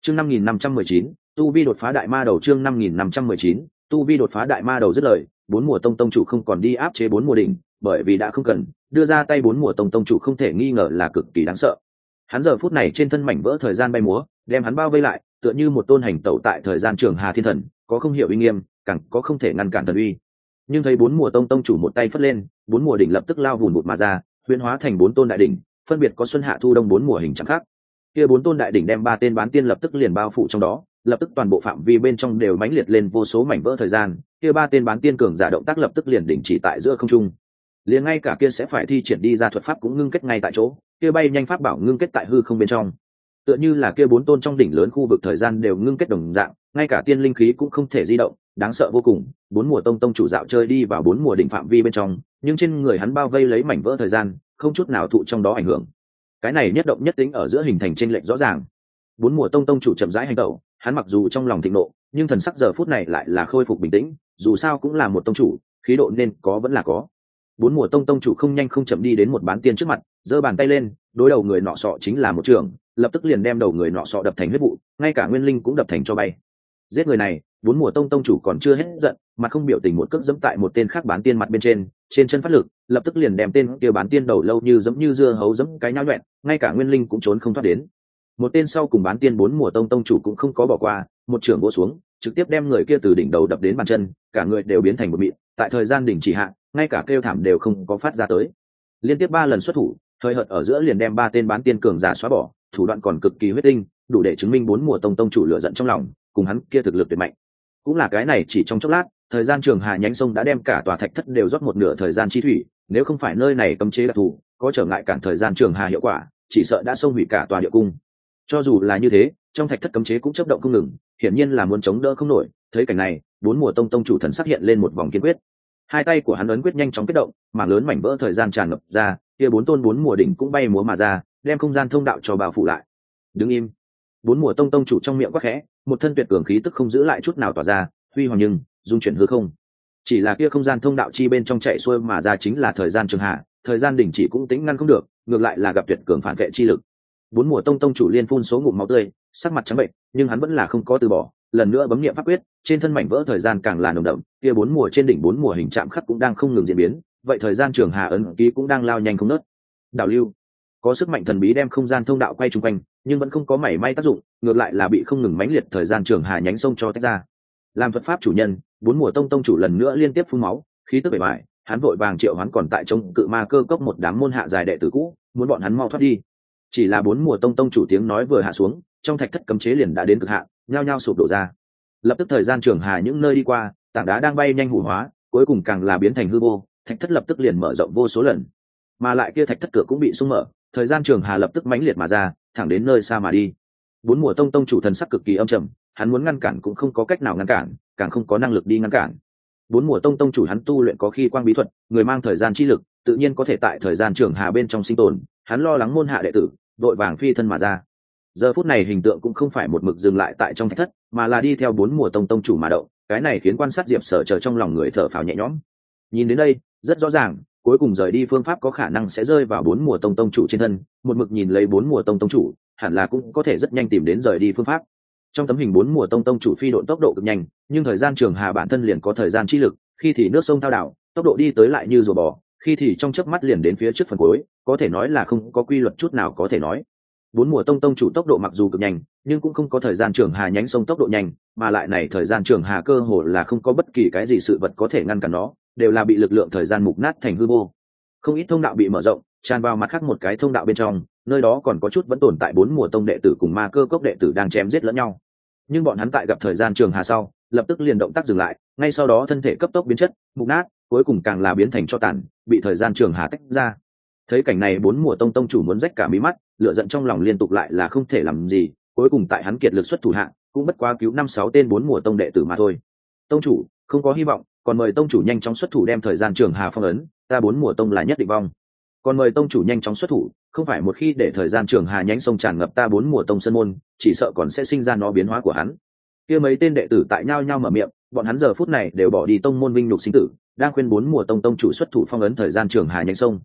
chương 5519, tu vi đột phá đại ma đầu. chương 5519, tu vi đột phá đại ma đầu. Dứt lời, bốn mùa tông tông chủ không còn đi áp chế bốn mùa đỉnh, bởi vì đã không cần đưa ra tay. Bốn mùa tông tông chủ không thể nghi ngờ là cực kỳ đáng sợ. Hắn giờ phút này trên thân mảnh vỡ thời gian bay múa, đem hắn bao vây lại, tựa như một tôn hành tẩu tại thời gian trường hà thiên thần, có không hiểu uy nghiêm, càng có không thể ngăn cản thần uy. Nhưng thấy bốn mùa tông tông chủ một tay phất lên, bốn mùa đỉnh lập tức lao vùn vụt mà ra, huyễn hóa thành bốn tôn đại đỉnh, phân biệt có xuân hạ thu đông bốn mùa hình chẳng khác. Kia bốn tôn đại đỉnh đem ba tên bán tiên lập tức liền bao phủ trong đó, lập tức toàn bộ phạm vi bên trong đều mãnh liệt lên vô số mảnh vỡ thời gian. Kia ba tên bán tiên cường giả động tác lập tức liền đình chỉ tại giữa không trung, liền ngay cả kia sẽ phải thi triển đi ra thuật pháp cũng ngưng kết ngay tại chỗ. Kia bay nhanh pháp bảo ngưng kết tại hư không bên trong, tựa như là kia bốn tôn trong đỉnh lớn khu vực thời gian đều ngưng kết đồng dạng, ngay cả tiên linh khí cũng không thể di động, đáng sợ vô cùng. Bốn mùa tông tông chủ dạo chơi đi vào bốn mùa đỉnh phạm vi bên trong, nhưng trên người hắn bao vây lấy mảnh vỡ thời gian, không chút nào thụ trong đó ảnh hưởng. Cái này nhất động nhất tính ở giữa hình thành chênh lệch rõ ràng. Bốn mùa tông tông chủ chậm rãi hành động, hắn mặc dù trong lòng thịnh nộ, nhưng thần sắc giờ phút này lại là khôi phục bình tĩnh, dù sao cũng là một tông chủ, khí độ nên có vẫn là có. Bốn mùa tông tông chủ không nhanh không chậm đi đến một bán tiên trước mặt, giơ bàn tay lên, đối đầu người nọ sọ chính là một trường, lập tức liền đem đầu người nọ sọ đập thành huyết vụ, ngay cả nguyên linh cũng đập thành cho bay. Giết người này, bốn mùa tông tông chủ còn chưa hết giận, mặt không biểu tình một cước dẫm tại một tên khác bán tiên mặt bên trên chân phát lực, lập tức liền đem tên kia bán tiên đầu lâu như dẫm như dưa hấu dẫm cái nhão nhoẹn, ngay cả nguyên linh cũng trốn không thoát đến. Một tên sau cùng bán tiên bốn mùa tông tông chủ cũng không có bỏ qua, một trường vỗ xuống, trực tiếp đem người kia từ đỉnh đầu đập đến bàn chân, cả người đều biến thành một mịn, tại thời gian đỉnh chỉ hạ, ngay cả kêu thảm đều không có phát ra tới. Liên tiếp 3 lần xuất thủ, thời hợt ở giữa liền đem 3 tên bán tiên cường giả xóa bỏ, thủ đoạn còn cực kỳ huyết tinh, đủ để chứng minh bốn mùa tông tông chủ lửa giận trong lòng, cùng hắn kia thực lực tuyệt mạnh. Cũng là cái này chỉ trong chốc lát, thời gian trường hà nhánh sông đã đem cả tòa thạch thất đều rót một nửa thời gian chi thủy, nếu không phải nơi này cấm chế đặc thù, có trở ngại cản thời gian trường hà hiệu quả, chỉ sợ đã xông hủy cả tòa địa cung. Cho dù là như thế, trong thạch thất cấm chế cũng chấp động không ngừng, hiển nhiên là muốn chống đỡ không nổi. Thấy cảnh này, bốn mùa tông tông chủ thần sắc hiện lên một vòng kiên quyết. Hai tay của hắn ấn quyết nhanh chóng kết động, mảng lớn mảnh vỡ thời gian tràn ngập ra, kia bốn tôn bốn mùa đỉnh cũng bay múa mà ra, đem không gian thông đạo cho bao phủ lại. Đứng im. Bốn mùa tông tông chủ trong miệng quát khẽ, một thân tuyệt cường khí tức không giữ lại chút nào tỏa ra, huy hoàng nhưng dung chuyển hư không. Chỉ là kia không gian thông đạo chi bên trong chạy xuôi mà ra chính là thời gian trường hạ, thời gian đỉnh chỉ cũng tính ngăn không được, ngược lại là gặp tuyệt cường phản vệ chi lực. Bốn mùa tông tông chủ liên phun số ngụm máu tươi, sắc mặt trắng bệnh, nhưng hắn vẫn là không có từ bỏ, lần nữa bấm niệm pháp quyết, trên thân mảnh vỡ thời gian càng là nồng đậm, kia bốn mùa trên đỉnh bốn mùa hình chạm khắc cũng đang không ngừng diễn biến, vậy thời gian trường hà ấn ký cũng đang lao nhanh không ngớt. Đảo lưu, có sức mạnh thần bí đem không gian thông đạo quay trung quanh, nhưng vẫn không có mảy may tác dụng, ngược lại là bị không ngừng mãnh liệt thời gian trường hà nhánh sông cho tách ra. Làm thuật pháp chủ nhân, bốn mùa tông tông chủ lần nữa liên tiếp phun máu, khí tức bề bại, hắn vội vàng triệu hắn còn tại trong cự ma cơ cốc một đám môn hạ dài đệ tử cũ, muốn bọn hắn mau thoát đi. Chỉ là bốn mùa tông tông chủ tiếng nói vừa hạ xuống, trong thạch thất cấm chế liền đã đến cực hạn, nhao nhao sụp đổ ra. Lập tức thời gian trường hà những nơi đi qua, tảng đá đang bay nhanh hủ hóa, cuối cùng càng là biến thành hư vô, thạch thất lập tức liền mở rộng vô số lần, mà lại kia thạch thất cửa cũng bị xung mở, thời gian trường hà lập tức mãnh liệt mà ra, thẳng đến nơi xa mà đi. Bốn mùa tông tông chủ thần sắc cực kỳ âm trầm, hắn muốn ngăn cản cũng không có cách nào ngăn cản, càng không có năng lực đi ngăn cản. Bốn mùa tông tông chủ hắn tu luyện có khi quang bí thuật, người mang thời gian chi lực, tự nhiên có thể tại thời gian trường hà bên trong sinh tồn, hắn lo lắng môn hạ đệ tử, đội vàng phi thân mà ra. Giờ phút này hình tượng cũng không phải một mực dừng lại tại trong thạch thất, mà là đi theo bốn mùa tông tông chủ mà động, cái này khiến quan sát Diệp Sở chờ trong lòng người thở phào nhẹ nhõm. Nhìn đến đây, rất rõ ràng, cuối cùng rời đi phương pháp có khả năng sẽ rơi vào bốn mùa tông tông chủ trên thân, một mực nhìn lấy bốn mùa tông tông chủ, hẳn là cũng có thể rất nhanh tìm đến rời đi phương pháp. Trong tấm hình bốn mùa tông tông chủ phi độn tốc độ cực nhanh, nhưng thời gian trường hà bản thân liền có thời gian chi lực, khi thì nước sông thao đảo, tốc độ đi tới lại như rùa bò, khi thì trong chớp mắt liền đến phía trước phần cuối, có thể nói là không có quy luật chút nào có thể nói. Bốn mùa tông tông chủ tốc độ mặc dù cực nhanh, nhưng cũng không có thời gian trường hà nhánh sông tốc độ nhanh, mà lại này thời gian trường hà cơ hồ là không có bất kỳ cái gì sự vật có thể ngăn cản nó, đều là bị lực lượng thời gian mục nát thành hư vô. Không ít thông đạo bị mở rộng, tràn vào mặt khác một cái thông đạo bên trong, nơi đó còn có chút vẫn tồn tại bốn mùa tông đệ tử cùng ma cơ cốc đệ tử đang chém giết lẫn nhau. Nhưng bọn hắn tại gặp thời gian trường hà sau, lập tức liền động tác dừng lại, ngay sau đó thân thể cấp tốc biến chất, mục nát, cuối cùng càng là biến thành tro tàn, bị thời gian trường hà tách ra. Thấy cảnh này bốn mùa tông tông chủ muốn rách cả mí mắt, lửa giận trong lòng liên tục lại là không thể làm gì, cuối cùng tại hắn kiệt lực xuất thủ hạ, cũng bất quá cứu 5-6 tên bốn mùa tông đệ tử mà thôi. Tông chủ, không có hy vọng, còn mời tông chủ nhanh chóng xuất thủ đem thời gian trường hà phong ấn, ta bốn mùa tông là nhất định vong. Còn mời tông chủ nhanh chóng xuất thủ, không phải một khi để thời gian trường hà nhánh sông tràn ngập ta bốn mùa tông sân môn, chỉ sợ còn sẽ sinh ra nó biến hóa của hắn. Kia mấy tên đệ tử tại nhau nhau mở miệng, bọn hắn giờ phút này đều bỏ đi tông môn vinh nhục sinh tử, đang khuyên bốn mùa tông tông chủ xuất thủ phong ấn thời gian trường hà nhánh sông.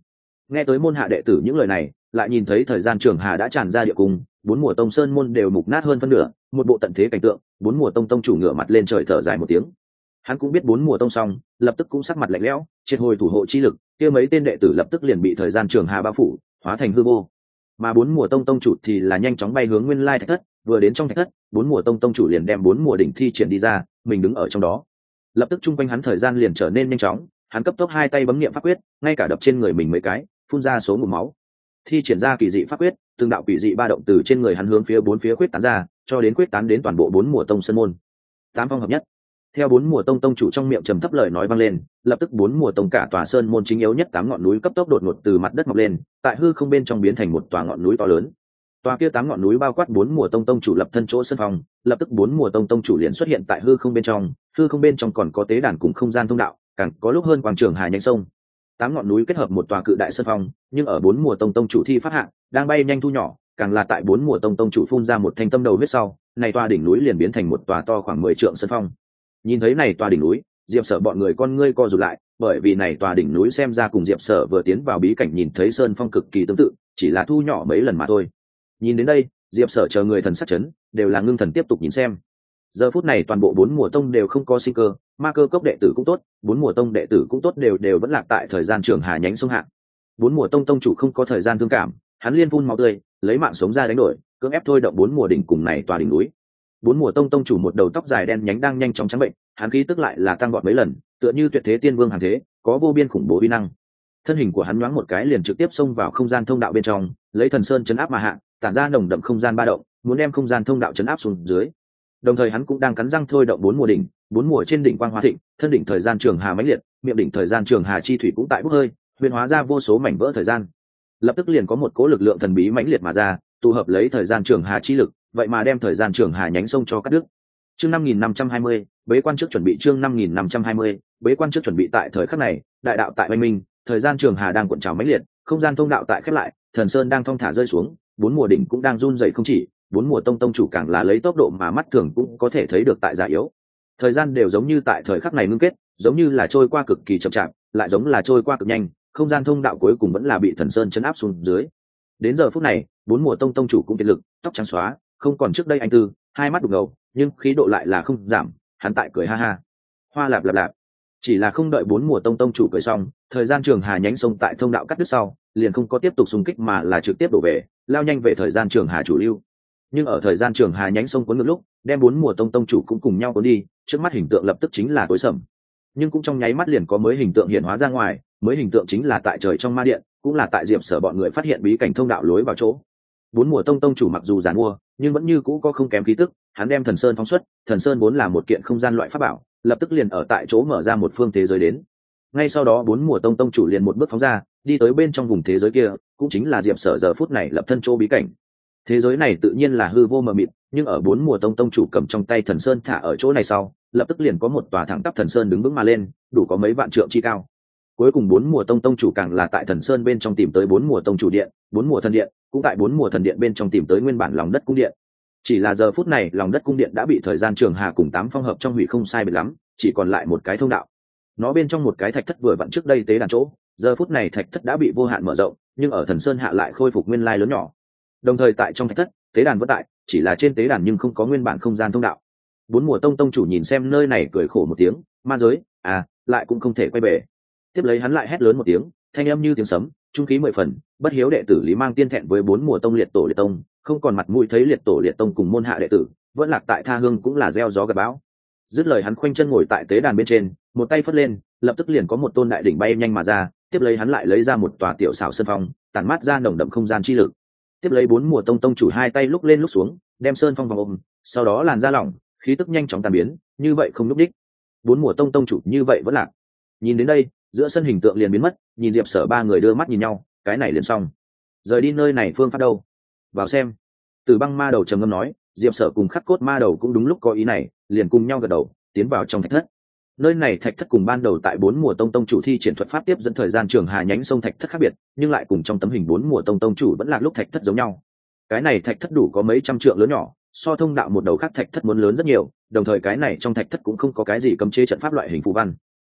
Nghe tới môn hạ đệ tử những lời này, lại nhìn thấy thời gian trường hà đã tràn ra địa cung, bốn mùa tông sơn môn đều mục nát hơn phân nửa, một bộ tận thế cảnh tượng. Bốn mùa tông tông chủ ngửa mặt lên trời thở dài một tiếng. Hắn cũng biết bốn mùa tông xong, lập tức cũng sắc mặt lạnh lẽo, triệt hồi thủ hộ chi lực, kia mấy tên đệ tử lập tức liền bị thời gian trường hà bao phủ, hóa thành hư vô. Mà bốn mùa tông tông chủ thì là nhanh chóng bay hướng nguyên lai thạch thất, vừa đến trong thạch thất, bốn mùa tông tông chủ liền đem bốn mùa đỉnh thi triển đi ra, mình đứng ở trong đó. Lập tức chung quanh hắn thời gian liền trở nên nhanh chóng, hắn cấp tốc hai tay bấm niệm pháp quyết, ngay cả đập trên người mình mấy cái, phun ra số ngụm máu, thi triển ra kỳ dị pháp quyết, từng đạo quỷ dị ba động từ trên người hắn hướng phía bốn phía quyết tán ra, cho đến quyết tán đến toàn bộ bốn mùa tông sơn môn. Tám phong hợp nhất. Theo bốn mùa tông tông chủ trong miệng trầm thấp lời nói vang lên, lập tức bốn mùa tông cả tòa sơn môn chính yếu nhất tám ngọn núi cấp tốc đột ngột từ mặt đất mọc lên, tại hư không bên trong biến thành một tòa ngọn núi to lớn. Tòa kia tám ngọn núi bao quát bốn mùa tông tông chủ lập thân chỗ sân phòng, lập tức bốn mùa tông tông chủ liền xuất hiện tại hư không bên trong, hư không bên trong còn có tế đàn cùng không gian thông đạo, càng có lúc hơn quảng trường hà nhánh sông. Tám ngọn núi kết hợp một tòa cự đại sân phong, nhưng ở bốn mùa tông tông chủ thi pháp hạng đang bay nhanh thu nhỏ, càng là tại bốn mùa tông tông chủ phun ra một thanh tâm đầu huyết sau, này tòa đỉnh núi liền biến thành một tòa to khoảng 10 trượng sân phong. Nhìn thấy này tòa đỉnh núi, Diệp Sở bọn người con ngươi co rụt lại, bởi vì này tòa đỉnh núi xem ra cùng Diệp Sở vừa tiến vào bí cảnh nhìn thấy sơn phong cực kỳ tương tự, chỉ là thu nhỏ mấy lần mà thôi. Nhìn đến đây, Diệp Sở chờ người thần sắc chấn, đều là ngưng thần tiếp tục nhìn xem. Giờ phút này toàn bộ bốn mùa tông đều không có sinh cơ, ma cơ cốc đệ tử cũng tốt, bốn mùa tông đệ tử cũng tốt, đều vẫn lạc tại thời gian trường hà nhánh sông hạng. Bốn mùa tông tông chủ không có thời gian thương cảm, hắn liên phun máu tươi, lấy mạng sống ra đánh đổi, cưỡng ép thôi động bốn mùa đỉnh cùng này tòa đỉnh núi. Bốn mùa tông tông chủ một đầu tóc dài đen nhánh đang nhanh chóng trắng bệnh, hắn khí tức lại là tăng vọt mấy lần, tựa như tuyệt thế tiên vương hàng thế, có vô biên khủng bố uy năng. Thân hình của hắn nhoáng một cái liền trực tiếp xông vào không gian thông đạo bên trong, lấy thần sơn chấn áp mà hạ, tản ra nồng đậm không gian ba động, muốn đem không gian thông đạo chấn áp xuống dưới. Đồng thời hắn cũng đang cắn răng thôi động bốn mùa đỉnh, bốn mùa trên đỉnh quang hóa thịnh, thân đỉnh thời gian trường hà mãnh liệt, miệng đỉnh thời gian trường hà chi thủy cũng tại bốc hơi, huyền hóa ra vô số mảnh vỡ thời gian. Lập tức liền có một cỗ lực lượng thần bí mãnh liệt mà ra, tụ hợp lấy thời gian trường hà chi lực, vậy mà đem thời gian trường hà nhánh sông cho cắt đứt. Chương 5520, bế quan trước chuẩn bị. Chương 5520, bế quan trước chuẩn bị. Tại thời khắc này, đại đạo tại oanh minh, thời gian trường hà đang cuộn trào mãnh liệt, không gian thông đạo tại khép lại, thần sơn đang thong thả rơi xuống, bốn mùa đỉnh cũng đang run rẩy không chỉ, bốn mùa tông tông chủ càng là lấy tốc độ mà mắt thường cũng có thể thấy được tại già yếu. Thời gian đều giống như tại thời khắc này ngưng kết, giống như là trôi qua cực kỳ chậm chạp, lại giống là trôi qua cực nhanh, không gian thông đạo cuối cùng vẫn là bị thần sơn chấn áp xuống dưới. Đến giờ phút này, bốn mùa tông tông chủ cũng kiệt lực, tóc trắng xóa, không còn trước đây anh tư, hai mắt đục ngầu, nhưng khí độ lại là không giảm, hắn tại cười ha ha. Hoa lạp lạp lạp. Chỉ là không đợi bốn mùa tông tông chủ cười xong, thời gian trường hà nhánh sông tại thông đạo cắt đứt sau, liền không có tiếp tục xung kích mà là trực tiếp đổ về, lao nhanh về thời gian trường hà chủ lưu. Nhưng ở thời gian trường hà nhánh sông cuốn ngược lúc, đem bốn mùa tông tông chủ cũng cùng nhau cuốn đi, trước mắt hình tượng lập tức chính là tối sầm. Nhưng cũng trong nháy mắt liền có mới hình tượng hiện hóa ra ngoài, mới hình tượng chính là tại trời trong ma điện, cũng là tại Diệp Sở bọn người phát hiện bí cảnh thông đạo lối vào chỗ. Bốn mùa tông tông chủ mặc dù giàn mua, nhưng vẫn như cũ có không kém khí tức, hắn đem thần sơn phóng xuất, thần sơn vốn là một kiện không gian loại pháp bảo, lập tức liền ở tại chỗ mở ra một phương thế giới đến. Ngay sau đó bốn mùa tông tông chủ liền một bước phóng ra, đi tới bên trong vùng thế giới kia, cũng chính là Diệp Sở giờ phút này lập thân chỗ bí cảnh. Thế giới này tự nhiên là hư vô mờ mịt, nhưng ở bốn mùa tông tông chủ cầm trong tay thần sơn thả ở chỗ này sau, lập tức liền có một tòa thẳng tắp thần sơn đứng vững mà lên, đủ có mấy vạn trượng chi cao. Cuối cùng bốn mùa tông tông chủ càng là tại thần sơn bên trong tìm tới bốn mùa tông chủ điện, bốn mùa thần điện, cũng tại bốn mùa thần điện bên trong tìm tới nguyên bản lòng đất cung điện. Chỉ là giờ phút này lòng đất cung điện đã bị thời gian trường hà cùng tám phong hợp trong hủy không sai biệt lắm, chỉ còn lại một cái thông đạo. Nó bên trong một cái thạch thất vừa vặn trước đây tế đàn chỗ, giờ phút này thạch thất đã bị vô hạn mở rộng, nhưng ở thần sơn hạ lại khôi phục nguyên lai lớn nhỏ. Đồng thời tại trong thạch thất, tế đàn vẫn tại, chỉ là trên tế đàn nhưng không có nguyên bản không gian thông đạo. Bốn mùa tông tông chủ nhìn xem nơi này cười khổ một tiếng, ma giới, lại cũng không thể quay về. Tiếp lấy hắn lại hét lớn một tiếng, thanh âm như tiếng sấm, trung khí 10 phần, bất hiếu đệ tử Lý Mang tiên thẹn với bốn mùa tông liệt tổ liệt tông, không còn mặt mũi thấy liệt tổ liệt tông cùng môn hạ đệ tử, vẫn lạc tại tha hương cũng là gieo gió gặt bão. Dứt lời hắn khoanh chân ngồi tại tế đàn bên trên, một tay phất lên, lập tức liền có một tôn đại đỉnh bay nhanh mà ra, tiếp lấy hắn lại lấy ra một tòa tiểu xảo sơn phong, tản mát ra nồng đậm không gian chi lực. Tiếp lấy bốn mùa tông tông chủ hai tay lúc lên lúc xuống, đem sơn phong vòng ôm, sau đó làn ra lỏng, khí tức nhanh chóng tan biến, như vậy không lúc đích. Bốn mùa tông tông chủ như vậy vẫn lạc. Nhìn đến đây, giữa sân hình tượng liền biến mất, nhìn Diệp Sở ba người đưa mắt nhìn nhau, cái này liền xong. Rời đi nơi này phương pháp đâu? Vào xem. Từ Băng ma đầu trầm ngâm nói, Diệp Sở cùng Khắc Cốt ma đầu cũng đúng lúc có ý này, liền cùng nhau gật đầu, tiến vào trong thạch thất. Nơi này thạch thất cùng ban đầu tại bốn mùa tông tông chủ thi triển thuật pháp tiếp dẫn thời gian trường hà nhánh sông thạch thất khác biệt, nhưng lại cùng trong tấm hình bốn mùa tông tông chủ vẫn là lúc thạch thất giống nhau. Cái này thạch thất đủ có mấy trăm trượng lớn nhỏ, so thông đạo một đầu khác thạch thất muốn lớn rất nhiều, đồng thời cái này trong thạch thất cũng không có cái gì cấm chế trận pháp loại hình phù văn.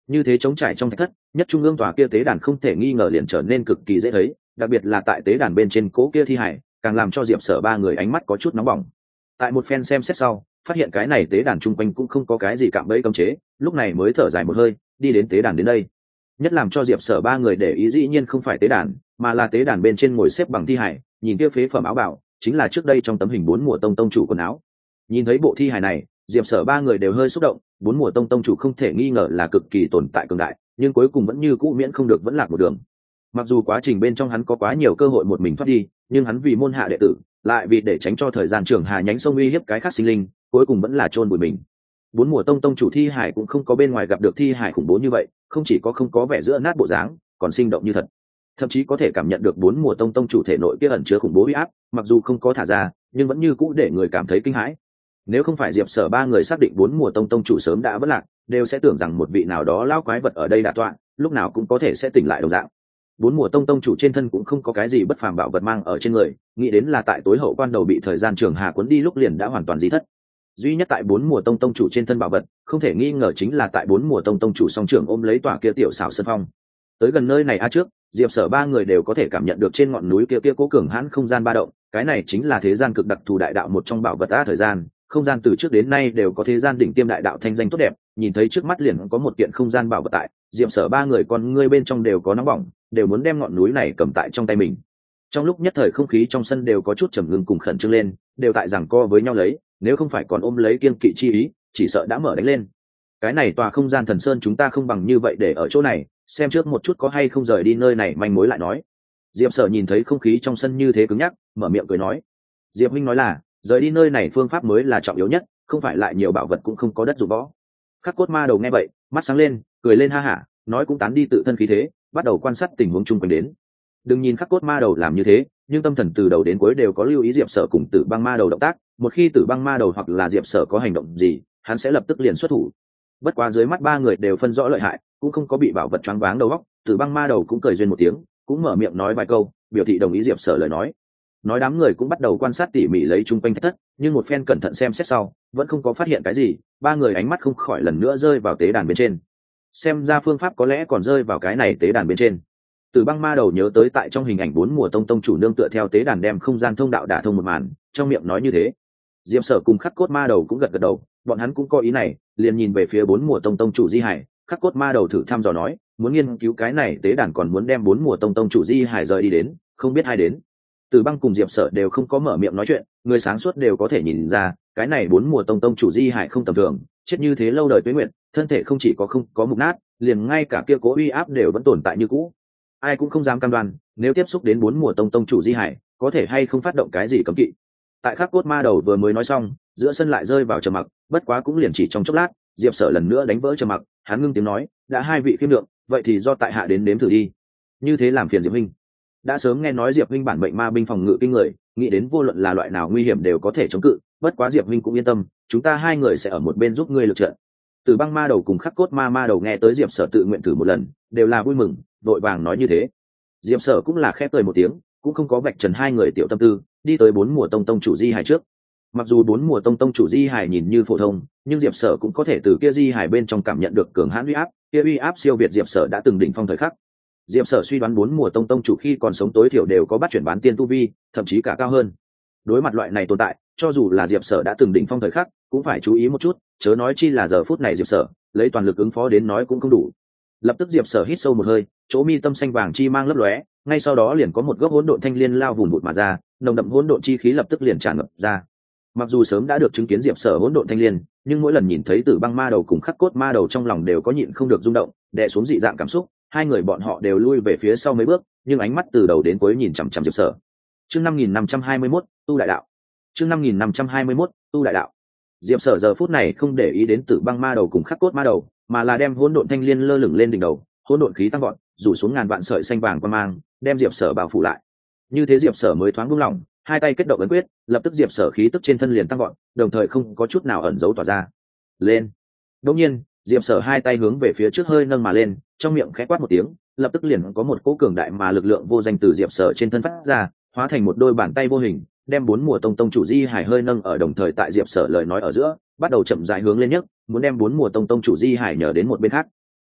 Như thế trống trải trong thạch thất, nhất trung ương tòa kia tế đàn không thể nghi ngờ liền trở nên cực kỳ dễ thấy, đặc biệt là tại tế đàn bên trên cố kia thi hải, càng làm cho Diệp Sở ba người ánh mắt có chút nóng bỏng. Tại một phen xem xét sau, phát hiện cái này tế đàn chung quanh cũng không có cái gì cạm bẫy cấm chế, lúc này mới thở dài một hơi, đi đến tế đàn đến đây. Nhất làm cho Diệp Sở ba người để ý dĩ nhiên không phải tế đàn, mà là tế đàn bên trên ngồi xếp bằng thi hải, nhìn kia phế phẩm áo bào, chính là trước đây trong tấm hình bốn mùa tông chủ quần áo. Nhìn thấy bộ thi hải này, Diệp Sở ba người đều hơi xúc động, bốn mùa tông chủ không thể nghi ngờ là cực kỳ tồn tại cường đại, nhưng cuối cùng vẫn như cũ miễn không được vẫn lạc một đường. Mặc dù quá trình bên trong hắn có quá nhiều cơ hội một mình thoát đi, nhưng hắn vì môn hạ đệ tử, lại vì để tránh cho thời gian trưởng hà nhánh sông uy hiếp cái khác sinh linh, cuối cùng vẫn là chôn bụi mình. Bốn mùa tông chủ thi hải cũng không có bên ngoài gặp được thi hải khủng bố như vậy, không chỉ có không có vẻ giữa nát bộ dáng, còn sinh động như thật. Thậm chí có thể cảm nhận được bốn mùa tông chủ thể nội kia ẩn chứa khủng bố uy áp, mặc dù không có thả ra, nhưng vẫn như cũ để người cảm thấy kinh hãi. Nếu không phải Diệp Sở ba người xác định bốn mùa tông chủ sớm đã vỡ lạc, đều sẽ tưởng rằng một vị nào đó lão quái vật ở đây đả tọa, lúc nào cũng có thể sẽ tỉnh lại đồng dạng. Bốn mùa tông chủ trên thân cũng không có cái gì bất phàm bảo vật mang ở trên người, nghĩ đến là tại tối hậu quan đầu bị thời gian trường hà cuốn đi lúc liền đã hoàn toàn di thất. Duy nhất tại bốn mùa tông chủ trên thân bảo vật, không thể nghi ngờ chính là tại bốn mùa tông chủ song trưởng ôm lấy tòa kia tiểu xảo sơn phong. Tới gần nơi này trước, Diệp Sở ba người đều có thể cảm nhận được trên ngọn núi kia cố cường hãn không gian ba động, cái này chính là thế gian cực đặc thù đại đạo một trong bảo vật thời gian. Không gian từ trước đến nay đều có thế gian đỉnh tiêm đại đạo thanh danh tốt đẹp, nhìn thấy trước mắt liền có một kiện không gian bảo vật tại, Diệp Sở ba người con ngươi bên trong đều có nóng bỏng, đều muốn đem ngọn núi này cầm tại trong tay mình. Trong lúc nhất thời không khí trong sân đều có chút trầm ngưng cùng khẩn trương lên, đều tại giằng co với nhau lấy, nếu không phải còn ôm lấy kiên kỵ chi ý, chỉ sợ đã mở đánh lên. Cái này tòa không gian thần sơn chúng ta không bằng như vậy để ở chỗ này, xem trước một chút có hay không rời đi nơi này manh mối lại nói. Diệp Sở nhìn thấy không khí trong sân như thế cứng nhắc, mở miệng cười nói. Diệp huynh nói là, rời đi nơi này phương pháp mới là trọng yếu nhất, không phải lại nhiều bảo vật cũng không có đất dụng võ. Khắc cốt ma đầu nghe vậy, mắt sáng lên, cười lên ha hả, nói cũng tán đi tự thân khí thế, bắt đầu quan sát tình huống chung quanh đến. Đừng nhìn khắc cốt ma đầu làm như thế, nhưng tâm thần từ đầu đến cuối đều có lưu ý Diệp Sở cùng Tử Băng ma đầu động tác, một khi Tử Băng ma đầu hoặc là Diệp Sở có hành động gì, hắn sẽ lập tức liền xuất thủ. Bất quá dưới mắt ba người đều phân rõ lợi hại, cũng không có bị bảo vật choáng váng đầu óc, Tử Băng ma đầu cũng cười duyên một tiếng, cũng mở miệng nói vài câu, biểu thị đồng ý Diệp Sở lời nói. Nói đám người cũng bắt đầu quan sát tỉ mỉ lấy chung quanh thạch thất, nhưng một phen cẩn thận xem xét sau, vẫn không có phát hiện cái gì, ba người ánh mắt không khỏi lần nữa rơi vào tế đàn bên trên. Xem ra phương pháp có lẽ còn rơi vào cái này tế đàn bên trên. Tử Băng ma đầu nhớ tới tại trong hình ảnh bốn mùa tông chủ nương tựa theo tế đàn đem không gian thông đạo đả thông một màn, trong miệng nói như thế. Diệp Sở cùng Khắc cốt ma đầu cũng gật gật đầu, bọn hắn cũng có ý này, liền nhìn về phía bốn mùa tông chủ di hải. Khắc cốt ma đầu thử thăm dò nói, muốn nghiên cứu cái này tế đàn còn muốn đem bốn mùa tông chủ di hải rời đi đến, không biết ai đến. Tử Băng cùng Diệp Sở đều không có mở miệng nói chuyện, người sáng suốt đều có thể nhìn ra, cái này bốn mùa tông chủ di hải không tầm thường, chết như thế lâu đời tuế nguyện, thân thể không chỉ có không có mục nát, liền ngay cả kia cố uy áp đều vẫn tồn tại như cũ. Ai cũng không dám cam đoan, nếu tiếp xúc đến bốn mùa tông chủ di hải, có thể hay không phát động cái gì cấm kỵ. Tại Khắc cốt ma đầu vừa mới nói xong, giữa sân lại rơi vào trầm mặc, bất quá cũng liền chỉ trong chốc lát, Diệp Sở lần nữa đánh vỡ trầm mặc, hắn ngưng tiếng nói, đã hai vị khiêm lượng, vậy thì do tại hạ đến nếm thử đi. Như thế làm phiền Diệp huynh. Đã sớm nghe nói Diệp huynh bản mệnh ma binh phòng ngự kinh người, nghĩ đến vô luận là loại nào nguy hiểm đều có thể chống cự, bất quá Diệp huynh cũng yên tâm, chúng ta hai người sẽ ở một bên giúp ngươi lực trận. Tử Băng ma đầu cùng Khắc cốt ma đầu nghe tới Diệp Sở tự nguyện thử một lần, đều là vui mừng, đội vàng nói như thế. Diệp Sở cũng là khép cười một tiếng, cũng không có vạch trần hai người tiểu tâm tư, đi tới bốn mùa tông chủ di hải trước. Mặc dù bốn mùa tông chủ di hải nhìn như phổ thông, nhưng Diệp Sở cũng có thể từ kia di hải bên trong cảm nhận được cường hãn uy áp, kia uy áp siêu việt Diệp Sở đã từng đỉnh phong thời khắc. Diệp Sở suy đoán bốn mùa tông chủ khi còn sống tối thiểu đều có bắt chuyển bán tiên tu vi, thậm chí cả cao hơn. Đối mặt loại này tồn tại, cho dù là Diệp Sở đã từng đỉnh phong thời khắc, cũng phải chú ý một chút, chớ nói chi là giờ phút này Diệp Sở lấy toàn lực ứng phó đến nói cũng không đủ. Lập tức Diệp Sở hít sâu một hơi, chỗ mi tâm xanh vàng chi mang lấp lóe, ngay sau đó liền có một gốc hỗn độn thanh liên lao vùn vụt mà ra, nồng đậm hỗn độn chi khí lập tức liền tràn ngập ra. Mặc dù sớm đã được chứng kiến Diệp Sở hỗn độn thanh liên, nhưng mỗi lần nhìn thấy Tử Băng ma đầu cùng Khắc cốt ma đầu trong lòng đều có nhịn không được rung động, đè xuống dị dạng cảm xúc, hai người bọn họ đều lui về phía sau mấy bước, nhưng ánh mắt từ đầu đến cuối nhìn chằm chằm Diệp Sở. Chương 5521, tu đại đạo. Chương 5521, tu đại đạo. Diệp Sở giờ phút này không để ý đến Tử Băng ma đầu cùng Khắc cốt ma đầu, mà là đem hỗn độn thanh liên lơ lửng lên đỉnh đầu, hỗn độn khí tăng vọt, rủ xuống ngàn vạn sợi xanh vàng quang mang, đem Diệp Sở bao phủ lại. Như thế Diệp Sở mới thoáng buông lỏng, hai tay kết động ấn quyết, lập tức Diệp Sở khí tức trên thân liền tăng vọt, đồng thời không có chút nào ẩn giấu tỏa ra. Lên. Đột nhiên, Diệp Sở hai tay hướng về phía trước hơi nâng mà lên, trong miệng khẽ quát một tiếng, lập tức liền có một cỗ cường đại mà lực lượng vô danh từ Diệp Sở trên thân phát ra, hóa thành một đôi bàn tay vô hình, đem bốn mùa tông chủ di hải hơi nâng ở, đồng thời tại Diệp Sở lời nói ở giữa, bắt đầu chậm rãi hướng lên nhất, muốn đem bốn mùa tông chủ di hải nhờ đến một bên khác.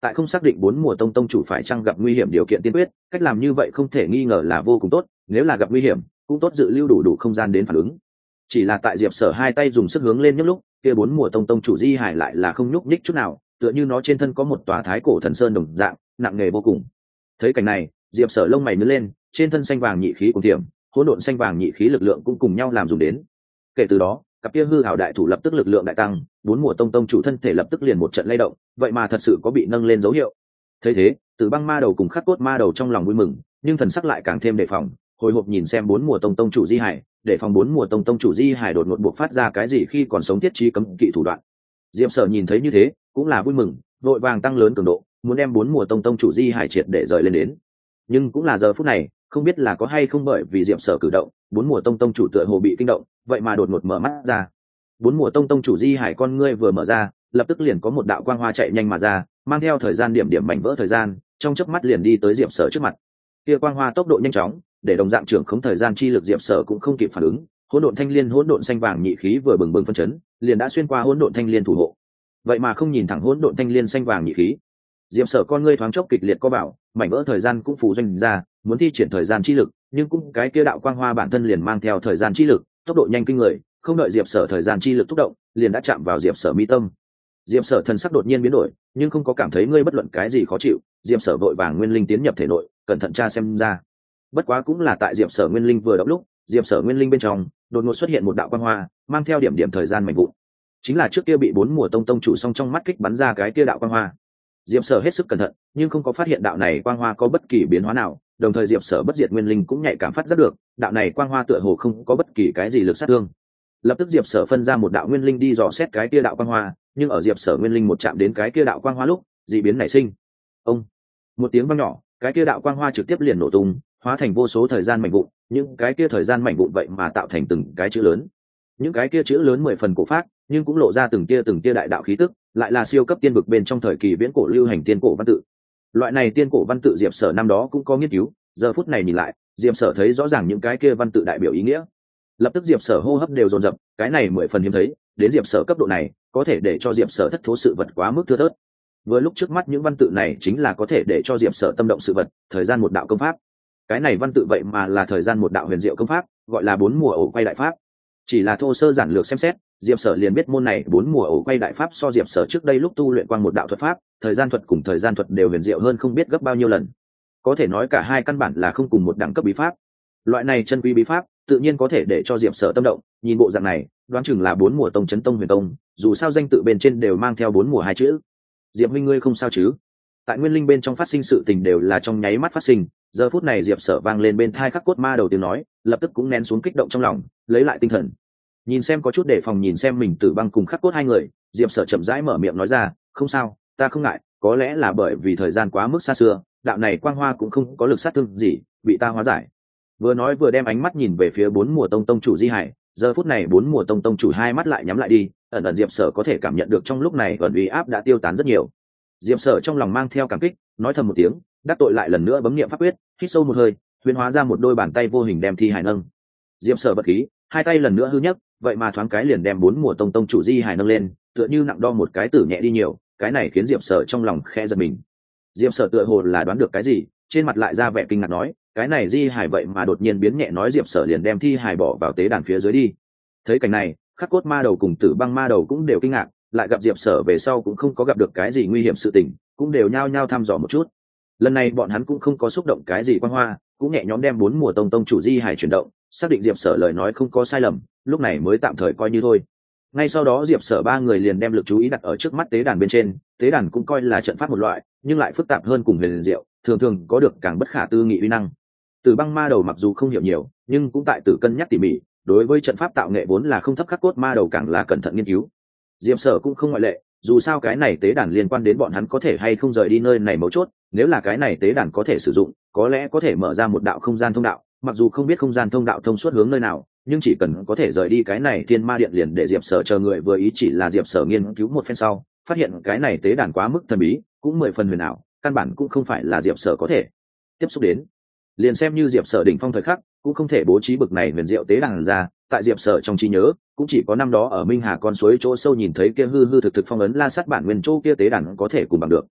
tại không xác định bốn mùa tông chủ phải chăng gặp nguy hiểm điều kiện tiên quyết, cách làm như vậy không thể nghi ngờ là vô cùng tốt, nếu là gặp nguy hiểm cũng tốt dự lưu đủ không gian đến phản ứng. Chỉ là tại Diệp Sở hai tay dùng sức hướng lên nhấc lúc, kia bốn mùa tông chủ di hải lại là không nhúc nhích chút nào, tựa như nó trên thân có một tòa thái cổ thần sơn đồng dạng, nặng nề vô cùng. Thấy cảnh này, Diệp Sở lông mày nhướng lên, trên thân xanh vàng nhị khí cùng tiềm, hỗn độn xanh vàng nhị khí lực lượng cũng cùng nhau làm dùng đến. Kể từ đó, cặp kia hư hảo đại thủ lập tức lực lượng đại tăng, bốn mùa tông chủ thân thể lập tức liền một trận lay động, vậy mà thật sự có bị nâng lên dấu hiệu. Thấy thế, Tử Băng ma đầu cùng Khắc Cốt ma đầu trong lòng vui mừng, nhưng thần sắc lại càng thêm đề phòng, hồi hộp nhìn xem bốn mùa tông chủ di hải, để phòng bốn mùa tông chủ di hải đột ngột buộc phát ra cái gì khi còn sống thiết trí cấm kỵ thủ đoạn. Diệp Sở nhìn thấy như thế, cũng là vui mừng, vội vàng tăng lớn cường độ, muốn đem bốn mùa tông chủ di hải triệt để rời lên đến. Nhưng cũng là giờ phút này, không biết là có hay không bởi vì Diệp Sở cử động, bốn mùa tông chủ tựa hồ bị kinh động, vậy mà đột ngột mở mắt ra. Bốn mùa tông chủ di hải con ngươi vừa mở ra, lập tức liền có một đạo quang hoa chạy nhanh mà ra, mang theo thời gian điểm mảnh vỡ thời gian, trong chớp mắt liền đi tới Diệp Sở trước mặt. Kia quang hoa tốc độ nhanh chóng, để đồng dạng trưởng khống thời gian chi lực Diệp Sở cũng không kịp phản ứng, hỗn độn thanh liên hỗn độn xanh vàng nhị khí vừa bừng bừng phân chấn, liền đã xuyên qua hỗn độn thanh liên thủ hộ. Vậy mà không nhìn thẳng hỗn độn thanh liên xanh vàng nhị khí. Diệp Sở con ngươi thoáng chốc kịch liệt co bảo, mảnh vỡ thời gian cũng phù doanh ra, muốn thi triển thời gian chi lực, nhưng cũng cái kia đạo quang hoa bản thân liền mang theo thời gian chi lực, tốc độ nhanh kinh người, không đợi Diệp Sở thời gian chi lực thúc động, liền đã chạm vào Diệp Sở mi tâm. Diệp Sở thần sắc đột nhiên biến đổi, nhưng không có cảm thấy ngươi bất luận cái gì khó chịu, Diệp Sở vội vàng nguyên linh tiến nhập thể nội, cẩn thận tra xem ra. Bất quá cũng là tại Diệp Sở nguyên linh vừa động lúc, Diệp Sở nguyên linh bên trong đột ngột xuất hiện một đạo quang hoa, mang theo điểm thời gian mạnh vụn. Chính là trước kia bị bốn mùa tông chủ song trong mắt kích bắn ra cái kia đạo quang hoa. Diệp Sở hết sức cẩn thận, nhưng không có phát hiện đạo này quang hoa có bất kỳ biến hóa nào, đồng thời Diệp Sở bất diệt nguyên linh cũng nhạy cảm phát giác được, đạo này quang hoa tựa hồ không có bất kỳ cái gì lực sát thương. Lập tức Diệp Sở phân ra một đạo nguyên linh đi dò xét cái kia đạo quang hoa, nhưng ở Diệp Sở nguyên linh một chạm đến cái kia đạo quang hoa lúc, dị biến nảy sinh. Ông, một tiếng vang nhỏ, cái kia đạo quang hoa trực tiếp liền nổ tung, hóa thành vô số thời gian mảnh vụn, những cái kia thời gian mảnh vụn vậy mà tạo thành từng cái chữ lớn. Những cái kia chữ lớn 10 phần cổ phác, nhưng cũng lộ ra từng tia đại đạo khí tức, lại là siêu cấp tiên vực bên trong thời kỳ viễn cổ lưu hành tiên cổ văn tự. Loại này tiên cổ văn tự Diệp Sở năm đó cũng có nghiên cứu, giờ phút này nhìn lại, Diệp Sở thấy rõ ràng những cái kia văn tự đại biểu ý nghĩa. Lập tức Diệp Sở hô hấp đều dồn dập, cái này 10 phần hiếm thấy, đến Diệp Sở cấp độ này, có thể để cho Diệp Sở thất thố sự vật quá mức thưa thớt. Vừa lúc trước mắt những văn tự này chính là có thể để cho Diệp Sở tâm động sự vật, thời gian một đạo công pháp. Cái này văn tự vậy mà là thời gian một đạo huyền diệu công pháp, gọi là bốn mùa ổ quay đại pháp. Chỉ là thô sơ giản lược xem xét, Diệp Sở liền biết môn này bốn mùa ổ quay đại pháp so Diệp Sở trước đây lúc tu luyện quang một đạo thuật pháp, thời gian thuật cùng thời gian thuật đều huyền diệu hơn không biết gấp bao nhiêu lần. Có thể nói cả hai căn bản là không cùng một đẳng cấp bí pháp. Loại này chân quý bí pháp, tự nhiên có thể để cho Diệp Sở tâm động, nhìn bộ dạng này, đoán chừng là bốn mùa tông chấn tông huyền tông, dù sao danh tự bên trên đều mang theo bốn mùa hai chữ. Diệp huynh ngươi không sao chứ? Tại nguyên linh bên trong phát sinh sự tình đều là trong nháy mắt phát sinh, giờ phút này Diệp Sở vang lên bên tai Khắc Cốt ma đầu tiếng nói, lập tức cũng nén xuống kích động trong lòng, lấy lại tinh thần. Nhìn xem có chút đề phòng nhìn xem mình Tử Băng cùng Khắc Cốt hai người, Diệp Sở chậm rãi mở miệng nói ra, không sao, ta không ngại, có lẽ là bởi vì thời gian quá mức xa xưa, đạo này quang hoa cũng không có lực sát thương gì, bị ta hóa giải. Vừa nói vừa đem ánh mắt nhìn về phía bốn mùa tông chủ Di Hải, giờ phút này bốn mùa tông chủ hai mắt lại nhắm lại đi, ẩn ẩn Diệp Sở có thể cảm nhận được trong lúc này ẩn uy áp đã tiêu tán rất nhiều. Diệp Sở trong lòng mang theo cảm kích, nói thầm một tiếng, đắc tội lại lần nữa bấm niệm pháp quyết, hít sâu một hơi, huyền hóa ra một đôi bàn tay vô hình đem Thi Hải nâng. Diệp Sở bật khí, hai tay lần nữa hư nhấc, vậy mà thoáng cái liền đem bốn mùa tông chủ Di Hải nâng lên, tựa như nặng đo một cái tử nhẹ đi nhiều, cái này khiến Diệp Sở trong lòng khẽ giật mình. Diệp Sở tựa hồ là đoán được cái gì, trên mặt lại ra vẻ kinh ngạc nói, cái này Di Hải vậy mà đột nhiên biến nhẹ, nói Diệp Sở liền đem Thi Hải bỏ vào tế đàn phía dưới đi. Thấy cảnh này, Khắc Cốt ma đầu cùng Tử Băng ma đầu cũng đều kinh ngạc, lại gặp Diệp Sở về sau cũng không có gặp được cái gì nguy hiểm sự tình, cũng đều nhao nhao thăm dò một chút. Lần này bọn hắn cũng không có xúc động cái gì quan hoa, cũng nhẹ nhõm đem bốn mùa tông chủ Di Hải chuyển động, xác định Diệp Sở lời nói không có sai lầm, lúc này mới tạm thời coi như thôi. Ngay sau đó Diệp Sở ba người liền đem lực chú ý đặt ở trước mắt tế đàn bên trên, tế đàn cũng coi là trận pháp một loại, nhưng lại phức tạp hơn cùng huyền diệu, thường thường có được càng bất khả tư nghị uy năng. Tử Băng ma đầu mặc dù không hiểu nhiều, nhưng cũng tại tử cân nhắc tỉ mỉ, đối với trận pháp tạo nghệ vốn là không thấp, Khắc Cốt ma đầu càng là cẩn thận nghiên cứu. Diệp Sở cũng không ngoại lệ, dù sao cái này tế đàn liên quan đến bọn hắn có thể hay không rời đi nơi này mấu chốt, nếu là cái này tế đàn có thể sử dụng, có lẽ có thể mở ra một đạo không gian thông đạo, mặc dù không biết không gian thông đạo thông suốt hướng nơi nào, nhưng chỉ cần có thể rời đi cái này Thiên Ma Điện liền để Diệp Sở chờ người vừa ý. Chỉ là Diệp Sở nghiên cứu một phen sau, phát hiện cái này tế đàn quá mức thần bí, cũng 10 phần huyền ảo, căn bản cũng không phải là Diệp Sở có thể tiếp xúc đến. Liền xem như Diệp Sở đỉnh phong thời khắc, cũng không thể bố trí bực này huyền diệu tế đàn ra, tại Diệp Sở trong trí nhớ, cũng chỉ có năm đó ở Minh Hà con suối chỗ sâu nhìn thấy kia hư hư thực thực phong ấn La Sát bản nguyên chỗ kia tế đàn có thể cùng bằng được.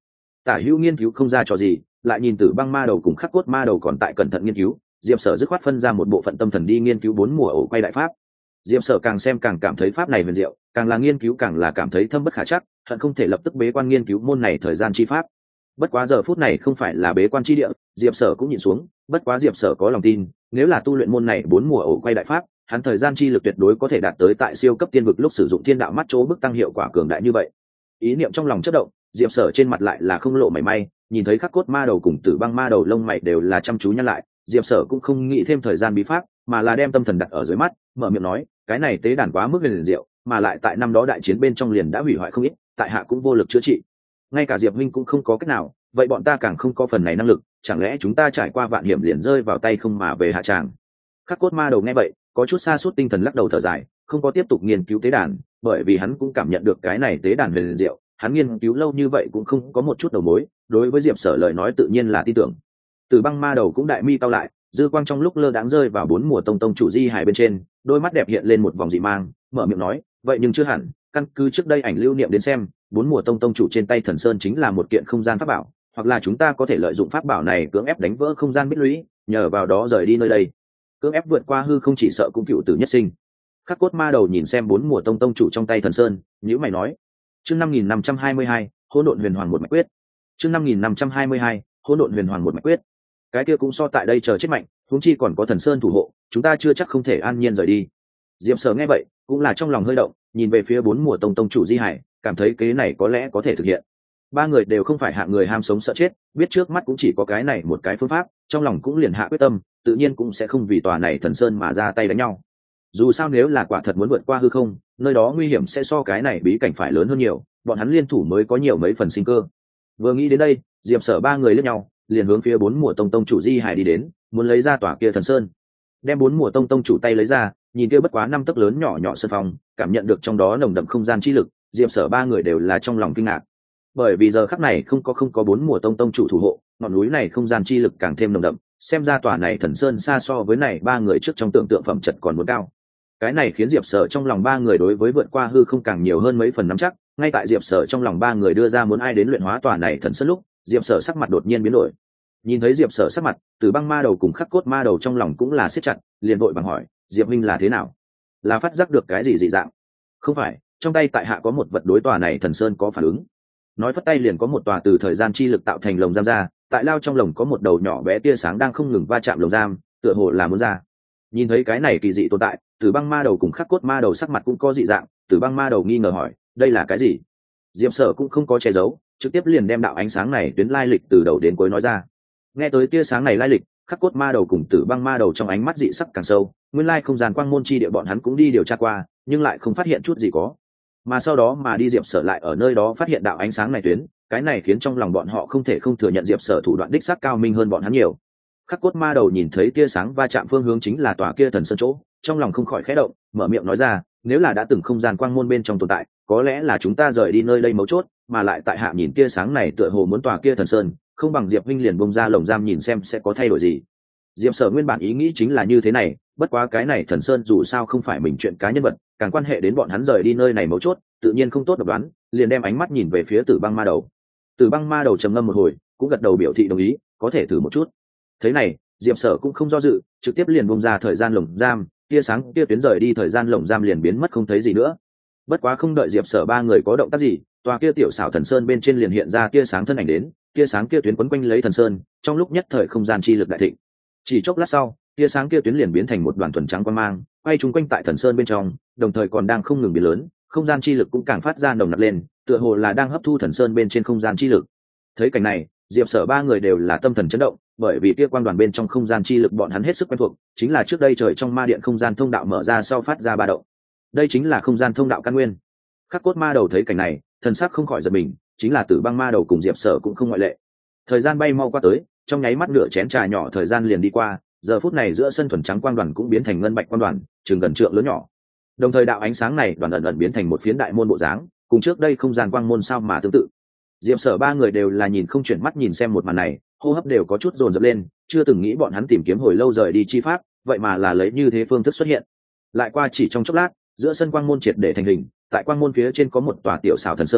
Tả hữu nghiên cứu không ra trò gì, lại nhìn Tử Băng Ma Đầu cùng Khắc Cốt Ma Đầu còn tại cẩn thận nghiên cứu, diệp sở dứt khoát phân ra một bộ phận tâm thần đi nghiên cứu bốn mùa ổ quay đại pháp. Diệp sở càng xem càng cảm thấy pháp này huyền diệu, càng là nghiên cứu càng là cảm thấy thâm bất khả chắc, hận không thể lập tức bế quan nghiên cứu môn này thời gian chi pháp. Bất quá giờ phút này không phải là bế quan chi địa, diệp sở cũng nhìn xuống, bất quá diệp sở có lòng tin, nếu là tu luyện môn này bốn mùa ổ quay đại pháp, hắn thời gian chi lực tuyệt đối có thể đạt tới tại siêu cấp tiên vực lúc sử dụng thiên đạo mắt chỗ bức tăng hiệu quả cường đại như vậy. Ý niệm trong lòng chớp động, diệp sở trên mặt lại là không lộ mảy may, nhìn thấy Khắc Cốt Ma Đầu cùng Tử Băng Ma Đầu lông mày đều là chăm chú nhăn lại, diệp sở cũng không nghĩ thêm thời gian bí pháp, mà là đem tâm thần đặt ở dưới mắt, mở miệng nói, cái này tế đàn quá mức huyền diệu, mà lại tại năm đó đại chiến bên trong liền đã hủy hoại không ít, tại hạ cũng vô lực chữa trị, ngay cả diệp huynh cũng không có cách nào, vậy bọn ta càng không có phần này năng lực, chẳng lẽ chúng ta trải qua vạn hiểm liền rơi vào tay không mà về hạ tràng. Khắc Cốt Ma Đầu nghe vậy có chút sa sút tinh thần, lắc đầu thở dài, không có tiếp tục nghiên cứu tế đàn, bởi vì hắn cũng cảm nhận được cái này tế đàn huyền diệu, hắn nghiên cứu lâu như vậy cũng không có một chút đầu mối, đối với diệp sở lời nói tự nhiên là tin tưởng. Tử Băng Ma Đầu cũng đại mi cao lại, dư quang trong lúc lơ đãng rơi vào bốn mùa tông chủ di hài bên trên, đôi mắt đẹp hiện lên một vòng dị mang, mở miệng nói, vậy nhưng chưa hẳn, căn cứ trước đây ảnh lưu niệm đến xem, bốn mùa tông chủ trên tay thần sơn chính là một kiện không gian pháp bảo, hoặc là chúng ta có thể lợi dụng pháp bảo này cưỡng ép đánh vỡ không gian bích lũy, nhờ vào đó rời đi nơi đây, cưỡng ép vượt qua hư không chỉ sợ cũng cựu tử nhất sinh. Khắc Cốt Ma Đầu nhìn xem bốn mùa tông chủ trong tay thần sơn, nhíu mày nói, chương 5522, hỗn độn huyền hoàng một mạch quyết. chương 5522, hỗn độn huyền hoàng một mạch quyết. Cái kia cũng so tại đây chờ chết mạnh, huống chi còn có thần sơn thủ hộ, chúng ta chưa chắc không thể an nhiên rời đi. Diệp Sở nghe vậy cũng là trong lòng hơi động, nhìn về phía bốn mùa tông chủ di hải, cảm thấy kế này có lẽ có thể thực hiện. Ba người đều không phải hạng người ham sống sợ chết, biết trước mắt cũng chỉ có cái này một cái phương pháp, trong lòng cũng liền hạ quyết tâm, tự nhiên cũng sẽ không vì tòa này thần sơn mà ra tay đánh nhau. Dù sao nếu là quả thật muốn vượt qua hư không, nơi đó nguy hiểm sẽ so cái này bí cảnh phải lớn hơn nhiều, bọn hắn liên thủ mới có nhiều mấy phần sinh cơ. Vừa nghĩ đến đây, Diệp Sở ba người liếc nhau, liền hướng phía bốn mùa tông chủ di hải đi đến, muốn lấy ra tòa kia thần sơn. Đem bốn mùa tông chủ tay lấy ra, nhìn kia bất quá 5 tấc lớn nhỏ nhỏ sơn phong, cảm nhận được trong đó nồng đậm không gian chi lực, Diệp Sở ba người đều là trong lòng kinh ngạc. Bởi vì giờ khắc này không có bốn mùa tông chủ thủ hộ, ngọn núi này không gian chi lực càng thêm nồng đậm, xem ra tòa này thần sơn xa so với này ba người trước trong tưởng tượng phẩm chất còn muốn cao. Cái này khiến Diệp Sở trong lòng ba người đối với vượt qua hư không càng nhiều hơn mấy phần nắm chắc. Ngay tại Diệp Sở trong lòng ba người đưa ra muốn ai đến luyện hóa tòa này thần sơn lúc, Diệp Sở sắc mặt đột nhiên biến đổi. Nhìn thấy Diệp Sở sắc mặt, Tử Băng Ma Đầu cùng Khắc Cốt Ma Đầu trong lòng cũng là siết chặt, liền vội vàng hỏi, Diệp huynh là thế nào? Là phát giác được cái gì dị dạng? Không phải, trong tay tại hạ có một vật đối tòa này thần sơn có phản ứng. Nói phất tay liền có một tòa từ thời gian chi lực tạo thành lồng giam ra, tại lao trong lồng có một đầu nhỏ bé tia sáng đang không ngừng va chạm lồng giam, tựa hồ là muốn ra. Nhìn thấy cái này kỳ dị tồn tại, Tử Băng Ma Đầu cùng Khắc Cốt Ma Đầu sắc mặt cũng có dị dạng. Tử Băng Ma Đầu nghi ngờ hỏi, đây là cái gì? Diệp Sở cũng không có che giấu, trực tiếp liền đem đạo ánh sáng này tuyến lai lịch từ đầu đến cuối nói ra. Nghe tới tia sáng này lai lịch, Khắc Cốt Ma Đầu cùng Tử Băng Ma Đầu trong ánh mắt dị sắc càng sâu, nguyên lai không gian quang môn chi địa bọn hắn cũng đi điều tra qua, nhưng lại không phát hiện chút gì có. Mà sau đó mà đi Diệp Sở lại ở nơi đó phát hiện đạo ánh sáng này tuyến, cái này khiến trong lòng bọn họ không thể không thừa nhận Diệp Sở thủ đoạn đích xác cao minh hơn bọn hắn nhiều. Khắc Cốt Ma Đầu nhìn thấy tia sáng va chạm phương hướng chính là tòa kia thần sơn chỗ, trong lòng không khỏi khẽ động, mở miệng nói ra, nếu là đã từng không gian quang môn bên trong tồn tại, có lẽ là chúng ta rời đi nơi đây mấu chốt, mà lại tại hạ nhìn tia sáng này tựa hồ muốn tòa kia thần sơn, không bằng Diệp huynh liền bông ra lồng giam nhìn xem sẽ có thay đổi gì. Diệp Sở nguyên bản ý nghĩ chính là như thế này, bất quá cái này thần sơn dù sao không phải mình chuyện cá nhân vật, càng quan hệ đến bọn hắn rời đi nơi này mấu chốt, tự nhiên không tốt độc đoán, liền đem ánh mắt nhìn về phía Tử Băng Ma Đầu. Tử Băng Ma Đầu trầm ngâm một hồi, cũng gật đầu biểu thị đồng ý, có thể thử một chút. Thế này, Diệp Sở cũng không do dự, trực tiếp liền bông ra thời gian lồng giam, tia sáng tia tuyến rời đi thời gian lồng giam liền biến mất không thấy gì nữa. Bất quá không đợi Diệp Sở ba người có động tác gì, tòa kia tiểu xảo thần sơn bên trên liền hiện ra tia sáng thân ảnh đến, tia sáng kia tuyến quấn quanh lấy thần sơn, trong lúc nhất thời không gian chi lực đại thịnh. Chỉ chốc lát sau, tia sáng kia tuyến liền biến thành một đoàn thuần trắng quang mang, quay chung quanh tại thần sơn bên trong, đồng thời còn đang không ngừng biến lớn, không gian chi lực cũng càng phát ra nồng nặc lên, tựa hồ là đang hấp thu thần sơn bên trên không gian chi lực. Thấy cảnh này, Diệp Sở ba người đều là tâm thần chấn động, bởi vì kia quang đoàn bên trong không gian chi lực bọn hắn hết sức quen thuộc, chính là trước đây trời trong ma điện không gian thông đạo mở ra sau phát ra ba động. Đây chính là không gian thông đạo căn nguyên. Khắc Cốt Ma Đầu thấy cảnh này, thần sắc không khỏi giật mình, chính là Tử Băng Ma Đầu cùng Diệp Sở cũng không ngoại lệ. Thời gian bay mau qua tới, trong nháy mắt nửa chén trà nhỏ thời gian liền đi qua, giờ phút này giữa sân thuần trắng quang đoàn cũng biến thành ngân bạch quang đoàn, chừng gần trượng lớn nhỏ. Đồng thời đạo ánh sáng này đoàn ẩn ẩn biến thành một phiến đại môn bộ dáng, cùng trước đây không gian quang môn sao mà tương tự. Diệp Sở ba người đều là nhìn không chuyển mắt nhìn xem một màn này, hô hấp đều có chút dồn dập lên, chưa từng nghĩ bọn hắn tìm kiếm hồi lâu rời đi chi pháp, vậy mà là lấy như thế phương thức xuất hiện. Lại qua chỉ trong chốc lát, giữa sân quang môn triệt để thành hình, tại quang môn phía trên có một tòa tiểu xảo thần sơn,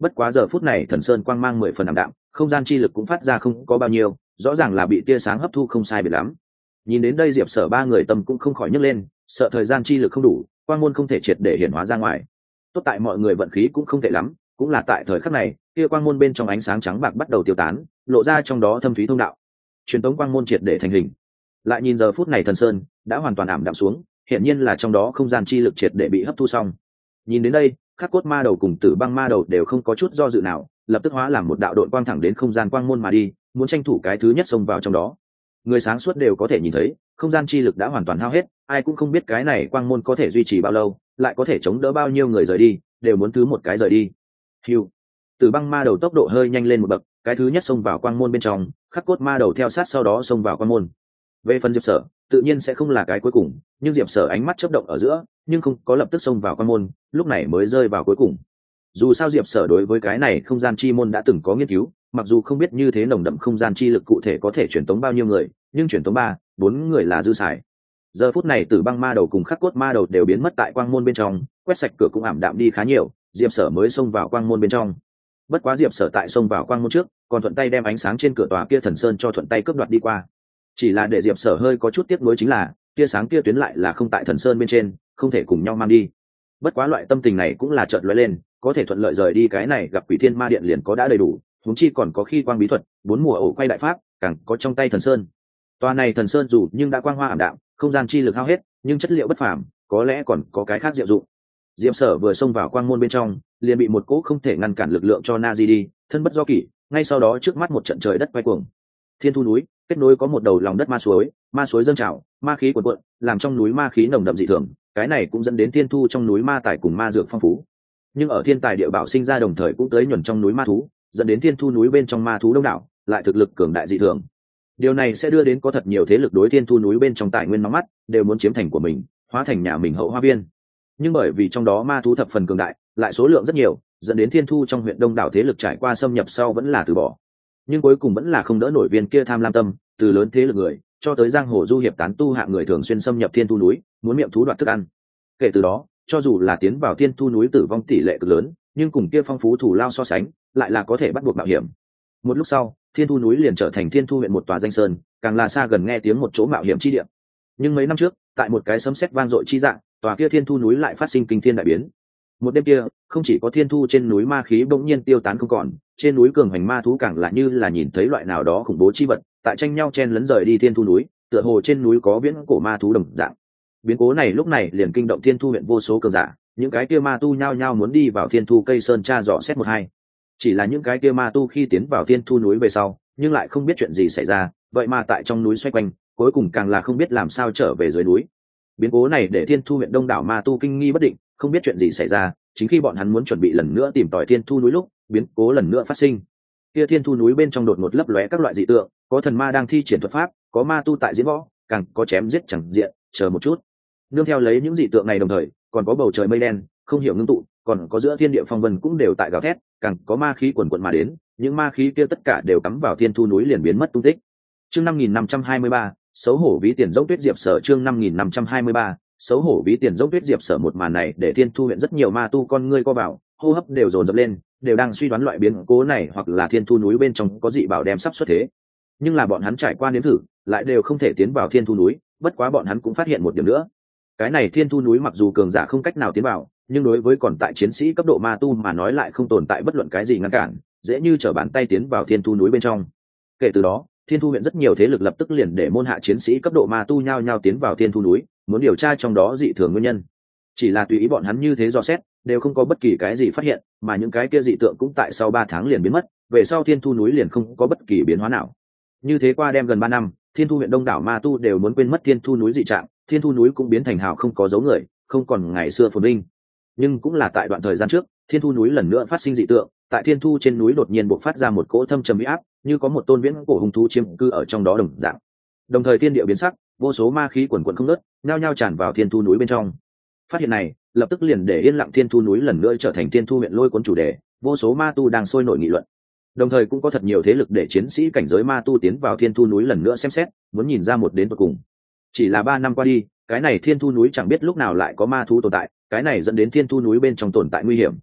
bất quá giờ phút này thần sơn quang mang 10 phần ảm đạm, không gian chi lực cũng phát ra không có bao nhiêu, rõ ràng là bị tia sáng hấp thu không sai biệt lắm. Nhìn đến đây Diệp Sở ba người tâm cũng không khỏi nhấc lên, sợ thời gian chi lực không đủ, quang môn không thể triệt để hiển hóa ra ngoài. Tốt tại mọi người vận khí cũng không tệ lắm, cũng là tại thời khắc này, kia quang môn bên trong ánh sáng trắng bạc bắt đầu tiêu tán, lộ ra trong đó thâm thúy thông đạo. Truyền tống quang môn triệt để thành hình. Lại nhìn giờ phút này thần sơn đã hoàn toàn ảm đạm xuống, hiện nhiên là trong đó không gian chi lực triệt để bị hấp thu xong. Nhìn đến đây, Khắc Cốt Ma Đầu cùng Tử Băng Ma Đầu đều không có chút do dự nào, lập tức hóa làm một đạo đội quang thẳng đến không gian quang môn mà đi, muốn tranh thủ cái thứ nhất xông vào trong đó. Người sáng suốt đều có thể nhìn thấy, không gian chi lực đã hoàn toàn hao hết, ai cũng không biết cái này quang môn có thể duy trì bao lâu, lại có thể chống đỡ bao nhiêu người rời đi, đều muốn thứ một cái rời đi. Hưu. Tử Băng Ma Đầu tốc độ hơi nhanh lên một bậc, cái thứ nhất xông vào quang môn bên trong, Khắc Cốt Ma Đầu theo sát sau đó xông vào quang môn. Về phần Diệp Sở, tự nhiên sẽ không là cái cuối cùng, nhưng Diệp Sở ánh mắt chớp động ở giữa, nhưng không có lập tức xông vào quang môn, lúc này mới rơi vào cuối cùng. Dù sao Diệp Sở đối với cái này không gian chi môn đã từng có nghiên cứu, mặc dù không biết như thế nồng đậm không gian chi lực cụ thể có thể truyền tống bao nhiêu người, nhưng truyền tống 3-4 người là dư xài. Giờ phút này Tử Băng Ma Đầu cùng Khắc Cốt Ma Đầu đều biến mất tại quang môn bên trong, quét sạch cửa cũng ảm đạm đi khá nhiều, Diệp Sở mới xông vào quang môn bên trong. Bất quá Diệp Sở tại xông vào quang môn trước, còn thuận tay đem ánh sáng trên cửa tòa kia thần sơn cho thuận tay cướp đoạt đi qua. Chỉ là để Diệp Sở hơi có chút tiếc nuối chính là, tia sáng kia tuyến lại là không tại thần sơn bên trên, không thể cùng nhau mang đi. Bất quá loại tâm tình này cũng là chợt lóe lên, có thể thuận lợi rời đi cái này gặp Quỷ Thiên Ma Điện liền có đã đầy đủ, huống chi còn có khi quang bí thuật, 4 mùa ổ quay đại pháp, càng có trong tay thần sơn. Tòa này thần sơn dù nhưng đã quang hoa ảm đạm, không gian chi lực hao hết, nhưng chất liệu bất phàm, có lẽ còn có cái khác diệu dụng. Diệp Sở vừa xông vào quang môn bên trong, liền bị một cỗ không thể ngăn cản lực lượng cho na di đi, thân bất do kỷ, ngay sau đó trước mắt một trận trời đất quay cuồng. Thiên Thu núi kết nối có một đầu lòng đất ma suối dâng trào, ma khí cuồn cuộn, làm trong núi ma khí nồng đậm dị thường, cái này cũng dẫn đến Thiên Thu trong núi ma tài cùng ma dược phong phú. Nhưng ở thiên tài địa bảo sinh ra đồng thời cũng tới nhuần trong núi ma thú, dẫn đến Thiên Thu núi bên trong ma thú đông đảo, lại thực lực cường đại dị thường. Điều này sẽ đưa đến có thật nhiều thế lực đối Thiên Thu núi bên trong tài nguyên nóng mắt, đều muốn chiếm thành của mình, hóa thành nhà mình hậu hoa viên. Nhưng bởi vì trong đó ma thú thập phần cường đại, lại số lượng rất nhiều, dẫn đến Thiên Thu trong huyện đông đảo thế lực trải qua xâm nhập sau vẫn là từ bỏ. Nhưng cuối cùng vẫn là không đỡ nổi viên kia tham lam tâm, từ lớn thế lực người cho tới giang hồ du hiệp tán tu hạng người thường xuyên xâm nhập Thiên Thu núi, muốn miệng thú đoạt thức ăn. Kể từ đó, cho dù là tiến vào Thiên Thu núi tử vong tỷ lệ cực lớn, nhưng cùng kia phong phú thủ lao so sánh, lại là có thể bắt buộc mạo hiểm. Một lúc sau, Thiên Thu núi liền trở thành Thiên Thu huyện một tòa danh sơn, càng là xa gần nghe tiếng một chỗ mạo hiểm chi địa. Nhưng mấy năm trước, tại một cái sấm sét vang dội chi dạng, tòa kia Thiên Thu núi lại phát sinh kinh thiên đại biến. Một đêm kia, không chỉ có Thiên Thu trên núi ma khí bỗng nhiên tiêu tán không còn, trên núi cường hành ma thú càng là như là nhìn thấy loại nào đó khủng bố chi vật, tại tranh nhau chen lấn rời đi Thiên Thu núi, tựa hồ trên núi có viễn cổ ma thú đồng dạng. Biến cố này lúc này liền kinh động Thiên Thu huyện vô số cường giả, những cái kia ma tu nhao nhao muốn đi vào Thiên Thu cây sơn tra dò xét một hai. Chỉ là những cái kia ma tu khi tiến vào Thiên Thu núi về sau, nhưng lại không biết chuyện gì xảy ra, vậy mà tại trong núi xoay quanh, cuối cùng càng là không biết làm sao trở về dưới núi. Biến cố này để Thiên Thu huyện đông đảo ma tu kinh nghi bất định, không biết chuyện gì xảy ra, chính khi bọn hắn muốn chuẩn bị lần nữa tìm tòi Thiên Thu núi lúc, biến cố lần nữa phát sinh. Kia Thiên Thu núi bên trong đột ngột lấp lóe các loại dị tượng, có thần ma đang thi triển thuật pháp, có ma tu tại diễn võ, càng có chém giết chẳng diện, chờ một chút. Nương theo lấy những dị tượng này đồng thời, còn có bầu trời mây đen, không hiểu ngưng tụ, còn có giữa thiên địa phong vân cũng đều tại gào thét, càng có ma khí quần quần mà đến, những ma khí kia tất cả đều cắm vào Thiên Thu núi liền biến mất tung tích. Chương 5523, xấu hổ ví tiền dốc tuyết Diệp Sở. Chương 5523, xấu hổ ví tiền dốc tuyết Diệp Sở. Một màn này để Thiên Thu huyện rất nhiều ma tu con ngươi co vào, hô hấp đều dồn dập lên, đều đang suy đoán loại biến cố này hoặc là Thiên Thu núi bên trong có dị bảo đem sắp xuất thế. Nhưng là bọn hắn trải qua nếm thử, lại đều không thể tiến vào Thiên Thu núi, bất quá bọn hắn cũng phát hiện một điểm nữa. Cái này Thiên Thu núi mặc dù cường giả không cách nào tiến vào, nhưng đối với còn tại chiến sĩ cấp độ ma tu mà nói lại không tồn tại bất luận cái gì ngăn cản, dễ như trở bàn tay tiến vào Thiên Thu núi bên trong. Kể từ đó, Thiên Thu huyện rất nhiều thế lực lập tức liền để môn hạ chiến sĩ cấp độ ma tu nhao nhao tiến vào Thiên Thu núi, muốn điều tra trong đó dị thường nguyên nhân. Chỉ là tùy ý bọn hắn như thế dò xét, đều không có bất kỳ cái gì phát hiện, mà những cái kia dị tượng cũng tại sau 3 tháng liền biến mất, về sau Thiên Thu núi liền không có bất kỳ biến hóa nào. Như thế qua đem gần 3 năm, Thiên Thu huyện đông đảo ma tu đều muốn quên mất Thiên Thu núi dị trạng, Thiên Thu núi cũng biến thành hào không có dấu người, không còn ngày xưa phồn vinh. Nhưng cũng là tại đoạn thời gian trước, Thiên Thu núi lần nữa phát sinh dị tượng, tại Thiên Thu trên núi đột nhiên bộc phát ra một cỗ thâm trầm uy áp, như có một tôn viễn cổ hung thú chiếm cư ở trong đó đồng dạng. Đồng thời thiên địa biến sắc, vô số ma khí quần quần không ngớt, nhao nhao tràn vào Thiên Thu núi bên trong. Phát hiện này, lập tức liền để yên lặng Thiên Thu núi lần nữa trở thành Thiên Thu huyện lôi cuốn chủ đề, vô số ma tu đang sôi nổi nghị luận. Đồng thời cũng có thật nhiều thế lực để chiến sĩ cảnh giới ma tu tiến vào Thiên Thu núi lần nữa xem xét, muốn nhìn ra một đến tận cùng. Chỉ là 3 năm qua đi, cái này Thiên Thu núi chẳng biết lúc nào lại có ma thú tồn tại, cái này dẫn đến Thiên Thu núi bên trong tồn tại nguy hiểm.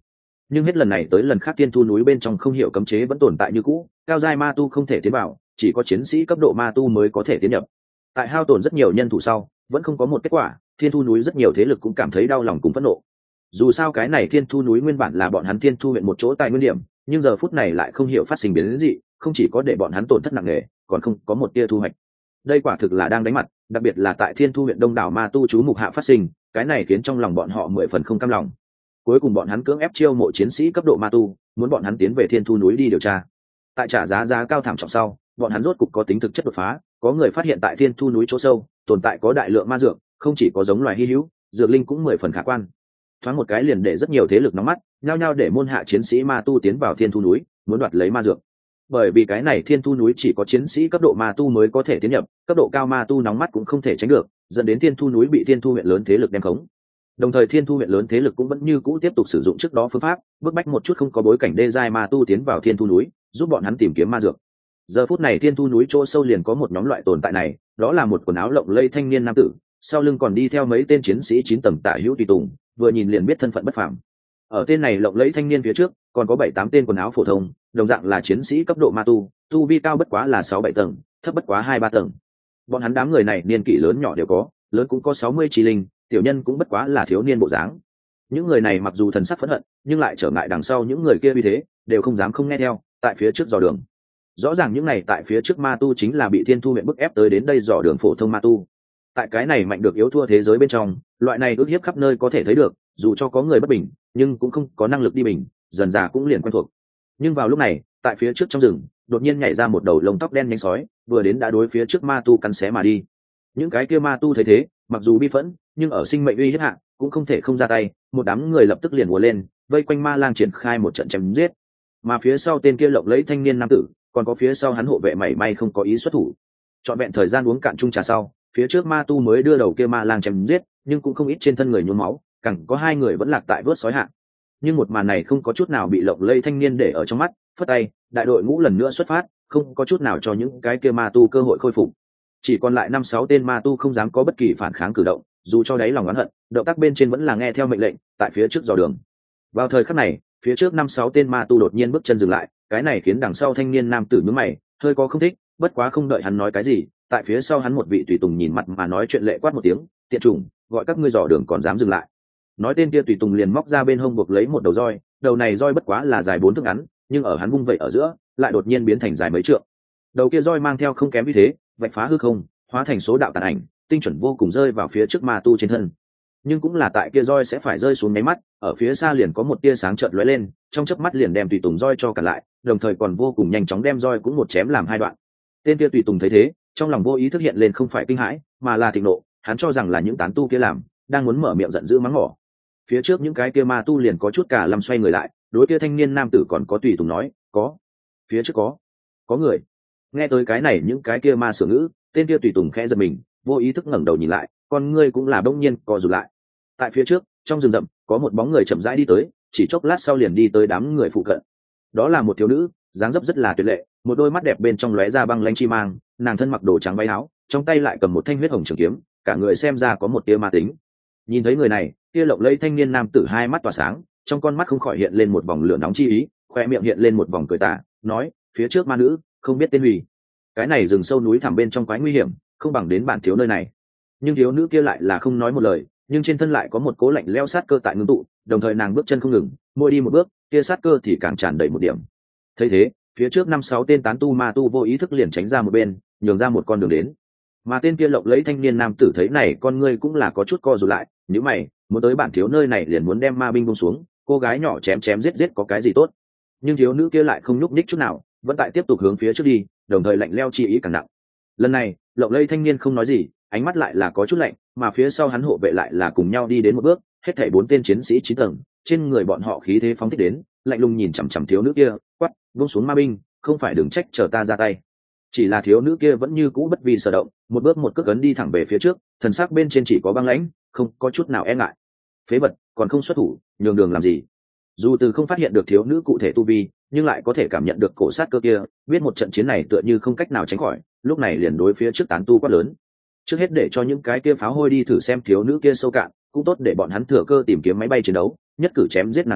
nhưng hết lần này tới lần khác thiên thu núi bên trong không hiểu cấm chế vẫn tồn tại như cũ, cao giai ma tu không thể tiến vào, chỉ có chiến sĩ cấp độ ma tu mới có thể tiến nhập. Tại hao tổn rất nhiều nhân thủ sau vẫn không có một kết quả, thiên thu núi rất nhiều thế lực cũng cảm thấy đau lòng cùng phẫn nộ. Dù sao cái này thiên thu núi nguyên bản là bọn hắn thiên thu huyện một chỗ tài nguyên điểm, nhưng giờ phút này lại không hiểu phát sinh biến gì, không chỉ có để bọn hắn tổn thất nặng nề, còn không có một tia thu hoạch. Đây quả thực là đang đánh mặt, đặc biệt là tại thiên thu huyện đông đảo ma tu chú mục hạ phát sinh, cái này khiến trong lòng bọn họ 10 phần không cam lòng. Cuối cùng bọn hắn cưỡng ép chiêu mộ chiến sĩ cấp độ ma tu, muốn bọn hắn tiến về thiên thu núi đi điều tra. Tại trả giá cao thảm trọng sau, bọn hắn rốt cục có tính thực chất đột phá, có người phát hiện tại thiên thu núi chỗ sâu tồn tại có đại lượng ma dược, không chỉ có giống loài hy hữu, dược linh cũng 10 phần khả quan. Thoáng một cái liền để rất nhiều thế lực nóng mắt, nhao nhao để môn hạ chiến sĩ ma tu tiến vào thiên thu núi, muốn đoạt lấy ma dược. Bởi vì cái này thiên thu núi chỉ có chiến sĩ cấp độ ma tu mới có thể tiến nhập, cấp độ cao ma tu nóng mắt cũng không thể tránh được, dẫn đến thiên thu núi bị thiên thu huyện lớn thế lực đem khống. Đồng thời thiên thu huyện lớn thế lực cũng vẫn như cũ tiếp tục sử dụng trước đó phương pháp, bức bách một chút không có bối cảnh đê giai ma tu tiến vào thiên thu núi, giúp bọn hắn tìm kiếm ma dược. Giờ phút này thiên thu núi chỗ sâu liền có một nhóm loại tồn tại này, đó là một quần áo lộng lẫy thanh niên nam tử, sau lưng còn đi theo mấy tên chiến sĩ 9 tầng tả hữu tùy tùng, vừa nhìn liền biết thân phận bất phàm. Ở tên này lộng lẫy thanh niên phía trước còn có 7-8 tên quần áo phổ thông, đồng dạng là chiến sĩ cấp độ ma tu vi cao bất quá là 6-7 tầng, thấp bất quá 2-3 tầng. Bọn hắn đám người này niên kỷ lớn nhỏ đều có, lớn cũng có 60 trí linh, tiểu nhân cũng bất quá là thiếu niên bộ dáng. Những người này mặc dù thần sắc phẫn hận, nhưng lại trở ngại đằng sau những người kia vì thế, đều không dám không nghe theo, tại phía trước dò đường. Rõ ràng những này tại phía trước ma tu chính là bị thiên thu huyện bức ép tới đến đây dò đường phổ thông ma tu. Tại cái này mạnh được yếu thua thế giới bên trong, loại này ức hiếp khắp nơi có thể thấy được, dù cho có người bất bình, nhưng cũng không có năng lực đi bình, dần dà cũng liền quen thuộc. Nhưng vào lúc này, tại phía trước trong rừng, đột nhiên nhảy ra một đầu lông tóc đen nhanh sói, vừa đến đã đối phía trước ma tu cắn xé mà đi. Những cái kia ma tu thấy thế, mặc dù bi phẫn, nhưng ở sinh mệnh uy hiếp hạ, cũng không thể không ra tay, một đám người lập tức liền ùa lên, vây quanh ma lang triển khai một trận chém giết. Mà phía sau tên kia lộng lẫy thanh niên nam tử, còn có phía sau hắn hộ vệ mảy may không có ý xuất thủ. Trọn vẹn thời gian uống cạn chung trà sau, phía trước ma tu mới đưa đầu kia ma lang chém giết, nhưng cũng không ít trên thân người nhuốm máu, càng có 2 người vẫn lạc tại vớt sói hạ. Nhưng một màn này không có chút nào bị lộng lẫy thanh niên để ở trong mắt, phất tay, đại đội ngũ lần nữa xuất phát, không có chút nào cho những cái kia ma tu cơ hội khôi phục. Chỉ còn lại 5-6 tên ma tu không dám có bất kỳ phản kháng cử động, dù cho đáy lòng oán hận, động tác bên trên vẫn là nghe theo mệnh lệnh, tại phía trước dò đường. Vào thời khắc này, phía trước 5-6 tên ma tu đột nhiên bước chân dừng lại, cái này khiến đằng sau thanh niên nam tử nhướng mày, hơi có không thích, bất quá không đợi hắn nói cái gì, tại phía sau hắn một vị tùy tùng nhìn mặt mà nói chuyện lệ quát một tiếng, tiện chủng, gọi các ngươi dò đường còn dám dừng lại. Nói tên kia tùy tùng liền móc ra bên hông buộc lấy một đầu roi, đầu này roi bất quá là dài 4 thước ngắn, nhưng ở hắn vung vậy ở giữa, lại đột nhiên biến thành dài mấy trượng. Đầu kia roi mang theo không kém như thế, vạch phá hư không, hóa thành số đạo tàn ảnh, tinh chuẩn vô cùng rơi vào phía trước ma tu trên thân. Nhưng cũng là tại kia roi sẽ phải rơi xuống mấy mắt, ở phía xa liền có một tia sáng chợt lóe lên, trong chớp mắt liền đem tùy tùng roi cho cả lại, đồng thời còn vô cùng nhanh chóng đem roi cũng một chém làm 2 đoạn. Tên kia tùy tùng thấy thế, trong lòng vô ý thức hiện lên không phải kinh hãi, mà là thịnh nộ, hắn cho rằng là những tán tu kia làm, đang muốn mở miệng giận dữ mắng mỏ. Phía trước những cái kia ma tu liền có chút cả lâm xoay người lại, đối kia thanh niên nam tử còn có tùy tùng nói, có, phía trước có người. Nghe tới cái này những cái kia ma sửa ngữ, tên kia tùy tùng khẽ giật mình, vô ý thức ngẩng đầu nhìn lại, con ngươi cũng là bỗng nhiên co rụt lại. Tại phía trước, trong rừng rậm, có một bóng người chậm rãi đi tới, chỉ chốc lát sau liền đi tới đám người phụ cận. Đó là một thiếu nữ, dáng dấp rất là tuyệt lệ, một đôi mắt đẹp bên trong lóe ra băng lãnh chi mang, nàng thân mặc đồ trắng váy áo, trong tay lại cầm một thanh huyết hồng trường kiếm, cả người xem ra có một tia ma tính. Nhìn thấy người này, kia lộng lẫy thanh niên nam tử 2 mắt tỏa sáng, trong con mắt không khỏi hiện lên một vòng lửa nóng chi ý, khoe miệng hiện lên một vòng cười tà, nói, phía trước ma nữ, không biết tên hủy. Cái này rừng sâu núi thẳm bên trong quái nguy hiểm, không bằng đến bản thiếu nơi này. Nhưng thiếu nữ kia lại là không nói một lời, nhưng trên thân lại có một cố lạnh lẽo sát cơ tại ngưng tụ, đồng thời nàng bước chân không ngừng, mỗi đi một bước, kia sát cơ thì càng tràn đầy một điểm. Thấy thế, phía trước 5-6 tên tán tu ma tu vô ý thức liền tránh ra một bên, nhường ra một con đường đến. Mà tên kia lộng lẫy thanh niên nam tử thấy này, con ngươi cũng là có chút co rụt lại, nếu mày, muốn tới bản thiếu nơi này liền muốn đem ma binh buông xuống, cô gái nhỏ chém chém giết giết có cái gì tốt. Nhưng thiếu nữ kia lại không nhúc nhích chút nào, vẫn tại tiếp tục hướng phía trước đi, đồng thời lạnh lẽo chi ý càng nặng. Lần này, lộng lẫy thanh niên không nói gì, ánh mắt lại là có chút lạnh, mà phía sau hắn hộ vệ lại là cùng nhau đi đến một bước, hết thảy 4 tên chiến sĩ 9 tầng, trên người bọn họ khí thế phóng thích đến, lạnh lùng nhìn chằm chằm thiếu nữ kia, quát, buông xuống ma binh, không phải đừng trách chờ ta ra tay. Chỉ là thiếu nữ kia vẫn như cũ bất vi sở động, một bước một cước ấn đi thẳng về phía trước, thần sắc bên trên chỉ có băng lãnh, không có chút nào e ngại. Phế vật, còn không xuất thủ, nhường đường làm gì? Dù từ không phát hiện được thiếu nữ cụ thể tu vi, nhưng lại có thể cảm nhận được cổ sát cơ kia, biết một trận chiến này tựa như không cách nào tránh khỏi, lúc này liền đối phía trước tán tu quát lớn. Trước hết để cho những cái kia pháo hôi đi thử xem thiếu nữ kia sâu cạn, cũng tốt để bọn hắn thừa cơ tìm kiếm máy bay chiến đấu, nhất cử chém giết nàng này,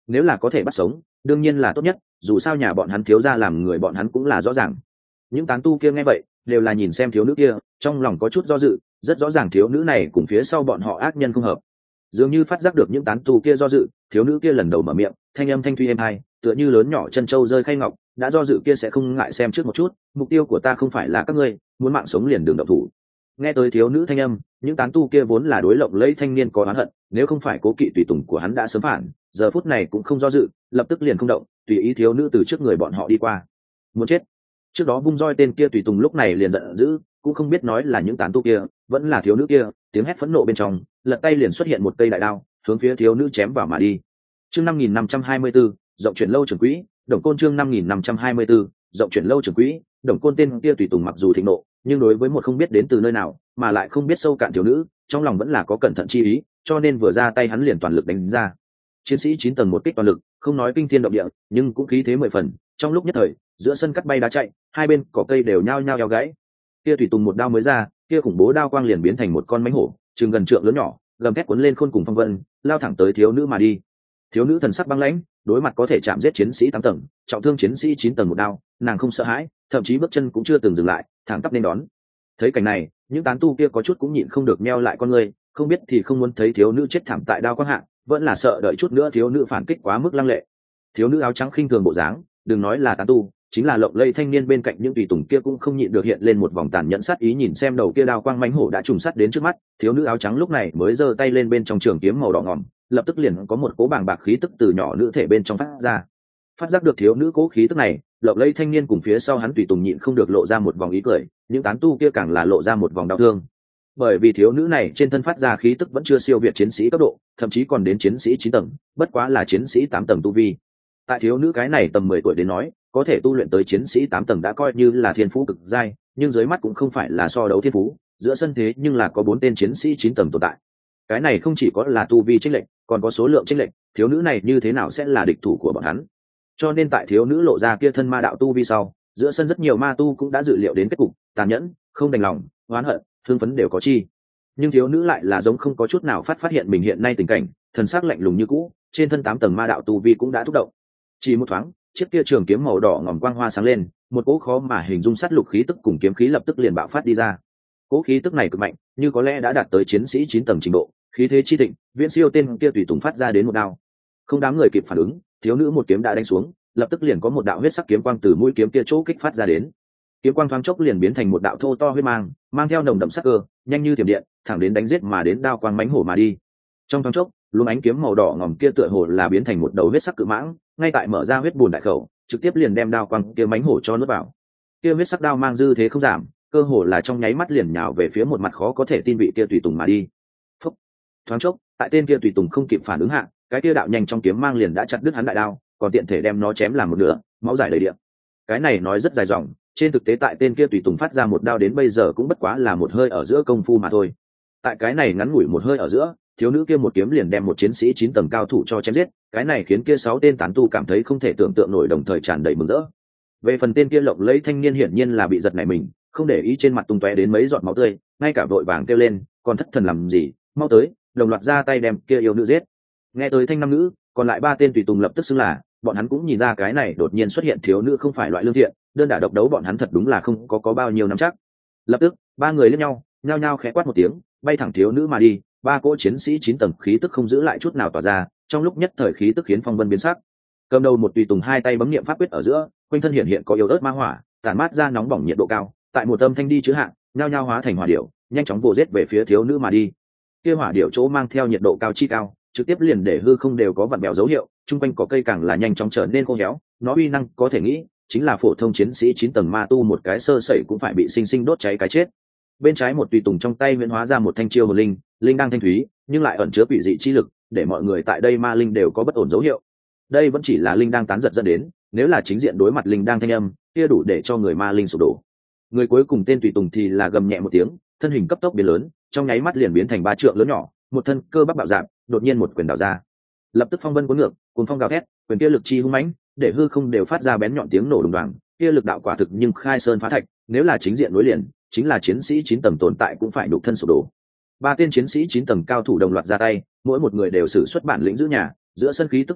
nếu là có thể bắt sống đương nhiên là tốt nhất, dù sao nhà bọn hắn thiếu gia làm người bọn hắn cũng là rõ ràng. Những tán tu kia nghe vậy đều là nhìn xem thiếu nữ kia, trong lòng có chút do dự, rất rõ ràng thiếu nữ này cùng phía sau bọn họ ác nhân không hợp. Dường như phát giác được những tán tu kia do dự, thiếu nữ kia lần đầu mở miệng, thanh âm thanh thuy êm hai, tựa như lớn nhỏ chân châu rơi khay ngọc, đã do dự kia sẽ không ngại xem trước một chút, mục tiêu của ta không phải là các ngươi, muốn mạng sống liền đường động thủ. Nghe tới thiếu nữ thanh âm, những tán tu kia vốn là đối lộng lẫy thanh niên có oán hận, nếu không phải cố kỵ tùy tùng của hắn đã sớm phản, giờ phút này cũng không do dự, lập tức liền không động, tùy ý thiếu nữ từ trước người bọn họ đi qua. Muốn chết. Trước đó vung roi tên kia tùy tùng lúc này liền giận dữ, cũng không biết nói là những tán tu kia vẫn là thiếu nữ kia, tiếng hét phẫn nộ bên trong, lật tay liền xuất hiện một cây đại đao, hướng phía thiếu nữ chém vào mà đi. Chương 5524, rộng chuyển lâu trưởng quỹ, Đồng Côn. Chương 5524, rộng chuyển lâu trưởng quỹ, Đồng Côn. Tên kia tùy tùng mặc dù thịnh nộ, nhưng đối với một không biết đến từ nơi nào, mà lại không biết sâu cạn thiếu nữ, trong lòng vẫn là có cẩn thận chi ý, cho nên vừa ra tay hắn liền toàn lực đánh ra. Chiến sĩ 9 tầng một kích toàn lực, không nói kinh thiên động địa, nhưng cũng khí thế 10 phần, trong lúc nhất thời, giữa sân cắt bay đá chạy, hai bên cỏ cây đều nhao nhao eo gãy. Kia tùy tùng một đao mới ra, kia khủng bố đao quang liền biến thành một con mãnh hổ, chừng gần trượng lớn nhỏ, gầm thét cuốn lên khôn cùng phong vân, lao thẳng tới thiếu nữ mà đi. Thiếu nữ thần sắc băng lãnh, đối mặt có thể chạm giết chiến sĩ 8 tầng, trọng thương chiến sĩ 9 tầng một đao, nàng không sợ hãi, thậm chí bước chân cũng chưa từng dừng lại, thẳng tắp nên đón. Thấy cảnh này, những tán tu kia có chút cũng nhịn không được meo lại con người, không biết thì không muốn thấy thiếu nữ chết thảm tại đao quang hạ, vẫn là sợ đợi chút nữa thiếu nữ phản kích quá mức lăng lệ. Thiếu nữ áo trắng khinh thường bộ dáng, đừng nói là tán tu, chính là lộng lây thanh niên bên cạnh những tùy tùng kia cũng không nhịn được hiện lên một vòng tàn nhẫn sát ý, nhìn xem đầu kia đao quang mãnh hổ đã trùng sát đến trước mắt, thiếu nữ áo trắng lúc này mới giơ tay lên bên trong trường kiếm màu đỏ ngòm, lập tức liền có một cỗ bàng bạc khí tức từ nhỏ nữ thể bên trong phát ra. Phát giác được thiếu nữ cố khí tức này, lộng lây thanh niên cùng phía sau hắn tùy tùng nhịn không được lộ ra một vòng ý cười, những tán tu kia càng là lộ ra một vòng đau thương, bởi vì thiếu nữ này trên thân phát ra khí tức vẫn chưa siêu việt chiến sĩ cấp độ, thậm chí còn đến chiến sĩ 9 tầng, bất quá là chiến sĩ 8 tầng tu vi. Tại thiếu nữ cái này tầm 10 tuổi đến nói, có thể tu luyện tới chiến sĩ 8 tầng đã coi như là thiên phú cực giai, nhưng dưới mắt cũng không phải là so đấu thiên phú, giữa sân thế nhưng là có 4 tên chiến sĩ 9 tầng tồn tại. Cái này không chỉ có là tu vi chênh lệch, còn có số lượng chênh lệch, thiếu nữ này như thế nào sẽ là địch thủ của bọn hắn. Cho nên tại thiếu nữ lộ ra kia thân ma đạo tu vi sau, giữa sân rất nhiều ma tu cũng đã dự liệu đến kết cục, tàn nhẫn, không đành lòng, oán hận, thương phấn đều có chi. Nhưng thiếu nữ lại là giống không có chút nào phát hiện mình hiện nay tình cảnh, thần sắc lạnh lùng như cũ, trên thân 8 tầng ma đạo tu vi cũng đã thúc động. Chỉ một thoáng, chiếc kia trường kiếm màu đỏ ngòm quang hoa sáng lên, một cỗ khó mà hình dung sát lục khí tức cùng kiếm khí lập tức liền bạo phát đi ra. Cỗ khí tức này cực mạnh, như có lẽ đã đạt tới chiến sĩ 9 tầng trình độ, khí thế chi thịnh, viễn siêu tên kia tùy tùng phát ra đến một đao. Không đám người kịp phản ứng, thiếu nữ một kiếm đã đánh xuống, lập tức liền có một đạo huyết sắc kiếm quang từ mũi kiếm kia chỗ kích phát ra đến. Kiếm quang thoáng chốc liền biến thành một đạo thô to huyết mang, mang theo nồng đậm sắc cơ, nhanh như thiểm điện, thẳng đến đánh giết mà đến đao quang mãnh hổ mà đi. Trong thoáng chốc, luồng ánh kiếm màu đỏ ngòm kia tựa hồ là biến thành một đầu huyết sắc cự mãng, ngay tại mở ra huyết bùn đại khẩu, trực tiếp liền đem đao quang kia mãnh hổ cho nuốt vào. Kia huyết sắc đao mang dư thế không giảm, cơ hồ là trong nháy mắt liền nhào về phía một mặt khó có thể tin vị kia tùy tùng mà đi. Phốc. Thoáng chốc, tại tên kia tùy tùng không kịp phản ứng hạ, cái kia đạo nhanh trong kiếm mang liền đã chặt đứt hắn đại đao, còn tiện thể đem nó chém làm một nửa, máu rải đầy địa. Cái này nói rất dài dòng, trên thực tế tại tên kia tùy tùng phát ra một đao đến bây giờ cũng bất quá là một hơi ở giữa công phu mà thôi. Tại cái này ngắn ngủi một hơi ở giữa, thiếu nữ kia một kiếm liền đem một chiến sĩ 9 tầng cao thủ cho chém giết, cái này khiến kia 6 tên tán tu cảm thấy không thể tưởng tượng nổi, đồng thời tràn đầy mừng rỡ. Về phần tên kia lộng lẫy thanh niên hiển nhiên là bị giật nảy mình, không để ý trên mặt tung tóe đến mấy giọt máu tươi, ngay cả vội vàng kêu lên, còn thất thần làm gì, mau tới, đồng loạt ra tay đem kia yêu nữ giết. Nghe tới thanh nam nữ, còn lại 3 tên tùy tùng lập tức xưng là, bọn hắn cũng nhìn ra cái này đột nhiên xuất hiện thiếu nữ không phải loại lương thiện, đơn đả độc đấu bọn hắn thật đúng là không có bao nhiêu nắm chắc. Lập tức, 3 người liếc nhau, nhao nhao khẽ quát một tiếng, bay thẳng thiếu nữ mà đi. 3 cỗ chiến sĩ 9 tầng khí tức không giữ lại chút nào tỏa ra, trong lúc nhất thời khí tức khiến phong vân biến sắc. Cầm đầu một tùy tùng hai tay bấm niệm pháp quyết ở giữa, quanh thân hiện có yếu ớt ma hỏa, tản mát ra nóng bỏng nhiệt độ cao, tại một âm thanh đi chứa hạng, nhao nhao hóa thành hỏa điểu, nhanh chóng vồ giết về phía thiếu nữ mà đi. Kia hỏa điểu chỗ mang theo nhiệt độ cao chi cao, trực tiếp liền để hư không đều có vặn bèo dấu hiệu, trung quanh cỏ cây càng là nhanh chóng trở nên khô héo, nó uy năng có thể nghĩ, chính là phổ thông chiến sĩ 9 tầng ma tu một cái sơ sẩy cũng phải bị sinh sinh đốt cháy cái chết. Bên trái một tùy tùng trong tay huyễn hóa ra một thanh chiêu hồn linh, linh đang thanh thúy, nhưng lại ẩn chứa quỷ dị chi lực, để mọi người tại đây ma linh đều có bất ổn dấu hiệu. Đây vẫn chỉ là linh đang tán giật dẫn đến, nếu là chính diện đối mặt linh đang thanh âm, kia đủ để cho người ma linh sụp đổ. Người cuối cùng tên tùy tùng thì là gầm nhẹ một tiếng, thân hình cấp tốc biến lớn, trong nháy mắt liền biến thành 3 trượng lớn nhỏ, một thân cơ bắp bạo dạn, đột nhiên một quyền đảo ra. Lập tức phong vân cuốn ngược, cuồng phong gào thét, quyền kia lực chi hung mãnh, để hư không đều phát ra bén nhọn tiếng nổ đùng đoàng, kia lực đạo quả thực nhưng khai sơn phá thạch, nếu là chính diện đối liền, chính là chiến sĩ 9 tầng tồn tại cũng phải đục thân sụp đổ. 3 tên chiến sĩ 9 tầng cao thủ đồng loạt ra tay, mỗi một người đều sử xuất bản lĩnh giữ nhà, giữa sân khí tức của bạo,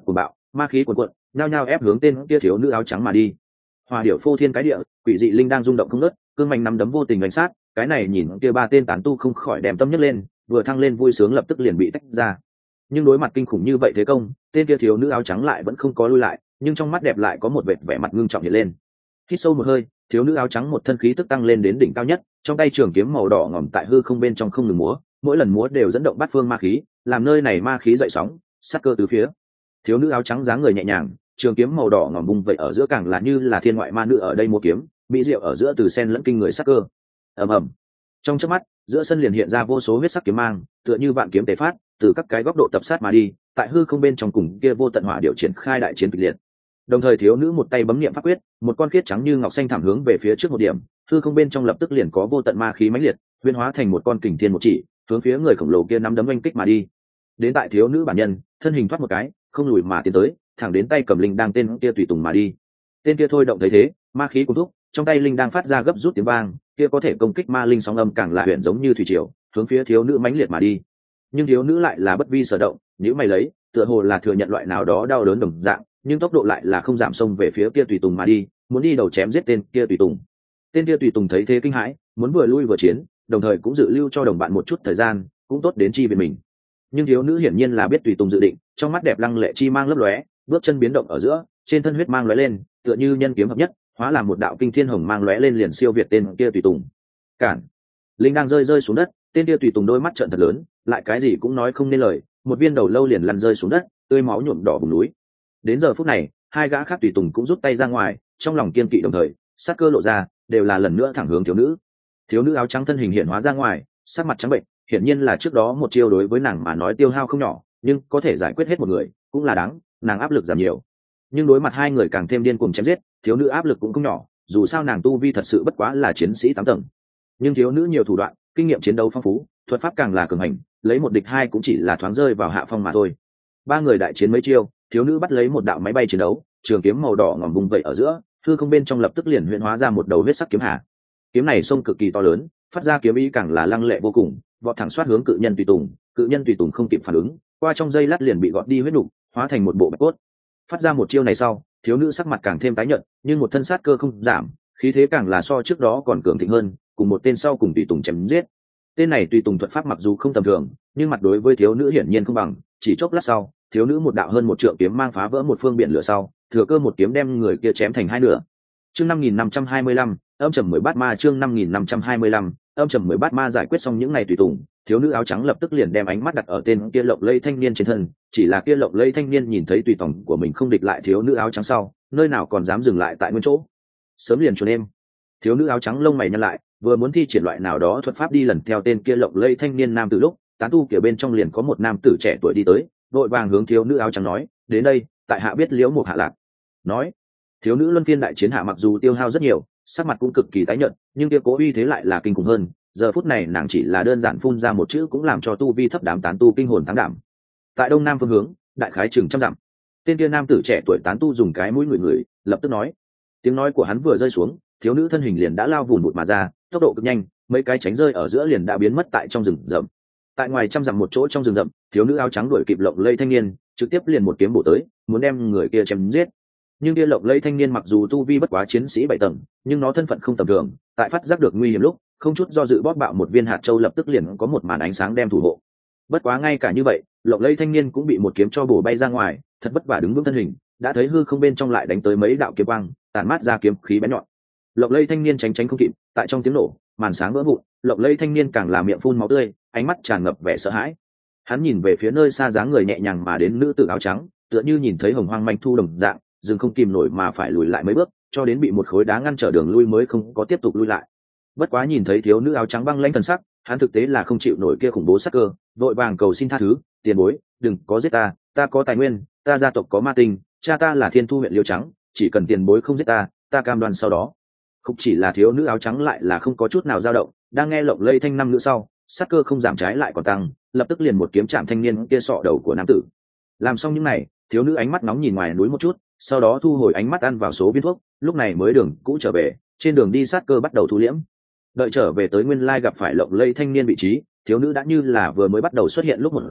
ma khí cuồn cuộn nhao nhao ép hướng tên kia thiếu nữ áo trắng mà đi. Hỏa điệu phô thiên cái địa, quỷ dị linh đang rung động không ngớt, cương mạnh nắm đấm vô tình đánh sát, cái này nhìn kia ba tên tán tu không khỏi đem tâm nhấc lên, vừa thăng lên vui sướng lập tức liền bị tách ra. Nhưng đối mặt kinh khủng như vậy thế công, tên kia thiếu nữ áo trắng lại vẫn không có lui lại, nhưng trong mắt đẹp lại có một vẻ mặt ngưng trọng hiện lên. Hít sâu một hơi, thiếu nữ áo trắng một thân khí tức tăng lên đến đỉnh cao nhất, trong tay trường kiếm màu đỏ ngòm tại hư không bên trong không ngừng múa, mỗi lần múa đều dẫn động bát phương ma khí, làm nơi này ma khí dậy sóng, sát cơ từ phía. Thiếu nữ áo trắng dáng người nhẹ nhàng, trường kiếm màu đỏ ngòm bung vậy ở giữa càng là như là thiên ngoại ma nữ ở đây múa kiếm, mỹ diệu ở giữa từ sen lẫn kinh người sát cơ. Ầm ầm. Trong chớp mắt, giữa sân liền hiện ra vô số huyết sắc kiếm mang, tựa như vạn kiếm tề phát, từ các cái góc độ tập sát mà đi, tại hư không bên trong cùng kia vô tận hỏa điệu triển khai đại chiến kịch liệt. Đồng thời thiếu nữ một tay bấm niệm pháp quyết, một con khiết trắng như ngọc xanh thảm hướng về phía trước một điểm, hư không bên trong lập tức liền có vô tận ma khí mãnh liệt, huyễn hóa thành một con kình thiên một chỉ, hướng phía người khổng lồ kia nắm đấm oanh kích mà đi. Đến tại thiếu nữ bản nhân, thân hình thoát một cái, không lùi mà tiến tới, thẳng đến tay cầm linh đang tên kia tùy tùng mà đi. Tên kia thôi động thấy thế, ma khí cuồn thúc, trong tay linh đang phát ra gấp rút tiếng vang, kia có thể công kích ma linh sóng âm càng là huyền giống như thủy triều, hướng phía thiếu nữ mãnh liệt mà đi. Nhưng thiếu nữ lại là bất vi sở động, nếu mày lấy, tựa hồ là thừa nhận loại nào đó đau đớn đồng dạng, nhưng tốc độ lại là không giảm, xông về phía kia tùy tùng mà đi, muốn đi đầu chém giết tên kia tùy tùng. Tên kia tùy tùng thấy thế kinh hãi, muốn vừa lui vừa chiến, đồng thời cũng dự lưu cho đồng bạn một chút thời gian, cũng tốt đến chi về mình. Nhưng thiếu nữ hiển nhiên là biết tùy tùng dự định, trong mắt đẹp lăng lệ chi mang lấp lóe, bước chân biến động ở giữa, trên thân huyết mang lóe lên, tựa như nhân kiếm hợp nhất, hóa làm một đạo kinh thiên hồng mang lóe lên liền siêu việt tên kia tùy tùng. Cản! Linh đang rơi xuống đất, tên kia tùy tùng đôi mắt trợn thật lớn, lại cái gì cũng nói không nên lời, một viên đầu lâu liền lăn rơi xuống đất, tươi máu nhuộm đỏ vùng núi. Đến giờ phút này, hai gã khác tùy tùng cũng rút tay ra ngoài, trong lòng kiên kỵ đồng thời, sát cơ lộ ra, đều là lần nữa thẳng hướng thiếu nữ. Thiếu nữ áo trắng thân hình hiện hóa ra ngoài, sắc mặt trắng bệnh, hiển nhiên là trước đó một chiêu đối với nàng mà nói tiêu hao không nhỏ, nhưng có thể giải quyết hết một người, cũng là đáng, nàng áp lực giảm nhiều. Nhưng đối mặt hai người càng thêm điên cuồng chém giết, thiếu nữ áp lực cũng không nhỏ, dù sao nàng tu vi thật sự bất quá là chiến sĩ 8 tầng. Nhưng thiếu nữ nhiều thủ đoạn, kinh nghiệm chiến đấu phong phú, thuật pháp càng là cường hành, lấy một địch hai cũng chỉ là thoáng rơi vào hạ phong mà thôi. Ba người đại chiến mấy chiêu, thiếu nữ bắt lấy một đạo máy bay chiến đấu, trường kiếm màu đỏ ngòm vùng vậy ở giữa, hư không bên trong lập tức liền huyễn hóa ra một đầu huyết sắc kiếm hà. Kiếm này xông cực kỳ to lớn, phát ra kiếm ý càng là lăng lệ vô cùng, vọt thẳng xoát hướng cự nhân tùy tùng không kịp phản ứng, qua trong giây lát liền bị gọt đi huyết nục, hóa thành một bộ bạch cốt. Phát ra một chiêu này sau, thiếu nữ sắc mặt càng thêm tái nhợt, nhưng một thân sát cơ không giảm, khí thế càng là so trước đó còn cường thịnh hơn, cùng một tên sau cùng tùy tùng chém giết. Tên này tùy tùng thuật pháp mặc dù không tầm thường, nhưng mặt đối với thiếu nữ hiển nhiên không bằng, chỉ chốc lát sau, thiếu nữ một đạo hơn một trượng kiếm mang phá vỡ một phương biển lửa sau, thừa cơ một kiếm đem người kia chém thành hai nửa. Chương 5525, âm trầm 10 bát ma. Chương 5525, âm trầm 10 bát ma. Giải quyết xong những ngày tùy tùng, thiếu nữ áo trắng lập tức liền đem ánh mắt đặt ở tên kia lộng lây thanh niên trên thân. Chỉ là kia lộng lây thanh niên nhìn thấy tùy tùng của mình không địch lại thiếu nữ áo trắng sau, nơi nào còn dám dừng lại tại nguyên chỗ, sớm liền chuồn em. Thiếu nữ áo trắng lông mày nhăn lại, vừa muốn thi triển loại nào đó thuật pháp đi lần theo tên kia lộng lây thanh niên nam tử lúc, tán tu kia bên trong liền có một nam tử trẻ tuổi đi tới, vội vàng hướng thiếu nữ áo trắng nói, đến đây, tại hạ biết liễu một hạ lạc. Nói, thiếu nữ luân phiên đại chiến hạ mặc dù tiêu hao rất nhiều, sắc mặt cũng cực kỳ tái nhợt, nhưng kia cố uy thế lại là kinh khủng hơn. Giờ phút này nàng chỉ là đơn giản phun ra một chữ cũng làm cho tu vi thấp đám tán tu kinh hồn táng đảm. Tại đông nam phương hướng, đại khái chừng 100 dặm, tên kia nam tử trẻ tuổi tán tu dùng cái mũi người lập tức nói. Tiếng nói của hắn vừa rơi xuống, thiếu nữ thân hình liền đã lao vùn vụt mà ra, tốc độ cực nhanh, mấy cái tránh rơi ở giữa liền đã biến mất tại trong rừng rậm. Tại ngoài 100 dặm một chỗ trong rừng rậm, thiếu nữ áo trắng đuổi kịp lộng lây thanh niên, trực tiếp liền một kiếm bổ tới, muốn đem người kia chém giết. Nhưng kia lộng lây thanh niên mặc dù tu vi bất quá chiến sĩ 7 tầng, nhưng nó thân phận không tầm thường, tại phát giác được nguy hiểm lúc, không chút do dự bóp bạo một viên hạt châu lập tức liền có một màn ánh sáng đem thủ hộ. Bất quá ngay cả như vậy, lộng lây thanh niên cũng bị một kiếm cho bổ bay ra ngoài, thật vất vả đứng vững thân hình, đã thấy hư không bên trong lại đánh tới mấy đạo kiếm quang, tản mát ra kiếm khí bén nhọn. Lộng lây thanh niên tránh không kịp, tại trong tiếng nổ, màn sáng vỡ vụn, lộng lây thanh niên càng là miệng phun máu tươi, ánh mắt tràn ngập vẻ sợ hãi. Hắn nhìn về phía nơi xa dáng người nhẹ nhàng mà đến nữ tử áo trắng, tựa như nhìn thấy hồng hoang manh thu đồng dạng, dừng không kìm nổi mà phải lùi lại mấy bước, cho đến bị một khối đá ngăn trở đường lui mới không có tiếp tục lui lại. Bất quá nhìn thấy thiếu nữ áo trắng băng lãnh thần sắc, hắn thực tế là không chịu nổi kia khủng bố sắc cơ, vội vàng cầu xin tha thứ, tiền bối, đừng có giết ta, ta có tài nguyên, ta gia tộc có ma tinh, cha ta là Thiên Thu huyện Liêu Trắng, chỉ cần tiền bối không giết ta, ta cam đoan sau đó. Không chỉ là thiếu nữ áo trắng lại là không có chút nào dao động, đang nghe lộng lây thanh năm nữ sau, sắc cơ không giảm trái lại còn tăng, lập tức liền một kiếm chạm thanh niên kia sọ đầu của nam tử. Làm xong những này, thiếu nữ ánh mắt nóng nhìn ngoài núi một chút, sau đó thu hồi ánh mắt ăn vào số viên thuốc, lúc này mới đường cũ trở về, trên đường đi sát cơ bắt đầu thu liễm. Đợi trở về tới nguyên lai gặp phải lộng lây thanh niên vị trí, thiếu nữ đã như là vừa mới bắt đầu xuất hiện lúc một dạng,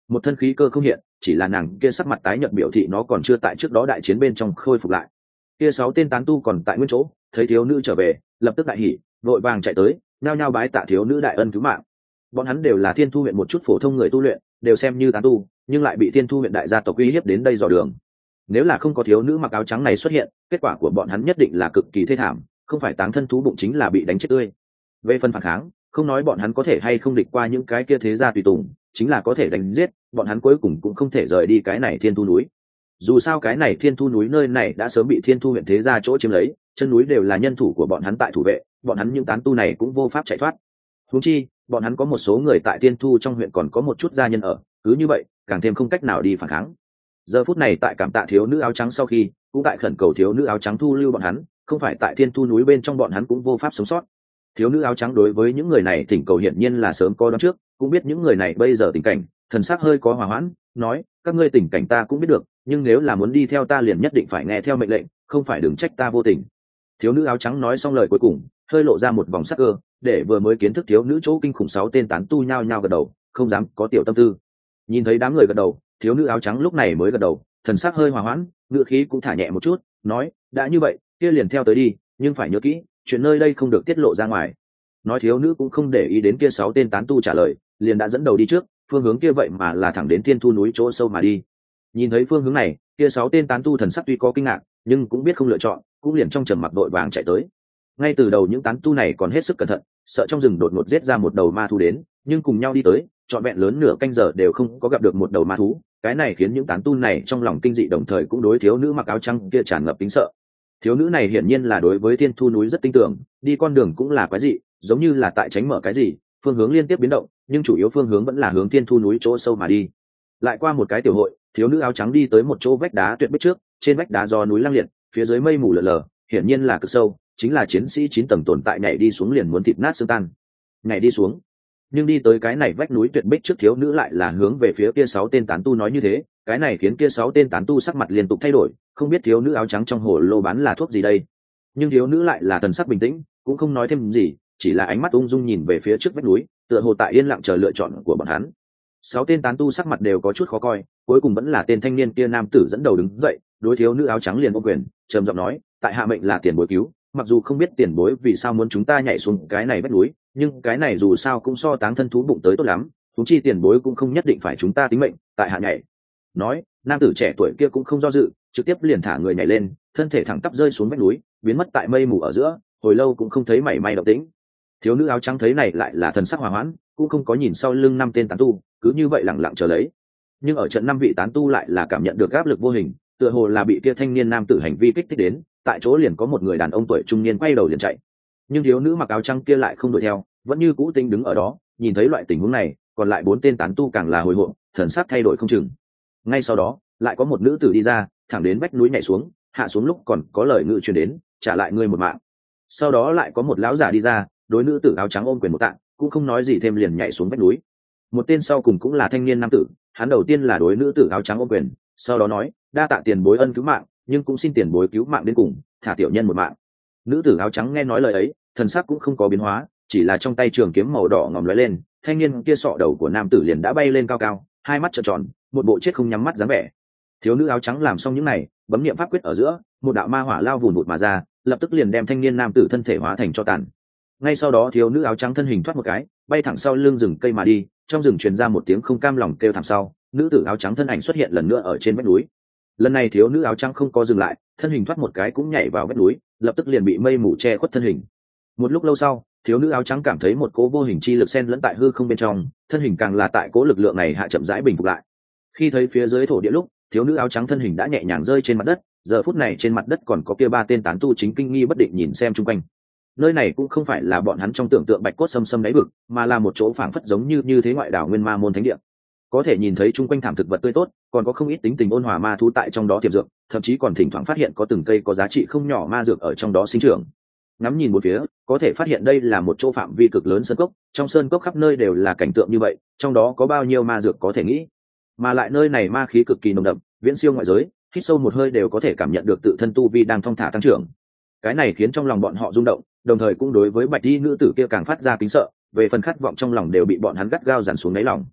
một thân khí cơ không hiện, chỉ là nàng kia sắc mặt tái nhợt biểu thị nó còn chưa tại trước đó đại chiến bên trong khôi phục lại. Kia 6 tên tán tu còn tại nguyên chỗ, thấy thiếu nữ trở về, lập tức đại hỉ, vội vàng chạy tới, nhao nhao bái tạ thiếu nữ đại ân cứu mạng. Bọn hắn đều là Thiên Thu huyện một chút phổ thông người tu luyện, đều xem như tán tu, nhưng lại bị Thiên Thu huyện đại gia tộc uy hiếp đến đây dò đường. Nếu là không có thiếu nữ mặc áo trắng này xuất hiện, kết quả của bọn hắn nhất định là cực kỳ thê thảm, không phải táng thân thú bụng chính là bị đánh chết tươi. Về phần phản kháng, không nói bọn hắn có thể hay không địch qua những cái kia thế gia tùy tùng, chính là có thể đánh giết, bọn hắn cuối cùng cũng không thể rời đi cái này Thiên Thu núi. Dù sao cái này Thiên Thu núi nơi này đã sớm bị Thiên Thu huyện thế gia chỗ chiếm lấy, chân núi đều là nhân thủ của bọn hắn tại thủ vệ, bọn hắn những tán tu này cũng vô pháp chạy thoát. Huống chi, bọn hắn có một số người tại Thiên Thu trong huyện còn có một chút gia nhân ở, cứ như vậy, càng thêm không cách nào đi phản kháng. Giờ phút này tại cảm tạ thiếu nữ áo trắng sau khi, cũng tại khẩn cầu thiếu nữ áo trắng thu lưu bọn hắn, không phải tại Thiên Thu núi bên trong bọn hắn cũng vô pháp sống sót. Thiếu nữ áo trắng đối với những người này thỉnh cầu hiển nhiên là sớm có đoán trước, cũng biết những người này bây giờ tình cảnh, thần sắc hơi có hòa hoãn, nói: các ngươi tình cảnh ta cũng biết được, nhưng nếu là muốn đi theo ta liền nhất định phải nghe theo mệnh lệnh, không phải đừng trách ta vô tình. Thiếu nữ áo trắng nói xong lời cuối cùng, hơi lộ ra một vòng sắc cơ, để vừa mới kiến thức thiếu nữ chỗ kinh khủng 6 tên tán tu nhao nhao gật đầu, không dám có tiểu tâm tư. Nhìn thấy đám người gật đầu, thiếu nữ áo trắng lúc này mới gật đầu, thần sắc hơi hòa hoãn, ngữ khí cũng thả nhẹ một chút, nói: đã như vậy, kia liền theo tới đi, nhưng phải nhớ kỹ, chuyện nơi đây không được tiết lộ ra ngoài. Nói thiếu nữ cũng không để ý đến kia 6 tên tán tu trả lời, liền đã dẫn đầu đi trước, phương hướng kia vậy mà là thẳng đến Thiên Thu núi chỗ sâu mà đi. Nhìn thấy phương hướng này, kia 6 tên tán tu thần sắc tuy có kinh ngạc, nhưng cũng biết không lựa chọn, cũng liền trong trầm mặc đội vàng chạy tới. Ngay từ đầu những tán tu này còn hết sức cẩn thận, sợ trong rừng đột ngột giết ra một đầu ma thú đến, nhưng cùng nhau đi tới, trọn vẹn lớn nửa canh giờ đều không có gặp được một đầu ma thú, cái này khiến những tán tu này trong lòng kinh dị, đồng thời cũng đối thiếu nữ mặc áo trắng kia tràn ngập kính sợ. Thiếu nữ này hiển nhiên là đối với Thiên Thu núi rất tin tưởng, đi con đường cũng là quái dị, giống như là tại tránh mở cái gì, phương hướng liên tiếp biến động, nhưng chủ yếu phương hướng vẫn là hướng Thiên Thu núi chỗ sâu mà đi. Lại qua một cái tiểu hội, thiếu nữ áo trắng đi tới một chỗ vách đá tuyệt bích trước, trên vách đá do núi lăng liệt, phía dưới mây mù lờ lờ, hiển nhiên là cực sâu, chính là chiến sĩ 9 tầng tồn tại nhảy đi xuống liền muốn thịt nát xương tan. Nhảy đi xuống, nhưng đi tới cái này vách núi tuyệt bích trước, thiếu nữ lại là hướng về phía kia 6 tên tán tu nói như thế, cái này khiến kia 6 tên tán tu sắc mặt liên tục thay đổi, không biết thiếu nữ áo trắng trong hồ lô bán là thuốc gì đây. Nhưng thiếu nữ lại là thần sắc bình tĩnh, cũng không nói thêm gì, chỉ là ánh mắt ung dung nhìn về phía trước vách núi, tựa hồ tại yên lặng chờ lựa chọn của bọn hắn. 6 tên tán tu sắc mặt đều có chút khó coi, cuối cùng vẫn là tên thanh niên kia nam tử dẫn đầu đứng dậy, đối thiếu nữ áo trắng liền ôm quyền, trầm giọng nói: tại hạ mệnh là tiền bối cứu, mặc dù không biết tiền bối vì sao muốn chúng ta nhảy xuống cái này vách núi, nhưng cái này dù sao cũng so táng thân thú bụng tới tốt lắm, thú chi tiền bối cũng không nhất định phải chúng ta tính mệnh, tại hạ nhảy. Nói, nam tử trẻ tuổi kia cũng không do dự, trực tiếp liền thả người nhảy lên, thân thể thẳng tắp rơi xuống vách núi, biến mất tại mây mù ở giữa, hồi lâu cũng không thấy mảy may động tĩnh. Thiếu nữ áo trắng thấy này lại là thần sắc hòa hoãn, cũng không có nhìn sau lưng 5 tên tán tu, cứ như vậy lặng lặng chờ lấy. Nhưng ở trận 5 vị tán tu lại là cảm nhận được áp lực vô hình, tựa hồ là bị kia thanh niên nam tử hành vi kích thích đến, tại chỗ liền có một người đàn ông tuổi trung niên quay đầu liền chạy. Nhưng thiếu nữ mặc áo trắng kia lại không đuổi theo, vẫn như cũ tinh đứng ở đó, nhìn thấy loại tình huống này, còn lại 4 tên tán tu càng là hồi hộp, thần sắc thay đổi không chừng. Ngay sau đó, lại có một nữ tử đi ra, thẳng đến vách núi nhảy xuống, hạ xuống lúc còn có lời ngự truyền đến: trả lại ngươi một mạng. Sau đó lại có một lão giả đi ra, đối nữ tử áo trắng ôm quyền một tạ, cũng không nói gì thêm liền nhảy xuống vách núi. Một tên sau cùng cũng là thanh niên nam tử, hắn đầu tiên là đối nữ tử áo trắng ôm quyền, sau đó nói: đa tạ tiền bối ân cứu mạng, nhưng cũng xin tiền bối cứu mạng đến cùng, thả tiểu nhân một mạng. Nữ tử áo trắng nghe nói lời ấy, thần sắc cũng không có biến hóa, chỉ là trong tay trường kiếm màu đỏ ngòm lóe lên, thanh niên kia sọ đầu của nam tử liền đã bay lên cao cao, hai mắt trợn tròn, một bộ chết không nhắm mắt dáng vẻ. Thiếu nữ áo trắng làm xong những này, bấm niệm pháp quyết ở giữa, một đạo ma hỏa lao vùn vụt mà ra, lập tức liền đem thanh niên nam tử thân thể hóa thành tro tàn. Ngay sau đó thiếu nữ áo trắng thân hình thoát một cái, bay thẳng sau lưng rừng cây mà đi, trong rừng truyền ra một tiếng không cam lòng kêu thảm sau, nữ tử áo trắng thân ảnh xuất hiện lần nữa ở trên vách núi. Lần này thiếu nữ áo trắng không có dừng lại, thân hình thoát một cái cũng nhảy vào vách núi, lập tức liền bị mây mù che khuất thân hình. Một lúc lâu sau, thiếu nữ áo trắng cảm thấy một cỗ vô hình chi lực xen lẫn tại hư không bên trong, thân hình càng là tại cỗ lực lượng này hạ chậm rãi bình phục lại. Khi thấy phía dưới thổ địa lúc, thiếu nữ áo trắng thân hình đã nhẹ nhàng rơi trên mặt đất, giờ phút này trên mặt đất còn có kia 3 tên tán tu chính kinh nghi bất định nhìn xem chung quanh. Nơi này cũng không phải là bọn hắn trong tưởng tượng bạch cốt xâm xâm đáy vực, mà là một chỗ phảng phất giống như thế ngoại đảo nguyên ma môn thánh địa. Có thể nhìn thấy chung quanh thảm thực vật tươi tốt, còn có không ít tính tình ôn hòa ma thú tại trong đó tiềm dược, thậm chí còn thỉnh thoảng phát hiện có từng cây có giá trị không nhỏ ma dược ở trong đó sinh trưởng. Ngắm nhìn một phía, có thể phát hiện đây là một chỗ phạm vi cực lớn sơn cốc, trong sơn cốc khắp nơi đều là cảnh tượng như vậy, trong đó có bao nhiêu ma dược có thể nghĩ. Mà lại nơi này ma khí cực kỳ nồng đậm, viễn siêu ngoại giới, hít sâu một hơi đều có thể cảm nhận được tự thân tu vi đang thong thả tăng trưởng. Cái này khiến trong lòng bọn họ rung động, đồng thời cũng đối với bạch y nữ tử kia càng phát ra kính sợ, về phần khát vọng trong lòng đều bị bọn hắn gắt gao dằn xuống đáy lòng.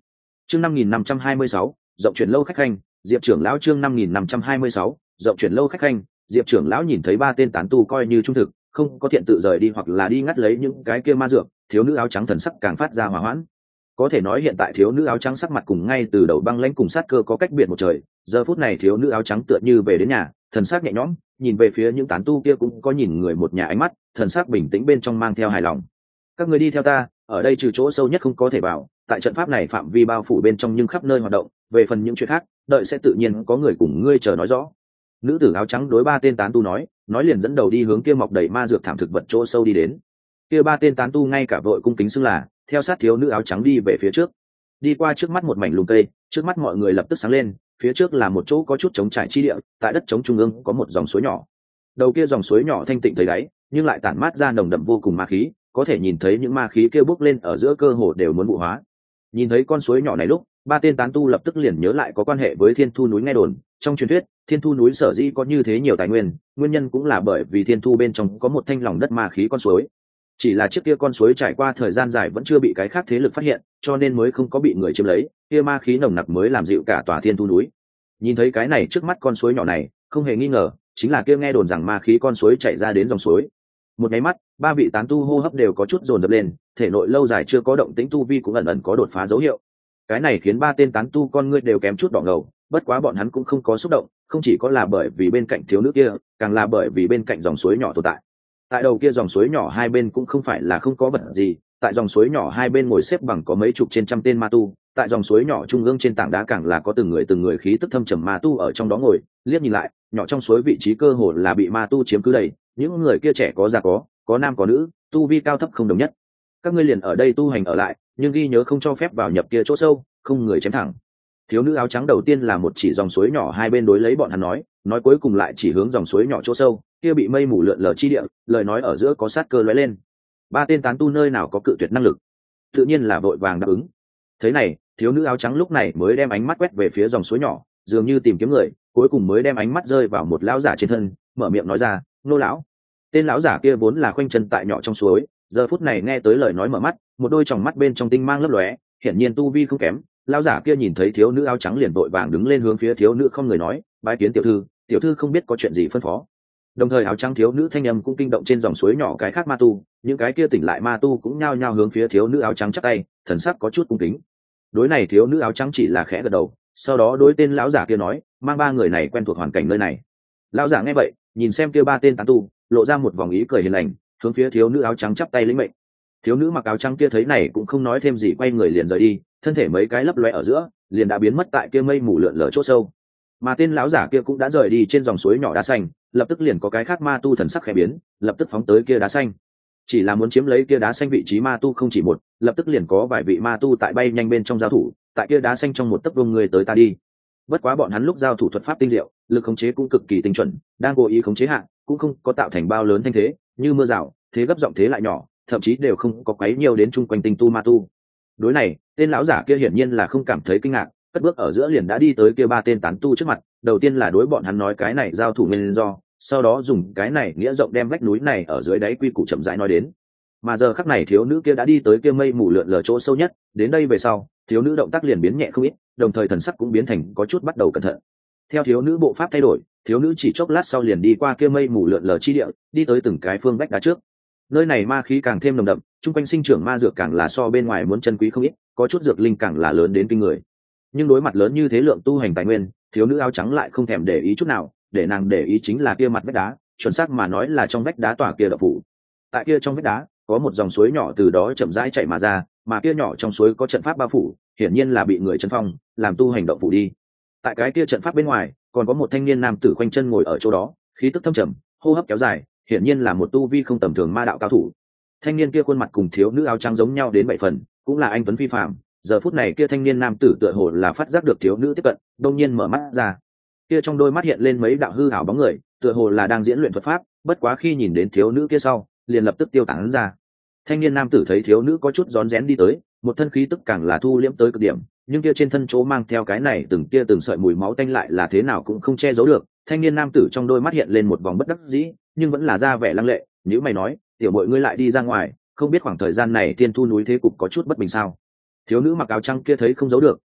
chương 5526, rộng chuyển lâu khách khanh, Diệp trưởng lão. chương 5526, rộng chuyển lâu khách khanh, Diệp trưởng lão nhìn thấy ba tên tán tu coi như trung thực, không có thiện tự rời đi hoặc là đi ngắt lấy những cái kia ma dược, thiếu nữ áo trắng thần sắc càng phát ra hỏa hoãn. Có thể nói hiện tại thiếu nữ áo trắng sắc mặt cùng ngay từ đầu băng lãnh cùng sát cơ có cách biệt một trời, giờ phút này thiếu nữ áo trắng tựa như về đến nhà, thần sắc nhẹ nhõm, nhìn về phía những tán tu kia cũng có nhìn người một nhà ánh mắt, thần sắc bình tĩnh bên trong mang theo hài lòng. Các người đi theo ta, ở đây trừ chỗ sâu nhất không có thể vào, tại trận pháp này phạm vi bao phủ bên trong nhưng khắp nơi hoạt động, về phần những chuyện khác, đợi sẽ tự nhiên có người cùng ngươi chờ nói rõ. Nữ tử áo trắng đối ba tên tán tu nói liền dẫn đầu đi hướng kia mọc đầy ma dược thảm thực vật chỗ sâu đi đến. Kia ba tên tán tu ngay cả vội cung kính xưng là, theo sát thiếu nữ áo trắng đi về phía trước. Đi qua trước mắt một mảnh lùm cây, trước mắt mọi người lập tức sáng lên, phía trước là một chỗ có chút trống trải chi địa, tại đất trống trung ương có một dòng suối nhỏ. Đầu kia dòng suối nhỏ thanh tịnh thấy đáy, nhưng lại tản mát ra nồng đậm vô cùng ma khí, có thể nhìn thấy những ma khí kia bốc lên ở giữa cơ hồ đều muốn vụ hóa. Nhìn thấy con suối nhỏ này lúc, ba tên tán tu lập tức liền nhớ lại có quan hệ với Thiên Thu núi nghe đồn. Trong truyền thuyết, Thiên Thu núi sở dĩ có như thế nhiều tài nguyên, nguyên nhân cũng là bởi vì Thiên Thu bên trong có một thanh lòng đất ma khí con suối. Chỉ là trước kia con suối trải qua thời gian dài vẫn chưa bị cái khác thế lực phát hiện, cho nên mới không có bị người chiếm lấy, kia ma khí nồng nặc mới làm dịu cả tòa Thiên Thu núi. Nhìn thấy cái này trước mắt con suối nhỏ này, không hề nghi ngờ, chính là kia nghe đồn rằng ma khí con suối chảy ra đến dòng suối. Một cái mắt, ba vị tán tu hô hấp đều có chút dồn dập lên, thể nội lâu dài chưa có động tĩnh tu vi cũng ẩn ẩn có đột phá dấu hiệu. Cái này khiến ba tên tán tu con ngươi đều kém chút đỏ ngầu, bất quá bọn hắn cũng không có xúc động, không chỉ có là bởi vì bên cạnh thiếu nữ kia, càng là bởi vì bên cạnh dòng suối nhỏ tồn tại. Tại đầu kia dòng suối nhỏ hai bên cũng không phải là không có vật gì, tại dòng suối nhỏ hai bên ngồi xếp bằng có mấy chục trên trăm tên ma tu, tại dòng suối nhỏ trung ương trên tảng đá càng là có từng người khí tức thâm trầm ma tu ở trong đó ngồi, liếc nhìn lại, nhỏ trong suối vị trí cơ hồ là bị ma tu chiếm cứ đầy, những người kia trẻ có già có nam có nữ, tu vi cao thấp không đồng nhất. Các ngươi liền ở đây tu hành ở lại, nhưng ghi nhớ không cho phép vào nhập kia chỗ sâu, không người chém thẳng. Thiếu nữ áo trắng đầu tiên là một chỉ dòng suối nhỏ hai bên đối lấy bọn hắn nói cuối cùng lại chỉ hướng dòng suối nhỏ chỗ sâu, kia bị mây mù lượn lờ chi địa, lời nói ở giữa có sát cơ lóe lên. Ba tên tán tu nơi nào có cự tuyệt năng lực, tự nhiên là vội vàng đáp ứng. Thế này, thiếu nữ áo trắng lúc này mới đem ánh mắt quét về phía dòng suối nhỏ, dường như tìm kiếm người, cuối cùng mới đem ánh mắt rơi vào một lão giả trên thân, mở miệng nói ra, nô lão. Tên lão giả kia vốn là khoanh chân tại nhỏ trong suối, giờ phút này nghe tới lời nói mở mắt, một đôi tròng mắt bên trong tinh mang lấp lóe, hiển nhiên tu vi không kém. Lão giả kia nhìn thấy thiếu nữ áo trắng liền vội vàng đứng lên hướng phía thiếu nữ không người nói, bái kiến tiểu thư không biết có chuyện gì phân phó. Đồng thời áo trắng thiếu nữ thanh âm cũng kinh động trên dòng suối nhỏ cái khác ma tu, những cái kia tỉnh lại ma tu cũng nhao nhao hướng phía thiếu nữ áo trắng chắp tay, thần sắc có chút cung kính. Đối này thiếu nữ áo trắng chỉ là khẽ gật đầu, sau đó đối tên lão giả kia nói, mang ba người này quen thuộc hoàn cảnh nơi này. Lão giả nghe vậy, nhìn xem kia ba tên tán tu, lộ ra một vòng ý cười hiền lành, hướng phía thiếu nữ áo trắng chắp tay lĩnh mệnh. Thiếu nữ mặc áo trắng kia thấy này cũng không nói thêm gì, quay người liền rời đi, thân thể mấy cái lấp loé ở giữa, liền đã biến mất tại kia mây mù lượn lờ chỗ sâu. Mà tên lão giả kia cũng đã rời đi trên dòng suối nhỏ đá xanh, lập tức liền có cái khác ma tu thần sắc khẽ biến, lập tức phóng tới kia đá xanh. Chỉ là muốn chiếm lấy kia đá xanh vị trí ma tu không chỉ một, lập tức liền có vài vị ma tu tại bay nhanh bên trong giao thủ, tại kia đá xanh trong một tấc vuông người tới ta đi. Bất quá bọn hắn lúc giao thủ thuật pháp tinh diệu, lực khống chế cũng cực kỳ tinh chuẩn, đang cố ý khống chế hạ, cũng không có tạo thành bao lớn thanh thế, như mưa rào, thế gấp giọng thế lại nhỏ, thậm chí đều không có quấy nhiều đến chung quanh tinh tu ma tu. Đối này, tên lão giả kia hiển nhiên là không cảm thấy kinh ngạc, cất bước ở giữa liền đã đi tới kia ba tên tán tu trước mặt, đầu tiên là đối bọn hắn nói cái này giao thủ nguyên do, sau đó dùng cái này nghĩa rộng đem vách núi này ở dưới đáy quy củ chậm rãi nói đến. Mà giờ khắc này thiếu nữ kia đã đi tới kia mây mù lượn lờ chỗ sâu nhất, đến đây về sau, thiếu nữ động tác liền biến nhẹ không ít, đồng thời thần sắc cũng biến thành có chút bắt đầu cẩn thận. Theo thiếu nữ bộ pháp thay đổi, thiếu nữ chỉ chốc lát sau liền đi qua kia mây mù lượn lờ chi địa, đi tới từng cái phương vách đá trước. Nơi này ma khí càng thêm nồng đậm, chung quanh sinh trưởng ma dược càng là so bên ngoài muốn chân quý không ít, có chút dược linh càng là lớn đến kinh người. Nhưng đối mặt lớn như thế lượng tu hành tài nguyên, thiếu nữ áo trắng lại không thèm để ý chút nào, để nàng để ý chính là kia mặt vách đá, chuẩn xác mà nói là trong vách đá tòa kia động phủ. Tại kia trong vách đá có một dòng suối nhỏ từ đó chậm rãi chảy mà ra, mà kia nhỏ trong suối có trận pháp bao phủ, hiển nhiên là bị người chân phong làm tu hành động phủ đi. Tại cái kia trận pháp bên ngoài còn có một thanh niên nam tử khoanh chân ngồi ở chỗ đó, khí tức thâm trầm, hô hấp kéo dài, hiển nhiên là một tu vi không tầm thường ma đạo cao thủ. Thanh niên kia khuôn mặt cùng thiếu nữ áo trắng giống nhau đến 7 phần, cũng là anh tuấn phi phàm. Giờ phút này kia thanh niên nam tử tựa hồ là phát giác được thiếu nữ tiếp cận, đột nhiên mở mắt ra. Kia trong đôi mắt hiện lên mấy đạo hư ảo bóng người, tựa hồ là đang diễn luyện thuật pháp, bất quá khi nhìn đến thiếu nữ kia sau, liền lập tức tiêu tán ra. Thanh niên nam tử thấy thiếu nữ có chút rón rén đi tới, một thân khí tức càng là thu liễm tới cực điểm, nhưng kia trên thân chỗ mang theo cái này từng tia từng sợi mùi máu tanh lại là thế nào cũng không che giấu được. Thanh niên nam tử trong đôi mắt hiện lên một vòng bất đắc dĩ, nhưng vẫn là ra vẻ lăng lệ, nếu mày nói, tiểu muội ngươi lại đi ra ngoài, không biết khoảng thời gian này Thiên Thu núi thế cục có chút bất bình sao? Thiếu nữ mặc áo trắng kia thấy không giấu được,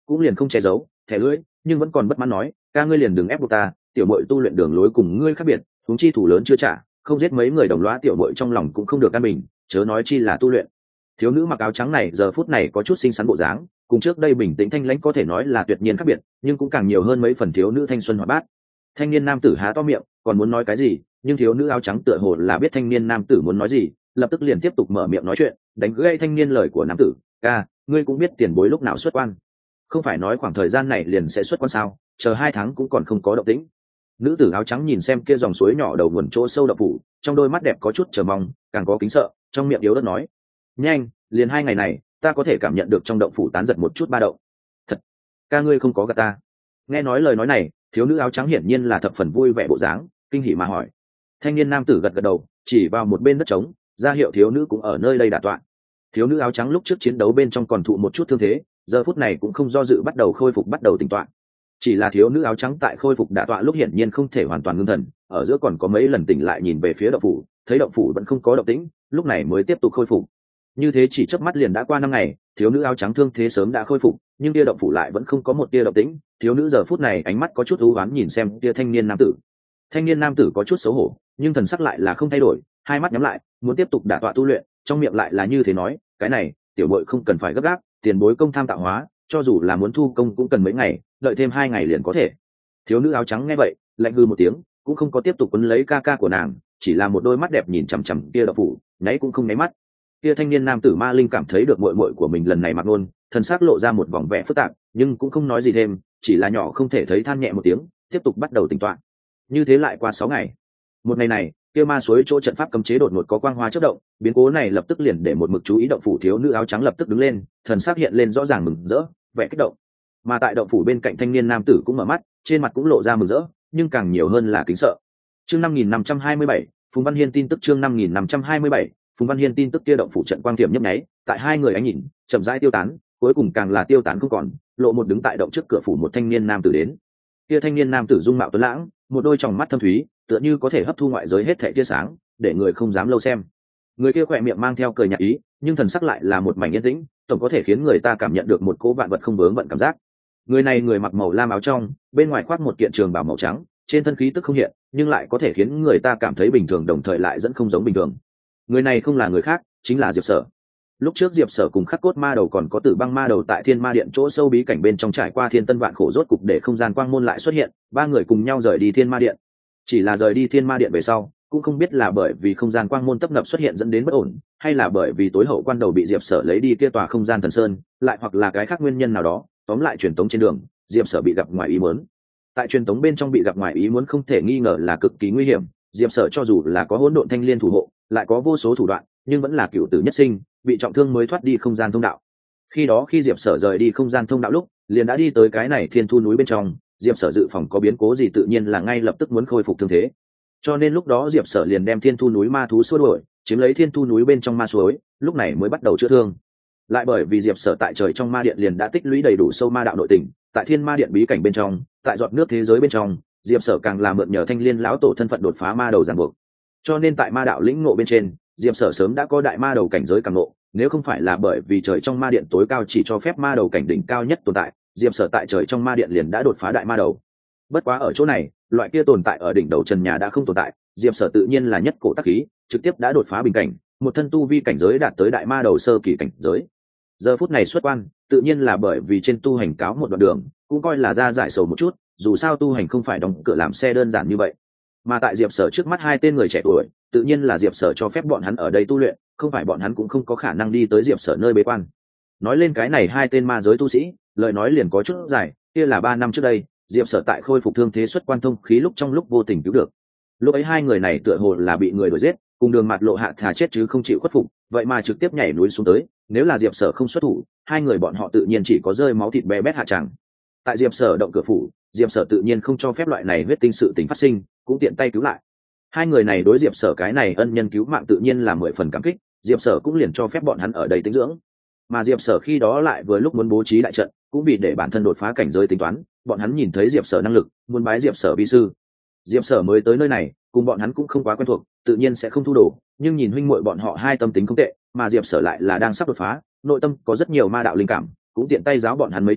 cũng liền không che giấu thẻ lưỡi, nhưng vẫn còn bất mãn nói, ca ngươi liền đừng ép buộc ta, tiểu muội tu luyện đường lối cùng ngươi khác biệt, huống chi thủ lớn chưa trả, không giết mấy người đồng lõa tiểu muội trong lòng cũng không được an bình, chớ nói chi là tu luyện. Thiếu nữ mặc áo trắng này giờ phút này có chút xinh xắn bộ dáng, cùng trước đây bình tĩnh thanh lãnh có thể nói là tuyệt nhiên khác biệt, nhưng cũng càng nhiều hơn mấy phần thiếu nữ thanh xuân hoạt bát. Thanh niên nam tử há to miệng, còn muốn nói cái gì, nhưng thiếu nữ áo trắng tựa hồ là biết thanh niên nam tử muốn nói gì, lập tức liền tiếp tục mở miệng nói chuyện, đánh gãy thanh niên lời của nam tử. Ca, ngươi cũng biết tiền bối lúc nào xuất quan, không phải nói khoảng thời gian này liền sẽ xuất quan sao, chờ 2 tháng cũng còn không có động tĩnh. Nữ tử áo trắng nhìn xem kia dòng suối nhỏ đầu nguồn chỗ sâu đậu phủ, trong đôi mắt đẹp có chút chờ mong, càng có kính sợ, trong miệng yếu ớt nói, nhanh, liền 2 ngày này ta có thể cảm nhận được trong động phủ tán giật một chút ba động. Thật, ca ngươi không có gạt ta. Nghe nói lời nói này, thiếu nữ áo trắng hiển nhiên là thập phần vui vẻ bộ dáng, kinh hỉ mà hỏi. Thanh niên nam tử gật gật đầu, chỉ vào một bên đất trống, ra hiệu thiếu nữ cũng ở nơi đây đả tọa. Thiếu nữ áo trắng lúc trước chiến đấu bên trong còn thụ một chút thương thế, giờ phút này cũng không do dự bắt đầu khôi phục, bắt đầu tỉnh tọa. Chỉ là thiếu nữ áo trắng tại khôi phục đả tọa lúc hiển nhiên không thể hoàn toàn ngưng thần, ở giữa còn có mấy lần tỉnh lại nhìn về phía động phủ, thấy động phủ vẫn không có động tĩnh, lúc này mới tiếp tục khôi phục. Như thế chỉ chớp mắt liền đã qua 5 ngày, thiếu nữ áo trắng thương thế sớm đã khôi phục, nhưng tia động phủ lại vẫn không có một tia động tĩnh. Thiếu nữ giờ phút này ánh mắt có chút u uất nhìn xem tia thanh niên nam tử. Thanh niên nam tử có chút xấu hổ, nhưng thần sắc lại là không thay đổi, hai mắt nhắm lại, muốn tiếp tục đả tọa tu luyện, trong miệng lại là như thế nói, cái này, tiểu muội không cần phải gấp gáp, tiền bối công tham tạo hóa, cho dù là muốn thu công cũng cần mấy ngày, đợi thêm 2 ngày liền có thể. Thiếu nữ áo trắng nghe vậy, lạnh hư một tiếng, cũng không có tiếp tục quấn lấy ca ca của nàng, chỉ là một đôi mắt đẹp nhìn chằm chằm kia động phủ, nháy cũng không nháy mắt. Kia thanh niên nam tử Ma Linh cảm thấy được muội muội của mình lần này mặc nôn, thần sắc lộ ra một vòng vẻ phức tạp, nhưng cũng không nói gì thêm, chỉ là nhỏ không thể thấy than nhẹ một tiếng, tiếp tục bắt đầu tính toán. Như thế lại qua 6 ngày. Một ngày này, kia ma suối chỗ trận pháp cấm chế đột ngột có quang hoa chớp động, biến cố này lập tức liền để một mực chú ý động phủ thiếu nữ áo trắng lập tức đứng lên, thần sắc hiện lên rõ ràng mừng rỡ, vẻ kích động. Mà tại động phủ bên cạnh thanh niên nam tử cũng mở mắt, trên mặt cũng lộ ra mừng rỡ, nhưng càng nhiều hơn là kính sợ. Chương 5527, Phùng Văn Hiên tin tức chương 5527, Phùng Văn Hiên tin tức kia động phủ trận quang tiệm nhấp nháy, tại hai người ánh nhìn, chậm rãi tiêu tán, cuối cùng càng là tiêu tán không còn, lộ một đứng tại động trước cửa phủ một thanh niên nam tử đến. Kia thanh niên nam tử dung mạo tuấn lãng, một đôi tròng mắt thâm thúy, tựa như có thể hấp thu ngoại giới hết thảy tia sáng, để người không dám lâu xem. Người kia khỏe miệng mang theo cười nhạt ý, nhưng thần sắc lại là một mảnh yên tĩnh, tổng có thể khiến người ta cảm nhận được một cỗ vạn vật không vướng bận cảm giác. Người này người mặc màu lam áo trong, bên ngoài khoác một kiện trường bào màu trắng, trên thân khí tức không hiện, nhưng lại có thể khiến người ta cảm thấy bình thường đồng thời lại dẫn không giống bình thường. Người này không là người khác, chính là Diệp Sở. Lúc trước Diệp Sở cùng Khắc Cốt Ma Đầu còn có Tử Băng Ma Đầu tại Thiên Ma Điện chỗ sâu bí cảnh bên trong trải qua thiên tân vạn khổ rốt cục để không gian quang môn lại xuất hiện, ba người cùng nhau rời đi Thiên Ma Điện. Chỉ là rời đi Thiên Ma Điện về sau, cũng không biết là bởi vì không gian quang môn tấp nập xuất hiện dẫn đến bất ổn, hay là bởi vì tối hậu quan đầu bị Diệp Sở lấy đi kia tòa không gian thần sơn, lại hoặc là cái khác nguyên nhân nào đó, tóm lại truyền tống trên đường, Diệp Sở bị gặp ngoài ý muốn. Tại truyền tống bên trong bị gặp ngoài ý muốn không thể nghi ngờ là cực kỳ nguy hiểm, Diệp Sở cho dù là có hỗn độn thanh liên thủ hộ, lại có vô số thủ đoạn, nhưng vẫn là cựu tử nhất sinh, bị trọng thương mới thoát đi không gian thông đạo. Khi Diệp Sở rời đi không gian thông đạo lúc, liền đã đi tới cái này Thiên Thu núi bên trong, Diệp Sở dự phòng có biến cố gì tự nhiên là ngay lập tức muốn khôi phục thương thế. Cho nên lúc đó Diệp Sở liền đem Thiên Thu núi ma thú xua đuổi, chiếm lấy Thiên Thu núi bên trong ma suối, lúc này mới bắt đầu chữa thương. Lại bởi vì Diệp Sở tại trời trong ma điện liền đã tích lũy đầy đủ sâu ma đạo nội tình, tại Thiên Ma Điện bí cảnh bên trong, tại giọt nước thế giới bên trong, Diệp Sở càng là mượn nhờ Thanh Liên lão tổ thân phận đột phá ma đầu ràng buộc. Cho nên tại ma đạo lĩnh ngộ bên trên, Diệp Sở sớm đã có đại ma đầu cảnh giới càng ngộ, nếu không phải là bởi vì trời trong ma điện tối cao chỉ cho phép ma đầu cảnh đỉnh cao nhất tồn tại, Diệp Sở tại trời trong ma điện liền đã đột phá đại ma đầu. Bất quá ở chỗ này, loại kia tồn tại ở đỉnh đầu trần nhà đã không tồn tại, Diệp Sở tự nhiên là nhất cổ tác khí, trực tiếp đã đột phá bình cảnh, một thân tu vi cảnh giới đạt tới đại ma đầu sơ kỳ cảnh giới. Giờ phút này xuất quan, tự nhiên là bởi vì trên tu hành cáo một đoạn đường, cũng coi là ra giải sầu một chút, dù sao tu hành không phải đóng cửa làm xe đơn giản như vậy. Mà tại Diệp Sở trước mắt hai tên người trẻ tuổi, tự nhiên là Diệp Sở cho phép bọn hắn ở đây tu luyện, không phải bọn hắn cũng không có khả năng đi tới Diệp Sở nơi bế quan. Nói lên cái này hai tên ma giới tu sĩ, lời nói liền có chút dài, kia là 3 năm trước đây, Diệp Sở tại khôi phục thương thế xuất quan thông khí lúc trong lúc vô tình cứu được. Lúc ấy hai người này tựa hồ là bị người đuổi giết, cùng đường mặt lộ hạ thà chết chứ không chịu khuất phục, vậy mà trực tiếp nhảy núi xuống tới, nếu là Diệp Sở không xuất thủ, hai người bọn họ tự nhiên chỉ có rơi máu thịt bé bét hạ tràng. Tại Diệp Sở động cửa phủ, Diệp Sở tự nhiên không cho phép loại này huyết tinh sự tình phát sinh, cũng tiện tay cứu lại. Hai người này đối Diệp Sở cái này ân nhân cứu mạng tự nhiên là 10 phần cảm kích, Diệp Sở cũng liền cho phép bọn hắn ở đây tĩnh dưỡng. Mà Diệp Sở khi đó lại vừa lúc muốn bố trí đại trận, cũng vì để bản thân đột phá cảnh giới tính toán, bọn hắn nhìn thấy Diệp Sở năng lực, muốn bái Diệp Sở vi sư. Diệp Sở mới tới nơi này, cùng bọn hắn cũng không quá quen thuộc, tự nhiên sẽ không thu đồ, nhưng nhìn huynh muội bọn họ hai tâm tính không tệ, mà Diệp Sở lại là đang sắp đột phá, nội tâm có rất nhiều ma đạo linh cảm, cũng tiện tay giáo bọn hắn mấy chiêu,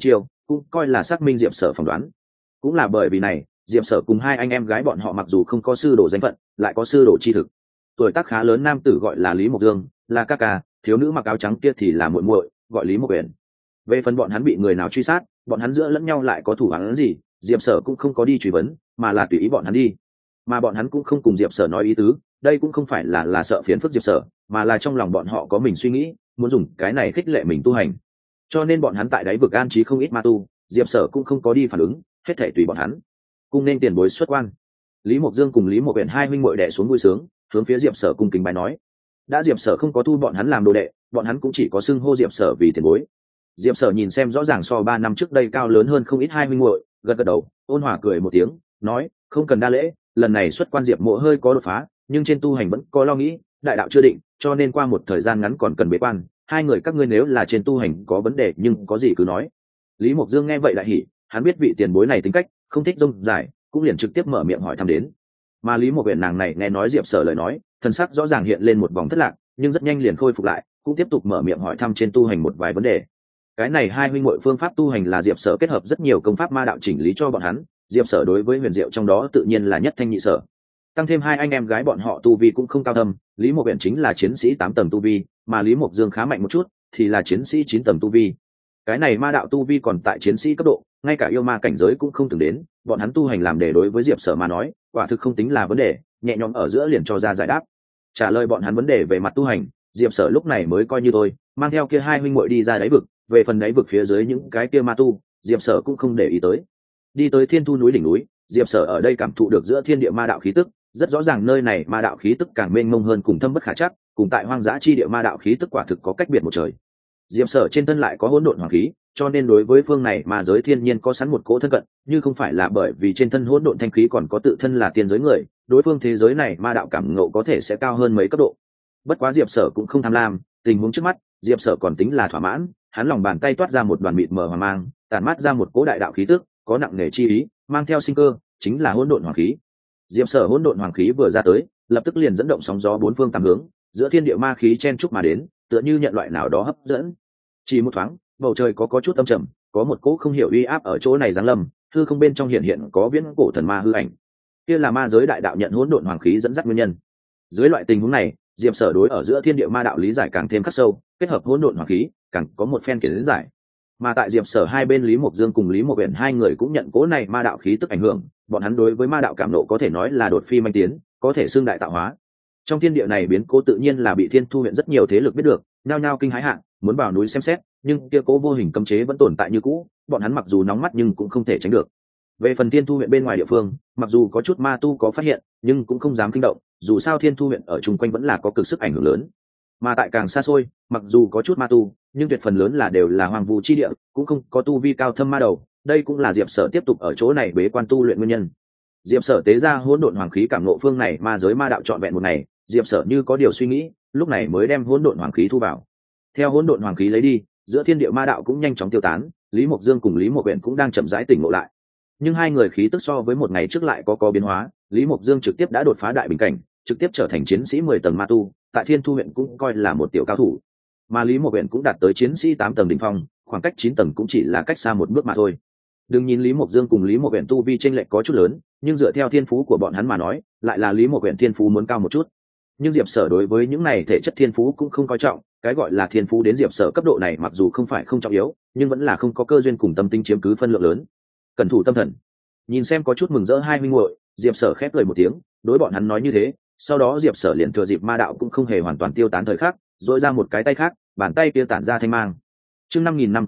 cũng coi là xác minh diệp sở phỏng đoán. Cũng là bởi vì này, diệp sở cùng hai anh em gái bọn họ mặc dù không có sư đồ danh phận, lại có sư đồ chi thực. Tuổi tác khá lớn nam tử gọi là Lý Mộc Dương, là ca ca, thiếu nữ mặc áo trắng kia thì là muội muội, gọi Lý Mộc Uyển. Về phần bọn hắn bị người nào truy sát, bọn hắn giữa lẫn nhau lại có thủ án gì, diệp sở cũng không có đi truy vấn, mà là tùy ý bọn hắn đi. Mà bọn hắn cũng không cùng diệp sở nói ý tứ, đây cũng không phải là sợ phiền phức diệp sở, mà là trong lòng bọn họ có mình suy nghĩ, muốn dùng cái này khích lệ mình tu hành. Cho nên bọn hắn tại đáy vực an trí không ít ma tu, diệp sở cũng không có đi phản ứng, hết thể tùy bọn hắn. Cung nên tiền bối xuất quan. Lý Mộc Dương cùng Lý Mộc Uyển hai huynh muội đè xuống vui sướng, hướng phía diệp sở cung kính bái nói. Đã diệp sở không có thu bọn hắn làm đồ đệ, bọn hắn cũng chỉ có xưng hô diệp sở vì tiền bối. Diệp sở nhìn xem rõ ràng so 3 năm trước đây cao lớn hơn không ít hai huynh muội, gật gật đầu, ôn hòa cười một tiếng, nói, không cần đa lễ, lần này xuất quan diệp mộ hơi có đột phá, nhưng trên tu hành vẫn có lo nghĩ, đại đạo chưa định, cho nên qua một thời gian ngắn còn cần bế quan. Hai người các ngươi nếu là trên tu hành có vấn đề nhưng có gì cứ nói. Lý Mộc Dương nghe vậy đại hỉ, hắn biết vị tiền bối này tính cách, không thích rông dài, cũng liền trực tiếp mở miệng hỏi thăm đến. Mà Lý Mộc Uyển nàng này nghe nói diệp sở lời nói, thần sắc rõ ràng hiện lên một vòng thất lạc, nhưng rất nhanh liền khôi phục lại, cũng tiếp tục mở miệng hỏi thăm trên tu hành một vài vấn đề. Cái này hai huynh muội phương pháp tu hành là diệp sở kết hợp rất nhiều công pháp ma đạo chỉnh lý cho bọn hắn, diệp sở đối với huyền diệu trong đó tự nhiên là nhất thanh nhị sở. Tăng thêm hai anh em gái bọn họ tu vi cũng không cao thâm, Lý Mộc Uyển chính là chiến sĩ 8 tầng tu vi, mà Lý Mộc Dương khá mạnh một chút, thì là chiến sĩ 9 tầng tu vi. Cái này ma đạo tu vi còn tại chiến sĩ cấp độ, ngay cả yêu ma cảnh giới cũng không từng đến, bọn hắn tu hành làm để đối với diệp sở mà nói, quả thực không tính là vấn đề, nhẹ nhõm ở giữa liền cho ra giải đáp. Trả lời bọn hắn vấn đề về mặt tu hành, diệp sở lúc này mới coi như thôi, mang theo kia hai huynh muội đi ra đáy vực. Về phần đáy vực phía dưới những cái kia ma tu, diệp sở cũng không để ý tới. Đi tới Thiên Thu núi đỉnh núi, diệp sở ở đây cảm thụ được giữa thiên địa ma đạo khí tức, rất rõ ràng nơi này ma đạo khí tức càng mênh mông hơn cùng thâm bất khả chắc, cùng tại hoang dã chi địa ma đạo khí tức quả thực có cách biệt một trời. Diệp sở trên thân lại có hỗn độn hoàng khí, cho nên đối với phương này ma giới thiên nhiên có sẵn một cỗ thân cận, như không phải là bởi vì trên thân hỗn độn thanh khí còn có tự thân là tiên giới người, đối phương thế giới này ma đạo cảm ngộ có thể sẽ cao hơn mấy cấp độ. Bất quá diệp sở cũng không tham lam, tình huống trước mắt diệp sở còn tính là thỏa mãn, hắn lòng bàn tay toát ra một đoàn mịt mờ hoàng mang, tản mát ra một cỗ đại đạo khí tức, có nặng nề chi ý, mang theo sinh cơ, chính là hỗn độn hoàng khí. Diệp sở hỗn độn hoàng khí vừa ra tới, lập tức liền dẫn động sóng gió bốn phương tám hướng, giữa thiên địa ma khí chen chúc mà đến, tựa như nhận loại nào đó hấp dẫn. Chỉ một thoáng, bầu trời có chút âm trầm, có một cỗ không hiểu uy áp ở chỗ này giáng lâm, hư không bên trong hiện có viễn cổ thần ma hư ảnh. Kia là ma giới đại đạo nhận hỗn độn hoàng khí dẫn dắt nguyên nhân. Dưới loại tình huống này, diệp sở đối ở giữa thiên địa ma đạo lý giải càng thêm khắc sâu, kết hợp hỗn độn hoàng khí, càng có một phen kiến giải. Mà tại diệp sở hai bên Lý Mộc Dương cùng Lý Mộc Uyển hai người cũng nhận cố này ma đạo khí tức ảnh hưởng, bọn hắn đối với ma đạo cảm nộ có thể nói là đột phi manh tiến, có thể xưng đại tạo hóa. Trong thiên địa này biến cố tự nhiên là bị Thiên Thu huyện rất nhiều thế lực biết được, nhao nhao kinh hãi hạng, muốn vào núi xem xét, nhưng kia cố vô hình cấm chế vẫn tồn tại như cũ, bọn hắn mặc dù nóng mắt nhưng cũng không thể tránh được. Về phần Thiên Thu huyện bên ngoài địa phương, mặc dù có chút ma tu có phát hiện, nhưng cũng không dám kinh động, dù sao Thiên Thu huyện ở chung quanh vẫn là có cực sức ảnh hưởng lớn. Mà tại càng xa xôi, mặc dù có chút ma tu, nhưng tuyệt phần lớn là đều là hoang vu chi địa, cũng không có tu vi cao thâm ma đầu, đây cũng là diệp sở tiếp tục ở chỗ này bế quan tu luyện nguyên nhân. Diệp sở tế ra hỗn độn hoàng khí cảm ngộ phương này ma giới ma đạo trọn vẹn một ngày, diệp sở như có điều suy nghĩ, lúc này mới đem hỗn độn hoàng khí thu vào. Theo hỗn độn hoàng khí lấy đi, giữa thiên địa ma đạo cũng nhanh chóng tiêu tán, Lý Mộc Dương cùng Lý Mộc Uyển cũng đang chậm rãi tỉnh ngộ lại. Nhưng hai người khí tức so với một ngày trước lại có biến hóa, Lý Mộc Dương trực tiếp đã đột phá đại bình cảnh, trực tiếp trở thành chiến sĩ 10 tầng ma tu, tại Thiên Thu huyện cũng coi là một tiểu cao thủ. Mà Lý Mộc Uyển cũng đạt tới chiến sĩ 8 tầng đỉnh phong, khoảng cách 9 tầng cũng chỉ là cách xa một bước mà thôi. Đừng nhìn Lý Mộc Dương cùng Lý Mộc Uyển tu vi chênh lệch có chút lớn, nhưng dựa theo thiên phú của bọn hắn mà nói, lại là Lý Mộc Uyển thiên phú muốn cao một chút. Nhưng diệp sở đối với những này thể chất thiên phú cũng không coi trọng, cái gọi là thiên phú đến diệp sở cấp độ này mặc dù không phải không trọng yếu, nhưng vẫn là không có cơ duyên cùng tâm tinh chiếm cứ phân lượng lớn. Cẩn thủ tâm thần. Nhìn xem có chút mừng rỡ hai huynh muội, diệp sở khép cười một tiếng, đối bọn hắn nói như thế. Sau đó diệp sở liền thừa dịp ma đạo cũng không hề hoàn toàn tiêu tán thời khắc, dội ra một cái tay khác, bàn tay kia tản ra thanh mang. Chương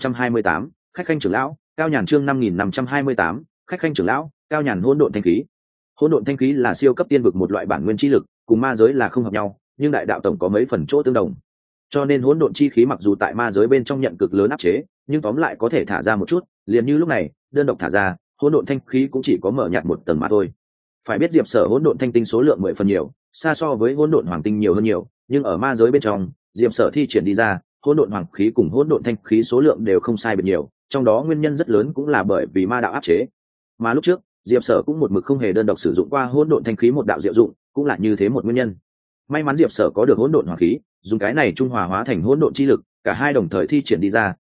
5528, khách khanh trưởng lão, cao nhàn. Chương 5528, khách khanh trưởng lão, cao nhàn. Hỗn độn thanh khí. Hỗn độn thanh khí là siêu cấp tiên vực một loại bản nguyên chi lực, cùng ma giới là không hợp nhau, nhưng đại đạo tổng có mấy phần chỗ tương đồng. Cho nên hỗn độn chi khí mặc dù tại ma giới bên trong nhận cực lớn áp chế, nhưng tóm lại có thể thả ra một chút, liền như lúc này, đơn độc thả ra, hỗn độn thanh khí cũng chỉ có mở nhạt một tầng mà thôi. Phải biết diệp sở hỗn độn thanh tinh số lượng 10 phần nhiều, xa so với hỗn độn hoàng tinh nhiều hơn nhiều, nhưng ở ma giới bên trong, diệp sở thi triển đi ra, hỗn độn hoàng khí cùng hỗn độn thanh khí số lượng đều không sai biệt nhiều, trong đó nguyên nhân rất lớn cũng là bởi vì ma đạo áp chế. Mà lúc trước, diệp sở cũng một mực không hề đơn độc sử dụng qua hỗn độn thanh khí một đạo diệu dụng, cũng là như thế một nguyên nhân. May mắn diệp sở có được hỗn độn hoàng khí, dùng cái này trung hòa hóa thành hỗn độn chi lực, cả hai đồng thời thi triển đi ra,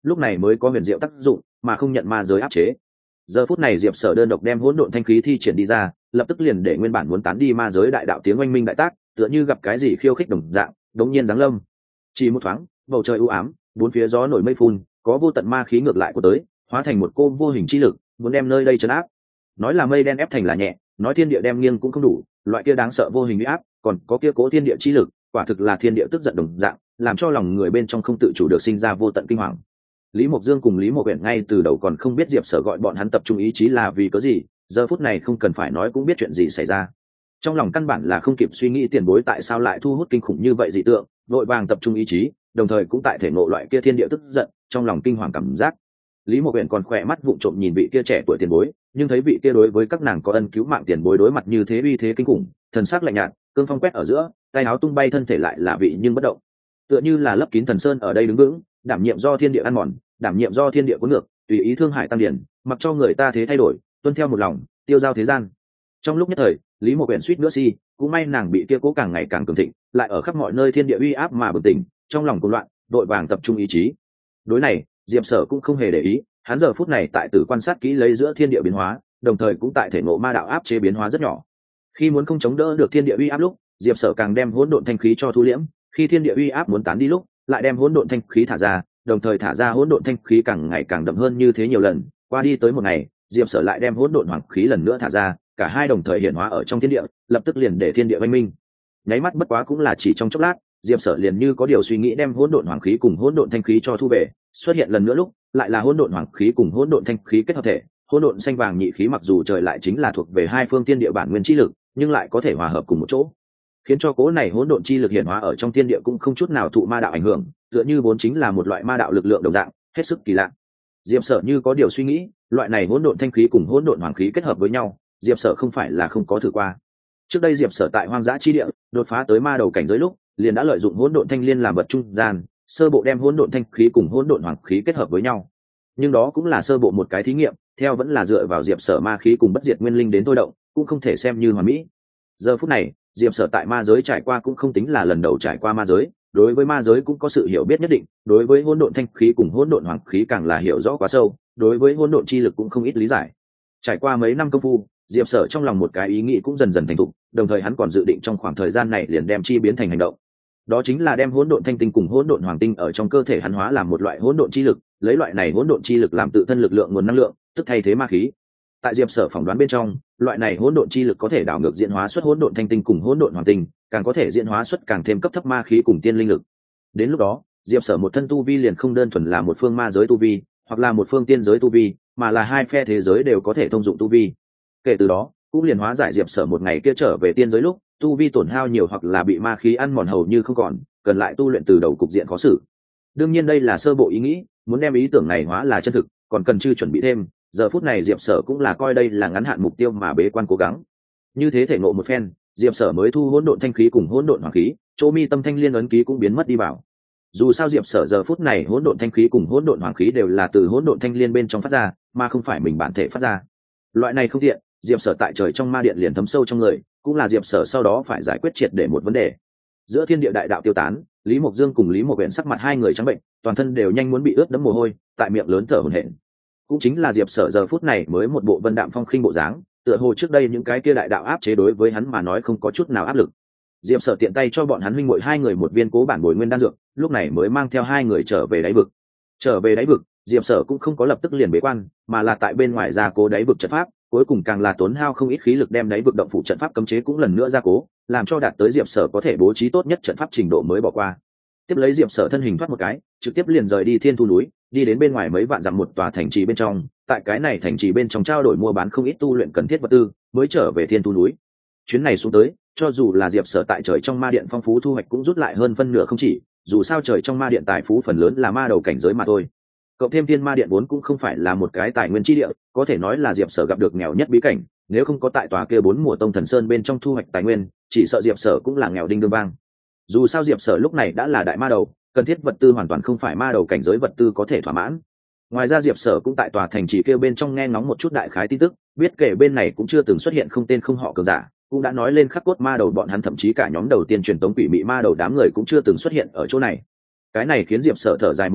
lúc này mới có huyền diệu tác dụng mà không nhận ma giới áp chế. Giờ phút này Diệp Sở đơn độc đem hỗn độn thanh khí thi triển đi ra, lập tức liền để nguyên bản muốn tán đi ma giới đại đạo tiếng oanh minh đại tác, tựa như gặp cái gì khiêu khích đồng dạng, đống nhiên giáng lâm. Chỉ một thoáng, bầu trời u ám, bốn phía gió nổi mây phun, có vô tận ma khí ngược lại của tới, hóa thành một cô vô hình chi lực, muốn đem nơi đây trấn áp. Nói là mây đen ép thành là nhẹ, nói thiên địa đem nghiêng cũng không đủ, loại kia đáng sợ vô hình uy áp, còn có kia cố thiên địa chi lực, quả thực là thiên địa tức giận đồng dạng, làm cho lòng người bên trong không tự chủ được sinh ra vô tận kinh hoàng. Lý Mộc Dương cùng Lý Mộc Uyển ngay từ đầu còn không biết Diệp Sở gọi bọn hắn tập trung ý chí là vì có gì, giờ phút này không cần phải nói cũng biết chuyện gì xảy ra. Trong lòng căn bản là không kịp suy nghĩ tiền bối tại sao lại thu hút kinh khủng như vậy dị tượng, vội vàng tập trung ý chí, đồng thời cũng tại thể ngộ loại kia thiên địa tức giận, trong lòng kinh hoàng cảm giác. Lý Mộc Uyển còn khỏe mắt vụng trộm nhìn vị kia trẻ tuổi tiền bối, nhưng thấy vị kia đối với các nàng có ân cứu mạng tiền bối đối mặt như thế uy thế kinh khủng, thần sắc lạnh nhạt, cương phong quét ở giữa, tay áo tung bay thân thể lại là vị nhưng bất động, tựa như là lấp kín thần sơn ở đây đứng vững, đảm nhiệm do thiên địa ăn mòn, đảm nhiệm do thiên địa cuốn ngược, tùy ý thương hại tăng điển, mặc cho người ta thế thay đổi, tuân theo một lòng, tiêu giao thế gian. Trong lúc nhất thời, Lý Mộc Uyển suýt nữa cũng may nàng bị kia cố càng ngày càng cường thịnh, lại ở khắp mọi nơi thiên địa uy áp mà bừng tỉnh, trong lòng cuồng loạn, đội vàng tập trung ý chí. Đối này, Diệp Sở cũng không hề để ý, hắn giờ phút này tại tử quan sát kỹ lấy giữa thiên địa biến hóa, đồng thời cũng tại thể ngộ ma đạo áp chế biến hóa rất nhỏ. Khi muốn không chống đỡ được thiên địa uy áp lúc, Diệp Sở càng đem hỗn độn thanh khí cho thu liễm, khi thiên địa uy áp muốn tán đi lúc, lại đem hỗn độn thanh khí thả ra, đồng thời thả ra hỗn độn thanh khí càng ngày càng đậm hơn như thế nhiều lần, qua đi tới một ngày, Diệp Sở lại đem hỗn độn hoàng khí lần nữa thả ra, cả hai đồng thời hiện hóa ở trong thiên địa, lập tức liền để thiên địa oanh minh. Nháy mắt bất quá cũng là chỉ trong chốc lát, Diệp Sở liền như có điều suy nghĩ đem hỗn độn hoàng khí cùng hỗn độn thanh khí cho thu về, xuất hiện lần nữa lúc, lại là hỗn độn hoàng khí cùng hỗn độn thanh khí kết hợp thể, hỗn độn xanh vàng nhị khí mặc dù trời lại chính là thuộc về hai phương thiên địa bản nguyên chi lực, nhưng lại có thể hòa hợp cùng một chỗ, khiến cho cố này hỗn độn chi lực hiện hóa ở trong thiên địa cũng không chút nào thụ ma đạo ảnh hưởng, tựa như vốn chính là một loại ma đạo lực lượng đồng dạng, hết sức kỳ lạ. Diệp Sở như có điều suy nghĩ, loại này hỗn độn thanh khí cùng hỗn độn hoàng khí kết hợp với nhau, Diệp Sở không phải là không có thử qua. Trước đây Diệp Sở tại hoang dã chi địa, đột phá tới ma đầu cảnh giới lúc, liền đã lợi dụng hỗn độn thanh liên làm vật trung gian, sơ bộ đem hỗn độn thanh khí cùng hỗn độn hoàng khí kết hợp với nhau. Nhưng đó cũng là sơ bộ một cái thí nghiệm, theo vẫn là dựa vào Diệp Sở ma khí cùng bất diệt nguyên linh đến thôi động, cũng không thể xem như hoàn mỹ. Giờ phút này, Diệp Sở tại ma giới trải qua cũng không tính là lần đầu trải qua ma giới, đối với ma giới cũng có sự hiểu biết nhất định, đối với hỗn độn thanh khí cùng hỗn độn hoàng khí càng là hiểu rõ quá sâu, đối với hỗn độn chi lực cũng không ít lý giải. Trải qua mấy năm công phu, Diệp Sở trong lòng một cái ý nghĩ cũng dần dần thành thục, đồng thời hắn còn dự định trong khoảng thời gian này liền đem chi biến thành hành động. Đó chính là đem hỗn độn thanh tinh cùng hỗn độn hoàng tinh ở trong cơ thể hắn hóa làm một loại hỗn độn chi lực, lấy loại này hỗn độn chi lực làm tự thân lực lượng nguồn năng lượng, tức thay thế ma khí. Tại Diệp Sở phỏng đoán bên trong, loại này hỗn độn chi lực có thể đảo ngược diễn hóa xuất hỗn độn thanh tinh cùng hỗn độn hoàng tinh, càng có thể diễn hóa xuất càng thêm cấp thấp ma khí cùng tiên linh lực. Đến lúc đó, Diệp Sở một thân tu vi liền không đơn thuần là một phương ma giới tu vi, hoặc là một phương tiên giới tu vi, mà là hai phe thế giới đều có thể thông dụng tu vi. Kể từ đó, cũng liền hóa giải Diệp Sở một ngày kia trở về tiên giới lúc, tu vi tổn hao nhiều hoặc là bị ma khí ăn mòn hầu như không còn, cần lại tu luyện từ đầu cục diện khó xử. Đương nhiên đây là sơ bộ ý nghĩ, muốn đem ý tưởng này hóa là chân thực, còn cần chưa chuẩn bị thêm. Giờ phút này Diệp Sở cũng là coi đây là ngắn hạn mục tiêu mà bế quan cố gắng. Như thế thể ngộ một phen, Diệp Sở mới thu hỗn độn thanh khí cùng hỗn độn hoàng khí, chỗ mi tâm thanh liên ấn ký cũng biến mất đi vào. Dù sao Diệp Sở giờ phút này hỗn độn thanh khí cùng hỗn độn hoàng khí đều là từ hỗn độn thanh liên bên trong phát ra, mà không phải mình bản thể phát ra. Loại này không tiện, Diệp Sở tại trời trong ma điện liền thấm sâu trong người, cũng là Diệp Sở sau đó phải giải quyết triệt để một vấn đề. Giữa thiên địa đại đạo tiêu tán, Lý Mộc Dương cùng Lý Mộc Uyển sắc mặt hai người trắng bệnh, toàn thân đều nhanh muốn bị ướt đẫm mồ hôi, tại miệng lớn thở hổn hển. Cũng chính là Diệp Sở giờ phút này mới một bộ vân đạm phong khinh bộ dáng, tựa hồ trước đây những cái kia đại đạo áp chế đối với hắn mà nói không có chút nào áp lực. Diệp Sở tiện tay cho bọn hắn huynh muội hai người một viên cố bản bồi nguyên đan dược, lúc này mới mang theo hai người trở về đáy vực. Trở về đáy vực, Diệp Sở cũng không có lập tức liền bế quan, mà là tại bên ngoài gia cố đáy vực trận pháp, cuối cùng càng là tốn hao không ít khí lực đem đáy vực động phủ trận pháp cấm chế cũng lần nữa gia cố, làm cho đạt tới Diệp Sở có thể bố trí tốt nhất trận pháp trình độ mới bỏ qua. Tiếp lấy Diệp Sở thân hình thoát một cái, trực tiếp liền rời đi Thiên Thu núi, đi đến bên ngoài mấy vạn dặm một tòa thành trì bên trong, tại cái này thành trì bên trong trao đổi mua bán không ít tu luyện cần thiết vật tư, mới trở về Thiên Thu núi. Chuyến này xuống tới, cho dù là Diệp Sở tại trời trong ma điện phong phú thu hoạch cũng rút lại hơn phân nửa không chỉ, dù sao trời trong ma điện tài phú phần lớn là ma đầu cảnh giới mà thôi. Cộng thêm Thiên Ma điện vốn cũng không phải là một cái tài nguyên chi địa, có thể nói là Diệp Sở gặp được nghèo nhất bí cảnh, nếu không có tại tòa kia 4 mùa tông thần sơn bên trong thu hoạch tài nguyên, chỉ sợ Diệp Sở cũng là nghèo đinh đương vang. Dù sao Diệp Sở lúc này đã là đại ma đầu, cần thiết vật tư hoàn toàn không phải ma đầu cảnh giới vật tư có thể thỏa mãn. Ngoài ra Diệp Sở cũng tại tòa thành trì kia bên trong nghe ngóng một chút đại khái tin tức, biết kể bên này cũng chưa từng xuất hiện không tên không họ cường giả, cũng đã nói lên khắc cốt ma đầu bọn hắn thậm chí cả nhóm đầu tiên truyền tống quỷ mị ma đầu đám người cũng chưa từng xuất hiện ở chỗ này. Cái này khiến Diệp Sở thở dài một hơi,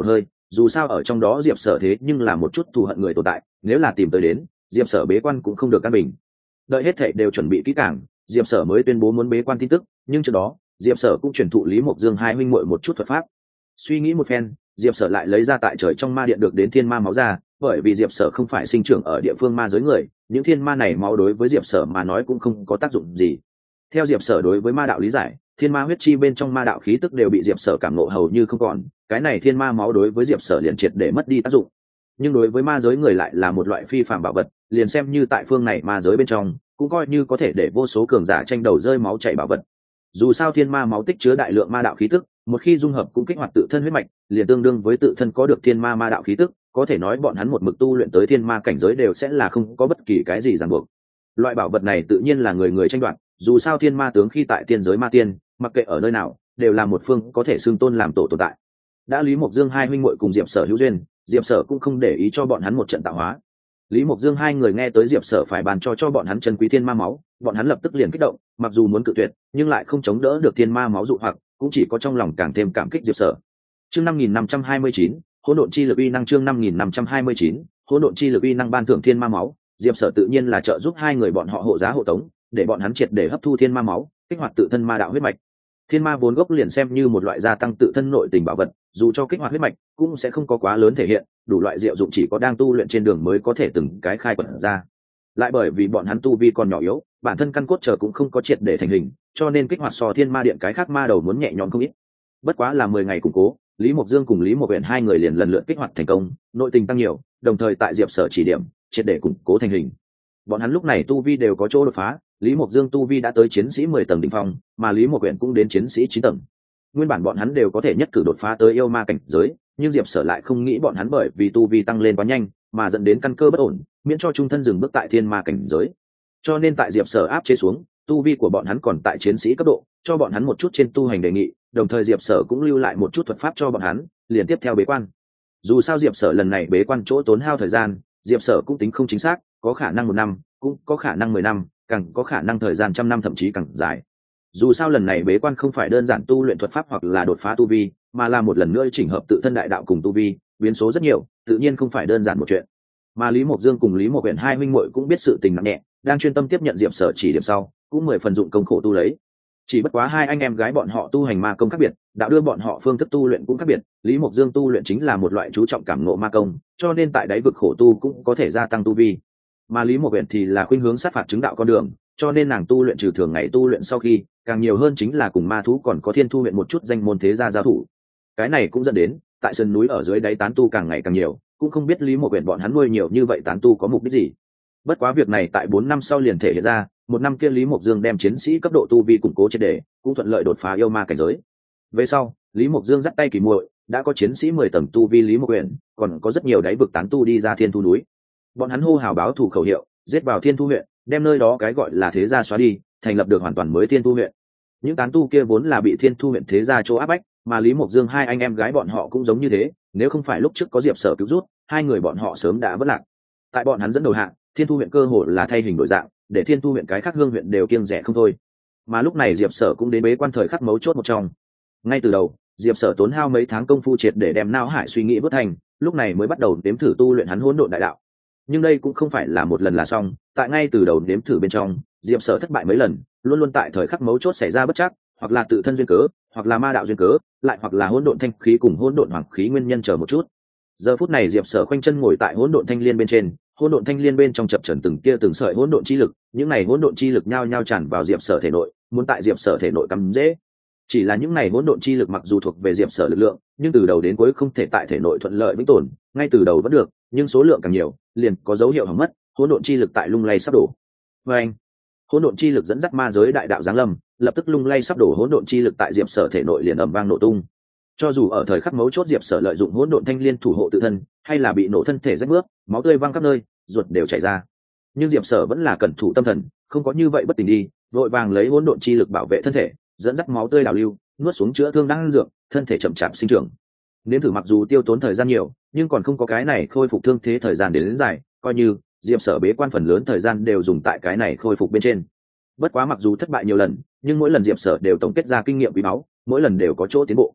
dù sao ở trong đó diệp sở thế nhưng là một chút thù hận người tồn tại, nếu là tìm tới đến, diệp sở bế quan cũng không được căn bình. Đợi hết thảy đều chuẩn bị kỹ càng, diệp sở mới tuyên bố muốn bế quan tin tức, nhưng trước đó diệp sở cũng truyền thụ Lý Mộc Dương hai huynh muội một chút thuật pháp. Suy nghĩ một phen, diệp sở lại lấy ra tại trời trong ma điện được đến thiên ma máu ra, bởi vì diệp sở không phải sinh trưởng ở địa phương ma giới người, những thiên ma này máu đối với diệp sở mà nói cũng không có tác dụng gì. Theo diệp sở đối với ma đạo lý giải, thiên ma huyết chi bên trong ma đạo khí tức đều bị diệp sở cảm ngộ hầu như không còn, cái này thiên ma máu đối với diệp sở liền triệt để mất đi tác dụng. Nhưng đối với ma giới người lại là một loại phi phàm bảo vật, liền xem như tại phương này ma giới bên trong cũng coi như có thể để vô số cường giả tranh đầu rơi máu chảy bảo vật. Dù sao thiên ma máu tích chứa đại lượng ma đạo khí tức, một khi dung hợp cũng kích hoạt tự thân huyết mạch, liền tương đương với tự thân có được thiên ma ma đạo khí tức, có thể nói bọn hắn một mực tu luyện tới thiên ma cảnh giới đều sẽ là không có bất kỳ cái gì ràng buộc. Loại bảo vật này tự nhiên là người người tranh đoạt, dù sao thiên ma tướng khi tại tiên giới ma tiên, mặc kệ ở nơi nào đều là một phương có thể xưng tôn làm tổ tồn tại. Đã Lý Mộc Dương hai huynh muội cùng diệp sở hữu duyên, diệp sở cũng không để ý cho bọn hắn một trận tạo hóa. Lý Mộc Dương hai người nghe tới diệp sở phải bàn cho bọn hắn chân quý thiên ma máu, bọn hắn lập tức liền kích động, mặc dù muốn cự tuyệt nhưng lại không chống đỡ được thiên ma máu dụ hoặc, cũng chỉ có trong lòng càng thêm cảm kích diệp sở. Chương 5529, hỗn độn chi lực uy năng. Chương 5529, hỗn độn chi lực uy năng ban thưởng thiên ma máu, diệp sở tự nhiên là trợ giúp hai người bọn họ hộ giá hộ tống, để bọn hắn triệt để hấp thu thiên ma máu, kích hoạt tự thân ma đạo huyết mạch. Thiên ma vốn gốc liền xem như một loại gia tăng tự thân nội tình bảo vật, dù cho kích hoạt huyết mạch cũng sẽ không có quá lớn thể hiện, đủ loại diệu dụng chỉ có đang tu luyện trên đường mới có thể từng cái khai quật ra. Lại bởi vì bọn hắn tu vi còn nhỏ yếu, bản thân căn cốt chờ cũng không có triệt để thành hình, cho nên kích hoạt so thiên ma điện cái khác ma đầu muốn nhẹ nhõm không ít. Bất quá là 10 ngày củng cố, Lý Mộc Dương cùng Lý Mộc Uyển hai người liền lần lượt kích hoạt thành công, nội tình tăng nhiều, đồng thời tại diệp sở chỉ điểm, triệt để củng cố thành hình. Bọn hắn lúc này tu vi đều có chỗ đột phá, Lý Mộc Dương tu vi đã tới chiến sĩ 10 tầng đỉnh phong, mà Lý Mộc Uyển cũng đến chiến sĩ 9 tầng. Nguyên bản bọn hắn đều có thể nhất cử đột phá tới yêu ma cảnh giới, nhưng diệp sở lại không nghĩ bọn hắn bởi vì tu vi tăng lên quá nhanh mà dẫn đến căn cơ bất ổn, miễn cho trung thân dừng bước tại thiên ma cảnh giới. Cho nên tại diệp sở áp chế xuống, tu vi của bọn hắn còn tại chiến sĩ cấp độ, cho bọn hắn một chút trên tu hành đề nghị, đồng thời diệp sở cũng lưu lại một chút thuật pháp cho bọn hắn, liền tiếp theo bế quan. Dù sao diệp sở lần này bế quan chỗ tốn hao thời gian, diệp sở cũng tính không chính xác, có khả năng 1 năm, cũng có khả năng 10 năm, càng có khả năng thời gian 100 năm thậm chí càng dài. Dù sao lần này bế quan không phải đơn giản tu luyện thuật pháp hoặc là đột phá tu vi, mà là một lần nữa chỉnh hợp tự thân đại đạo cùng tu vi, biến số rất nhiều, tự nhiên không phải đơn giản một chuyện. Mà Lý Mộc Dương cùng Lý Mộc Uyển hai huynh muội cũng biết sự tình nặng nhẹ, đang chuyên tâm tiếp nhận diệp sở chỉ điểm sau, cũng 10 phần dụng công khổ tu lấy. Chỉ bất quá hai anh em gái bọn họ tu hành ma công khác biệt, đạo đưa bọn họ phương thức tu luyện cũng khác biệt. Lý Mộc Dương tu luyện chính là một loại chú trọng cảm ngộ ma công, cho nên tại đáy vực khổ tu cũng có thể gia tăng tu vi. Mà Lý Mộc Uyển thì là khuynh hướng sát phạt chứng đạo con đường, cho nên nàng tu luyện trừ thường ngày tu luyện sau khi, càng nhiều hơn chính là cùng ma thú còn có thiên thu huyện một chút danh môn thế gia giao thủ. Cái này cũng dẫn đến tại sườn núi ở dưới đáy tán tu càng ngày càng nhiều, cũng không biết Lý Mộc Uyển bọn hắn nuôi nhiều như vậy tán tu có mục đích gì. Bất quá việc này tại 4 năm sau liền thể hiện ra, 1 năm kia Lý Mộc Dương đem chiến sĩ cấp độ tu vi củng cố triệt để, cũng thuận lợi đột phá yêu ma cảnh giới. Về sau, Lý Mộc Dương dắt tay Kỳ muội, đã có chiến sĩ 10 tầng tu vi Lý Mộc Uyển, còn có rất nhiều đáy vực tán tu đi ra thiên thu núi. Bọn hắn hô hào báo thù khẩu hiệu, giết vào thiên thu huyện, đem nơi đó cái gọi là thế gia xóa đi, thành lập được hoàn toàn mới thiên thu huyện. Những tán tu kia vốn là bị thiên thu huyện thế gia chỗ áp bách, mà Lý Mộc Dương hai anh em gái bọn họ cũng giống như thế, nếu không phải lúc trước có diệp sở cứu rút, hai người bọn họ sớm đã vất lạc. Tại bọn hắn dẫn đầu hạng, thiên thu huyện cơ hồ là thay hình đổi dạng, để thiên thu huyện cái khác hương huyện đều kiêng rẻ không thôi. Mà lúc này diệp sở cũng đến bế quan thời khắc mấu chốt một trong. Ngay từ đầu, diệp sở tốn hao mấy tháng công phu triệt để đem não hải suy nghĩ vớt thành, lúc này mới bắt đầu đếm thử tu luyện hắn hỗn độn đại đạo. Nhưng đây cũng không phải là một lần là xong, tại ngay từ đầu đếm thử bên trong, diệp sở thất bại mấy lần, luôn luôn tại thời khắc mấu chốt xảy ra bất trắc, hoặc là tự thân duyên cớ, hoặc là ma đạo duyên cớ, lại hoặc là hỗn độn thanh khí cùng hỗn độn hoàng khí nguyên nhân chờ một chút. Giờ phút này diệp sở khoanh chân ngồi tại hỗn độn thanh liên bên trên, hỗn độn thanh liên bên trong chập chờn từng tia từng sợi hỗn độn chi lực, những này hỗn độn chi lực nhao nhao tràn vào diệp sở thể nội, muốn tại diệp sở thể nội cắm dễ. Chỉ là những này hỗn độn chi lực mặc dù thuộc về diệp sở lực lượng, nhưng từ đầu đến cuối không thể tại thể nội thuận lợi vĩnh tồn, ngay từ đầu vẫn được, nhưng số lượng càng nhiều, liền có dấu hiệu hỏng mất, hỗn độn chi lực tại lung lay sắp đổ. Và anh, hỗn độn chi lực dẫn dắt ma giới đại đạo giáng lâm, lập tức lung lay sắp đổ hỗn độn chi lực tại diệp sở thể nội liền ầm vang nổ tung. Cho dù ở thời khắc mấu chốt diệp sở lợi dụng hỗn độn thanh liên thủ hộ tự thân, hay là bị nổ thân thể rách bước, máu tươi văng khắp nơi, ruột đều chảy ra, nhưng diệp sở vẫn là cẩn thủ tâm thần, không có như vậy bất tỉnh đi, vội vàng lấy hỗn độn chi lực bảo vệ thân thể, dẫn dắt máu tươi đảo lưu, nuốt xuống chữa thương đang dược, thân thể chậm chạp sinh trưởng. Nếm thử mặc dù tiêu tốn thời gian nhiều, nhưng còn không có cái này khôi phục thương thế thời gian đến dài, coi như diệp sở bế quan phần lớn thời gian đều dùng tại cái này khôi phục bên trên. Bất quá mặc dù thất bại nhiều lần, nhưng mỗi lần diệp sở đều tổng kết ra kinh nghiệm quý báu, mỗi lần đều có chỗ tiến bộ.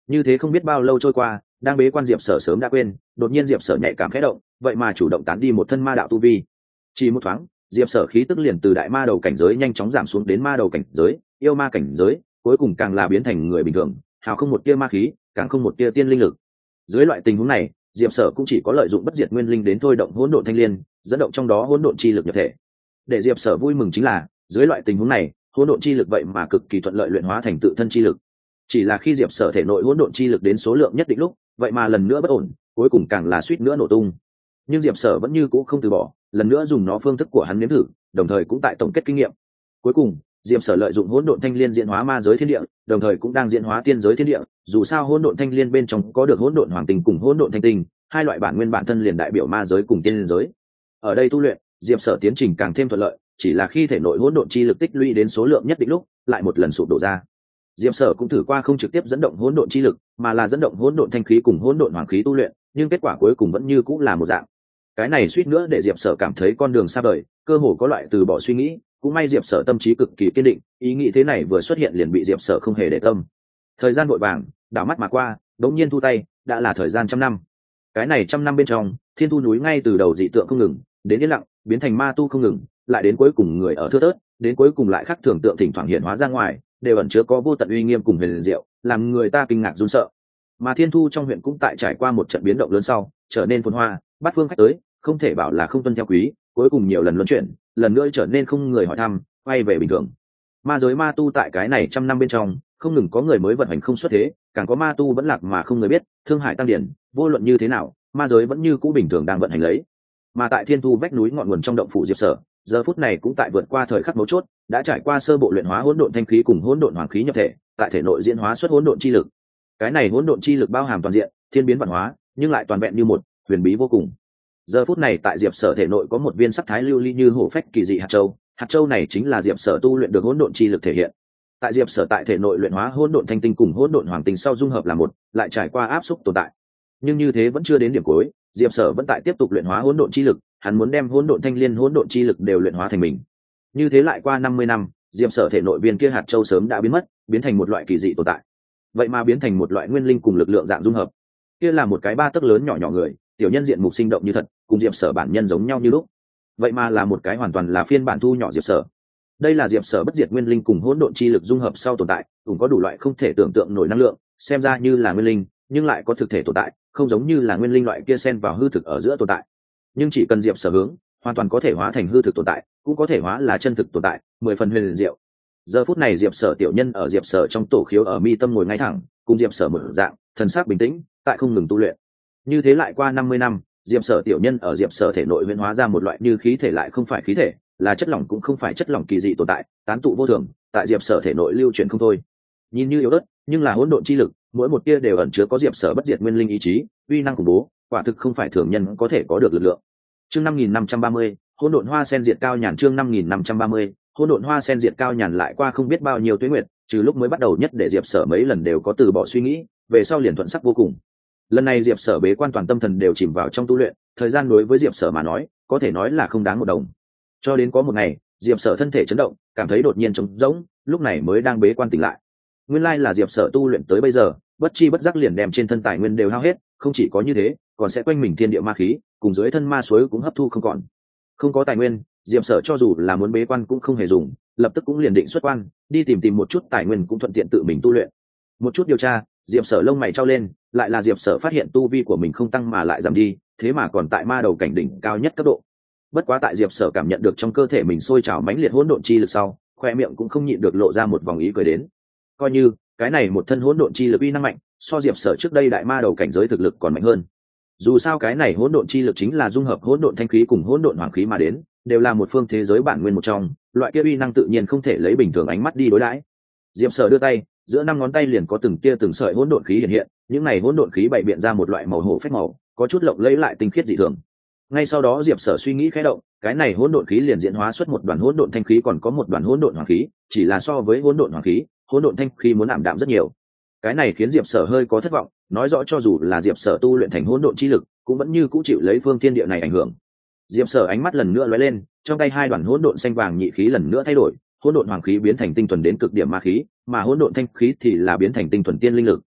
Như thế không biết bao lâu trôi qua, đang bế quan Diệp Sở sớm đã quên, đột nhiên Diệp Sở nhạy cảm khẽ động, vậy mà chủ động tán đi một thân ma đạo tu vi. Chỉ một thoáng, Diệp Sở khí tức liền từ đại ma đầu cảnh giới nhanh chóng giảm xuống đến ma đầu cảnh giới, yêu ma cảnh giới, cuối cùng càng là biến thành người bình thường, hào không một tia ma khí, càng không một tia tiên linh lực. Dưới loại tình huống này, Diệp Sở cũng chỉ có lợi dụng bất diệt nguyên linh đến thôi động hỗn độn thanh liên, dẫn động trong đó hỗn độn chi lực nhập thể. Để Diệp Sở vui mừng chính là, dưới loại tình huống này, hỗn độn chi lực vậy mà cực kỳ thuận lợi luyện hóa thành tự thân chi lực. Chỉ là khi Diệp Sở thể nội hỗn độn chi lực đến số lượng nhất định lúc, vậy mà lần nữa bất ổn, cuối cùng càng là suýt nữa nổ tung. Nhưng Diệp Sở vẫn như cũ không từ bỏ, lần nữa dùng nó phương thức của hắn nếm thử, đồng thời cũng tại tổng kết kinh nghiệm. Cuối cùng, Diệp Sở lợi dụng hỗn độn thanh liên diễn hóa ma giới thiên địa, đồng thời cũng đang diễn hóa tiên giới thiên địa, dù sao hỗn độn thanh liên bên trong có được hỗn độn hoàng tinh cùng hỗn độn thanh tinh, hai loại bản nguyên bản thân liền đại biểu ma giới cùng tiên giới. Ở đây tu luyện, Diệp Sở tiến trình càng thêm thuận lợi, chỉ là khi thể nội hỗn độn chi lực tích lũy đến số lượng nhất định lúc, lại một lần sụp đổ ra. Diệp Sở cũng thử qua không trực tiếp dẫn động hỗn độn chi lực, mà là dẫn động hỗn độn thanh khí cùng hỗn độn hoàng khí tu luyện, nhưng kết quả cuối cùng vẫn như cũng là một dạng. Cái này suýt nữa để Diệp Sở cảm thấy con đường xa vời, cơ hồ có loại từ bỏ suy nghĩ, cũng may Diệp Sở tâm trí cực kỳ kiên định, ý nghĩ thế này vừa xuất hiện liền bị Diệp Sở không hề để tâm. Thời gian vội vàng, đảo mắt mà qua, đống nhiên thu tay, đã là thời gian trăm năm. Cái này trăm năm bên trong, Thiên Thu núi ngay từ đầu dị tượng không ngừng, đến yên lặng, biến thành ma tu không ngừng, lại đến cuối cùng người ở thưa thớt, đến cuối cùng lại khắc thường tượng thỉnh thoảng hiện hóa ra ngoài, đều ẩn chứa có vô tận uy nghiêm cùng huyền diệu, làm người ta kinh ngạc run sợ. Mà Thiên Thu trong huyện cũng tại trải qua một trận biến động lớn sau, trở nên phồn hoa, bát phương khách tới, không thể bảo là không tuân theo quý, cuối cùng nhiều lần luân chuyển, lần nữa trở nên không người hỏi thăm, quay về bình thường. Ma giới ma tu tại cái này trăm năm bên trong, không ngừng có người mới vận hành không xuất thế, càng có ma tu vẫn lạc mà không người biết, thương hại tăng điển, vô luận như thế nào, ma giới vẫn như cũ bình thường đang vận hành lấy. Mà tại Thiên Thu vách núi ngọn nguồn trong động phủ Diệp Sở, giờ phút này cũng tại vượt qua thời khắc mấu chốt, đã trải qua sơ bộ luyện hóa hỗn độn thanh khí cùng hỗn độn hoàng khí nhập thể, tại thể nội diễn hóa xuất hỗn độn chi lực. Cái này hỗn độn chi lực bao hàm toàn diện, thiên biến vạn hóa, nhưng lại toàn vẹn như một, huyền bí vô cùng. Giờ phút này tại Diệp Sở thể nội có một viên sắc thái lưu ly như hổ phách kỳ dị hạt châu, hạt châu này chính là Diệp Sở tu luyện được hỗn độn chi lực thể hiện. Tại Diệp Sở tại thể nội luyện hóa hỗn độn thanh tinh cùng hỗn độn hoàng tinh sau dung hợp là một, lại trải qua áp xúc tồn tại. Nhưng như thế vẫn chưa đến điểm cuối, Diệp Sở vẫn tại tiếp tục luyện hóa hỗn độn chi lực, hắn muốn đem hỗn độn thanh liên hỗn độn chi lực đều luyện hóa thành mình. Như thế lại qua 50 năm, Diệp Sở thể nội viên kia hạt châu sớm đã biến mất, biến thành một loại kỳ dị tồn tại. Vậy mà biến thành một loại nguyên linh cùng lực lượng dạng dung hợp. Kia là một cái ba tấc lớn nhỏ nhỏ người, tiểu nhân diện mục sinh động như thật, cùng Diệp Sở bản nhân giống nhau như lúc. Vậy mà là một cái hoàn toàn là phiên bản thu nhỏ Diệp Sở. Đây là Diệp Sở bất diệt nguyên linh cùng hỗn độn chi lực dung hợp sau tồn tại, cũng có đủ loại không thể tưởng tượng nổi năng lượng, xem ra như là nguyên linh, nhưng lại có thực thể tồn tại, không giống như là nguyên linh loại kia xen vào hư thực ở giữa tồn tại. Nhưng chỉ cần Diệp Sở hướng, hoàn toàn có thể hóa thành hư thực tồn tại, cũng có thể hóa là chân thực tồn tại, 10 phần huyền diệu. Giờ phút này Diệp Sở tiểu nhân ở Diệp Sở trong tổ khiếu ở mi tâm ngồi ngay thẳng, cùng Diệp Sở một dạng, thần sắc bình tĩnh, tại không ngừng tu luyện. Như thế lại qua 50 năm, Diệp Sở tiểu nhân ở Diệp Sở thể nội huyễn hóa ra một loại như khí thể lại không phải khí thể, là chất lỏng cũng không phải chất lỏng kỳ dị tồn tại, tán tụ vô thường, tại Diệp Sở thể nội lưu chuyển không thôi. Nhìn như yếu ớt, nhưng là hỗn độn chi lực, mỗi một tia đều ẩn chứa có Diệp Sở bất diệt nguyên linh ý chí, uy năng khủng bố, quả thực không phải thường nhân có thể có được lực lượng. Chương 5530, hỗn độn hoa sen diệt cao nhàn. Chương 5530, hỗn độn hoa sen diệt cao nhàn. Lại qua không biết bao nhiêu tuế nguyệt, trừ lúc mới bắt đầu nhất để Diệp Sở mấy lần đều có từ bỏ suy nghĩ, về sau liền thuận sắc vô cùng. Lần này Diệp Sở bế quan toàn tâm thần đều chìm vào trong tu luyện, thời gian đối với Diệp Sở mà nói, có thể nói là không đáng một đồng. Cho đến có một ngày, Diệp Sở thân thể chấn động, cảm thấy đột nhiên trống rỗng, lúc này mới đang bế quan tỉnh lại. Nguyên lai là Diệp Sở tu luyện tới bây giờ, bất chi bất giác liền đem trên thân tài nguyên đều hao hết, không chỉ có như thế, còn sẽ quanh mình thiên địa ma khí, cùng dưới thân ma suối cũng hấp thu không còn. Không có tài nguyên, Diệp Sở cho dù là muốn bế quan cũng không hề dùng, lập tức cũng liền định xuất quan, đi tìm một chút tài nguyên cũng thuận tiện tự mình tu luyện. Một chút điều tra, Diệp Sở lông mày trao lên, lại là Diệp Sở phát hiện tu vi của mình không tăng mà lại giảm đi, thế mà còn tại ma đầu cảnh đỉnh cao nhất cấp độ. Bất quá tại Diệp Sở cảm nhận được trong cơ thể mình sôi trào mãnh liệt hỗn độn chi lực sau, khoe miệng cũng không nhịn được lộ ra một vòng ý cười đến. Coi như cái này một thân hỗn độn chi lực uy năng mạnh, so Diệp Sở trước đây đại ma đầu cảnh giới thực lực còn mạnh hơn. Dù sao cái này hỗn độn chi lực chính là dung hợp hỗn độn thanh khí cùng hỗn độn hoàng khí mà đến, đều là một phương thế giới bản nguyên một trong, loại kia uy năng tự nhiên không thể lấy bình thường ánh mắt đi đối đãi. Diệp Sở đưa tay, giữa 5 ngón tay liền có từng tia từng sợi hỗn độn khí hiện hiện, những này hỗn độn khí bày biện ra một loại màu hổ phách màu, có chút lộng lẫy lại tinh khiết dị thường. Ngay sau đó Diệp Sở suy nghĩ khẽ động, cái này hỗn độn khí liền diễn hóa xuất một đoàn hỗn độn thanh khí còn có một đoàn hỗn độn hoàng khí, chỉ là so với hỗn độn hoàng khí, hỗn độn thanh khí muốn ảm đạm rất nhiều. Cái này khiến Diệp Sở hơi có thất vọng, nói rõ cho dù là Diệp Sở tu luyện thành hỗn độn chi lực, cũng vẫn như cũ chịu lấy phương thiên địa này ảnh hưởng. Diệp Sở ánh mắt lần nữa lóe lên, trong tay hai đoàn hỗn độn xanh vàng nhị khí lần nữa thay đổi, hỗn độn hoàng khí biến thành tinh thuần đến cực điểm ma khí, mà hỗn độn thanh khí thì là biến thành tinh thuần tiên linh lực.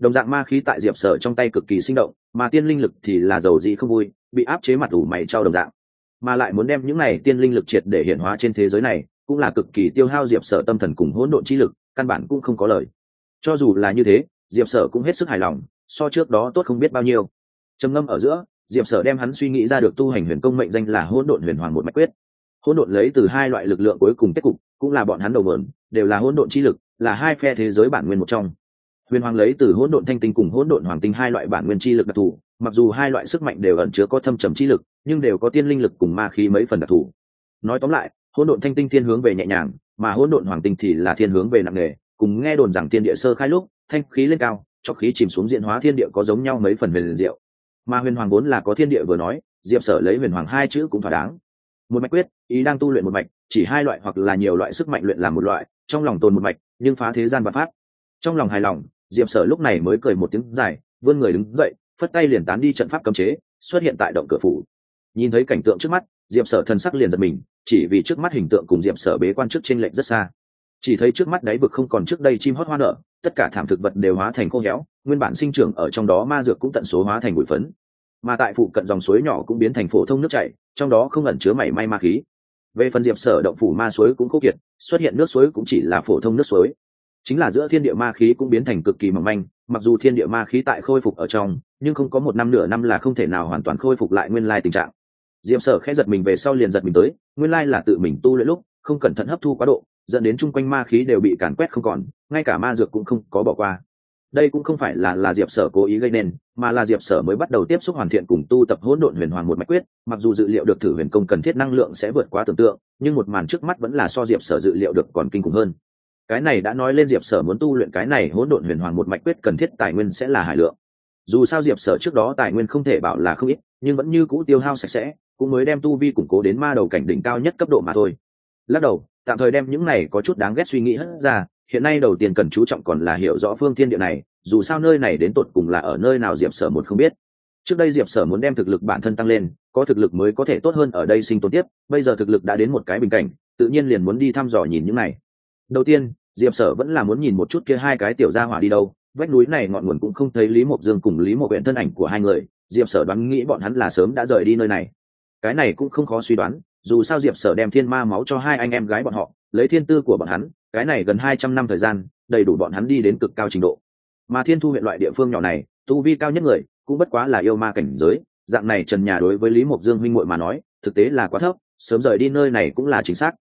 đồng dạng ma khí tại diệp sở trong tay cực kỳ sinh động, mà tiên linh lực thì là dầu dị không vui, bị áp chế mặt ủ mày trao đồng dạng, mà lại muốn đem những này tiên linh lực triệt để hiện hóa trên thế giới này cũng là cực kỳ tiêu hao diệp sở tâm thần cùng hỗn độn chi lực, căn bản cũng không có lời. Cho dù là như thế, diệp sở cũng hết sức hài lòng, so trước đó tốt không biết bao nhiêu. Trầm ngâm ở giữa, diệp sở đem hắn suy nghĩ ra được tu hành huyền công mệnh danh là hỗn độn huyền hoàng một mạch quyết. Hỗn độn lấy từ hai loại lực lượng cuối cùng kết cục, cũng là bọn hắn đầu mượn, đều là hỗn độn chi lực, là hai phe thế giới bản nguyên một trong. Huyền hoàng lấy từ hỗn độn thanh tinh cùng hỗn độn hoàng tinh hai loại bản nguyên chi lực đặc thù, mặc dù hai loại sức mạnh đều ẩn chứa có thâm trầm chi lực, nhưng đều có tiên linh lực cùng ma khí mấy phần đặc thù. Nói tóm lại, hỗn độn thanh tinh thiên hướng về nhẹ nhàng, mà hỗn độn hoàng tinh thì là thiên hướng về nặng nề, cùng nghe đồn rằng thiên địa sơ khai lúc, thanh khí lên cao, cho khí chìm xuống diễn hóa thiên địa có giống nhau mấy phần huyền diệu. Mà huyền hoàng vốn là có thiên địa vừa nói, diệp sở lấy huyền hoàng hai chữ cũng thỏa đáng. Một mạch quyết, ý đang tu luyện một mạch, chỉ hai loại hoặc là nhiều loại sức mạnh luyện làm một loại, trong lòng tồn một mạch, nhưng phá thế gian và pháp. Trong lòng hài lòng, diệp sở lúc này mới cười một tiếng dài, vươn người đứng dậy, phất tay liền tán đi trận pháp cấm chế, xuất hiện tại động cửa phủ. Nhìn thấy cảnh tượng trước mắt, diệp sở thần sắc liền giật mình, chỉ vì trước mắt hình tượng cùng diệp sở bế quan trước chênh lệch rất xa. Chỉ thấy trước mắt đáy vực không còn trước đây chim hót hoa nở, tất cả thảm thực vật đều hóa thành khô héo, nguyên bản sinh trưởng ở trong đó ma dược cũng tận số hóa thành bụi phấn. Mà tại phụ cận dòng suối nhỏ cũng biến thành phổ thông nước chảy, trong đó không ẩn chứa mảy may ma khí. Về phần diệp sở động phủ ma suối cũng khô kiệt, xuất hiện nước suối cũng chỉ là phổ thông nước suối. Chính là giữa thiên địa ma khí cũng biến thành cực kỳ mỏng manh, mặc dù thiên địa ma khí tại khôi phục ở trong, nhưng không có một năm nửa năm là không thể nào hoàn toàn khôi phục lại nguyên lai tình trạng. Diệp sở khẽ giật mình về sau liền giật mình tới, nguyên lai là tự mình tu luyện lúc không cẩn thận hấp thu quá độ, dẫn đến chung quanh ma khí đều bị càn quét không còn, ngay cả ma dược cũng không có bỏ qua. Đây cũng không phải là diệp sở cố ý gây nên, mà là diệp sở mới bắt đầu tiếp xúc hoàn thiện cùng tu tập hỗn độn huyền hoàng một mạch quyết, mặc dù dự liệu được thử huyền công cần thiết năng lượng sẽ vượt quá tưởng tượng, nhưng một màn trước mắt vẫn là so diệp sở dự liệu được còn kinh khủng hơn. Cái này đã nói lên diệp sở muốn tu luyện cái này hỗn độn huyền hoàng một mạch quyết cần thiết tài nguyên sẽ là hải lượng. Dù sao diệp sở trước đó tài nguyên không thể bảo là không ít, nhưng vẫn như cũ tiêu hao sạch sẽ, cũng mới đem tu vi củng cố đến ma đầu cảnh đỉnh cao nhất cấp độ mà thôi. Lắc đầu, tạm thời đem những này có chút đáng ghét suy nghĩ hết ra, hiện nay đầu tiên cần chú trọng còn là hiểu rõ phương thiên địa này, dù sao nơi này đến tột cùng là ở nơi nào diệp sở một không biết. Trước đây diệp sở muốn đem thực lực bản thân tăng lên, có thực lực mới có thể tốt hơn ở đây sinh tồn tiếp, bây giờ thực lực đã đến một cái bình cảnh, tự nhiên liền muốn đi thăm dò nhìn những này. Đầu tiên, diệp sở vẫn là muốn nhìn một chút kia hai cái tiểu gia hỏa đi đâu, vách núi này ngọn nguồn cũng không thấy Lý Mộc Dương cùng Lý Mộc Uyển thân ảnh của hai người, diệp sở đoán nghĩ bọn hắn là sớm đã rời đi nơi này. Cái này cũng không khó suy đoán, dù sao diệp sở đem thiên ma máu cho hai anh em gái bọn họ, lấy thiên tư của bọn hắn, cái này gần 200 năm thời gian, đầy đủ bọn hắn đi đến cực cao trình độ. Mà Thiên Thu huyện loại địa phương nhỏ này, tu vi cao nhất người cũng bất quá là yêu ma cảnh giới, dạng này trần nhà đối với Lý Mộc Dương huynh muội mà nói, thực tế là quá thấp, sớm rời đi nơi này cũng là chính xác.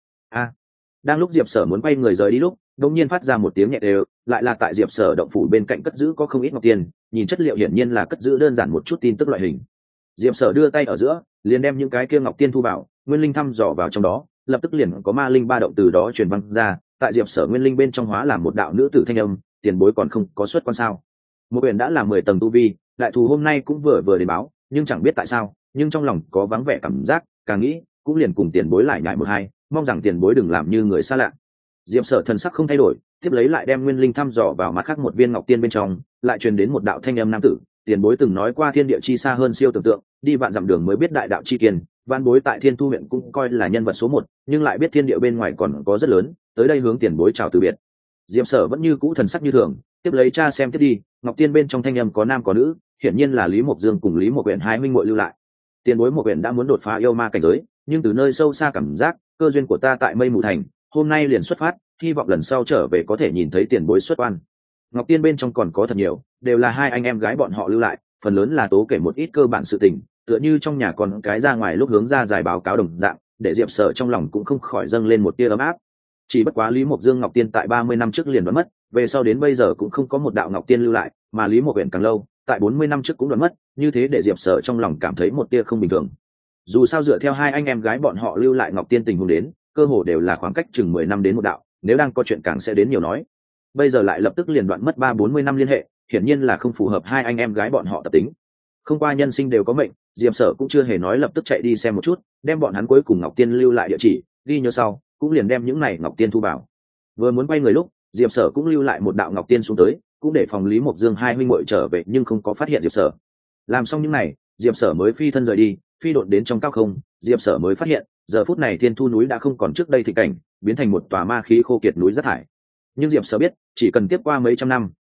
Đang lúc diệp sở muốn quay người rời đi lúc, đột nhiên phát ra một tiếng nhẹ đều, lại là tại diệp sở động phủ bên cạnh cất giữ có không ít ngọc tiền, nhìn chất liệu hiển nhiên là cất giữ đơn giản một chút tin tức loại hình. Diệp sở đưa tay ở giữa, liền đem những cái kia ngọc tiên thu vào, nguyên linh thăm dò vào trong đó, lập tức liền có ma linh ba động từ đó truyền vang ra, tại diệp sở nguyên linh bên trong hóa làm một đạo nữ tử thanh âm, tiền bối còn không có xuất quan sao? Một biển đã là 10 tầng tu vi, đại thù hôm nay cũng vừa đến báo, nhưng chẳng biết tại sao, nhưng trong lòng có vắng vẻ cảm giác, càng nghĩ cũng liền cùng tiền bối lại nhại một hai, mong rằng tiền bối đừng làm như người xa lạ. Diệp sở thần sắc không thay đổi, tiếp lấy lại đem nguyên linh thăm dò vào mặt khác một viên ngọc tiên bên trong, lại truyền đến một đạo thanh âm nam tử, tiền bối từng nói qua thiên địa chi xa hơn siêu tưởng tượng, đi vạn dặm đường mới biết đại đạo chi kiên, văn bối tại Thiên Thu huyện cũng coi là nhân vật số 1, nhưng lại biết thiên địa bên ngoài còn có rất lớn, tới đây hướng tiền bối chào từ biệt. Diệp sở vẫn như cũ thần sắc như thường, tiếp lấy cha xem tiếp đi, ngọc tiên bên trong thanh âm có nam có nữ, hiển nhiên là Lý Mộc Dương cùng Lý Mộc Uyển hai huynh muội lưu lại. Tiền bối Mộc Uyển đã muốn đột phá yêu ma cảnh giới, nhưng từ nơi sâu xa cảm giác cơ duyên của ta tại Mây Mù Thành, hôm nay liền xuất phát, hy vọng lần sau trở về có thể nhìn thấy tiền bối xuất quan. Ngọc tiên bên trong còn có thật nhiều, đều là hai anh em gái bọn họ lưu lại, phần lớn là tố kể một ít cơ bản sự tình, tựa như trong nhà còn cái ra ngoài lúc hướng ra giải báo cáo đồng dạng, để Diệp sở trong lòng cũng không khỏi dâng lên một tia ấm áp. Chỉ bất quá Lý Mộc Dương ngọc tiên tại 30 năm trước liền đoán mất, về sau đến bây giờ cũng không có một đạo ngọc tiên lưu lại, mà Lý Mộc Uyển càng lâu, tại 40 năm trước cũng đoán mất, như thế để Diệp sở trong lòng cảm thấy một tia không bình thường. Dù sao dựa theo hai anh em gái bọn họ lưu lại ngọc tiên tình huống đến, cơ hồ đều là khoảng cách chừng 10 năm đến một đạo, nếu đang có chuyện càng sẽ đến nhiều nói. Bây giờ lại lập tức liền đoạn mất 30-40 năm liên hệ, hiển nhiên là không phù hợp hai anh em gái bọn họ tập tính. Không qua nhân sinh đều có mệnh, Diệp sở cũng chưa hề nói lập tức chạy đi xem một chút, đem bọn hắn cuối cùng ngọc tiên lưu lại địa chỉ, ghi nhớ sau, cũng liền đem những này ngọc tiên thu vào. Vừa muốn quay người lúc, Diệp sở cũng lưu lại một đạo ngọc tiên xuống tới, cũng để phòng Lý Mộc Dương hai huynh muội trở về nhưng không có phát hiện Diệp sở. Làm xong những này, Diệp sở mới phi thân rời đi, phi độn đến trong cao không, Diệp sở mới phát hiện, giờ phút này Thiên Thu núi đã không còn trước đây thị cảnh, biến thành một tòa ma khí khô kiệt núi rác thải. Nhưng Diệp sở biết, chỉ cần tiếp qua mấy trăm năm,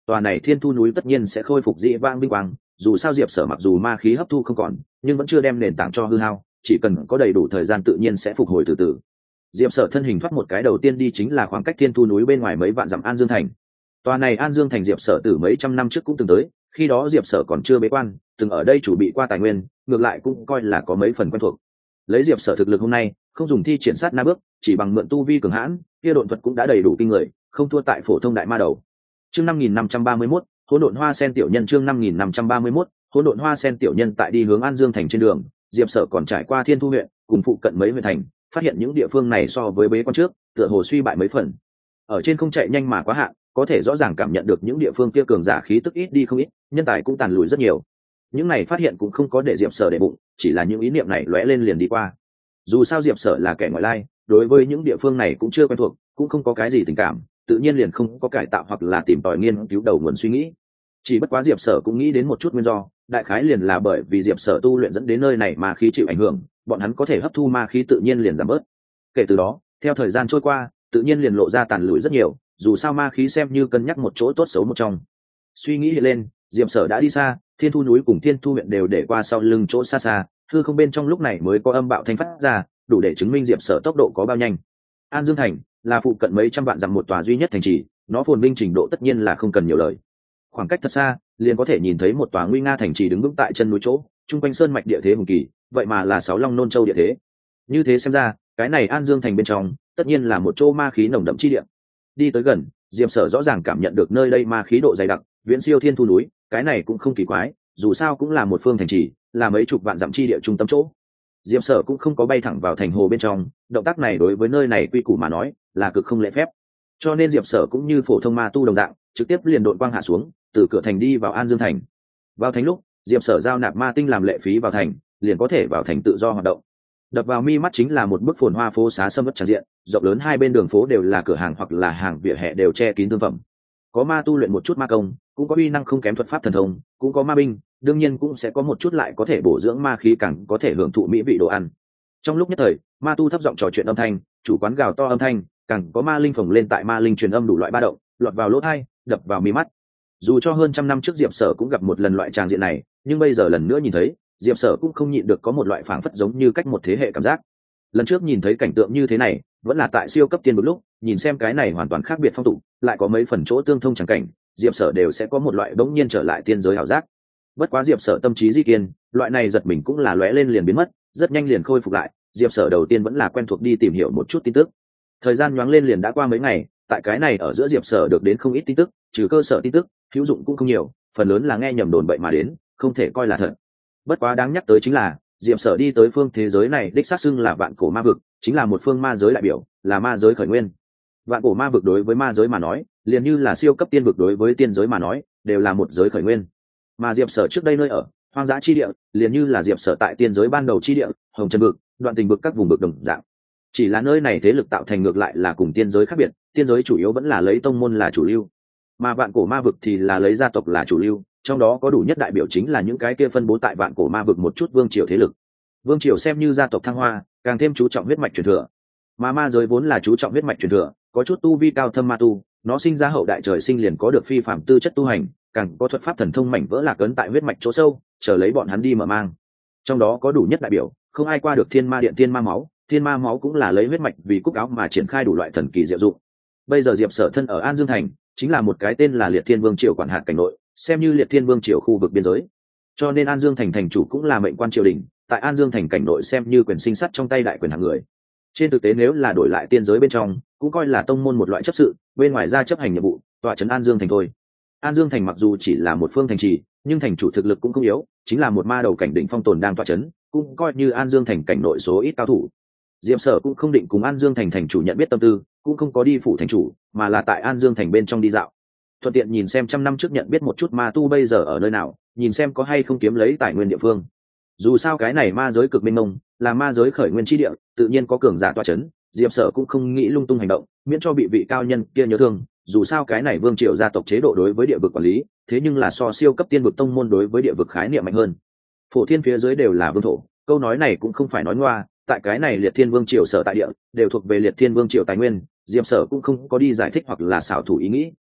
tòa này thiên thu núi tất nhiên sẽ khôi phục dị vãng vinh quang. Dù sao Diệp Sở mặc dù ma khí hấp thu không còn, nhưng vẫn chưa đem nền tảng cho hư hao, chỉ cần có đầy đủ thời gian tự nhiên sẽ phục hồi từ từ. Diệp Sở thân hình thoát một cái đầu tiên đi chính là khoảng cách thiên thu núi bên ngoài mấy vạn dặm An Dương Thành. Tòa này An Dương Thành Diệp Sở từ mấy trăm năm trước cũng từng tới, khi đó Diệp Sở còn chưa bế quan, từng ở đây chủ bị qua tài nguyên, ngược lại cũng coi là có mấy phần quen thuộc. Lấy Diệp Sở thực lực hôm nay, không dùng thi triển sát na bước, chỉ bằng mượn tu vi cường hãn, kia độn thuật cũng đã đầy đủ kinh người, không thua tại phổ thông đại ma đầu. Chương 5531, Hỗn độn hoa sen tiểu nhân. Chương 5531, Hỗn độn hoa sen tiểu nhân. Tại đi hướng An Dương Thành trên đường, Diệp Sở còn trải qua Thiên Thu huyện, cùng phụ cận mấy huyện thành, phát hiện những địa phương này so với bế quan trước, tựa hồ suy bại mấy phần. Ở trên không chạy nhanh mà quá hạn, có thể rõ ràng cảm nhận được những địa phương kia cường giả khí tức ít đi không ít, nhân tài cũng tàn lùi rất nhiều. Những này phát hiện cũng không có để Diệp Sở để bụng, chỉ là những ý niệm này lóe lên liền đi qua. Dù sao Diệp Sở là kẻ ngoại lai, đối với những địa phương này cũng chưa quen thuộc, cũng không có cái gì tình cảm, tự nhiên liền không có cải tạo hoặc là tìm tòi nghiên cứu đầu nguồn suy nghĩ. Chỉ bất quá Diệp Sở cũng nghĩ đến một chút nguyên do, đại khái liền là bởi vì Diệp Sở tu luyện dẫn đến nơi này mà khí chịu ảnh hưởng, bọn hắn có thể hấp thu ma khí tự nhiên liền giảm bớt. Kể từ đó, theo thời gian trôi qua, tự nhiên liền lộ ra tàn lùi rất nhiều, dù sao ma khí xem như cân nhắc một chỗ tốt xấu một trong. Suy nghĩ hiện lên, Diệp Sở đã đi xa, Thiên Thu núi cùng Thiên Thu huyện đều để qua sau lưng chỗ xa xa, hư không bên trong lúc này mới có âm bạo thanh phát ra, đủ để chứng minh Diệp Sở tốc độ có bao nhanh. An Dương Thành là phụ cận mấy trăm vạn dặm một tòa duy nhất thành trì, nó phồn vinh trình độ tất nhiên là không cần nhiều lời. Khoảng cách thật xa, liền có thể nhìn thấy một tòa nguy nga thành trì đứng vững tại chân núi chỗ, trung quanh sơn mạch địa thế hùng kỳ, vậy mà là sáu long nôn châu địa thế. Như thế xem ra, cái này An Dương Thành bên trong, tất nhiên là một chỗ ma khí nồng đậm chi địa. Đi tới gần, Diệp Sở rõ ràng cảm nhận được nơi đây ma khí độ dày đặc, viễn siêu Thiên Thu núi, cái này cũng không kỳ quái, dù sao cũng là một phương thành trì, là mấy chục vạn dặm chi địa trung tâm chỗ. Diệp Sở cũng không có bay thẳng vào thành hồ bên trong, động tác này đối với nơi này quy củ mà nói, là cực không lễ phép. Cho nên Diệp Sở cũng như phổ thông ma tu đồng dạng, trực tiếp liền độn quang hạ xuống, từ cửa thành đi vào An Dương Thành. Vào thành lúc, Diệp Sở giao nạp ma tinh làm lệ phí vào thành, liền có thể vào thành tự do hoạt động. Đập vào mi mắt chính là một bức phồn hoa phố xá sầm uất tràn diện, rộng lớn hai bên đường phố đều là cửa hàng hoặc là hàng vỉa hè đều che kín thương phẩm. Có ma tu luyện một chút ma công, cũng có uy năng không kém thuật pháp thần thông, cũng có ma binh, đương nhiên cũng sẽ có một chút lại có thể bổ dưỡng ma khí, càng có thể hưởng thụ mỹ vị đồ ăn. Trong lúc nhất thời, ma tu thấp giọng trò chuyện âm thanh, chủ quán gào to âm thanh, càng có ma linh phồng lên tại ma linh truyền âm đủ loại ba động, lọt vào lỗ tai, đập vào mi mắt. Dù cho hơn trăm năm trước Diệp Sở cũng gặp một lần loại tràng diện này, nhưng bây giờ lần nữa nhìn thấy, Diệp Sở cũng không nhịn được có một loại phảng phất giống như cách một thế hệ cảm giác. Lần trước nhìn thấy cảnh tượng như thế này, vẫn là tại siêu cấp tiên vực lúc, nhìn xem cái này hoàn toàn khác biệt phong tục, lại có mấy phần chỗ tương thông chẳng cảnh, Diệp Sở đều sẽ có một loại bỗng nhiên trở lại tiên giới ảo giác. Bất quá Diệp Sở tâm trí di kiên, loại này giật mình cũng là lóe lên liền biến mất, rất nhanh liền khôi phục lại. Diệp Sở đầu tiên vẫn là quen thuộc đi tìm hiểu một chút tin tức. Thời gian nhoáng lên liền đã qua mấy ngày, tại cái này ở giữa Diệp Sở được đến không ít tin tức, trừ cơ sở tin tức, hữu dụng cũng không nhiều, phần lớn là nghe nhầm đồn bậy mà đến, không thể coi là thật. Bất quá đáng nhắc tới chính là, Diệp Sở đi tới phương thế giới này đích xác xưng là vạn cổ ma vực, chính là một phương ma giới đại biểu, là ma giới khởi nguyên. Vạn cổ ma vực đối với ma giới mà nói, liền như là siêu cấp tiên vực đối với tiên giới mà nói, đều là một giới khởi nguyên. Mà Diệp Sở trước đây nơi ở, hoang dã chi địa, liền như là Diệp Sở tại tiên giới ban đầu chi địa, hồng trần vực, đoạn tình vực các vùng vực đồng dạng. Chỉ là nơi này thế lực tạo thành ngược lại là cùng tiên giới khác biệt, tiên giới chủ yếu vẫn là lấy tông môn là chủ lưu, mà vạn cổ ma vực thì là lấy gia tộc là chủ lưu, trong đó có đủ nhất đại biểu chính là những cái kia phân bố tại vạn cổ ma vực một chút vương triều thế lực. Vương triều xem như gia tộc thăng hoa, càng thêm chú trọng huyết mạch truyền thừa, mà ma giới vốn là chú trọng huyết mạch truyền thừa, có chút tu vi cao thâm ma tu, nó sinh ra hậu đại trời sinh liền có được phi phàm tư chất tu hành, càng có thuật pháp thần thông mảnh vỡ lạc ấn tại huyết mạch chỗ sâu, chờ lấy bọn hắn đi mở mang. Trong đó có đủ nhất đại biểu, không ai qua được Thiên Ma Điện Thiên Ma máu, Thiên Ma máu cũng là lấy huyết mạch vì cúc áo mà triển khai đủ loại thần kỳ diệu dụng. Bây giờ Diệp Sở thân ở An Dương Thành, chính là một cái tên là Liệt Thiên Vương triều quản hạt cảnh nội, xem như Liệt Thiên Vương triều khu vực biên giới. Cho nên An Dương Thành thành chủ cũng là mệnh quan triều đình, tại An Dương Thành cảnh nội xem như quyền sinh sắt trong tay đại quyền hạng người. Trên thực tế nếu là đổi lại tiên giới bên trong, cũng coi là tông môn một loại chấp sự, bên ngoài ra chấp hành nhiệm vụ, tọa trấn An Dương Thành thôi. An Dương Thành mặc dù chỉ là một phương thành trì, nhưng thành chủ thực lực cũng không yếu, chính là một ma đầu cảnh đỉnh phong tồn đang tọa trấn, cũng coi như An Dương Thành cảnh nội số ít cao thủ. Diệp Sở cũng không định cùng An Dương Thành thành chủ nhận biết tâm tư, cũng không có đi phủ thành chủ, mà là tại An Dương Thành bên trong đi dạo, thuận tiện nhìn xem trăm năm trước nhận biết một chút ma tu bây giờ ở nơi nào, nhìn xem có hay không kiếm lấy tài nguyên địa phương. Dù sao cái này ma giới cực mênh mông, là ma giới khởi nguyên chi địa, tự nhiên có cường giả tọa chấn, Diệp Sở cũng không nghĩ lung tung hành động, miễn cho bị vị cao nhân kia nhớ thương. Dù sao cái này vương triều gia tộc chế độ đối với địa vực quản lý, thế nhưng là so siêu cấp tiên vực tông môn đối với địa vực khái niệm mạnh hơn. Phổ thiên phía dưới đều là vương thổ, câu nói này cũng không phải nói ngoa, tại cái này Liệt Thiên Vương triều sở tại địa đều thuộc về Liệt Thiên Vương triều tài nguyên, Diệp Sở cũng không có đi giải thích hoặc là xảo thủ ý nghĩ.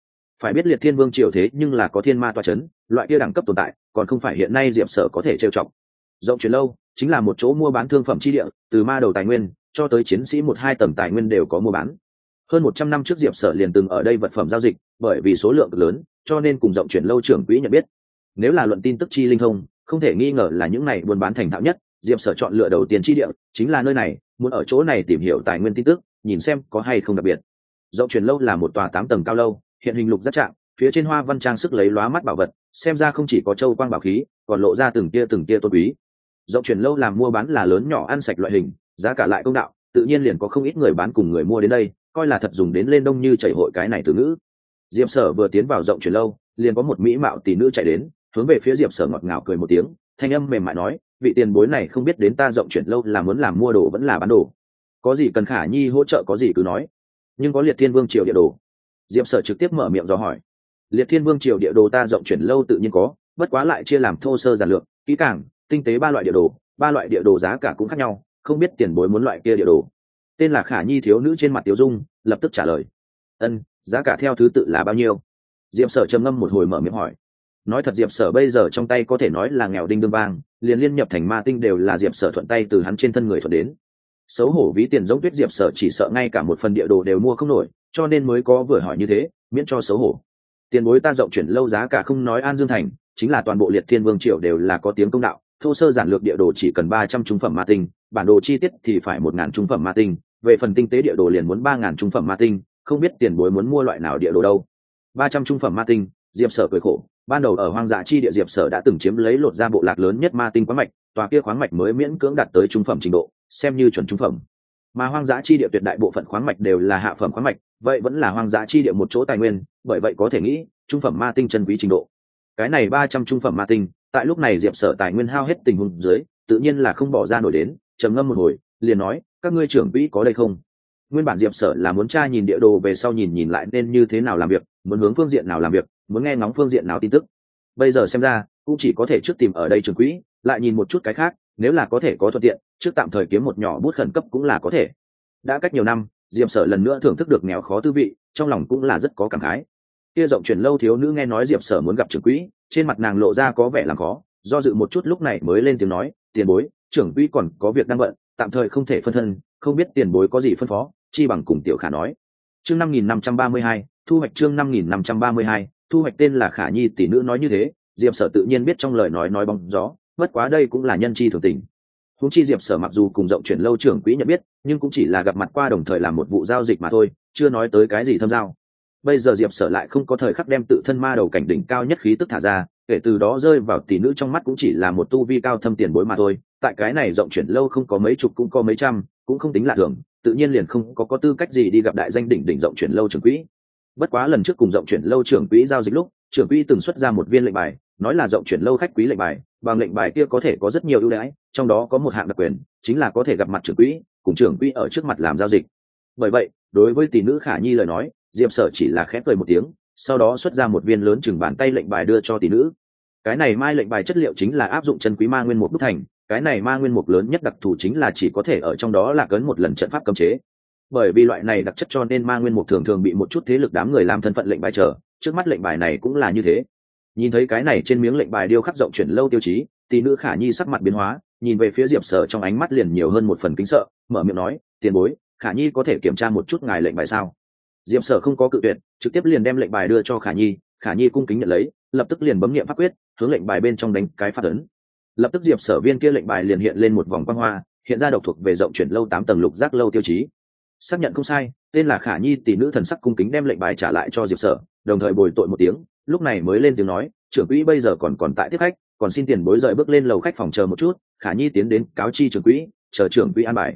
phải biết liệt thiên vương triều thế nhưng là có thiên ma toa c h ấ n loại kia đẳng cấp tồn tại, còn không phải hiện nay diệp sở có thể trêu chọc. Rộng chuyển lâu chính là một chỗ mua bán thương phẩm chi địa, từ ma đầu tài nguyên cho tới chiến sĩ 1-2 tầng tài nguyên đều có mua bán. Hơn 100 năm trước diệp sở liền từng ở đây vật phẩm giao dịch, bởi vì số lượng lớn cho nên cùng rộng chuyển lâu trưởng quỹ nhận biết. Nếu là luận tin tức chi linh thông, không thể nghi ngờ là những này buôn bán thành thạo nhất. Diệp sở chọn lựa đầu tiên chi địa chính là nơi này, muốn ở chỗ này tìm hiểu tài nguyên tin tức, nhìn xem có hay không đặc biệt. Rộng chuyển lâu là một tòa 8 tầng cao lâu, hiện hình lục giác trạng, phía trên hoa văn trang sức lấy lóa mắt bảo vật, xem ra không chỉ có châu quang bảo khí, còn lộ ra từng tia tôn quý. Rộng chuyển lâu làm mua bán là lớn nhỏ ăn sạch loại hình, giá cả lại công đạo, tự nhiên liền có không ít người bán cùng người mua đến đây, coi là thật dùng đến lên đông như chảy hội cái này từ ngữ. Diệp sở vừa tiến vào rộng chuyển lâu, liền có một mỹ mạo tỷ nữ chạy đến, hướng về phía Diệp sở ngọt ngào cười một tiếng, thanh âm mềm mại nói, vị tiền bối này không biết đến ta rộng chuyển lâu là muốn làm mua đồ vẫn là bán đồ, có gì cần Khả Nhi hỗ trợ có gì cứ nói. Nhưng có liệt thiên vương triều địa đồ? Diệp sở trực tiếp mở miệng dò hỏi. Liệt thiên vương triều địa đồ ta rộng chuyển lâu tự nhiên có, bất quá lại chia làm thô sơ giản lược, kỹ càng, tinh tế 3 loại địa đồ, 3 loại địa đồ giá cả cũng khác nhau, không biết tiền bối muốn loại kia địa đồ. Tên là Khả Nhi thiếu nữ trên mặt Tiếu Dung lập tức trả lời. Giá cả theo thứ tự là bao nhiêu? Diệp sở trầm ngâm một hồi mở miệng hỏi. Nói thật Diệp sở bây giờ trong tay có thể nói là nghèo đinh đương vang, liền liên nhập thành ma tinh đều là Diệp sở thuận tay từ hắn trên thân người thuận đến. Xấu hổ ví tiền giống tuyết Diệp sở chỉ sợ ngay cả một phần địa đồ đều mua không nổi, cho nên mới có vừa hỏi như thế, miễn cho xấu hổ. Tiền bối ta rộng chuyển lâu giá cả không nói An Dương thành, chính là toàn bộ liệt thiên vương triều đều là có tiếng công đạo, thô sơ giản lược địa đồ chỉ cần 300 trung phẩm ma tinh, bản đồ chi tiết thì phải 1000 trung phẩm ma tinh, về phần tinh tế địa đồ liền muốn 3000 trung phẩm ma tinh, không biết tiền bối muốn mua loại nào địa đồ đâu. 300 trung phẩm ma tinh, Diệp sở cười khổ, ban đầu ở hoang dã chi địa Diệp sở đã từng chiếm lấy lột ra bộ lạc lớn nhất ma tinh khoáng mạch, tòa kia khoáng mạch mới miễn cưỡng đạt tới trung phẩm trình độ, xem như chuẩn trung phẩm. Mà hoang dã chi địa tuyệt đại bộ phận khoáng mạch đều là hạ phẩm khoáng mạch, vậy vẫn là hoang dã chi địa một chỗ tài nguyên, bởi vậy có thể nghĩ trung phẩm ma tinh chân quý trình độ. Cái này 300 trung phẩm ma tinh, tại lúc này Diệp sở tài nguyên hao hết tình huống dưới, tự nhiên là không bỏ ra nổi đến, trầm ngâm một hồi, liền nói, các ngươi trưởng quỹ có đây không? Nguyên bản Diệp sở là muốn tra nhìn địa đồ về sau nhìn lại nên như thế nào làm việc, muốn hướng phương diện nào làm việc, muốn nghe ngóng phương diện nào tin tức. Bây giờ xem ra, cũng chỉ có thể trước tìm ở đây trưởng quỹ, lại nhìn một chút cái khác, nếu là có thể có thuận tiện, trước tạm thời kiếm một nhỏ bút khẩn cấp cũng là có thể. Đã cách nhiều năm, Diệp sở lần nữa thưởng thức được nghèo khó tư vị, trong lòng cũng là rất có cảm khái. Kia rộng chuyển lâu thiếu nữ nghe nói Diệp sở muốn gặp trưởng quỹ, trên mặt nàng lộ ra có vẻ làm khó, do dự một chút lúc này mới lên tiếng nói, tiền bối, trưởng quỹ còn có việc đang bận, tạm thời không thể phân thân, không biết tiền bối có gì phân phó, chi bằng cùng tiểu Khả nói. Chương 5532, thu hoạch chương 5532, thu hoạch. Tên là Khả Nhi tỷ nữ nói như thế, Diệp sở tự nhiên biết trong lời nói bóng gió, bất quá đây cũng là nhân chi thường tình. Huống chi Diệp sở mặc dù cùng rộng chuyển lâu trưởng quỹ nhận biết, nhưng cũng chỉ là gặp mặt qua đồng thời làm một vụ giao dịch mà thôi, chưa nói tới cái gì thâm giao. Bây giờ Diệp sở lại không có thời khắc đem tự thân ma đầu cảnh đỉnh cao nhất khí tức thả ra, kể từ đó rơi vào tỷ nữ trong mắt cũng chỉ là một tu vi cao thâm tiền bối mà thôi. Tại cái này rộng chuyển lâu không có mấy chục cũng có mấy trăm, cũng không tính là thường, tự nhiên liền không có tư cách gì đi gặp đại danh đỉnh rộng chuyển lâu trưởng quỹ. Bất quá lần trước cùng rộng chuyển lâu trưởng quỹ giao dịch lúc, trưởng quỹ từng xuất ra một viên lệnh bài, nói là rộng chuyển lâu khách quý lệnh bài, bằng lệnh bài kia có thể có rất nhiều ưu đãi, trong đó có một hạng đặc quyền, chính là có thể gặp mặt trưởng quỹ, cùng trưởng quỹ ở trước mặt làm giao dịch. Bởi vậy, đối với tỷ nữ Khả Nhi lời nói, Diệp sở chỉ là khẽ cười một tiếng, sau đó xuất ra một viên lớn chừng bàn tay lệnh bài đưa cho tỷ nữ. Cái này mai lệnh bài chất liệu chính là áp dụng chân quý ma nguyên mục đúc thành, cái này ma nguyên mục lớn nhất đặc thù chính là chỉ có thể ở trong đó là cấn một lần trận pháp cấm chế. Bởi vì loại này đặc chất cho nên ma nguyên mục thường thường bị một chút thế lực đám người làm thân phận lệnh bài trở, trước mắt lệnh bài này cũng là như thế. Nhìn thấy cái này trên miếng lệnh bài điêu khắc rộng chuyển lâu tiêu chí, tỷ nữ Khả Nhi sắc mặt biến hóa, nhìn về phía Diệp sở trong ánh mắt liền nhiều hơn một phần kính sợ, mở miệng nói, tiền bối, Khả Nhi có thể kiểm tra một chút ngài lệnh bài sao? Diệp sở không có cự tuyệt, trực tiếp liền đem lệnh bài đưa cho Khả Nhi. Khả Nhi cung kính nhận lấy, lập tức liền bấm niệm pháp quyết, hướng lệnh bài bên trong đánh cái phát ấn. Lập tức Diệp sở viên kia lệnh bài liền hiện lên một vòng quang hoa, hiện ra độc thuộc về rộng chuyển lâu 8 tầng lục giác lâu tiêu chí. Xác nhận không sai, tên là Khả Nhi tỷ nữ thần sắc cung kính đem lệnh bài trả lại cho Diệp sở, đồng thời bồi tội một tiếng, lúc này mới lên tiếng nói, trưởng quỹ bây giờ còn tại tiếp khách, còn xin tiền bối rời bước lên lầu khách phòng chờ một chút. Khả Nhi tiến đến cáo chi trưởng quỹ, chờ trưởng quỹ an bài.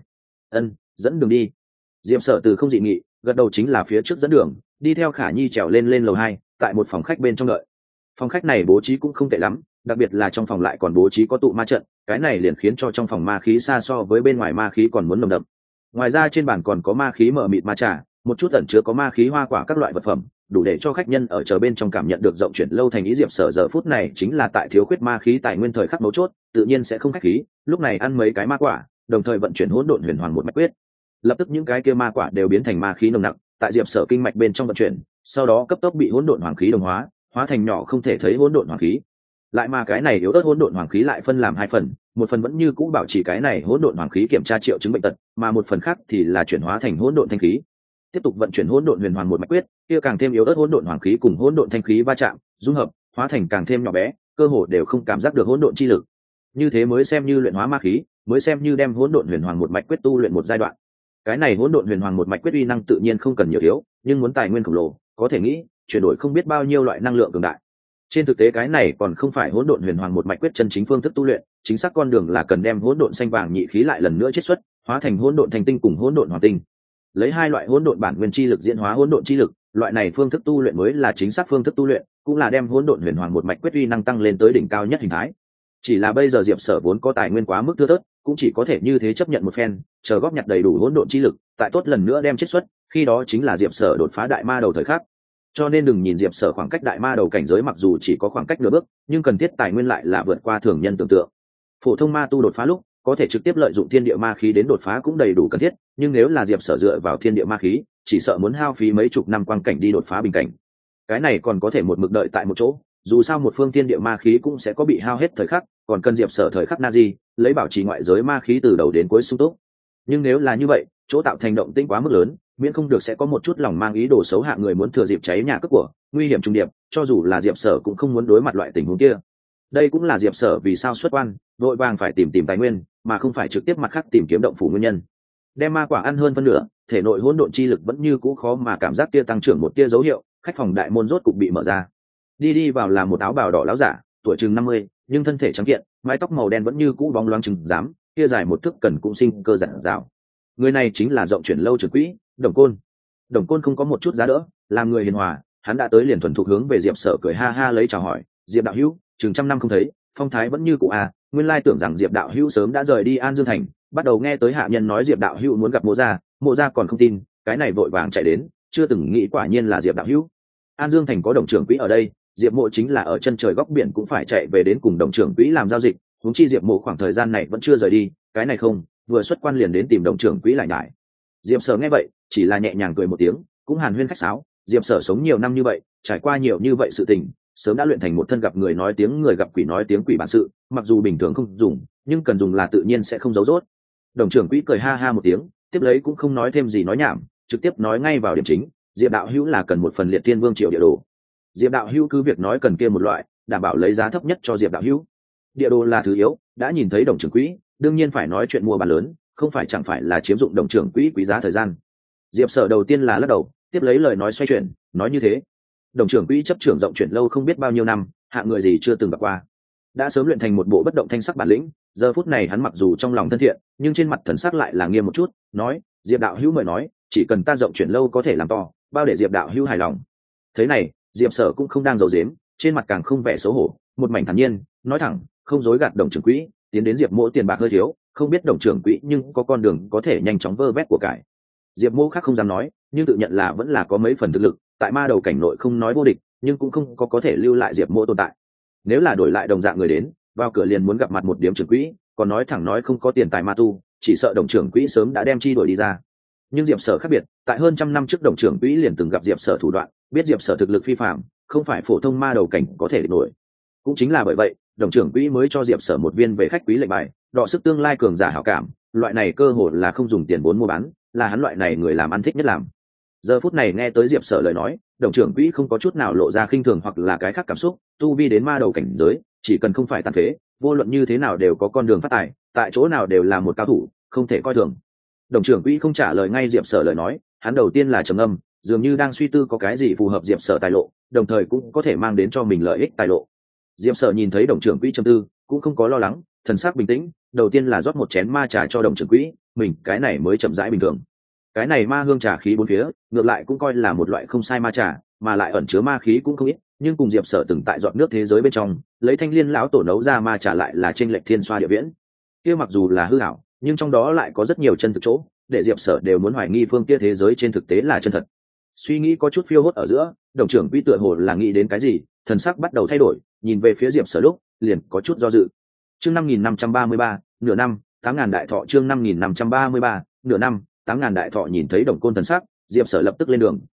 Dẫn đường đi. Diệp sở từ không dị nghị, gật đầu chính là phía trước dẫn đường, đi theo Khả Nhi trèo lên lầu 2, tại một phòng khách bên trong đợi. Phòng khách này bố trí cũng không tệ lắm, đặc biệt là trong phòng lại còn bố trí có tụ ma trận, cái này liền khiến cho trong phòng ma khí xa so với bên ngoài ma khí còn muốn nồng đậm. Ngoài ra trên bàn còn có ma khí mờ mịt ma trà, một chút ẩn chứa có ma khí hoa quả các loại vật phẩm, đủ để cho khách nhân ở chờ bên trong cảm nhận được rộng chuyển lâu thành ý. Diệp sở giờ phút này chính là tại thiếu khuyết ma khí tài nguyên thời khắc mấu chốt, tự nhiên sẽ không khách khí, lúc này ăn mấy cái ma quả, đồng thời vận chuyển hỗn độn huyền hoàng một mạch quyết, lập tức những cái kia ma quả đều biến thành ma khí nồng nặc, tại Diệp sở kinh mạch bên trong vận chuyển, sau đó cấp tốc bị hỗn độn hoàng khí đồng hóa, hóa thành nhỏ không thể thấy hỗn độn hoàng khí. Lại mà cái này yếu ớt hỗn độn hoàng khí lại phân làm hai phần, một phần vẫn như cũ bảo trì cái này hỗn độn hoàng khí kiểm tra triệu chứng bệnh tật, mà một phần khác thì là chuyển hóa thành hỗn độn thanh khí. Tiếp tục vận chuyển hỗn độn huyền hoàn một mạch quyết, kia càng thêm yếu ớt hỗn độn hoàng khí cùng hỗn độn thanh khí va chạm, dung hợp, hóa thành càng thêm nhỏ bé, cơ hồ đều không cảm giác được hỗn độn chi lực. Như thế mới xem như luyện hóa ma khí, mới xem như đem hỗn độn huyền hoàn một mạch quyết tu luyện một giai đoạn. Cái này hỗn độn huyền hoàn một mạch quyết uy năng tự nhiên không cần nhiều thiếu, nhưng muốn tài nguyên khổng lồ, có thể nghĩ, chuyển đổi không biết bao nhiêu loại năng lượng cường đại. Trên thực tế cái này còn không phải hỗn độn huyền hoàng một mạch quyết chân chính phương thức tu luyện, chính xác con đường là cần đem hỗn độn xanh vàng nhị khí lại lần nữa chiết xuất, hóa thành hỗn độn thành tinh cùng hỗn độn hoàng tinh. Lấy hai loại hỗn độn bản nguyên chi lực diễn hóa hỗn độn chi lực, loại này phương thức tu luyện mới là chính xác phương thức tu luyện, cũng là đem hỗn độn huyền hoàng một mạch quyết uy năng tăng lên tới đỉnh cao nhất hình thái. Chỉ là bây giờ Diệp Sở vốn có tài nguyên quá mức thưa thớt, cũng chỉ có thể như thế chấp nhận một phen, chờ góp nhặt đầy đủ hỗn độn chi lực, tại tốt lần nữa đem chiết xuất, khi đó chính là Diệp Sở đột phá đại ma đầu thời khắc. Cho nên đừng nhìn Diệp Sở khoảng cách đại ma đầu cảnh giới mặc dù chỉ có khoảng cách nửa bước, nhưng cần thiết tài nguyên lại là vượt qua thường nhân tưởng tượng. Phổ thông ma tu đột phá lúc có thể trực tiếp lợi dụng thiên địa ma khí đến đột phá cũng đầy đủ cần thiết, nhưng nếu là Diệp Sở dựa vào thiên địa ma khí, chỉ sợ muốn hao phí mấy chục năm quang cảnh đi đột phá bình cảnh. Cái này còn có thể một mực đợi tại một chỗ, dù sao một phương thiên địa ma khí cũng sẽ có bị hao hết thời khắc, còn cần Diệp Sở thời khắc na di, lấy bảo trì ngoại giới ma khí từ đầu đến cuối sung túc. Nhưng nếu là như vậy, chỗ tạo thành động tĩnh quá mức lớn, miễn không được sẽ có một chút lòng mang ý đồ xấu hạ người muốn thừa dịp cháy nhà cướp của, nguy hiểm trùng điệp, cho dù là Diệp Sở cũng không muốn đối mặt loại tình huống kia. Đây cũng là Diệp Sở vì sao xuất quan, vội vàng phải tìm tài nguyên, mà không phải trực tiếp mặt khác tìm kiếm động phủ nguyên nhân. Đem ma quả ăn hơn phân nửa, thể nội hỗn độn chi lực vẫn như cũ khó mà cảm giác kia tăng trưởng một tia dấu hiệu, khách phòng đại môn rốt cục bị mở ra. Đi vào là một áo bào đỏ lão giả, tuổi chừng 50, nhưng thân thể trắng kiện, mái tóc màu đen vẫn như cũ bóng loáng chừng dám, kia dài một thước cần cũng sinh cơ dặn dào. Người này chính là Rộng Chuyển lâu trưởng quỹ, Đồng Côn. Đồng Côn không có một chút giá đỡ, làm người hiền hòa, hắn đã tới liền thuần thục hướng về Diệp Sở cười ha ha lấy chào hỏi, "Diệp đạo hữu, chừng trăm năm không thấy, phong thái vẫn như cũ à, nguyên lai tưởng rằng Diệp đạo hữu sớm đã rời đi An Dương thành, bắt đầu nghe tới hạ nhân nói Diệp đạo hữu muốn gặp Mộ gia còn không tin, cái này vội vàng chạy đến, chưa từng nghĩ quả nhiên là Diệp đạo hữu. An Dương thành có Đồng trưởng quỹ ở đây, Diệp Mộ chính là ở chân trời góc biển cũng phải chạy về đến cùng Đồng trưởng quỹ làm giao dịch, huống chi Diệp Mộ khoảng thời gian này vẫn chưa rời đi, cái này không, vừa xuất quan liền đến tìm Đồng trưởng quỹ lại nhải." Diệp Sở nghe vậy, chỉ là nhẹ nhàng cười một tiếng, cũng hàn huyên khách sáo. Diệp Sở sống nhiều năm như vậy, trải qua nhiều như vậy sự tình, sớm đã luyện thành một thân gặp người nói tiếng người gặp quỷ nói tiếng quỷ bản sự, mặc dù bình thường không dùng, nhưng cần dùng là tự nhiên sẽ không giấu dốt. Đồng trưởng quỹ cười ha ha một tiếng, tiếp lấy cũng không nói thêm gì nói nhảm, trực tiếp nói ngay vào điểm chính, Diệp đạo hữu là cần một phần Liệt Thiên Vương Triều địa đồ. Diệp đạo hữu cứ việc nói cần kia một loại, đảm bảo lấy giá thấp nhất cho Diệp đạo hữu. Địa đồ là thứ yếu, đã nhìn thấy Đồng trưởng quỹ, đương nhiên phải nói chuyện mua bán lớn, không phải chẳng phải là chiếm dụng Đồng trưởng quỹ quý giá thời gian. Diệp Sở đầu tiên là lắc đầu, tiếp lấy lời nói xoay chuyển, nói như thế, Đồng trưởng quỹ chấp trưởng Rộng Chuyển lâu không biết bao nhiêu năm, hạng người gì chưa từng gặp qua, đã sớm luyện thành một bộ bất động thanh sắc bản lĩnh. Giờ phút này hắn mặc dù trong lòng thân thiện, nhưng trên mặt thần sắc lại là nghiêm một chút, nói, Diệp đạo hữu mời nói, chỉ cần ta Rộng Chuyển lâu có thể làm to, bao để Diệp đạo hữu hài lòng. Thế này, Diệp Sở cũng không đang giấu giếm, trên mặt càng không vẻ xấu hổ, một mảnh thản nhiên, nói thẳng, không dối gạt Đồng trưởng quỹ, tiến đến Diệp Mỗ tiền bạc hơi thiếu, không biết Đồng trưởng quỹ nhưng có con đường có thể nhanh chóng vơ vét của cải. Diệp Mỗ khác không dám nói, nhưng tự nhận là vẫn là có mấy phần thực lực, tại ma đầu cảnh nội không nói vô địch, nhưng cũng không có thể lưu lại Diệp Mỗ tồn tại. Nếu là đổi lại đồng dạng người đến, vào cửa liền muốn gặp mặt một điểm trưởng quỹ, còn nói thẳng nói không có tiền tài ma tu, chỉ sợ Đồng trưởng quỹ sớm đã đem chi đuổi đi ra. Nhưng Diệp Sở khác biệt, tại hơn trăm năm trước Đồng trưởng quỹ liền từng gặp Diệp Sở thủ đoạn, biết Diệp Sở thực lực phi phàm, không phải phổ thông ma đầu cảnh có thể địch nổi. Cũng chính là bởi vậy, Đồng trưởng quỹ mới cho Diệp Sở một viên về khách quý lệnh bài, đọ sức tương lai cường giả hảo cảm, loại này cơ hội là không dùng tiền vốn mua bán, là hắn loại này người làm ăn thích nhất làm. Giờ phút này nghe tới Diệp Sở lời nói, Đồng trưởng quỹ không có chút nào lộ ra khinh thường hoặc là cái khác cảm xúc, tu vi đến ma đầu cảnh giới, chỉ cần không phải tàn phế, vô luận như thế nào đều có con đường phát tài, tại chỗ nào đều là một cao thủ, không thể coi thường. Đồng trưởng quỹ không trả lời ngay Diệp Sở lời nói, hắn đầu tiên là trầm ngâm, dường như đang suy tư có cái gì phù hợp Diệp Sở tài lộ, đồng thời cũng có thể mang đến cho mình lợi ích tài lộ. Diệp Sở nhìn thấy Đồng trưởng quỹ trầm tư, cũng không có lo lắng, thần sắc bình tĩnh, đầu tiên là rót một chén ma trà cho Đồng trưởng quỹ, mình cái này mới chậm rãi bình thường. Cái này ma hương trà khí bốn phía, ngược lại cũng coi là một loại không sai ma trà, mà lại ẩn chứa ma khí cũng không ít, nhưng cùng Diệp Sở từng tại giọt nước thế giới bên trong, lấy Thanh Liên lão tổ nấu ra ma trà lại là chênh lệch thiên xoa địa viễn. Kia mặc dù là hư ảo, nhưng trong đó lại có rất nhiều chân thực chỗ, để Diệp Sở đều muốn hoài nghi phương kia thế giới trên thực tế là chân thật. Suy nghĩ có chút phiêu hốt ở giữa, Đồng trưởng quỹ tựa hồ là nghĩ đến cái gì, thần sắc bắt đầu thay đổi, nhìn về phía Diệp Sở lúc, liền có chút do dự. Chương 5533, nửa năm, 8000 đại thọ. Chương 5533, nửa năm, 8000 đại thọ. Nhìn thấy Đồng Côn thần sắc, Diệp Sở lập tức lên đường,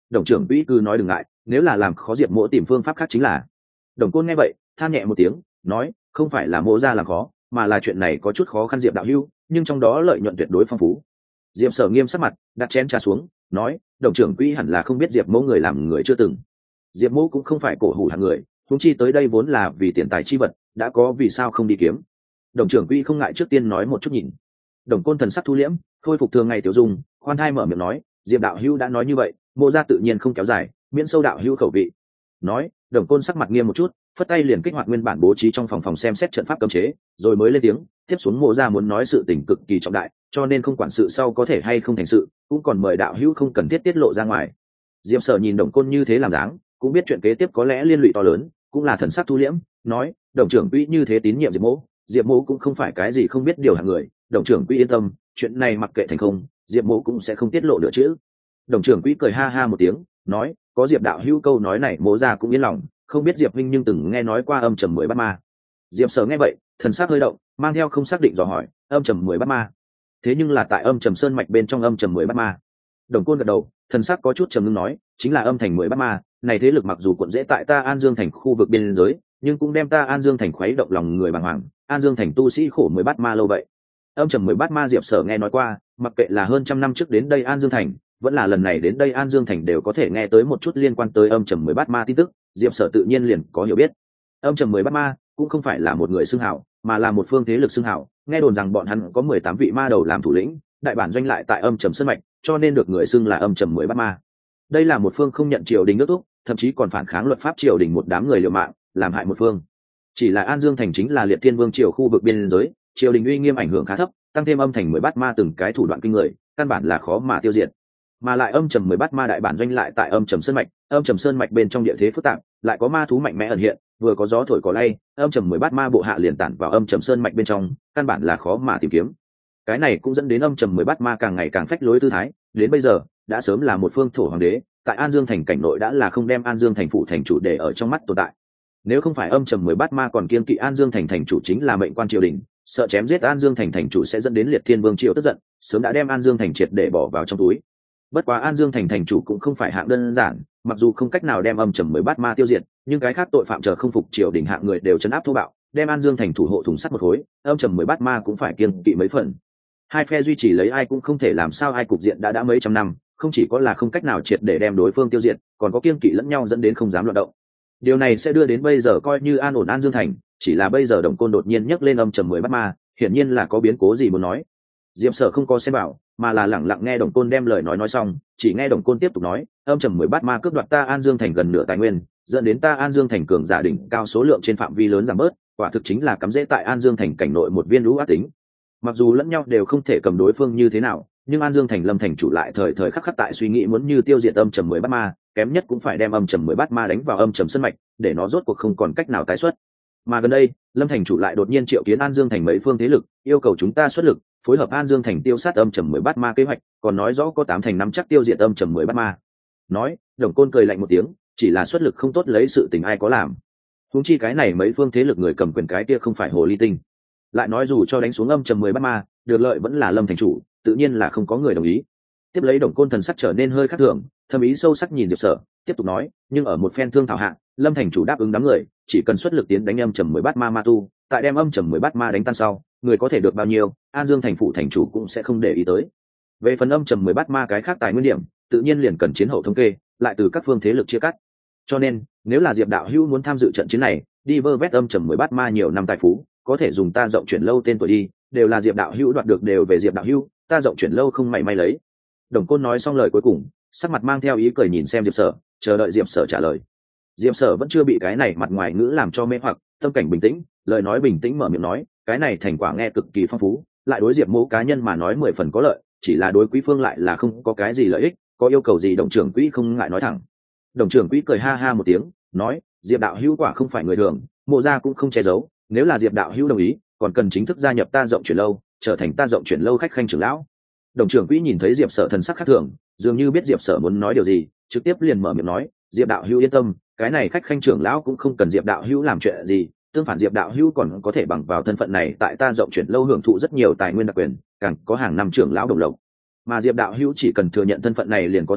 đồng trưởng quỹ cứ nói đừng ngại, nếu là làm khó diệp mỗ tìm phương pháp khác chính là. Đồng côn nghe vậy than nhẹ một tiếng, nói không phải là mỗ ra làm khó, mà là chuyện này có chút khó khăn diệp đạo hữu, nhưng trong đó lợi nhuận tuyệt đối phong phú. Diệp Sở nghiêm sắc mặt, đặt chén trà xuống, nói đồng trưởng quỹ hẳn là không biết diệp mỗ người làm người chưa từng. Diệp mỗ cũng không phải cổ hủ hạng người, huống chi tới đây vốn là vì tiền tài chi vật, đã có vì sao không đi kiếm. Đồng trưởng quỹ không ngại trước tiên nói một chút nhìn. Đồng côn thần sắc thu liễm, khôi phục thường ngày tiểu dung, khoan thai mở miệng nói, diệp đạo hữu đã nói như vậy, mô ra tự nhiên không kéo dài, miễn sâu đạo hữu khẩu vị. Nói, đồng côn sắc mặt nghiêm một chút, phất tay liền kích hoạt nguyên bản bố trí trong phòng xem xét trận pháp cấm chế, rồi mới lên tiếng, tiếp xuống mô ra muốn nói sự tình cực kỳ trọng đại, cho nên không quản sự sau có thể hay không thành sự, cũng còn mời đạo hữu không cần thiết tiết lộ ra ngoài. Diệp Sở nhìn đồng côn như thế làm dáng, cũng biết chuyện kế tiếp có lẽ liên lụy to lớn, cũng là thần sắc thu liễm, nói, đồng trưởng quỹ như thế tín nhiệm diệp mỗ cũng không phải cái gì không biết điều hạng người, đồng trưởng quỹ yên tâm, chuyện này mặc kệ thành không, diệp mỗ cũng sẽ không tiết lộ nữa chứ. Đồng trưởng quỹ cười ha ha một tiếng, nói, có diệp đạo hữu câu nói này mỗ ra cũng yên lòng, không biết diệp huynh nhưng từng nghe nói qua âm trầm 10 bát ma. Diệp Sở nghe vậy thần sắc hơi động, mang theo không xác định dò hỏi, âm trầm 10 bát ma, thế nhưng là tại âm trầm sơn mạch bên trong âm trầm 10 bát ma. Đồng côn gật đầu, thần sắc có chút trầm ngưng nói, chính là âm thành 10 bát ma này, thế lực mặc dù cuộn dễ tại ta An Dương thành khu vực biên giới, nhưng cũng đem ta An Dương thành khuấy động lòng người bàng hoàng. An Dương thành tu sĩ khổ 10 bát ma lâu vậy. Âm trầm 10 bát ma Diệp Sở nghe nói qua, mặc kệ là hơn trăm năm trước đến đây An Dương thành, vẫn là lần này đến đây An Dương thành đều có thể nghe tới một chút liên quan tới âm trầm 10 bát ma tin tức, Diệp Sở tự nhiên liền có hiểu biết. Âm trầm 10 bát ma cũng không phải là một người xưng hào, mà là một phương thế lực xưng hào, nghe đồn rằng bọn hắn có 18 vị ma đầu làm thủ lĩnh, đại bản doanh lại tại âm trầm sơn mạch, cho nên được người xưng là âm trầm 10 bát ma. Đây là một phương không nhận triều đình nước thúc, thậm chí còn phản kháng luật pháp triều đình một đám người liều mạng, làm hại một phương. Chỉ là An Dương thành chính là Liệt Thiên Vương triều khu vực biên giới, triều đình uy nghiêm ảnh hưởng khá thấp, tăng thêm âm thành 10 bát ma từng cái thủ đoạn kinh người, căn bản là khó mà tiêu diệt. Mà lại âm trầm 10 bát ma đại bản doanh lại tại âm trầm sơn mạch bên trong địa thế phức tạp, lại có ma thú mạnh mẽ ẩn hiện, vừa có gió thổi cỏ lay, âm trầm 10 bát ma bộ hạ liền tản vào âm trầm sơn mạch bên trong, căn bản là khó mà tìm kiếm. Cái này cũng dẫn đến âm trầm 10 bát ma càng ngày càng phách lối tư thái, đến bây giờ đã sớm là một phương thổ hoàng đế, tại An Dương thành cảnh nội đã là không đem An Dương thành phụ thành chủ để ở trong mắt tồn tại. Nếu không phải âm trầm 10 bát ma còn kiên kỵ An Dương thành thành chủ chính là mệnh quan triều đình, sợ chém giết An Dương thành thành chủ sẽ dẫn đến Liệt Thiên Vương triều tức giận, sớm đã đem An Dương thành triệt để bỏ vào trong túi. Bất quá An Dương thành thành chủ cũng không phải hạng đơn giản, mặc dù không cách nào đem âm trầm 10 bát ma tiêu diệt, nhưng cái khác tội phạm chờ không phục triều đình hạng người đều trấn áp thô bạo, đem An Dương thành thủ hộ thùng sắt một khối, âm trầm 10 bát ma cũng phải kiêng kỵ mấy phần. Hai phe duy trì lấy ai cũng không thể làm sao ai, cục diện đã mấy trăm năm, không chỉ có là không cách nào triệt để đem đối phương tiêu diệt, còn có kiêng kỵ lẫn nhau dẫn đến không dám loạn động. Điều này sẽ đưa đến bây giờ coi như an ổn An Dương thành, chỉ là bây giờ Đồng Côn đột nhiên nhấc lên âm trầm 10 bát ma, hiển nhiên là có biến cố gì muốn nói. Diệp Sở không có xem bảo, mà là lẳng lặng nghe Đồng Côn đem lời nói xong, chỉ nghe Đồng Côn tiếp tục nói, âm trầm 10 bát ma cướp đoạt ta An Dương thành gần nửa tài nguyên, dẫn đến ta An Dương thành cường giả đỉnh cao số lượng trên phạm vi lớn giảm bớt, quả thực chính là cắm rễ tại An Dương thành cảnh nội một viên lũ ác tính. Mặc dù lẫn nhau đều không thể cầm đối phương như thế nào, nhưng An Dương thành Lâm thành chủ lại thời thời khắc khắc tại suy nghĩ muốn như tiêu diệt âm trầm 10 bát ma, kém nhất cũng phải đem âm trầm 10 bát ma đánh vào âm trầm sân mạch, để nó rốt cuộc không còn cách nào tái xuất. Mà gần đây, Lâm thành chủ lại đột nhiên triệu kiến An Dương thành mấy phương thế lực, yêu cầu chúng ta xuất lực phối hợp An Dương thành tiêu sát âm trầm 10 bát ma kế hoạch, còn nói rõ có 8 thành 5 chắc tiêu diệt âm trầm 10 bát ma. Nói, Đồng Côn cười lạnh một tiếng, chỉ là xuất lực không tốt lấy sự tình ai có làm. Huống chi cái này mấy phương thế lực người cầm quyền cái kia không phải hồ ly tinh. Lại nói dù cho đánh xuống âm trầm 10 bát ma, được lợi vẫn là Lâm thành chủ, tự nhiên là không có người đồng ý. Tiếp lấy Đồng Côn thần sắc trở nên hơi khác thường, thâm ý sâu sắc nhìn Diệp Sở, tiếp tục nói, nhưng ở một phen thương thảo hạ, Lâm thành chủ đáp ứng đám người, chỉ cần xuất lực tiến đánh âm trầm 10 bát ma ma tu, tại đem âm trầm 10 bát ma đánh tan sau, người có thể được bao nhiêu, An Dương thành phụ thành chủ cũng sẽ không để ý tới. Về phần âm trầm 10 bát ma cái khác tài nguyên điểm, tự nhiên liền cần chiến hậu thống kê, lại từ các phương thế lực chia cắt. Cho nên, nếu là Diệp đạo hữu muốn tham dự trận chiến này, đi vơ vét âm trầm 10 bát ma nhiều năm tài phú, có thể dùng ta rộng chuyển lâu tên tuổi đi, đều là Diệp đạo hữu đoạt được đều về Diệp đạo hữu, ta rộng chuyển lâu không mảy may lấy. Đồng Côn nói xong lời cuối cùng, sắc mặt mang theo ý cười nhìn xem Diệp Sở, chờ đợi Diệp Sở trả lời. Diệp Sở vẫn chưa bị cái này mặt ngoài ngữ làm cho mê hoặc, tâm cảnh bình tĩnh, lời nói bình tĩnh mở miệng nói, cái này thành quả nghe cực kỳ phong phú, lại đối Diệp mỗ cá nhân mà nói 10 phần có lợi, chỉ là đối Quý Phương lại là không có cái gì lợi ích, có yêu cầu gì Đồng trưởng quỹ không ngại nói thẳng. Đồng trưởng quỹ cười ha ha một tiếng, nói, Diệp đạo hữu quả không phải người thường, mộ gia cũng không che giấu, nếu là Diệp đạo hữu đồng ý, còn cần chính thức gia nhập ta rộng chuyển lâu, trở thành ta rộng chuyển lâu khách khanh trưởng lão. Đồng trưởng quỹ nhìn thấy Diệp Sở thần sắc khác thường, dường như biết Diệp Sở muốn nói điều gì, trực tiếp liền mở miệng nói, Diệp đạo hữu yên tâm, cái này khách khanh trưởng lão cũng không cần Diệp đạo hữu làm chuyện gì, tương phản Diệp đạo hữu còn có thể bằng vào thân phận này tại ta rộng chuyển lâu hưởng thụ rất nhiều tài nguyên đặc quyền, càng có hàng năm trưởng lão đồng lộc. Mà Diệp đạo hữu chỉ cần thừa nhận thân phận này liền có thể,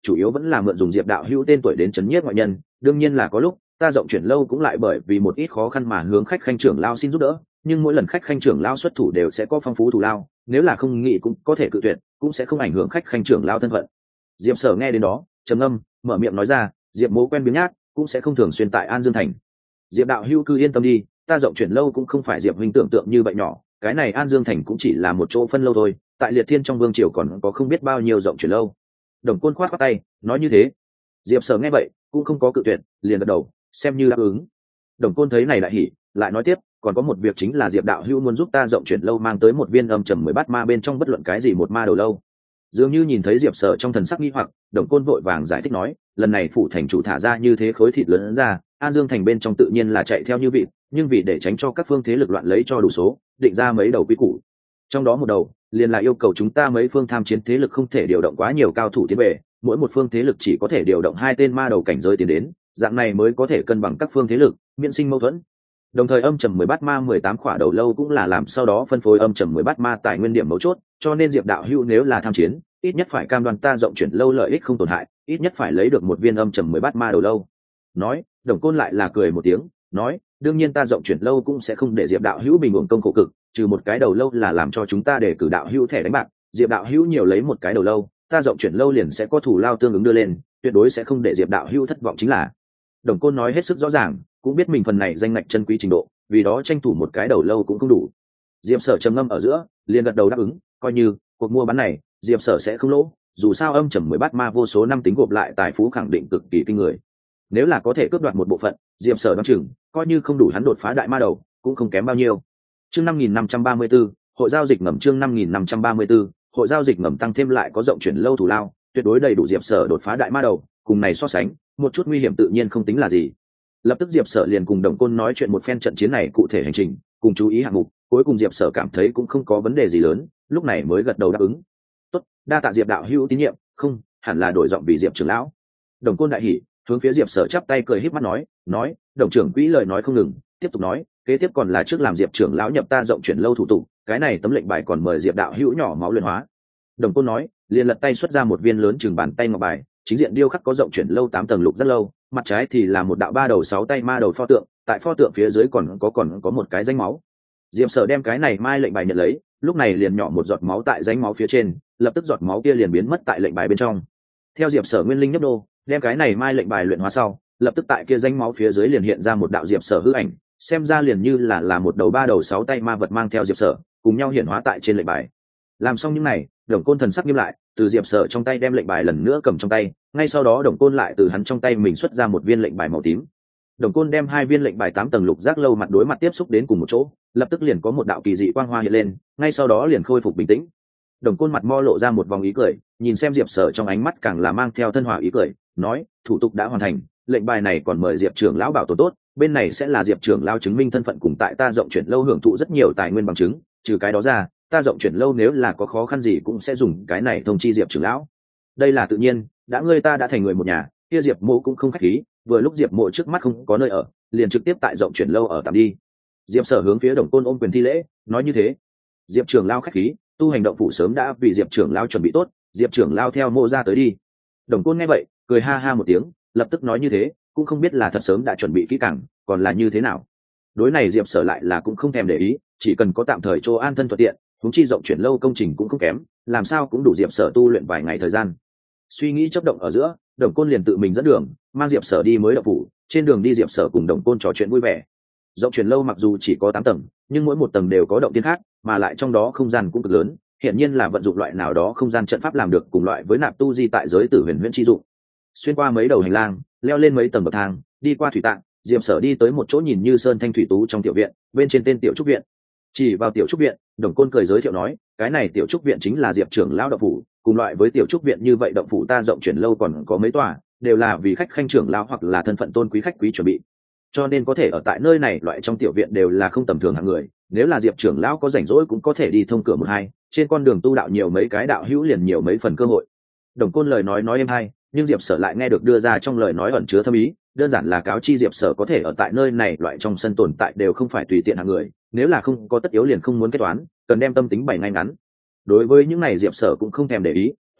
chủ yếu vẫn là mượn dùng Diệp đạo hữu tên tuổi đến chấn nhiếp ngoại nhân, đương nhiên là có lúc ta rộng chuyển lâu cũng lại bởi vì một ít khó khăn mà hướng khách khanh trưởng lao xin giúp đỡ, nhưng mỗi lần khách khanh trưởng lao xuất thủ đều sẽ có phong phú thù lao, nếu là không nghĩ cũng có thể cự tuyệt, cũng sẽ không ảnh hưởng khách khanh trưởng lao thân phận. Diệp Sở nghe đến đó trầm ngâm, mở miệng nói ra, Diệp mỗ quen biếng nhác, cũng sẽ không thường xuyên tại An Dương thành. Diệp đạo hữu cứ yên tâm đi, ta rộng chuyển lâu cũng không phải Diệp huynh tưởng tượng như vậy nhỏ, cái này An Dương thành cũng chỉ là một chỗ phân lâu thôi, tại Liệt Thiên trong vương triều còn có không biết bao nhiêu rộng chuyển lâu. Đồng Côn khoát khoát tay nói như thế. Diệp Sở nghe vậy cũng không có cự tuyệt, liền gật đầu xem như đáp ứng. Đồng Côn thấy này lại hỉ, lại nói tiếp, còn có một việc chính là Diệp đạo hữu muốn giúp ta rộng chuyển lâu mang tới một viên âm trầm 10 bát ma bên trong bất luận cái gì một ma đầu lâu. Dường như nhìn thấy Diệp Sở trong thần sắc nghi hoặc, Đồng Côn vội vàng giải thích nói, lần này phủ thành chủ thả ra như thế khối thịt lớn ra, An Dương thành bên trong tự nhiên là chạy theo như vị, nhưng vì để tránh cho các phương thế lực loạn lấy cho đủ số, định ra mấy đầu quy củ. Trong đó một đầu liền là yêu cầu chúng ta mấy phương tham chiến thế lực không thể điều động quá nhiều cao thủ tiến về, mỗi một phương thế lực chỉ có thể điều động 2 tên ma đầu cảnh giới tiến đến, dạng này mới có thể cân bằng các phương thế lực, miễn sinh mâu thuẫn. Đồng thời âm trầm 10 bát ma 18 khỏa đầu lâu cũng là làm sau đó phân phối âm trầm 10 bát ma tại nguyên điểm mấu chốt, cho nên Diệp đạo hữu nếu là tham chiến, ít nhất phải cam đoan ta rộng chuyển lâu lợi ích không tổn hại, ít nhất phải lấy được một viên âm trầm 10 bát ma đầu lâu. Nói, Đồng Côn lại là cười một tiếng, nói, đương nhiên ta rộng chuyển lâu cũng sẽ không để Diệp đạo hữu bình uổng công khổ cực, trừ một cái đầu lâu là làm cho chúng ta để cử đạo hữu thẻ đánh bạc, Diệp đạo hữu nhiều lấy một cái đầu lâu, ta rộng chuyển lâu liền sẽ có thủ lao tương ứng đưa lên, tuyệt đối sẽ không để Diệp đạo hữu thất vọng chính là. Đồng Côn nói hết sức rõ ràng, cũng biết mình phần này danh ngạch chân quý trình độ, vì đó tranh thủ một cái đầu lâu cũng không đủ. Diệp Sở trầm ngâm ở giữa, liền gật đầu đáp ứng, coi như cuộc mua bán này, Diệp Sở sẽ không lỗ, dù sao âm trầm 10 bát ma vô số năm tính gộp lại tài phú khẳng định cực kỳ kinh người. Nếu là có thể cướp đoạt một bộ phận, Diệp Sở đoán chừng, coi như không đủ hắn đột phá đại ma đầu, cũng không kém bao nhiêu. Chương 5534, hội giao dịch ngầm chương 5534, hội giao dịch ngầm tăng thêm lại có rộng chuyển lâu thủ lao, tuyệt đối đầy đủ Diệp Sở đột phá đại ma đầu, cùng này so sánh, một chút nguy hiểm tự nhiên không tính là gì. Lập tức Diệp Sở liền cùng Đồng Côn nói chuyện một phen trận chiến này cụ thể hành trình, cùng chú ý hạng mục, cuối cùng Diệp Sở cảm thấy cũng không có vấn đề gì lớn, lúc này mới gật đầu đáp ứng. Tốt, đa tạ Diệp đạo hữu tín nhiệm, không, hẳn là đổi giọng vì Diệp trưởng lão. Đồng Côn đại hỉ, hướng phía Diệp Sở chắp tay cười híp mắt nói, đồng trưởng quỹ lời nói không ngừng, tiếp tục nói, kế tiếp còn là trước làm Diệp trưởng lão nhập ta rộng chuyển lâu thủ tục, cái này tấm lệnh bài còn mời Diệp đạo hữu nhỏ máu luyện hóa. Đồng Côn nói, liền lật tay xuất ra một viên lớn chừng bàn tay ngọc bài, chính diện điêu khắc có rộng chuyển lâu 8 tầng lục rất lâu, mặt trái thì là một đạo 3 đầu 6 tay ma đầu pho tượng, tại pho tượng phía dưới còn có một cái danh máu. Diệp Sở đem cái này mai lệnh bài nhận lấy, lúc này liền nhỏ một giọt máu tại danh máu phía trên, lập tức giọt máu kia liền biến mất tại lệnh bài bên trong. Theo Diệp Sở nguyên linh nhấp đô, đem cái này mai lệnh bài luyện hóa sau, lập tức tại kia danh máu phía dưới liền hiện ra một đạo Diệp Sở hư ảnh, xem ra liền như là một đầu 3 đầu 6 tay ma vật mang theo Diệp Sở, cùng nhau hiện hóa tại trên lệnh bài. Làm xong những này, Đồng Côn thần sắc nghiêm lại, từ Diệp Sở trong tay đem lệnh bài lần nữa cầm trong tay, ngay sau đó Đồng Côn lại từ hắn trong tay mình xuất ra một viên lệnh bài màu tím. Đồng Côn đem 2 viên lệnh bài 8 tầng lục giác lâu mặt đối mặt tiếp xúc đến cùng một chỗ, lập tức liền có một đạo kỳ dị quang hoa hiện lên, ngay sau đó liền khôi phục bình tĩnh. Đồng Côn mặt mo lộ ra một vòng ý cười, nhìn xem Diệp Sở trong ánh mắt càng là mang theo thân hòa ý cười, nói, thủ tục đã hoàn thành, lệnh bài này còn mời Diệp trưởng lão bảo tồn tốt, bên này sẽ là Diệp trưởng lão chứng minh thân phận cùng tại ta rộng chuyển lâu hưởng thụ rất nhiều tài nguyên bằng chứng, trừ cái đó ra, ta rộng chuyển lâu nếu là có khó khăn gì cũng sẽ dùng cái này thông chi Diệp trưởng lão. Đây là tự nhiên, đã ngươi ta đã thành người một nhà, kia Diệp Mộ cũng không khách khí, vừa lúc Diệp Mộ trước mắt không có nơi ở, liền trực tiếp tại rộng chuyển lâu ở tạm đi. Diệp Sở hướng phía Đồng Côn ôm quyền thi lễ, nói như thế. Diệp trưởng lão khách khí, tu hành động phủ sớm đã vì Diệp trưởng lão chuẩn bị tốt, Diệp trưởng lão theo Mộ ra tới đi. Đồng Côn nghe vậy, cười ha ha một tiếng, lập tức nói như thế, cũng không biết là thật sớm đã chuẩn bị kỹ càng, còn là như thế nào. Đối này Diệp Sở lại là cũng không thèm để ý, chỉ cần có tạm thời chỗ an thân thuận tiện, huống chi rộng chuyển lâu công trình cũng không kém, làm sao cũng đủ Diệp Sở tu luyện vài ngày thời gian. Suy nghĩ chớp động ở giữa, Đồng Côn liền tự mình dẫn đường, mang Diệp Sở đi mới động phủ, trên đường đi Diệp Sở cùng Đồng Côn trò chuyện vui vẻ. Rộng chuyển lâu mặc dù chỉ có 8 tầng, nhưng mỗi một tầng đều có động tiên khác, mà lại trong đó không gian cũng cực lớn, hiển nhiên là vận dụng loại nào đó không gian trận pháp làm được cùng loại với nạp tu di tại giới tử huyền huyễn chi dụng. Xuyên qua mấy đầu hành lang, leo lên mấy tầng bậc thang, đi qua thủy tạng, Diệp Sở đi tới một chỗ nhìn như sơn thanh thủy tú trong tiểu viện, bên trên tên tiểu trúc viện. Chỉ vào tiểu trúc viện, Đồng Côn cười giới thiệu nói, cái này tiểu trúc viện chính là Diệp trưởng lão động phủ, cùng loại với tiểu trúc viện như vậy động phủ ta rộng chuyển lâu còn có mấy tòa, đều là vì khách khanh trưởng lão hoặc là thân phận tôn quý khách quý chuẩn bị. Cho nên có thể ở tại nơi này loại trong tiểu viện đều là không tầm thường hạng người, nếu là Diệp trưởng lão có rảnh rỗi cũng có thể đi thông cửa một hai, trên con đường tu đạo nhiều mấy cái đạo hữu liền nhiều mấy phần cơ hội. Đồng Côn lời nói êm hay, nhưng Diệp Sở lại nghe được đưa ra trong lời nói ẩn chứa thâm ý, đơn giản là cáo chi Diệp Sở có thể ở tại nơi này loại trong sân tồn tại đều không phải tùy tiện hạng người, nếu là không có tất yếu liền không muốn kết toán, cần đem tâm tính bày ngay ngắn. Đối với những này Diệp Sở cũng không thèm để ý,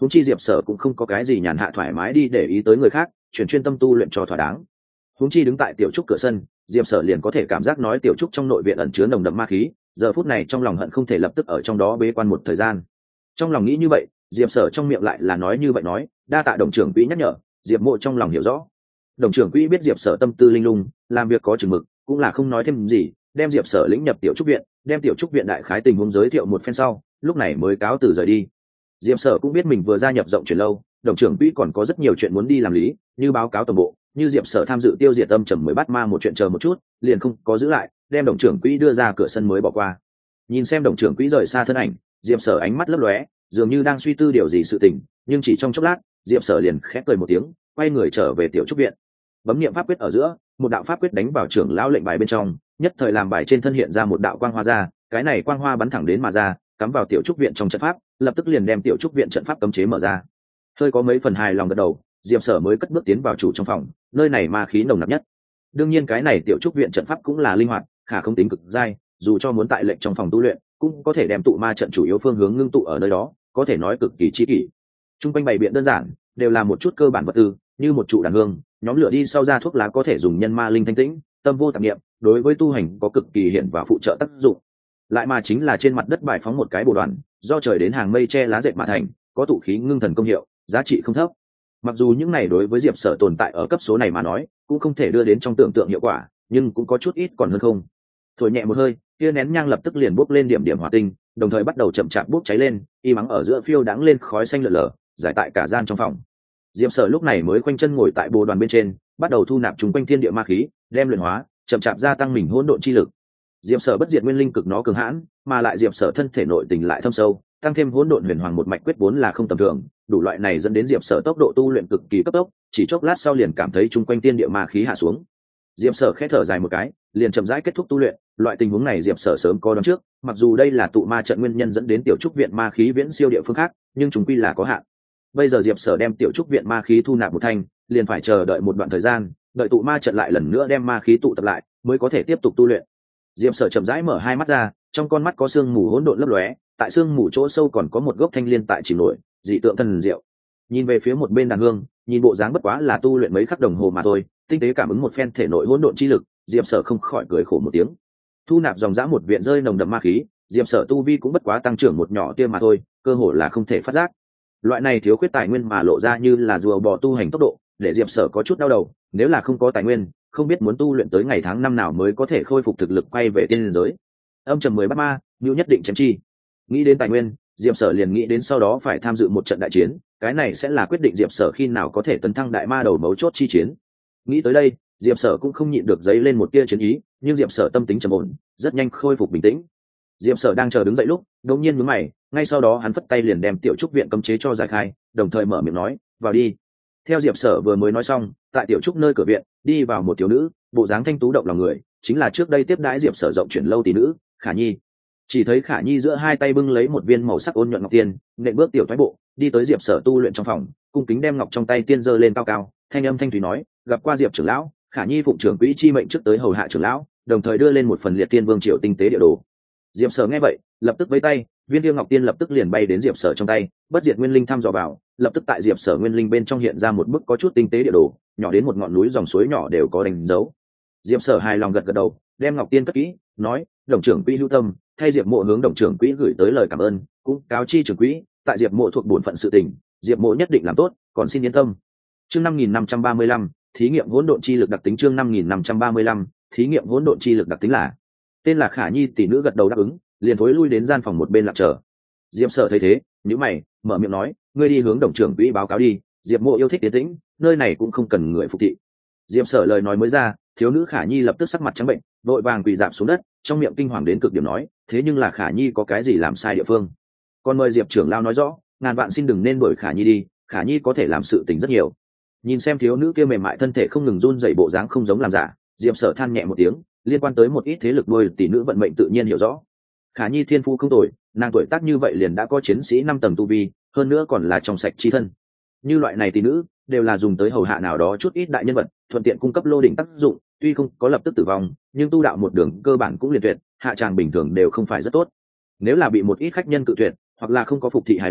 huống chi diệp sở cũng không có cái gì nhàn hạ thoải mái đi để ý tới người khác, chuyển chuyên tâm tu luyện cho thỏa đáng. Huống chi đứng tại tiểu trúc cửa sân, diệp sở liền có thể cảm giác nói tiểu trúc trong nội viện ẩn chứa nồng đậm ma khí, giờ phút này trong lòng hận không thể lập tức ở trong đó bế quan một thời gian. Trong lòng nghĩ như vậy, diệp sở trong miệng lại là nói như vậy nói, đa tạ đồng trưởng quỹ nhắc nhở. Diệp Mộ trong lòng hiểu rõ, đồng trưởng quỹ biết diệp sở tâm tư linh lung, làm việc có chừng mực, cũng là không nói thêm gì, đem diệp sở lĩnh nhập tiểu trúc viện, đem tiểu trúc viện đại khái tình huống giới thiệu một phen sau, lúc này mới cáo từ rời đi. Diệp sở cũng biết mình vừa gia nhập rộng chuyển lâu, đồng trưởng quỹ còn có rất nhiều chuyện muốn đi làm lý, như báo cáo tổng bộ, như diệp sở tham dự tiêu diệt âm trầm mới bắt ma một chuyện chờ một chút, liền không có giữ lại, đem đồng trưởng quỹ đưa ra cửa sân mới bỏ qua. Nhìn xem đồng trưởng quỹ rời xa thân ảnh, diệp sở ánh mắt lấp lóe, dường như đang suy tư điều gì sự tình, nhưng chỉ trong chốc lát, diệp sở liền khép cười một tiếng, quay người trở về tiểu trúc viện. Bấm niệm pháp quyết ở giữa, một đạo pháp quyết đánh vào trưởng lão lệnh bài bên trong, nhất thời làm bài trên thân hiện ra một đạo quang hoa ra, cái này quang hoa bắn thẳng đến mà ra, cắm vào tiểu trúc viện trong trận pháp, lập tức liền đem tiểu trúc viện trận pháp cấm chế mở ra. Hơi có mấy phần hài lòng gật đầu, diệp sở mới cất bước tiến vào chủ trong phòng, nơi này ma khí nồng nặc nhất. Đương nhiên cái này tiểu trúc viện trận pháp cũng là linh hoạt, khả không tính cực dai, dù cho muốn tại lệnh trong phòng tu luyện, cũng có thể đem tụ ma trận chủ yếu phương hướng ngưng tụ ở nơi đó, có thể nói cực kỳ chi kỷ. Trung quanh bày biện đơn giản, đều là một chút cơ bản vật tư, như một trụ đàn hương, nhóm lửa đi sau ra thuốc lá có thể dùng nhân ma linh thanh tĩnh, tâm vô tạp niệm, đối với tu hành có cực kỳ hiện và phụ trợ tác dụng. Lại mà chính là trên mặt đất bài phóng một cái bồ đoàn, do trời đến hàng mây che lá dệt mà thành, có tụ khí ngưng thần công hiệu, giá trị không thấp. Mặc dù những này đối với diệp sở tồn tại ở cấp số này mà nói cũng không thể đưa đến trong tưởng tượng hiệu quả, nhưng cũng có chút ít còn hơn không. Thổi nhẹ một hơi, kia nén nhang lập tức liền bốc lên điểm điểm hỏa tinh, đồng thời bắt đầu chậm chạp bốc cháy lên, y mắng ở giữa phiêu đãng lên khói xanh lờ lờ, giải tại cả gian trong phòng. Diệp sở lúc này mới khoanh chân ngồi tại bồ đoàn bên trên, bắt đầu thu nạp chúng quanh thiên địa ma khí, đem luyện hóa, chậm chạp gia tăng mình hỗn độn chi lực. Diệp sở bất diệt nguyên linh cực nó cường hãn, mà lại diệp sở thân thể nội tình lại thâm sâu, tăng thêm hỗn độn huyền hoàng một mạch quyết vốn là không tầm thường, đủ loại này dẫn đến diệp sở tốc độ tu luyện cực kỳ cấp tốc, chỉ chốc lát sau liền cảm thấy chung quanh tiên địa ma khí hạ xuống. Diệp sở khẽ thở dài một cái, liền chậm rãi kết thúc tu luyện. Loại tình huống này diệp sở sớm có đoán trước, mặc dù đây là tụ ma trận nguyên nhân dẫn đến tiểu trúc viện ma khí viễn siêu địa phương khác, nhưng chúng quy là có hạn. Bây giờ diệp sở đem tiểu trúc viện ma khí thu nạp một thành, liền phải chờ đợi một đoạn thời gian, đợi tụ ma trận lại lần nữa đem ma khí tụ tập lại, mới có thể tiếp tục tu luyện. Diệp sở chậm rãi mở hai mắt ra, trong con mắt có sương mù hỗn độn lấp lóe, tại sương mù chỗ sâu còn có một gốc thanh liên tại chìm nổi, dị tượng thần diệu. Nhìn về phía một bên đàn hương, nhìn bộ dáng bất quá là tu luyện mấy khắc đồng hồ mà thôi, tinh tế cảm ứng một phen thể nội hỗn độn chi lực, diệp sở không khỏi cười khổ một tiếng. Thu nạp dòng dã một viện rơi nồng đậm ma khí, diệp sở tu vi cũng bất quá tăng trưởng một nhỏ tia mà thôi, cơ hồ là không thể phát giác. Loại này thiếu khuyết tài nguyên mà lộ ra như là rùa bò tu hành tốc độ, để diệp sở có chút đau đầu, nếu là không có tài nguyên, không biết muốn tu luyện tới ngày tháng năm nào mới có thể khôi phục thực lực quay về tiên giới. Âm trầm 10 bắt ma, nhu nhất định chém chi. Nghĩ đến tài nguyên, diệp sở liền nghĩ đến sau đó phải tham dự một trận đại chiến, cái này sẽ là quyết định diệp sở khi nào có thể tấn thăng đại ma đầu mấu chốt chi chiến. Nghĩ tới đây, diệp sở cũng không nhịn được dấy lên một tia chiến ý, nhưng diệp sở tâm tính trầm ổn, rất nhanh khôi phục bình tĩnh. Diệp sở đang chờ đứng dậy lúc đột nhiên nhướng mày, ngay sau đó hắn phất tay liền đem tiểu trúc viện cấm chế cho giải khai, đồng thời mở miệng nói, vào đi. Theo diệp sở vừa mới nói xong, tại tiểu trúc nơi cửa viện đi vào một thiếu nữ, bộ dáng thanh tú động lòng người, chính là trước đây tiếp đãi diệp sở rộng chuyển lâu tỷ nữ Khả Nhi. Chỉ thấy Khả Nhi giữa hai tay bưng lấy một viên màu sắc ôn nhuận ngọc tiên, nện bước tiểu thoái bộ đi tới diệp sở tu luyện trong phòng, cung kính đem ngọc trong tay tiên giơ lên cao cao, thanh âm thanh thúy nói, gặp qua diệp trưởng lão, Khả Nhi phụng trưởng quỹ chi mệnh trước tới hầu hạ trưởng lão, đồng thời đưa lên một phần liệt tiên vương triều tinh tế địa đồ. Diệp sở nghe vậy lập tức vẫy tay, viên tiêu ngọc tiên lập tức liền bay đến diệp sở trong tay, bất diệt nguyên linh thăm dò vào, lập tức tại diệp sở nguyên linh bên trong hiện ra một bức có chút tinh tế địa đồ, nhỏ đến một ngọn núi dòng suối nhỏ đều có đánh dấu. Diệp sở hài lòng gật gật đầu, đem ngọc tiên cất kỹ, nói, đồng trưởng quỹ hữu tâm, thay diệp mộ hướng đồng trưởng quỹ gửi tới lời cảm ơn, cũng cáo chi trưởng quỹ, tại diệp mộ thuộc bổn phận sự tình, diệp mộ nhất định làm tốt, còn xin yên tâm. Chương 5535, thí nghiệm hỗn độn chi lực đặc tính. Chương 5535, thí nghiệm hỗn độn chi lực đặc tính là. Tên là Khả Nhi tỷ nữ gật đầu đáp ứng, liền thối lui đến gian phòng một bên lặng chờ. Diệp sở thấy thế, nhíu mày, mở miệng nói, ngươi đi hướng đồng trưởng quỹ báo cáo đi, diệp mộ yêu thích tiến tĩnh, nơi này cũng không cần người phục thị. Diệp sở lời nói mới ra, thiếu nữ Khả Nhi lập tức sắc mặt trắng bệnh, vội vàng quỳ rạp xuống đất, trong miệng kinh hoàng đến cực điểm nói, thế nhưng là Khả Nhi có cái gì làm sai địa phương? Còn mời diệp trưởng lao nói rõ, ngàn vạn xin đừng nên đuổi Khả Nhi đi, Khả Nhi có thể làm sự tình rất nhiều. Nhìn xem thiếu nữ kia mềm mại thân thể không ngừng run rẩy bộ dáng không giống làm giả, diệp sở than nhẹ một tiếng, liên quan tới một ít thế lực nuôi tỷ nữ vận mệnh tự nhiên hiểu rõ. Khả Nhi thiên phú không tồi, nàng tuổi tác như vậy liền đã có chiến sĩ 5 tầng tu vi, hơn nữa còn là trong sạch chi thân. Như loại này tỷ nữ đều là dùng tới hầu hạ nào đó chút ít đại nhân vật, thuận tiện cung cấp lô đỉnh tác dụng, tuy không có lập tức tử vong, nhưng tu đạo một đường cơ bản cũng liền tuyệt, hạ tràng bình thường đều không phải rất tốt. Nếu là bị một ít khách nhân cự tuyệt, hoặc là không có phục thị hài lòng,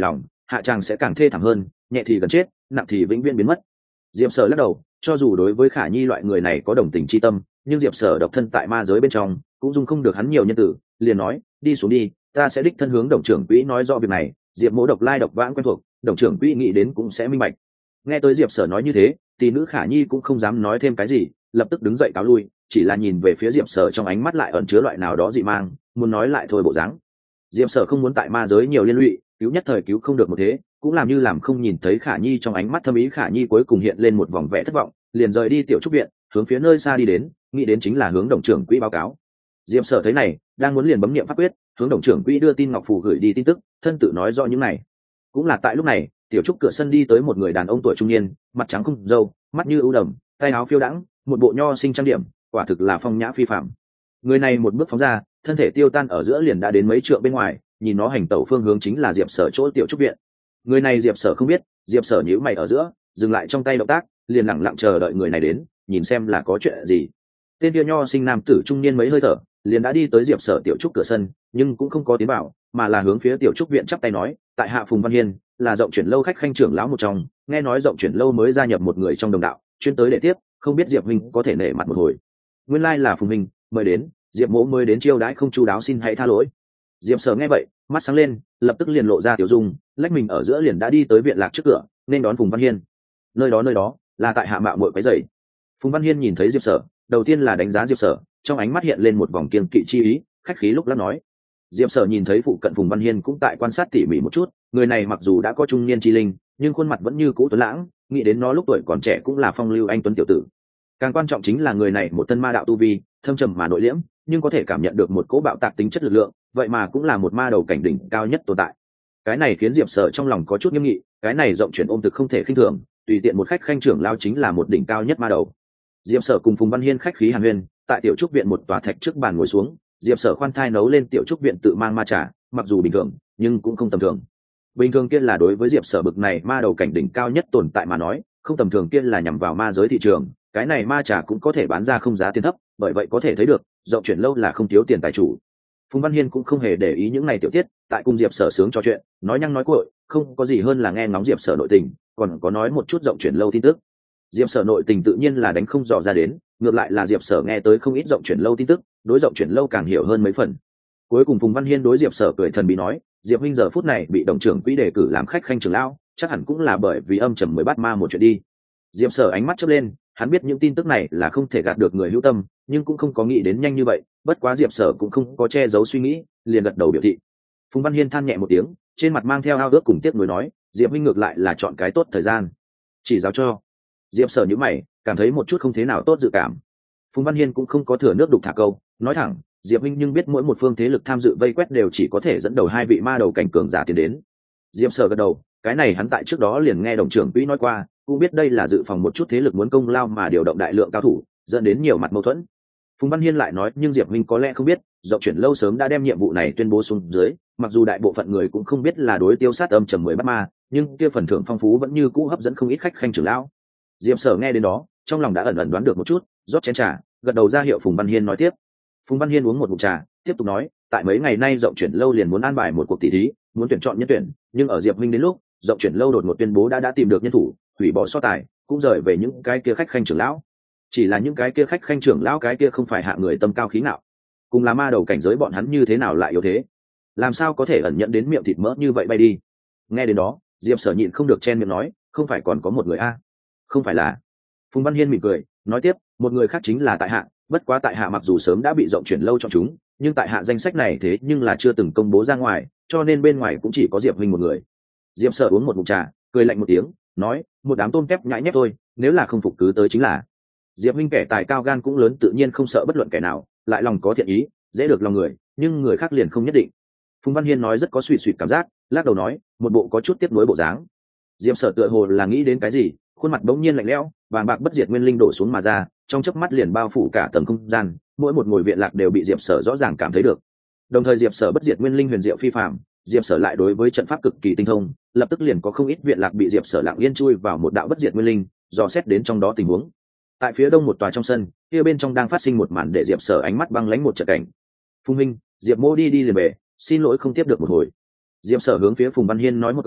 hạ tràng sẽ càng thê thảm hơn, nhẹ thì gần chết, nặng thì vĩnh viễn biến mất. Diệp Sở lắc đầu, cho dù đối với Khả Nhi loại người này có đồng tình chi tâm, nhưng Diệp Sở độc thân tại ma giới bên trong cũng dung không được hắn nhiều nhân tử, liền nói đi xuống đi, ta sẽ đích thân hướng Đồng trưởng quỹ nói rõ việc này. Diệp Mỗ độc lai độc vãng quen thuộc, Đồng trưởng quỹ nghĩ đến cũng sẽ minh bạch. Nghe tới Diệp Sở nói như thế, tỷ nữ Khả Nhi cũng không dám nói thêm cái gì, lập tức đứng dậy cáo lui, chỉ là nhìn về phía Diệp Sở trong ánh mắt lại ẩn chứa loại nào đó dị mang, muốn nói lại thôi bộ dáng. Diệp Sở không muốn tại ma giới nhiều liên lụy, cứu nhất thời cứu không được một thế, cũng làm như làm không nhìn thấy Khả Nhi trong ánh mắt thâm ý. Khả Nhi cuối cùng hiện lên một vòng vẻ thất vọng, liền rời đi tiểu trúc viện, hướng phía nơi xa đi đến, nghĩ đến chính là hướng Đồng trưởng quỹ báo cáo. Diệp Sở thấy này, đang muốn liền bấm niệm pháp quyết, hướng Đồng trưởng quỹ đưa tin ngọc phù gửi đi tin tức, thân tự nói rõ những này. Cũng là tại lúc này, tiểu trúc cửa sân đi tới một người đàn ông tuổi trung niên, mặt trắng không râu, mắt như ưu đầm, tay áo phiêu đãng, một bộ nho sinh trang điểm, quả thực là phong nhã phi phàm. Người này một bước phóng ra, thân thể tiêu tan ở giữa liền đã đến mấy trượng bên ngoài, nhìn nó hành tẩu phương hướng chính là Diệp Sở chỗ tiểu trúc viện. Người này Diệp Sở không biết, Diệp Sở nhíu mày ở giữa, dừng lại trong tay động tác, liền lặng lặng chờ đợi người này đến, nhìn xem là có chuyện gì. Tên kia nho sinh nam tử trung niên mấy hơi thở, liền đã đi tới Diệp Sở tiểu trúc cửa sân, nhưng cũng không có tiến vào, mà là hướng phía tiểu trúc viện chắp tay nói, tại hạ Phùng Văn Hiên, là Rộng Chuyển lâu khách khanh trưởng lão một trong, nghe nói Rộng Chuyển lâu mới gia nhập một người trong đồng đạo, chuyên tới để tiếp, không biết Diệp huynh có thể nể mặt một hồi. Nguyên lai là Phùng huynh, mời đến, Diệp mỗ mới đến chiêu đãi không chu đáo, xin hãy tha lỗi. Diệp Sở nghe vậy, mắt sáng lên, lập tức liền lộ ra tiểu dung, lách mình ở giữa liền đã đi tới viện lạc trước cửa, nên đón Phùng Văn Hiên. Nơi đó là tại hạ mạo muội quấy rầy. Phùng Văn Hiên nhìn thấy Diệp Sở, đầu tiên là đánh giá Diệp Sở, trong ánh mắt hiện lên một vòng kiêng kỵ chi ý, khách khí lúc lát nói. Diệp Sở nhìn thấy phụ cận Phùng Văn Hiên cũng tại quan sát tỉ mỉ một chút, người này mặc dù đã có trung niên chi linh, nhưng khuôn mặt vẫn như cũ tuấn lãng, nghĩ đến nó lúc tuổi còn trẻ cũng là phong lưu anh tuấn tiểu tử. Càng quan trọng chính là người này một thân ma đạo tu vi, thâm trầm mà nội liễm, nhưng có thể cảm nhận được một cỗ bạo tạc tính chất lực lượng, vậy mà cũng là một ma đầu cảnh đỉnh cao nhất tồn tại. Cái này khiến Diệp Sở trong lòng có chút nghiêm nghị, cái này Rộng Chuyển ôm thực không thể khinh thường, tùy tiện một khách khanh trưởng lao chính là một đỉnh cao nhất ma đầu. Diệp Sở cùng Phùng Văn Hiên khách khí hàn huyên, tại tiểu trúc viện một tòa thạch trước bàn ngồi xuống, Diệp Sở khoan thai nấu lên tiểu trúc viện tự mang ma trà, mặc dù bình thường, nhưng cũng không tầm thường. Bình thường kia là đối với Diệp Sở bực này ma đầu cảnh đỉnh cao nhất tồn tại mà nói, không tầm thường kia là nhằm vào ma giới thị trường, cái này ma trà cũng có thể bán ra không giá tiền thấp, bởi vậy có thể thấy được, Rộng Chuyển lâu là không thiếu tiền tài chủ. Phùng Văn Hiên cũng không hề để ý những này tiểu tiết, tại cùng Diệp Sở sướng trò chuyện, nói nhăng nói cuội, không có gì hơn là nghe ngóng Diệp Sở nội tình, còn có nói một chút Rộng Chuyển lâu tin tức. Diệp Sở nội tình tự nhiên là đánh không dò ra đến, ngược lại là Diệp Sở nghe tới không ít Rộng Chuyển lâu tin tức, đối Rộng Chuyển lâu càng hiểu hơn mấy phần. Cuối cùng Phùng Văn Hiên đối Diệp Sở cười thần bí nói, Diệp huynh giờ phút này bị Đồng trưởng quỹ đề cử làm khách khanh trưởng lão, chắc hẳn cũng là bởi vì âm trầm mới bắt ma một chuyện đi. Diệp Sở ánh mắt chớp lên, hắn biết những tin tức này là không thể gạt được người hữu tâm, nhưng cũng không có nghĩ đến nhanh như vậy, bất quá Diệp Sở cũng không có che giấu suy nghĩ, liền gật đầu biểu thị. Phùng Văn Hiên than nhẹ một tiếng, trên mặt mang theo ao ước cùng tiếc nuối nói, Diệp huynh ngược lại là chọn cái tốt thời gian, chỉ giáo cho. Diệp Sở nhíu mày, cảm thấy một chút không thế nào tốt dự cảm. Phùng Văn Hiên cũng không có thừa nước đục thả câu, nói thẳng, Diệp huynh nhưng biết mỗi một phương thế lực tham dự vây quét đều chỉ có thể dẫn đầu hai vị ma đầu cảnh cường giả tiến đến. Diệp Sở gật đầu, cái này hắn tại trước đó liền nghe Đồng trưởng quỹ nói qua, cũng biết đây là dự phòng một chút thế lực muốn công lao mà điều động đại lượng cao thủ, dẫn đến nhiều mặt mâu thuẫn. Phùng Văn Hiên lại nói, nhưng Diệp huynh có lẽ không biết, Rộng Chuyển lâu sớm đã đem nhiệm vụ này tuyên bố xuống dưới, mặc dù đại bộ phận người cũng không biết là đối tiêu sát âm trầm 10 bắt ma, nhưng kia phần thưởng phong phú vẫn như cũ hấp dẫn không ít khách khanh trưởng lão. Diệp Sở nghe đến đó, trong lòng đã ẩn ẩn đoán được một chút, rót chén trà, gật đầu ra hiệu Phùng Văn Hiên nói tiếp. Phùng Văn Hiên uống một ngụm trà, tiếp tục nói, tại mấy ngày nay Rộng Chuyển lâu liền muốn an bài một cuộc tỷ thí, muốn tuyển chọn nhân tuyển, nhưng ở Diệp huynh đến lúc, Rộng Chuyển lâu đột ngột tuyên bố đã tìm được nhân thủ, hủy bỏ so tài, cũng rời về những cái kia khách khanh trưởng lão. Chỉ là những cái kia khách khanh trưởng lão cái kia không phải hạ người tâm cao khí ngạo, cùng là ma đầu cảnh giới bọn hắn như thế nào lại yếu thế, làm sao có thể ẩn nhận đến miệng thịt mỡ như vậy bay đi. Nghe đến đó, Diệp Sở nhịn không được chen miệng nói, không phải còn có một người a? Không phải là? Phùng Văn Hiên mỉm cười, nói tiếp, một người khác chính là tại hạ, bất quá tại hạ mặc dù sớm đã bị Rộng Chuyển lâu chọn chúng, nhưng tại hạ danh sách này thế nhưng là chưa từng công bố ra ngoài, cho nên bên ngoài cũng chỉ có Diệp huynh một người. Diệp Sở uống một ngụm trà, cười lạnh một tiếng, nói, một đám tôm kép nhãi nhép thôi, nếu là không phục cứ tới chính là. Diệp huynh kẻ tài cao gan cũng lớn, tự nhiên không sợ bất luận kẻ nào, lại lòng có thiện ý, dễ được lòng người, nhưng người khác liền không nhất định. Phùng Văn Hiên nói rất có suy suy cảm giác, lắc đầu nói, một bộ có chút tiếc nuối bộ dáng. Diệp Sở tựa hồ là nghĩ đến cái gì, khuôn mặt bỗng nhiên lạnh lẽo, vàng bạc bất diệt nguyên linh đổ xuống mà ra, trong chớp mắt liền bao phủ cả tầng không gian, mỗi một ngôi viện lạc đều bị Diệp Sở rõ ràng cảm thấy được. Đồng thời Diệp Sở bất diệt nguyên linh huyền diệu phi phàm, Diệp Sở lại đối với trận pháp cực kỳ tinh thông, lập tức liền có không ít viện lạc bị Diệp Sở lặng yên chui vào một đạo bất diệt nguyên linh, dò xét đến trong đó tình huống. Tại phía đông một tòa trong sân, kia bên trong đang phát sinh một màn để Diệp Sở ánh mắt băng lãnh một trận cảnh. Phùng minh, Diệp mô đi liền về, xin lỗi không tiếp được một hồi. Diệp Sở hướng phía Phùng Văn Hiên nói một câu,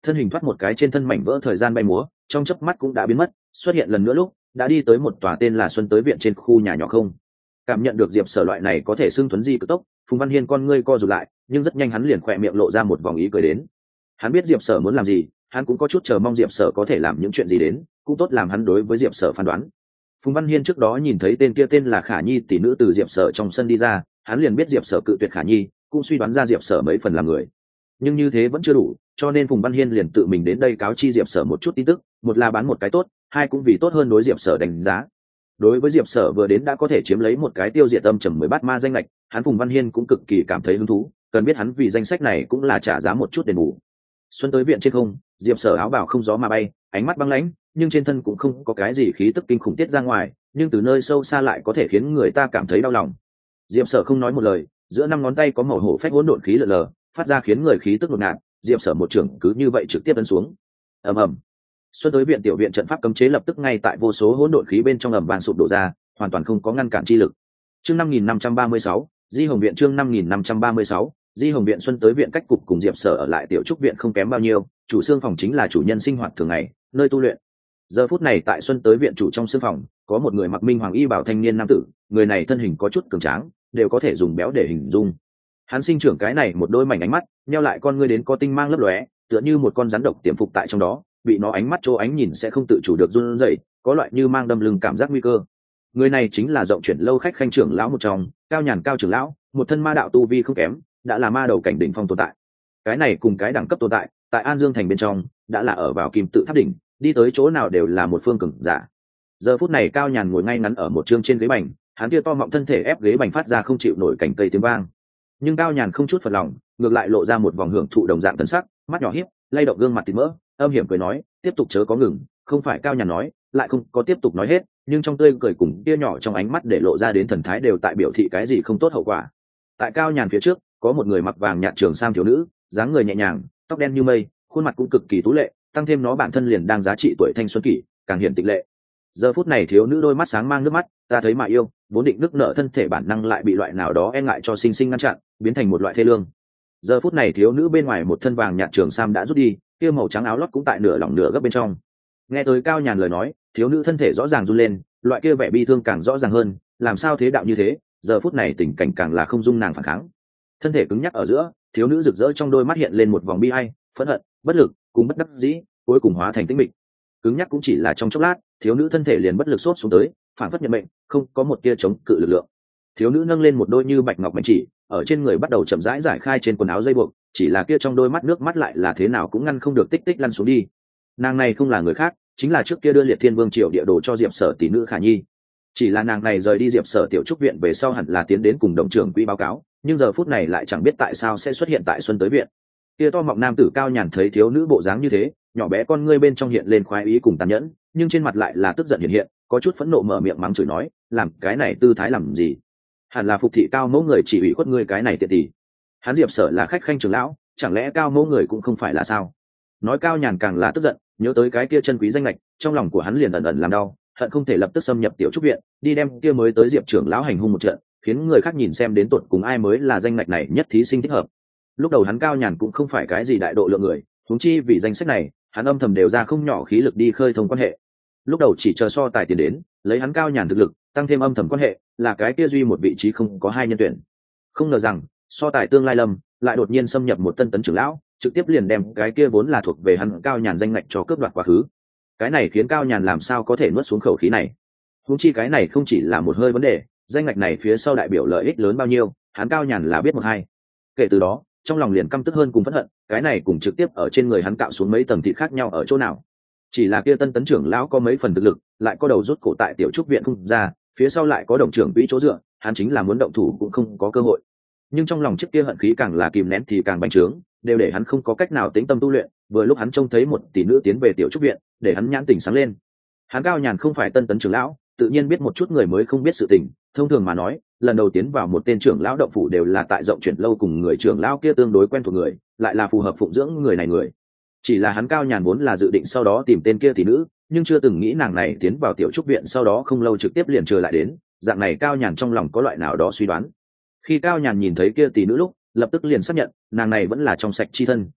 thân hình thoát một cái trên thân mảnh vỡ thời gian bay múa, trong chớp mắt cũng đã biến mất, xuất hiện lần nữa lúc đã đi tới một tòa tên là Xuân Tới Viện trên khu nhà nhỏ không. Cảm nhận được Diệp Sở loại này có thể xưng thuấn di cực tốc, Phùng Văn Hiên con ngươi co rụt lại, nhưng rất nhanh hắn liền khỏe miệng lộ ra một vòng ý cười đến. Hắn biết Diệp Sở muốn làm gì, hắn cũng có chút chờ mong Diệp Sở có thể làm những chuyện gì đến, cũng tốt làm hắn đối với Diệp Sở phán đoán. Phùng Văn Hiên trước đó nhìn thấy tên kia tên là Khả Nhi tỷ nữ từ Diệp Sở trong sân đi ra, hắn liền biết Diệp Sở cự tuyệt Khả Nhi, cũng suy đoán ra Diệp Sở mấy phần là người. Nhưng như thế vẫn chưa đủ, cho nên Phùng Văn Hiên liền tự mình đến đây cáo chi Diệp Sở một chút tin tức, một là bán một cái tốt, hai cũng vì tốt hơn đối Diệp Sở đánh giá. Đối với Diệp Sở vừa đến đã có thể chiếm lấy một cái tiêu diệt âm trầm 10 bát ma danh lệch, hắn Phùng Văn Hiên cũng cực kỳ cảm thấy hứng thú, cần biết hắn vì danh sách này cũng là trả giá một chút đền bù. Xuân Tới Viện trên không, Diệp Sở áo bào không gió mà bay, ánh mắt băng lãnh, nhưng trên thân cũng không có cái gì khí tức kinh khủng tiết ra ngoài, nhưng từ nơi sâu xa lại có thể khiến người ta cảm thấy đau lòng. Diệp Sở không nói một lời, giữa năm ngón tay có màu hổ phách hỗn độn khí lờ lờ, phát ra khiến người khí tức ngột ngạt. Diệp Sở một trường cứ như vậy trực tiếp ấn xuống. Ầm ầm. Xuân Tới Viện tiểu viện trận pháp cấm chế lập tức ngay tại vô số hỗn độn khí bên trong ầm vang sụp đổ ra, hoàn toàn không có ngăn cản chi lực. Chương 5536, Di Hồng Viện chương 5536, Di Hồng Viện. Xuân Tới Viện cách cục cùng Diệp Sở ở lại tiểu trúc viện không kém bao nhiêu, chủ xương phòng chính là chủ nhân sinh hoạt thường ngày, nơi tu luyện. Giờ phút này tại Xuân Tới Viện chủ trong xương phòng, có một người mặc minh hoàng y bảo thanh niên nam tử, người này thân hình có chút cường tráng, đều có thể dùng béo để hình dung. Hắn sinh trưởng cái này một đôi mảnh ánh mắt, nheo lại con ngươi đến có tinh mang lấp lóe, tựa như một con rắn độc tiềm phục tại trong đó, bị nó ánh mắt chỗ ánh nhìn sẽ không tự chủ được run rẩy, có loại như mang đâm lưng cảm giác nguy cơ. Người này chính là Rộng Chuyển Lâu khách khanh trưởng lão một trong, Cao Nhàn Cao trưởng lão, một thân ma đạo tu vi không kém, đã là ma đầu cảnh đỉnh phong tồn tại. Cái này cùng cái đẳng cấp tồn tại, tại An Dương thành bên trong, đã là ở vào kim tự tháp đỉnh, đi tới chỗ nào đều là một phương cường giả. Giờ phút này Cao Nhàn ngồi ngay ngắn ở một chương trên ghế bành, hắn kia to mọng thân thể ép ghế bành phát ra không chịu nổi cảnh cây tiếng vang. Nhưng Cao Nhàn không chút phật lòng, ngược lại lộ ra một vòng hưởng thụ đồng dạng tần sắc, mắt nhỏ híp, lay động gương mặt thịt mỡ, âm hiểm cười nói, tiếp tục chớ có ngừng. Không phải Cao Nhàn nói, lại không có tiếp tục nói hết, nhưng trong tươi cười cùng kia nhỏ trong ánh mắt để lộ ra đến thần thái đều tại biểu thị cái gì không tốt hậu quả. Tại Cao Nhàn phía trước, có một người mặc vàng nhạt trường sam thiếu nữ, dáng người nhẹ nhàng, tóc đen như mây, khuôn mặt cũng cực kỳ tú lệ, tăng thêm nó bản thân liền đang giá trị tuổi thanh xuân kỷ, càng hiển tịch lệ. Giờ phút này thiếu nữ đôi mắt sáng mang nước mắt, ta thấy mà yêu, vốn định nước nợ thân thể bản năng lại bị loại nào đó e ngại cho sinh sinh ngăn chặn, biến thành một loại thê lương. Giờ phút này thiếu nữ bên ngoài một thân vàng nhạt trường sam đã rút đi, kia màu trắng áo lót cũng tại nửa lỏng nửa gấp bên trong. Nghe tới Cao Nhàn lời nói, thiếu nữ thân thể rõ ràng run lên, loại kia vẻ bi thương càng rõ ràng hơn, làm sao thế đạo như thế, giờ phút này tình cảnh càng là không dung nàng phản kháng. Thân thể cứng nhắc ở giữa, thiếu nữ rực rỡ trong đôi mắt hiện lên một vòng bi ai, phẫn hận, bất lực, cùng bất đắc dĩ, cuối cùng hóa thành tĩnh mịch. Cứng nhắc cũng chỉ là trong chốc lát, thiếu nữ thân thể liền bất lực sốt xuống tới, phản phất nhận mệnh, không có một tia chống cự lực lượng. Thiếu nữ nâng lên một đôi như bạch ngọc mảnh chỉ, ở trên người bắt đầu chậm rãi giải khai trên quần áo dây buộc, chỉ là kia trong đôi mắt nước mắt lại là thế nào cũng ngăn không được tích tích lăn xuống đi. Nàng này không là người khác, chính là trước kia đưa Liệt Thiên Vương triều địa đồ cho Diệp Sở tỷ nữ Khả Nhi. Chỉ là nàng này rời đi Diệp Sở tiểu trúc viện về sau hẳn là tiến đến cùng đồng trưởng quỹ báo cáo, nhưng giờ phút này lại chẳng biết tại sao sẽ xuất hiện tại Xuân Tới Viện. Kia to mọng nam tử Cao Nhàn thấy thiếu nữ bộ dáng như thế, nhỏ bé con ngươi bên trong hiện lên khoái ý cùng tàn nhẫn, nhưng trên mặt lại là tức giận hiện hiện, có chút phẫn nộ mở miệng mắng chửi nói, làm cái này tư thái làm gì? Hẳn là phục thị Cao mẫu người chỉ ủy khuất ngươi cái này tiện tỷ. Hắn Diệp Sở là khách khanh trưởng lão, chẳng lẽ Cao mẫu người cũng không phải là sao? Nói Cao Nhàn càng là tức giận, nhớ tới cái kia chân quý danh lệch, trong lòng của hắn liền ẩn ẩn làm đau, hận không thể lập tức xâm nhập tiểu trúc viện, đi đem kia mới tới Diệp trưởng lão hành hung một trận, khiến người khác nhìn xem đến tột cùng ai mới là danh lệch này nhất thí sinh thích hợp. Lúc đầu hắn Cao Nhàn cũng không phải cái gì đại độ lượng người, huống chi vì danh sách này, hắn âm thầm đều ra không nhỏ khí lực đi khơi thông quan hệ. Lúc đầu chỉ chờ so tài tiền đến, lấy hắn Cao Nhàn thực lực, tăng thêm âm thầm quan hệ, là cái kia duy một vị trí không có hai nhân tuyển. Không ngờ rằng, so tài tương lai lâm, lại đột nhiên xâm nhập một tân tấn trưởng lão, trực tiếp liền đem cái kia vốn là thuộc về hắn Cao Nhàn danh ngạch cho cướp đoạt quá khứ. Cái này khiến Cao Nhàn làm sao có thể nuốt xuống khẩu khí này. Huống chi cái này không chỉ là một hơi vấn đề, danh ngạch này phía sau đại biểu lợi ích lớn bao nhiêu, hắn Cao Nhàn là biết một hai. Kể từ đó, trong lòng liền căm tức hơn cùng phẫn hận, cái này cùng trực tiếp ở trên người hắn cạo xuống mấy tầng thịt khác nhau ở chỗ nào. Chỉ là kia tân tấn trưởng lão có mấy phần thực lực, lại có đầu rút cổ tại tiểu trúc viện không ra, phía sau lại có đồng trưởng quỹ chỗ dựa, hắn chính là muốn động thủ cũng không có cơ hội. Nhưng trong lòng trước kia hận khí càng là kìm nén thì càng bành trướng, đều để hắn không có cách nào tĩnh tâm tu luyện. Vừa lúc hắn trông thấy một tỷ nữ tiến về tiểu trúc viện, để hắn nhãn tình sáng lên. Hắn Cao Nhàn không phải tân tấn trưởng lão, tự nhiên biết một chút người mới không biết sự tình. Thông thường mà nói, lần đầu tiến vào một tên trưởng lão động phủ đều là tại Rộng Chuyển Lâu cùng người trưởng lão kia tương đối quen thuộc người, lại là phù hợp phụng dưỡng người này người. Chỉ là hắn Cao Nhàn vốn là dự định sau đó tìm tên kia tỷ nữ, nhưng chưa từng nghĩ nàng này tiến vào tiểu trúc viện sau đó không lâu trực tiếp liền trở lại đến. Dạng này Cao Nhàn trong lòng có loại nào đó suy đoán. Khi Cao Nhàn nhìn thấy kia tỷ nữ lúc, lập tức liền xác nhận nàng này vẫn là trong sạch chi thân,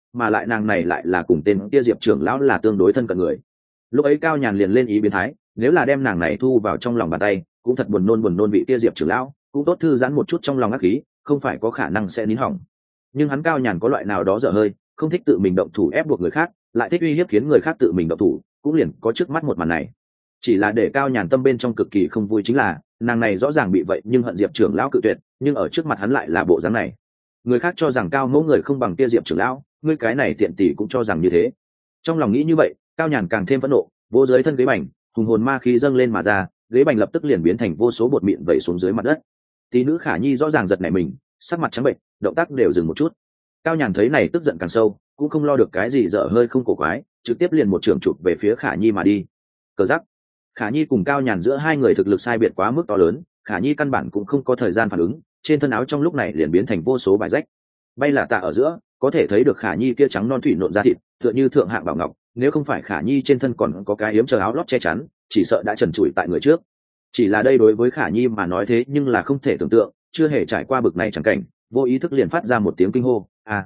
mà lại nàng này lại là cùng tên kia diệp trưởng lão là tương đối thân cận người. Lúc ấy Cao Nhàn liền lên ý biến thái, nếu là đem nàng này thu vào trong lòng bàn tay cũng thật buồn nôn vị kia diệp trưởng lão, cũng tốt thư giãn một chút trong lòng ác khí, không phải có khả năng sẽ nín hỏng. Nhưng hắn Cao Nhàn có loại nào đó dở hơi, không thích tự mình động thủ ép buộc người khác, lại thích uy hiếp khiến người khác tự mình động thủ, cũng liền có trước mắt một màn này. Chỉ là để Cao Nhàn tâm bên trong cực kỳ không vui chính là nàng này rõ ràng bị vậy nhưng hận diệp trưởng lão cự tuyệt, nhưng ở trước mặt hắn lại là bộ dáng này. Người khác cho rằng Cao mẫu người không bằng kia diệp trưởng lão, ngươi cái này tiện tỷ cũng cho rằng như thế. Trong lòng nghĩ như vậy, Cao Nhàn càng thêm phẫn nộ, vô dưới thân ghế bành, hùng hồn ma khí dâng lên mà ra, ghế bành lập tức liền biến thành vô số bột mịn vẩy xuống dưới mặt đất. Tí nữ Khả Nhi rõ ràng giật nảy mình, sắc mặt trắng bệch, động tác đều dừng một chút. Cao Nhàn thấy này tức giận càng sâu, cũng không lo được cái gì dở hơi không cổ quái, trực tiếp liền một trường chụp về phía Khả Nhi mà đi. Cờ giắc, Khả Nhi cùng Cao Nhàn giữa hai người thực lực sai biệt quá mức to lớn, Khả Nhi căn bản cũng không có thời gian phản ứng, trên thân áo trong lúc này liền biến thành vô số vải rách. Bay là tạ ở giữa, có thể thấy được Khả Nhi kia trắng non thủy nộn da thịt, tựa như thượng hạng bảo ngọc, nếu không phải Khả Nhi trên thân còn có cái yếm chờ áo lót che chắn, chỉ sợ đã trần trụi tại người trước. Chỉ là đây đối với Khả Nhi mà nói thế nhưng là không thể tưởng tượng, chưa hề trải qua bực này chẳng cảnh, vô ý thức liền phát ra một tiếng kinh hô,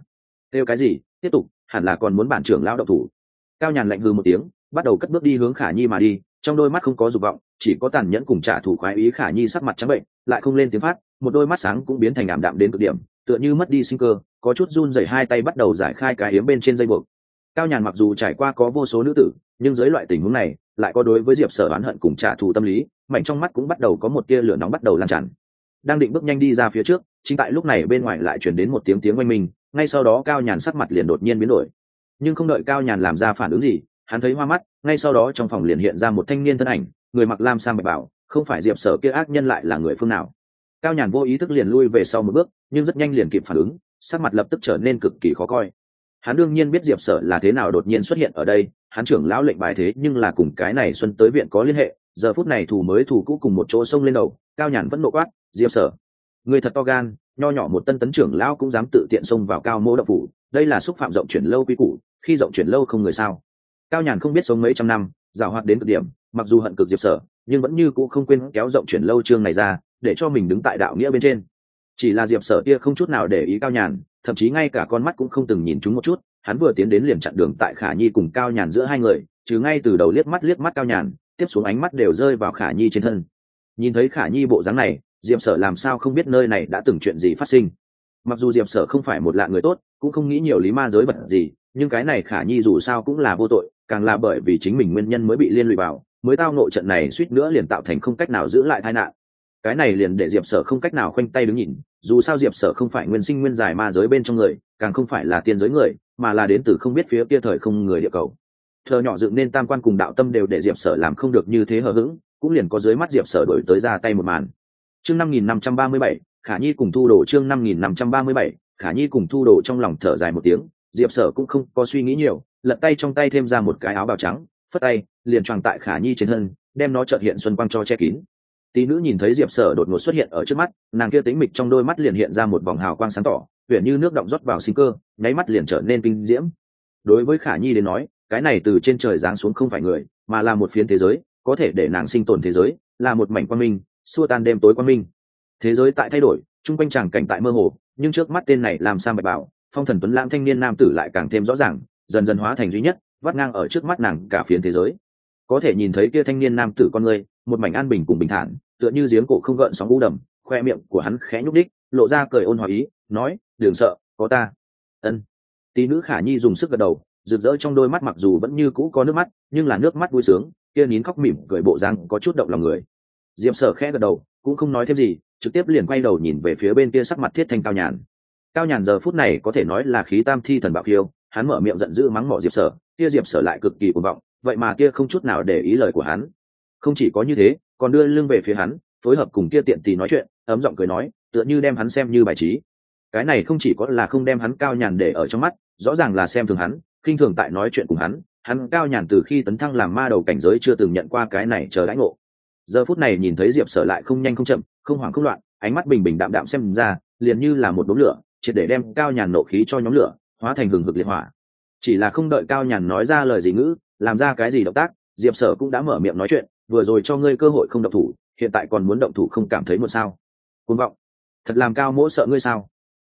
kêu cái gì? Tiếp tục, hẳn là còn muốn bản trưởng lão động thủ. Cao Nhàn lạnh hừ một tiếng, bắt đầu cất bước đi hướng Khả Nhi mà đi, trong đôi mắt không có dục vọng, chỉ có tàn nhẫn cùng trả thù khoái ý. Khả Nhi sắc mặt trắng bệnh, lại không lên tiếng phát, một đôi mắt sáng cũng biến thành ảm đạm đến cực điểm, tựa như mất đi sinh cơ, có chút run rẩy hai tay bắt đầu giải khai cái yếm bên trên dây buộc. Cao Nhàn mặc dù trải qua có vô số nữ tử, nhưng dưới loại tình huống này, lại có đối với Diệp Sở oán hận cùng trả thù tâm lý, mảnh trong mắt cũng bắt đầu có một tia lửa nóng bắt đầu lan tràn. Đang định bước nhanh đi ra phía trước, chính tại lúc này bên ngoài lại truyền đến một tiếng oanh minh, ngay sau đó Cao Nhàn sắc mặt liền đột nhiên biến đổi. Nhưng không đợi Cao Nhàn làm ra phản ứng gì, hắn thấy hoa mắt, ngay sau đó trong phòng liền hiện ra một thanh niên thân ảnh, người mặc lam sam bạch bảo, không phải Diệp Sở kia ác nhân lại là người phương nào? Cao Nhàn vô ý thức liền lui về sau một bước, nhưng rất nhanh liền kịp phản ứng, sắc mặt lập tức trở nên cực kỳ khó coi. Hắn đương nhiên biết Diệp Sở là thế nào đột nhiên xuất hiện ở đây, hắn trưởng lão lệnh bài thế nhưng là cùng cái này Xuân tới viện có liên hệ, giờ phút này thù mới thù cũ cùng một chỗ xông lên đầu. Cao Nhàn vẫn nộ quát, Diệp Sở, người thật to gan, nho nhỏ một tân tấn trưởng lão cũng dám tự tiện xông vào Cao mỗ động phủ, đây là xúc phạm rộng chuyển lâu quy củ, khi rộng chuyển lâu không người sao? Cao Nhàn không biết sống mấy trăm năm, giàu hoạt đến cực điểm, mặc dù hận cực Diệp Sở, nhưng vẫn như cũ không quên kéo rộng chuyển lâu chương này ra, để cho mình đứng tại đạo nghĩa bên trên. Chỉ là Diệp Sở kia không chút nào để ý Cao Nhàn, thậm chí ngay cả con mắt cũng không từng nhìn chúng một chút, hắn vừa tiến đến liền chặn đường tại Khả Nhi cùng Cao Nhàn giữa hai người, chứ ngay từ đầu liếc mắt Cao Nhàn, tiếp xuống ánh mắt đều rơi vào Khả Nhi trên thân. Nhìn thấy Khả Nhi bộ dáng này, Diệp Sở làm sao không biết nơi này đã từng chuyện gì phát sinh. Mặc dù Diệp Sở không phải một lạ người tốt, cũng không nghĩ nhiều lý ma giới vật gì, nhưng cái này Khả Nhi dù sao cũng là vô tội, càng là bởi vì chính mình nguyên nhân mới bị liên lụy vào, mới tao ngộ trận này suýt nữa liền tạo thành không cách nào giữ lại tai nạn. Cái này liền để Diệp Sở không cách nào khoanh tay đứng nhìn, dù sao Diệp Sở không phải nguyên sinh nguyên giải ma giới bên trong người, càng không phải là tiên giới người, mà là đến từ không biết phía kia thời không người địa cầu. Thờ nhỏ dựng nên tam quan cùng đạo tâm đều để Diệp Sở làm không được như thế hờ hững, cũng liền có dưới mắt Diệp Sở đổi tới ra tay một màn. Chương 5537, Khả Nhi cùng Thu Đồ. Chương 5537, Khả Nhi cùng Thu Đồ. Trong lòng thở dài một tiếng, Diệp Sở cũng không có suy nghĩ nhiều, lật tay trong tay thêm ra một cái áo bào trắng, phất tay liền choàng tại Khả Nhi trên thân, đem nó chợt hiện xuân quang cho che kín. Tí nữ nhìn thấy Diệp Sở đột ngột xuất hiện ở trước mắt, nàng kia tính mịch trong đôi mắt liền hiện ra một vòng hào quang sáng tỏ, huyền như nước động rót vào sinh cơ, nháy mắt liền trở nên kinh diễm. Đối với Khả Nhi đến nói, cái này từ trên trời giáng xuống không phải người, mà là một phiến thế giới, có thể để nàng sinh tồn thế giới, là một mảnh quang minh, xua tan đêm tối quang minh. Thế giới tại thay đổi, chung quanh chàng cảnh tại mơ hồ, nhưng trước mắt tên này làm sao bạch bảo, phong thần tuấn lãng thanh niên nam tử lại càng thêm rõ ràng, dần dần hóa thành duy nhất, vắt ngang ở trước mắt nàng cả phiến thế giới. Có thể nhìn thấy kia thanh niên nam tử con người, một mảnh an bình cùng bình thản, tựa như giếng cổ không gợn sóng u đầm, khoe miệng của hắn khẽ nhúc đích, lộ ra cười ôn hòa ý, nói, đừng sợ, có ta. Ân. Tí nữ Khả Nhi dùng sức gật đầu, rực rỡ trong đôi mắt mặc dù vẫn như cũ có nước mắt, nhưng là nước mắt vui sướng, kia nín khóc mỉm cười bộ dáng có chút động lòng người. Diệp Sở khẽ gật đầu, cũng không nói thêm gì, trực tiếp liền quay đầu nhìn về phía bên kia sắc mặt thiết thanh Cao Nhàn. Cao Nhàn giờ phút này có thể nói là khí tam thi thần bạo khiêu, hắn mở miệng giận dữ mắng mỏ Diệp Sở, kia Diệp Sở lại cực kỳ cuồng vọng, vậy mà kia không chút nào để ý lời của hắn. Không chỉ có như thế, còn đưa lưng về phía hắn, phối hợp cùng kia tiện tì nói chuyện, ấm giọng cười nói, tựa như đem hắn xem như bài trí. Cái này không chỉ có là không đem hắn Cao Nhàn để ở trong mắt, rõ ràng là xem thường hắn, khinh thường tại nói chuyện cùng hắn. Hắn Cao Nhàn từ khi tấn thăng làm ma đầu cảnh giới chưa từng nhận qua cái này chờ đãi ngộ. Giờ phút này nhìn thấy Diệp Sở lại không nhanh không chậm, không hoảng không loạn, ánh mắt bình bình đạm đạm xem ra, liền như là một đốm lửa, triệt để đem Cao Nhàn nộ khí cho nhóm lửa, hóa thành hừng hực liệt hỏa. Chỉ là không đợi Cao Nhàn nói ra lời gì ngữ, làm ra cái gì động tác, Diệp Sở cũng đã mở miệng nói chuyện, vừa rồi cho ngươi cơ hội không động thủ, hiện tại còn muốn động thủ không cảm thấy một sao? Cuồng vọng, thật làm Cao mỗ sợ ngươi sao?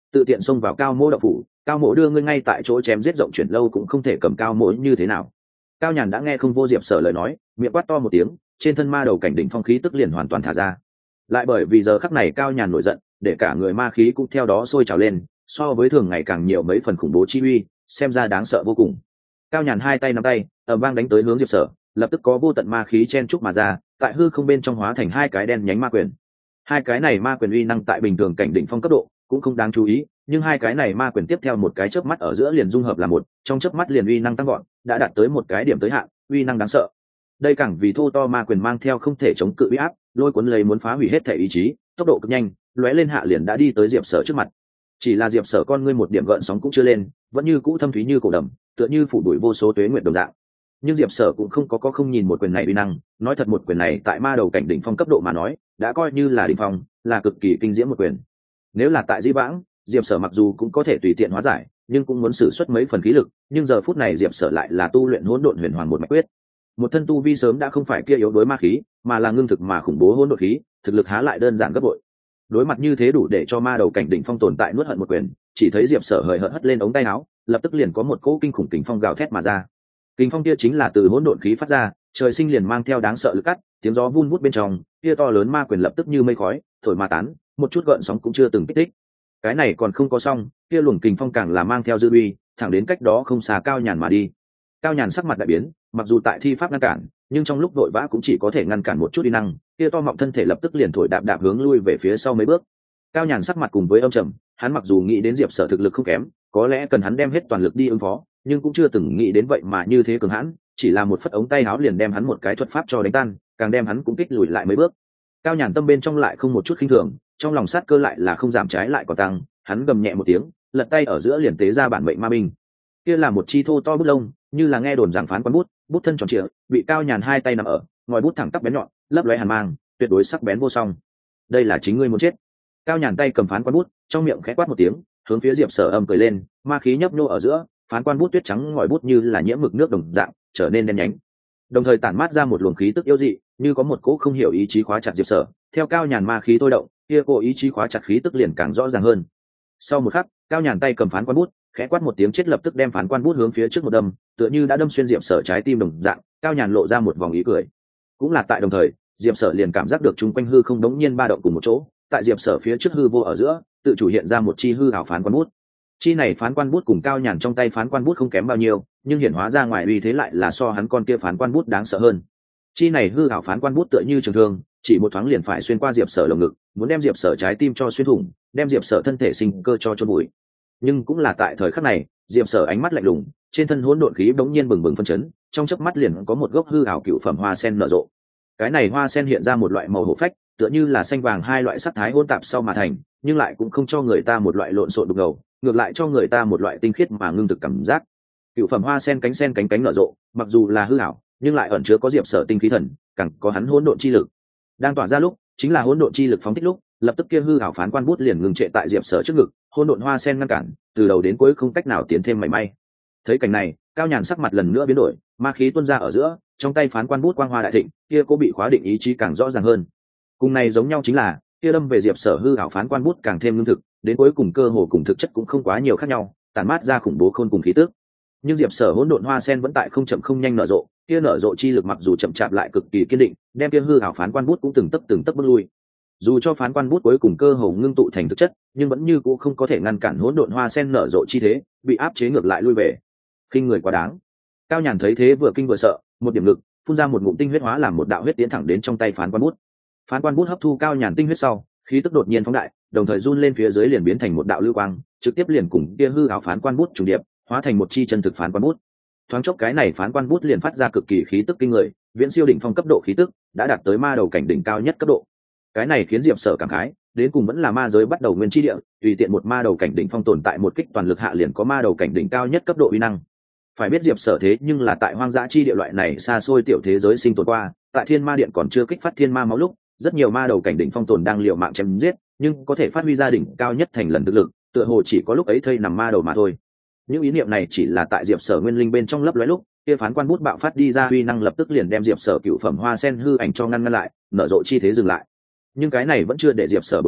tự tiện xông vào cao mỗ đậu phủ, cao mỗ đưa ngươi ngay tại chỗ chém giết rộng chuyển lâu cũng không thể cầm cao mỗ như thế nào. Cao Nhàn đã nghe không vô Diệp Sở lời nói, miệng quát to một tiếng, trên thân ma đầu cảnh đỉnh phong khí tức liền hoàn toàn thả ra. Lại bởi vì giờ khắc này Cao Nhàn nổi giận, để cả người ma khí cũng theo đó sôi trào lên, so với thường ngày càng nhiều mấy phần khủng bố chi uy, xem ra đáng sợ vô cùng. Cao Nhàn hai tay nắm tay, ầm vang đánh tới hướng Diệp Sở, lập tức có vô tận ma khí chen chúc mà ra, tại hư không bên trong hóa thành hai cái đen nhánh ma quyền. Hai cái này ma quyền uy năng tại bình thường cảnh đỉnh phong cấp độ cũng không đáng chú ý, nhưng hai cái này ma quyền tiếp theo một cái chớp mắt ở giữa liền dung hợp là một, trong chớp mắt liền uy năng tăng vọt, đã đạt tới một cái điểm tới hạn, uy năng đáng sợ. Đây càng vì thô to ma quyền mang theo không thể chống cự uy áp, lôi cuốn lấy muốn phá hủy hết thể ý chí, tốc độ cực nhanh, lóe lên hạ liền đã đi tới Diệp Sở trước mặt. Chỉ là Diệp Sở con ngươi một điểm gợn sóng cũng chưa lên, vẫn như cũ thâm thúy như cổ đầm, tựa như phủ đuổi vô số tuế nguyệt đồng dạng. Nhưng Diệp Sở cũng không không nhìn một quyền này uy năng, nói thật một quyền này tại ma đầu cảnh đỉnh phong cấp độ mà nói, đã coi như là đỉnh phong, là cực kỳ kinh diễm một quyền. Nếu là tại Dĩ Vãng, Diệp Sở mặc dù cũng có thể tùy tiện hóa giải, nhưng cũng muốn sử xuất mấy phần khí lực, nhưng giờ phút này Diệp Sở lại là tu luyện Hỗn Độn Huyền Hoàn một mạch quyết. Một thân tu vi sớm đã không phải kia yếu đối ma khí, mà là ngưng thực mà khủng bố hỗn độn khí, thực lực há lại đơn giản gấp bội. Đối mặt như thế đủ để cho ma đầu cảnh đỉnh phong tồn tại nuốt hận một quyền, chỉ thấy Diệp Sở hời hợt hất lên ống tay áo, lập tức liền có một cỗ kinh khủng kình phong gào thét mà ra. Kình phong kia chính là từ hỗn độn khí phát ra, trời sinh liền mang theo đáng sợ lực cắt, tiếng gió vun vút bên trong, kia to lớn ma quyền lập tức như mây khói, thổi ma tán, một chút gợn sóng cũng chưa từng kích thích. Cái này còn không có xong, kia luồng kình phong càng là mang theo dư uy, thẳng đến cách đó không xa Cao Nhàn mà đi. Cao Nhàn sắc mặt đại biến, mặc dù tại thi pháp ngăn cản, nhưng trong lúc vội vã cũng chỉ có thể ngăn cản một chút uy năng, kia to mọng thân thể lập tức liền thổi đạp đạp hướng lui về phía sau mấy bước. Cao Nhàn sắc mặt cùng với âm trầm, hắn mặc dù nghĩ đến Diệp Sở thực lực không kém, có lẽ cần hắn đem hết toàn lực đi ứng phó, nhưng cũng chưa từng nghĩ đến vậy mà như thế cường hãn, chỉ là một phất ống tay áo liền đem hắn một cái thuật pháp cho đánh tan, càng đem hắn cũng kích lùi lại mấy bước. Cao Nhàn tâm bên trong lại không một chút khinh thường, trong lòng sát cơ lại là không giảm trái lại còn tăng, hắn gầm nhẹ một tiếng, lật tay ở giữa liền tế ra bản mệnh ma binh. Kia là một chi thô to bút lông, như là nghe đồn giảng phán quan bút, bút thân tròn trịa, bị Cao Nhàn hai tay nắm ở, ngòi bút thẳng tắp bén nhọn, lấp lóe hàn mang, tuyệt đối sắc bén vô song. Đây là chính ngươi muốn chết. Cao Nhàn tay cầm phán quan bút, trong miệng khẽ quát một tiếng, hướng phía Diệp Sở âm cười lên, ma khí nhấp nhô ở giữa, phán quan bút tuyết trắng ngòi bút như là nhiễm mực nước đồng dạng, trở nên đen nhánh. Đồng thời tản mát ra một luồng khí tức yếu dị, như có một cỗ không hiểu ý chí khóa chặt Diệp Sở. Theo Cao Nhàn ma khí thôi động, kia cỗ ý chí khóa chặt khí tức liền càng rõ ràng hơn. Sau một khắc, Cao Nhàn tay cầm phán quan bút, khẽ quát một tiếng chết lập tức đem phán quan bút hướng phía trước một đâm, tựa như đã đâm xuyên Diệp Sở trái tim đồng dạng. Cao Nhàn lộ ra một vòng ý cười. Cũng là tại đồng thời, Diệp Sở liền cảm giác được chung quanh hư không đống nhiên ba động cùng một chỗ, tại Diệp Sở phía trước hư vô ở giữa, tự chủ hiện ra một chi hư ảo phán quan bút. Chi này phán quan bút cùng Cao Nhàn trong tay phán quan bút không kém bao nhiêu, nhưng hiển hóa ra ngoài uy thế lại là so hắn con kia phán quan bút đáng sợ hơn. Chi này hư ảo phán quan bút tựa như trường thương, chỉ một thoáng liền phải xuyên qua Diệp Sở lồng ngực, muốn đem Diệp Sở trái tim cho xuyên thủng, đem Diệp Sở thân thể sinh cơ cho chôn bụi. Nhưng cũng là tại thời khắc này, Diệp Sở ánh mắt lạnh lùng, trên thân hỗn độn khí bỗng nhiên bừng bừng phân chấn, trong chớp mắt liền có một gốc hư ảo cựu phẩm hoa sen nở rộ. Cái này hoa sen hiện ra một loại màu hổ phách, tựa như là xanh vàng hai loại sắc thái hỗn tạp sau mà thành, nhưng lại cũng không cho người ta một loại lộn xộn đục ngầu, ngược lại cho người ta một loại tinh khiết mà ngưng thực cảm giác. Cựu phẩm hoa sen cánh nở rộ, mặc dù là hư ảo, nhưng lại ẩn chứa có Diệp Sở tinh khí thần, càng có hắn hỗn độn chi lực. Đang tỏa ra lúc, chính là hỗn độn chi lực phóng thích lúc, lập tức kia hư ảo phán quan bút liền ngừng trệ tại Diệp Sở trước ngực, hỗn độn hoa sen ngăn cản, từ đầu đến cuối không cách nào tiến thêm mảy may. Thấy cảnh này, Cao Nhàn sắc mặt lần nữa biến đổi, ma khí tuôn ra ở giữa, trong tay phán quan bút quang hoa đại thịnh, kia cố bị khóa định ý chí càng rõ ràng hơn. Cùng này giống nhau chính là, kia đâm về Diệp Sở hư ảo phán quan bút càng thêm lương thực, đến cuối cùng cơ hồ cùng thực chất cũng không quá nhiều khác nhau, tản mát ra khủng bố khôn cùng khí tức. Nhưng Diệp Sở hỗn độn hoa sen vẫn tại không chậm không nhanh nở rộ, kia nở rộ chi lực mặc dù chậm chạp lại cực kỳ kiên định, đem kia hư ảo phán quan bút cũng từng tấc bước lui. Dù cho phán quan bút cuối cùng cơ hồ ngưng tụ thành thực chất, nhưng vẫn như cũng không có thể ngăn cản hỗn độn hoa sen nở rộ chi thế, bị áp chế ngược lại lui về. Khinh người quá đáng. Cao Nhàn thấy thế vừa kinh vừa sợ, một điểm lực, phun ra một ngụm tinh huyết hóa làm một đạo huyết tiến thẳng đến trong tay phán quan bút. Phán quan bút hấp thu Cao Nhàn tinh huyết sau, khí tức đột nhiên phóng đại, đồng thời run lên phía dưới liền biến thành một đạo lưu quang, trực tiếp liền cùng kia hư ảo phán quan bút trùng điệp, hóa thành một chi chân thực phán quan bút. Thoáng chốc cái này phán quan bút liền phát ra cực kỳ khí tức kinh người, viễn siêu đỉnh phong cấp độ khí tức, đã đạt tới ma đầu cảnh đỉnh cao nhất cấp độ. Cái này khiến Diệp Sở cảm khái, đến cùng vẫn là ma giới bắt đầu nguyên chi địa, tùy tiện một ma đầu cảnh đỉnh phong tồn tại một kích toàn lực hạ liền có ma đầu cảnh đỉnh cao nhất cấp độ uy năng. Phải biết Diệp Sở thế nhưng là tại hoang dã chi địa loại này xa xôi tiểu thế giới sinh tồn qua, tại Thiên Ma Điện còn chưa kích phát thiên ma máu lúc, rất nhiều ma đầu cảnh đỉnh phong tồn đang liều mạng chém giết, nhưng có thể phát huy ra đỉnh cao nhất thành lần thực lực, tựa hồ chỉ có lúc ấy thây nằm ma đầu mà thôi. Những ý niệm này chỉ là tại Diệp Sở nguyên linh bên trong lấp lóe lúc, kia phán quan bút bạo phát đi ra uy năng lập tức liền đem Diệp Sở cựu phẩm hoa sen hư ảnh cho ngăn lại, nở rộ chi thế dừng lại. Nhưng cái này vẫn chưa để Diệp Sở bối rối,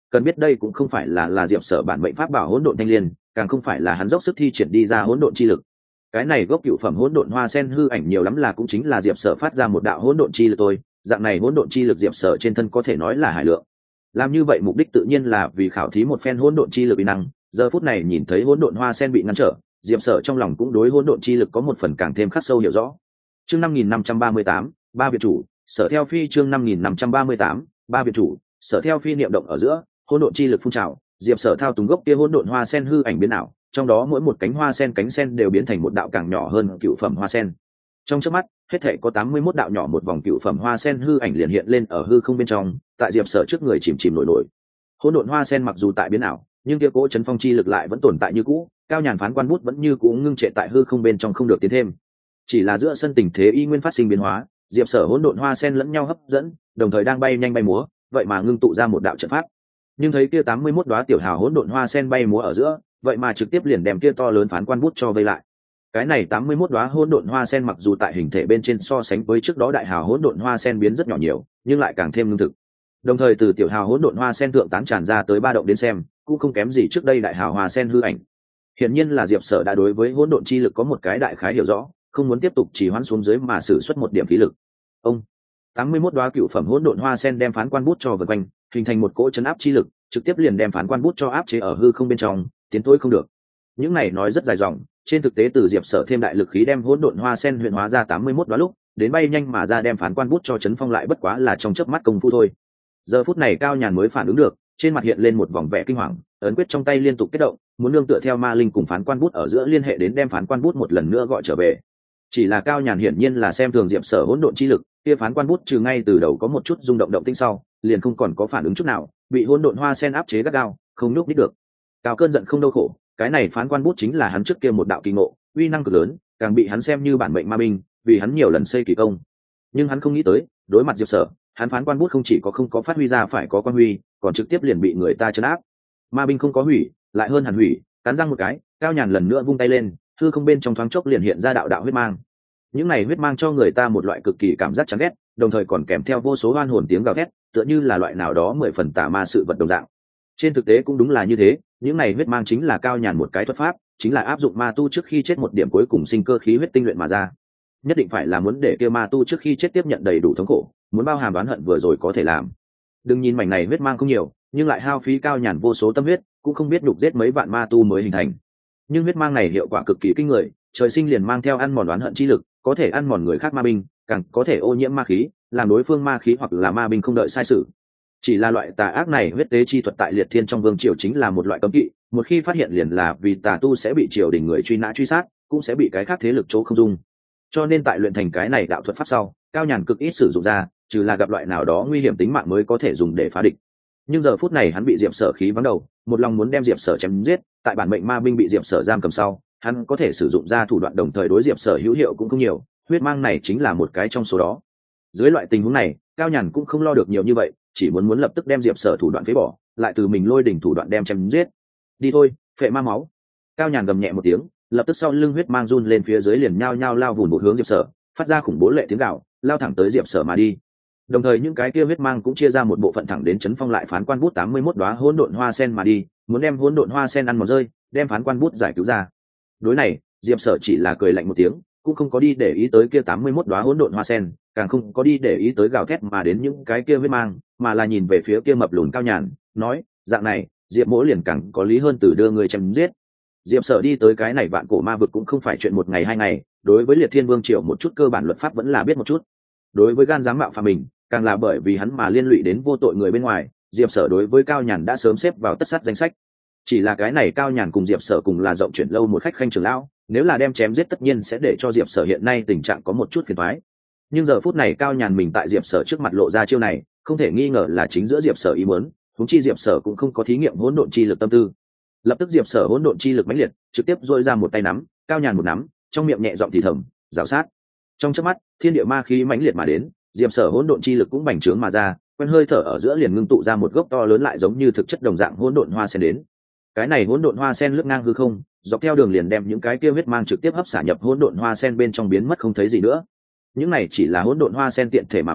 cần biết đây cũng không phải là diệp sở bản mệnh pháp bảo hỗn độn thanh liên, càng không phải là hắn dốc sức thi triển đi ra hỗn độn chi lực. Cái này gốc cựu phẩm hỗn độn hoa sen hư ảnh nhiều lắm là cũng chính là diệp sở phát ra một đạo hỗn độn chi lực thôi. Dạng này hỗn độn chi lực diệp sở trên thân có thể nói là hải lượng. Làm như vậy mục đích tự nhiên là vì khảo thí một phen hỗn độn chi lực uy năng. Giờ phút này nhìn thấy hỗn độn hoa sen bị ngăn trở, diệp sở trong lòng cũng đối hỗn độn chi lực có một phần càng thêm khắc sâu hiểu rõ. Chương 5538, ba việt chủ, Sở Theo Phi. Chương 5538, ba việt chủ, Sở Theo Phi. Niệm động ở giữa, hỗn độn chi lực phun trào, diệp sở thao túng gốc kia hỗn độn hoa sen hư ảnh biến ảo, trong đó mỗi một cánh hoa sen cánh sen đều biến thành một đạo càng nhỏ hơn cựu phẩm hoa sen. Trong chớp mắt, hết thảy có 81 đạo nhỏ một vòng cựu phẩm hoa sen hư ảnh liền hiện lên ở hư không bên trong, tại diệp sở trước người chìm chìm nổi nổi. Hỗn độn hoa sen mặc dù tại biến ảo, nhưng kia cỗ chấn phong chi lực lại vẫn tồn tại như cũ, cao nhàn phán quan bút vẫn như cũ ngưng trệ tại hư không bên trong không được tiến thêm. Chỉ là giữa sân tình thế y nguyên phát sinh biến hóa, diệp sở hỗn độn hoa sen lẫn nhau hấp dẫn, đồng thời đang bay nhanh bay múa, vậy mà ngưng tụ ra một đạo trận pháp. Nhưng thấy kia 81 đóa tiểu hào hỗn độn hoa sen bay múa ở giữa, vậy mà trực tiếp liền đem kia to lớn phán quan bút cho vây lại. Cái này 81 đóa hỗn độn hoa sen mặc dù tại hình thể bên trên so sánh với trước đó đại hào hỗn độn hoa sen biến rất nhỏ nhiều, nhưng lại càng thêm lương thực. Đồng thời từ tiểu hào hỗn độn hoa sen thượng tán tràn ra tới ba động đến xem, cũng không kém gì trước đây đại hào hoa sen hư ảnh. Hiển nhiên là diệp sở đã đối với hỗn độn chi lực có một cái đại khái hiểu rõ, không muốn tiếp tục trì hoãn xuống dưới mà sử xuất một điểm khí lực. Ông 81 đóa cựu phẩm hỗn độn hoa sen đem phán quan bút cho vần quanh, hình thành một cỗ chấn áp chi lực, trực tiếp liền đem phán quan bút cho áp chế ở hư không bên trong, tiến tối không được. Những này nói rất dài dòng, trên thực tế từ diệp sở thêm đại lực khí đem hỗn độn hoa sen luyện hóa ra 81 đóa lúc, đến bay nhanh mà ra đem phán quan bút cho chấn phong lại bất quá là trong chớp mắt công phu thôi. Giờ phút này cao nhàn mới phản ứng được, trên mặt hiện lên một vòng vẻ kinh hoàng, ấn quyết trong tay liên tục kết động, muốn nương tựa theo ma linh cùng phán quan bút ở giữa liên hệ đến đem phán quan bút một lần nữa gọi trở về. Chỉ là cao nhàn hiển nhiên là xem thường diệp sở hỗn độn chi lực, kia phán quan bút trừ ngay từ đầu có một chút rung động động tĩnh sau, liền không còn có phản ứng chút nào, bị hỗn độn hoa sen áp chế gắt gao, không nhúc nhích được. Cao cơn giận không đau khổ, cái này phán quan bút chính là hắn trước kia một đạo kỳ ngộ, uy năng cực lớn, càng bị hắn xem như bản mệnh ma binh, vì hắn nhiều lần xây kỳ công. Nhưng hắn không nghĩ tới, đối mặt diệp sở, hắn phán quan bút không chỉ có không có phát huy ra phải có quan huy, còn trực tiếp liền bị người ta trấn áp. Ma binh không có hủy, lại hơn hẳn hủy, cắn răng một cái, cao nhàn lần nữa vung tay lên, hư không bên trong thoáng chốc liền hiện ra đạo đạo huyết mang. Những này huyết mang cho người ta một loại cực kỳ cảm giác chán ghét, đồng thời còn kèm theo vô số oan hồn tiếng gào thét, tựa như là loại nào đó 10 phần tà ma sự vật đồng dạng. Trên thực tế cũng đúng là như thế, những này huyết mang chính là cao nhàn một cái thuật pháp, chính là áp dụng ma tu trước khi chết một điểm cuối cùng sinh cơ khí huyết tinh luyện mà ra. Nhất định phải là muốn để kia ma tu trước khi chết tiếp nhận đầy đủ thống khổ, muốn bao hàm oán hận vừa rồi có thể làm. Đừng nhìn mảnh này huyết mang không nhiều, nhưng lại hao phí cao nhàn vô số tâm huyết, cũng không biết nhục giết mấy vạn ma tu mới hình thành. Nhưng huyết mang này hiệu quả cực kỳ kinh người, trời sinh liền mang theo ăn mòn oán hận chi lực, có thể ăn mòn người khác ma binh, càng có thể ô nhiễm ma khí, làm đối phương ma khí hoặc là ma binh không đợi sai sự. Chỉ là loại tà ác này huyết tế chi thuật tại liệt thiên trong vương triều chính là một loại cấm kỵ, một khi phát hiện liền là vì tà tu sẽ bị triều đình người truy nã truy sát, cũng sẽ bị cái khác thế lực chỗ không dung. Cho nên tại luyện thành cái này đạo thuật pháp sau, cao nhàn cực ít sử dụng ra, trừ là gặp loại nào đó nguy hiểm tính mạng mới có thể dùng để phá địch. Nhưng giờ phút này hắn bị diệp sở khí vắng đầu, một lòng muốn đem diệp sở chém giết, tại bản mệnh ma binh bị diệp sở giam cầm sau, hắn có thể sử dụng ra thủ đoạn đồng thời đối diệp sở hữu hiệu cũng không nhiều, huyết mang này chính là một cái trong số đó. Dưới loại tình huống này, cao nhàn cũng không lo được nhiều như vậy, chỉ muốn lập tức đem diệp sở thủ đoạn phế bỏ, lại từ mình lôi đỉnh thủ đoạn đem chém giết. Đi thôi, phệ ma máu. Cao nhàn gầm nhẹ một tiếng, lập tức sau lưng huyết mang run lên phía dưới liền nhao nhao lao vùn một hướng diệp sở, phát ra khủng bố lệ tiếng gào, lao thẳng tới diệp sở mà đi. Đồng thời những cái kia huyết mang cũng chia ra một bộ phận thẳng đến chấn phong lại phán quan bút 81 đóa hỗn độn hoa sen mà đi, muốn đem hỗn độn hoa sen ăn một rơi, đem phán quan bút giải cứu ra. Đối này, diệp sở chỉ là cười lạnh một tiếng, cũng không có đi để ý tới kia 81 đóa hỗn độn hoa sen, càng không có đi để ý tới gào thét mà đến những cái kia huyết mang, mà là nhìn về phía kia mập lùn cao nhàn, nói, dạng này, diệp mỗ liền càng có lý hơn từ đưa người chém giết. Diệp sở đi tới cái này vạn cổ ma vực cũng không phải chuyện một ngày hai ngày, đối với liệt thiên vương triều một chút cơ bản luật pháp vẫn là biết một chút. Đối với gan dám mạo phạm mình, càng là bởi vì hắn mà liên lụy đến vô tội người bên ngoài, diệp sở đối với cao nhàn đã sớm xếp vào tất sát danh sách. Chỉ là cái này cao nhàn cùng diệp sở cùng là rộng chuyển lâu một khách khanh trưởng lão, nếu là đem chém giết tất nhiên sẽ để cho diệp sở hiện nay tình trạng có một chút phiền toái. Nhưng giờ phút này cao nhàn mình tại diệp sở trước mặt lộ ra chiêu này, không thể nghi ngờ là chính giữa diệp sở ý muốn, huống chi diệp sở cũng không có thí nghiệm hỗn độn chi lực tâm tư. Lập tức diệp sở hỗn độn chi lực mãnh liệt, trực tiếp dội ra một tay nắm, cao nhàn một nắm, trong miệng nhẹ giọng thì thầm, rào sát. Trong chớp mắt, thiên địa ma khí mãnh liệt mà đến, diệp sở hỗn độn chi lực cũng bành trướng mà ra, quen hơi thở ở giữa liền ngưng tụ ra một gốc to lớn lại giống như thực chất đồng dạng hỗn độn hoa sen đến. Cái này hỗn độn hoa sen lướt ngang hư không, dọc theo đường liền đem những cái kia huyết mang trực tiếp hấp xả nhập hỗn độn hoa sen bên trong biến mất không thấy gì nữa. Những này chỉ là hỗn độn hoa sen tiện thể mà vì,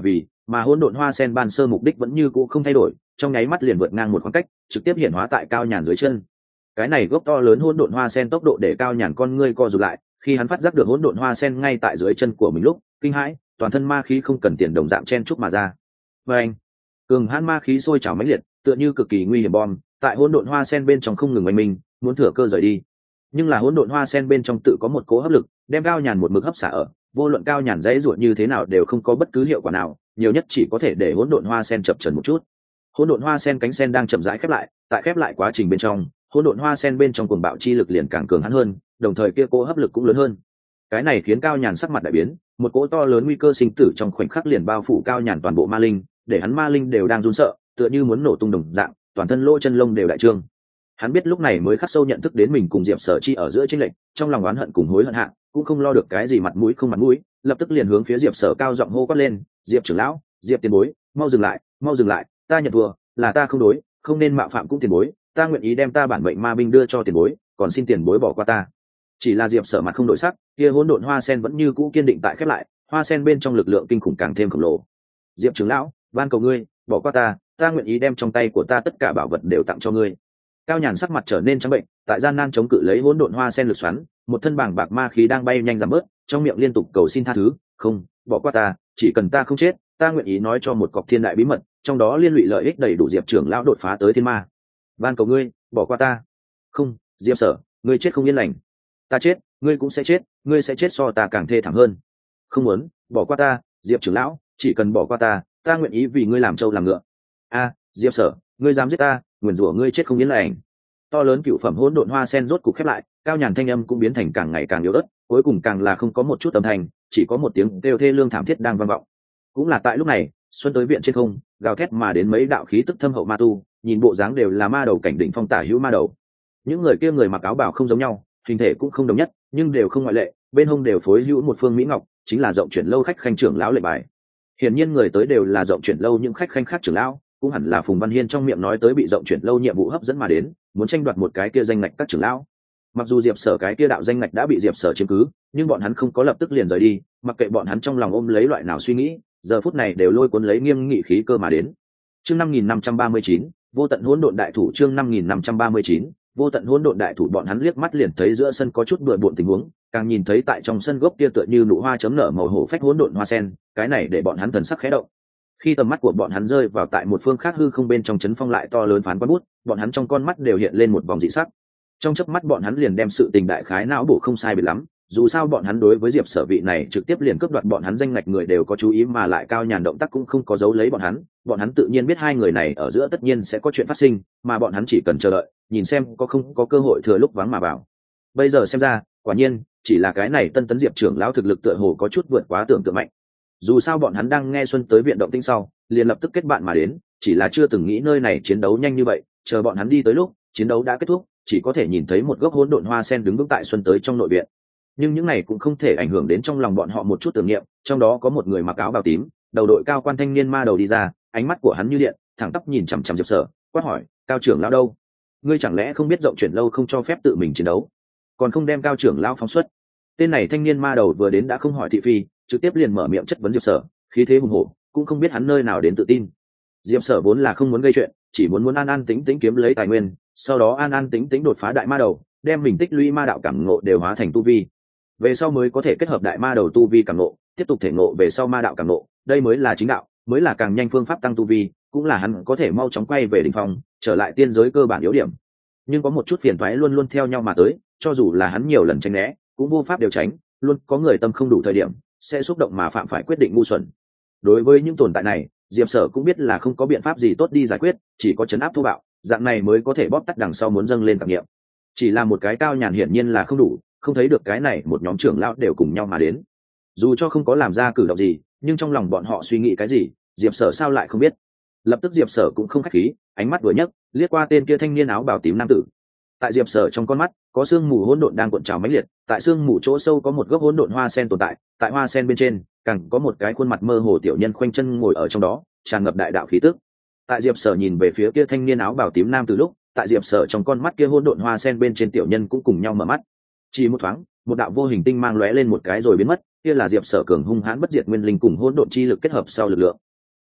mà hỗn độn hoa sen ban sơ mục đích vẫn như cũ không thay đổi, trong nháy mắt liền vượt ngang một khoảng cách, trực tiếp hiện hóa tại Cao Nhàn dưới chân. Cái này gốc to lớn hỗn độn hoa sen tốc độ để Cao Nhàn con ngươi co rụt lại, khi hắn phát giác được hỗn độn hoa sen ngay tại dưới chân của mình lúc, kinh hãi, toàn thân ma khí không cần tiền đồng dạng chen chúc mà ra. Và anh, cường hãn ma khí sôi trào mãnh liệt, tựa như cực kỳ nguy hiểm bom, tại hỗn độn hoa sen bên trong không ngừng oanh minh, muốn thừa cơ rời đi. Nhưng là hỗn độn hoa sen bên trong tự có một cố hấp lực, đem Cao Nhàn một mực hấp xả ở, vô luận Cao Nhàn dãy ruột như thế nào đều không có bất cứ hiệu quả nào, nhiều nhất chỉ có thể để hỗn độn hoa sen chập chờn một chút. Hỗn độn hoa sen cánh sen đang chậm rãi khép lại, tại khép lại quá trình bên trong, hỗn độn hoa sen bên trong cuồng bạo chi lực liền càng cường hãn hơn, đồng thời kia cố hấp lực cũng lớn hơn. Cái này khiến Cao Nhàn sắc mặt đại biến, một cỗ to lớn nguy cơ sinh tử trong khoảnh khắc liền bao phủ Cao Nhàn toàn bộ ma linh, để hắn ma linh đều đang run sợ, tựa như muốn nổ tung đồng dạng, toàn thân lỗ chân lông đều đại trương. Hắn biết lúc này mới khắc sâu nhận thức đến mình cùng Diệp Sở Chi ở giữa chênh lệch, trong lòng oán hận cùng hối hận hạ, cũng không lo được cái gì mặt mũi không mặt mũi, lập tức liền hướng phía Diệp Sở cao giọng hô quát lên, "Diệp trưởng lão, Diệp tiền bối, mau dừng lại, ta nhận thua, là ta không đối, không nên mạo phạm cũng tiền bối, ta nguyện ý đem ta bản mệnh ma binh đưa cho tiền bối, còn xin tiền bối bỏ qua ta." Chỉ là Diệp Sở mặt không đổi sắc, kia hỗn độn hoa sen vẫn như cũ kiên định tại khép lại, hoa sen bên trong lực lượng kinh khủng càng thêm khổng lồ. "Diệp trưởng lão, van cầu ngươi, bỏ qua ta nguyện ý đem trong tay của ta tất cả bảo vật đều tặng cho ngươi." Cao Nhàn sắc mặt trở nên trắng bệnh, tại gian nan chống cự lấy hỗn độn hoa sen lực xoắn, một thân bảng bạc ma khí đang bay nhanh giảm bớt, trong miệng liên tục cầu xin tha thứ, "Không, bỏ qua ta, chỉ cần ta không chết, ta nguyện ý nói cho một cọc thiên đại bí mật, trong đó liên lụy lợi ích đầy đủ Diệp trưởng lão đột phá tới thiên ma. Van cầu ngươi, bỏ qua ta." "Không, Diệp Sở, ngươi chết không yên lành. Ta chết, ngươi cũng sẽ chết, ngươi sẽ chết so ta càng thê thảm hơn. Không muốn, bỏ qua ta, Diệp trưởng lão, chỉ cần bỏ qua ta nguyện ý vì ngươi làm trâu làm ngựa." "A, Diệp Sở, ngươi dám giết ta, nguyền rủa ngươi chết không yên lành." To lớn cựu phẩm hỗn độn hoa sen rốt cục khép lại, Cao Nhàn thanh âm cũng biến thành càng ngày càng yếu ớt, cuối cùng càng là không có một chút âm thanh, chỉ có một tiếng kêu thê lương thảm thiết đang vang vọng. Cũng là tại lúc này, xuân tới viện trên không, gào thét mà đến mấy đạo khí tức thâm hậu ma tu, nhìn bộ dáng đều là ma đầu cảnh đỉnh phong tả hữu ma đầu. Những người kia người mặc áo bào không giống nhau, hình thể cũng không đồng nhất, nhưng đều không ngoại lệ, bên hông đều phối hữu một phương mỹ ngọc, chính là rộng chuyển lâu khách khanh trưởng lão lệnh bài. Hiển nhiên người tới đều là rộng chuyển lâu những khách khanh khác trưởng lão, cũng hẳn là Phùng Văn Hiên trong miệng nói tới bị rộng chuyển lâu nhiệm vụ hấp dẫn mà đến, muốn tranh đoạt một cái kia danh ngạch các trưởng lão. Mặc dù Diệp Sở cái kia đạo danh ngạch đã bị Diệp Sở chiếm cứ, nhưng bọn hắn không có lập tức liền rời đi, mặc kệ bọn hắn trong lòng ôm lấy loại nào suy nghĩ, giờ phút này đều lôi cuốn lấy nghiêm nghị khí cơ mà đến. Chương 5539, vô tận hỗn độn đại thủ. Chương 5539, vô tận hỗn độn đại thủ. Bọn hắn liếc mắt liền thấy giữa sân có chút bừa bộn tình huống, càng nhìn thấy tại trong sân gốc kia tựa như nụ hoa chấm nở màu hổ phách hỗn độn hoa sen, cái này để bọn hắn thần sắc khẽ động. Khi tầm mắt của bọn hắn rơi vào tại một phương khác hư không bên trong chấn phong lại to lớn phán quan bút, bọn hắn trong con mắt đều hiện lên một vòng dị sắc. Trong chớp mắt bọn hắn liền đem sự tình đại khái não bổ không sai biệt lắm, dù sao bọn hắn đối với Diệp Sở vị này trực tiếp liền cướp đoạt bọn hắn danh ngạch người đều có chú ý, mà lại Cao Nhàn động tác cũng không có giấu lấy bọn hắn tự nhiên biết hai người này ở giữa tất nhiên sẽ có chuyện phát sinh, mà bọn hắn chỉ cần chờ đợi, nhìn xem có không có cơ hội thừa lúc vắng mà vào. Bây giờ xem ra, quả nhiên, chỉ là cái này Tân Tấn Diệp trưởng lão thực lực tựa hồ có chút vượt quá tưởng tượng mạnh. Dù sao bọn hắn đang nghe xuân tới viện động tĩnh sau, liền lập tức kết bạn mà đến, chỉ là chưa từng nghĩ nơi này chiến đấu nhanh như vậy, chờ bọn hắn đi tới lúc, chiến đấu đã kết thúc, chỉ có thể nhìn thấy một gốc hỗn độn hoa sen đứng vững tại xuân tới trong nội viện. Nhưng những này cũng không thể ảnh hưởng đến trong lòng bọn họ một chút tưởng niệm, trong đó có một người mặc áo bào tím, đầu đội cao quan thanh niên ma đầu đi ra, ánh mắt của hắn như điện, thẳng tắp nhìn chằm chằm Diệp Sở, quát hỏi, "Cao trưởng lão đâu? Ngươi chẳng lẽ không biết rộng chuyển lâu không cho phép tự mình chiến đấu, còn không đem Cao trưởng lão phóng xuất?" Tên này thanh niên ma đầu vừa đến đã không hỏi thị phi, trực tiếp liền mở miệng chất vấn Diệp Sở, khí thế hùng hổ, cũng không biết hắn nơi nào đến tự tin. Diệp Sở vốn là không muốn gây chuyện, chỉ muốn an an tĩnh tĩnh kiếm lấy tài nguyên, sau đó an an tĩnh tĩnh đột phá đại ma đầu, đem mình tích lũy ma đạo cảm ngộ đều hóa thành tu vi. Về sau mới có thể kết hợp đại ma đầu tu vi cảm ngộ, tiếp tục thể ngộ về sau ma đạo cảm ngộ, đây mới là chính đạo, mới là càng nhanh phương pháp tăng tu vi, cũng là hắn có thể mau chóng quay về đỉnh phong, trở lại tiên giới cơ bản yếu điểm. Nhưng có một chút phiền toái luôn luôn theo nhau mà tới, cho dù là hắn nhiều lần tránh né, cũng vô pháp đều tránh, luôn có người tâm không đủ thời điểm, sẽ xúc động mà phạm phải quyết định ngu xuẩn. Đối với những tồn tại này, Diệp Sở cũng biết là không có biện pháp gì tốt đi giải quyết, chỉ có trấn áp thô bạo, dạng này mới có thể bóp tắt đằng sau muốn dâng lên tạp niệm. Chỉ là một cái Cao Nhàn hiển nhiên là không đủ, không thấy được cái này một nhóm trưởng lão đều cùng nhau mà đến. Dù cho không có làm ra cử động gì, nhưng trong lòng bọn họ suy nghĩ cái gì, Diệp Sở sao lại không biết. Lập tức Diệp Sở cũng không khách khí, ánh mắt vừa nhấc, liếc qua tên kia thanh niên áo bào tím nam tử. Tại Diệp Sở trong con mắt, có sương mù hỗn độn đang cuộn trào mãnh liệt, tại sương mù chỗ sâu có một gốc hỗn độn hoa sen tồn tại, tại hoa sen bên trên, càng có một cái khuôn mặt mơ hồ tiểu nhân khoanh chân ngồi ở trong đó, tràn ngập đại đạo khí tức. Tại Diệp Sở nhìn về phía kia thanh niên áo bào tím nam từ lúc, tại Diệp Sở trong con mắt kia hỗn độn hoa sen bên trên tiểu nhân cũng cùng nhau mở mắt. Chỉ một thoáng, một đạo vô hình tinh mang lóe lên một cái rồi biến mất, kia là Diệp Sở cường hung hãn bất diệt nguyên linh cùng hỗn độn chi lực kết hợp sau lực lượng.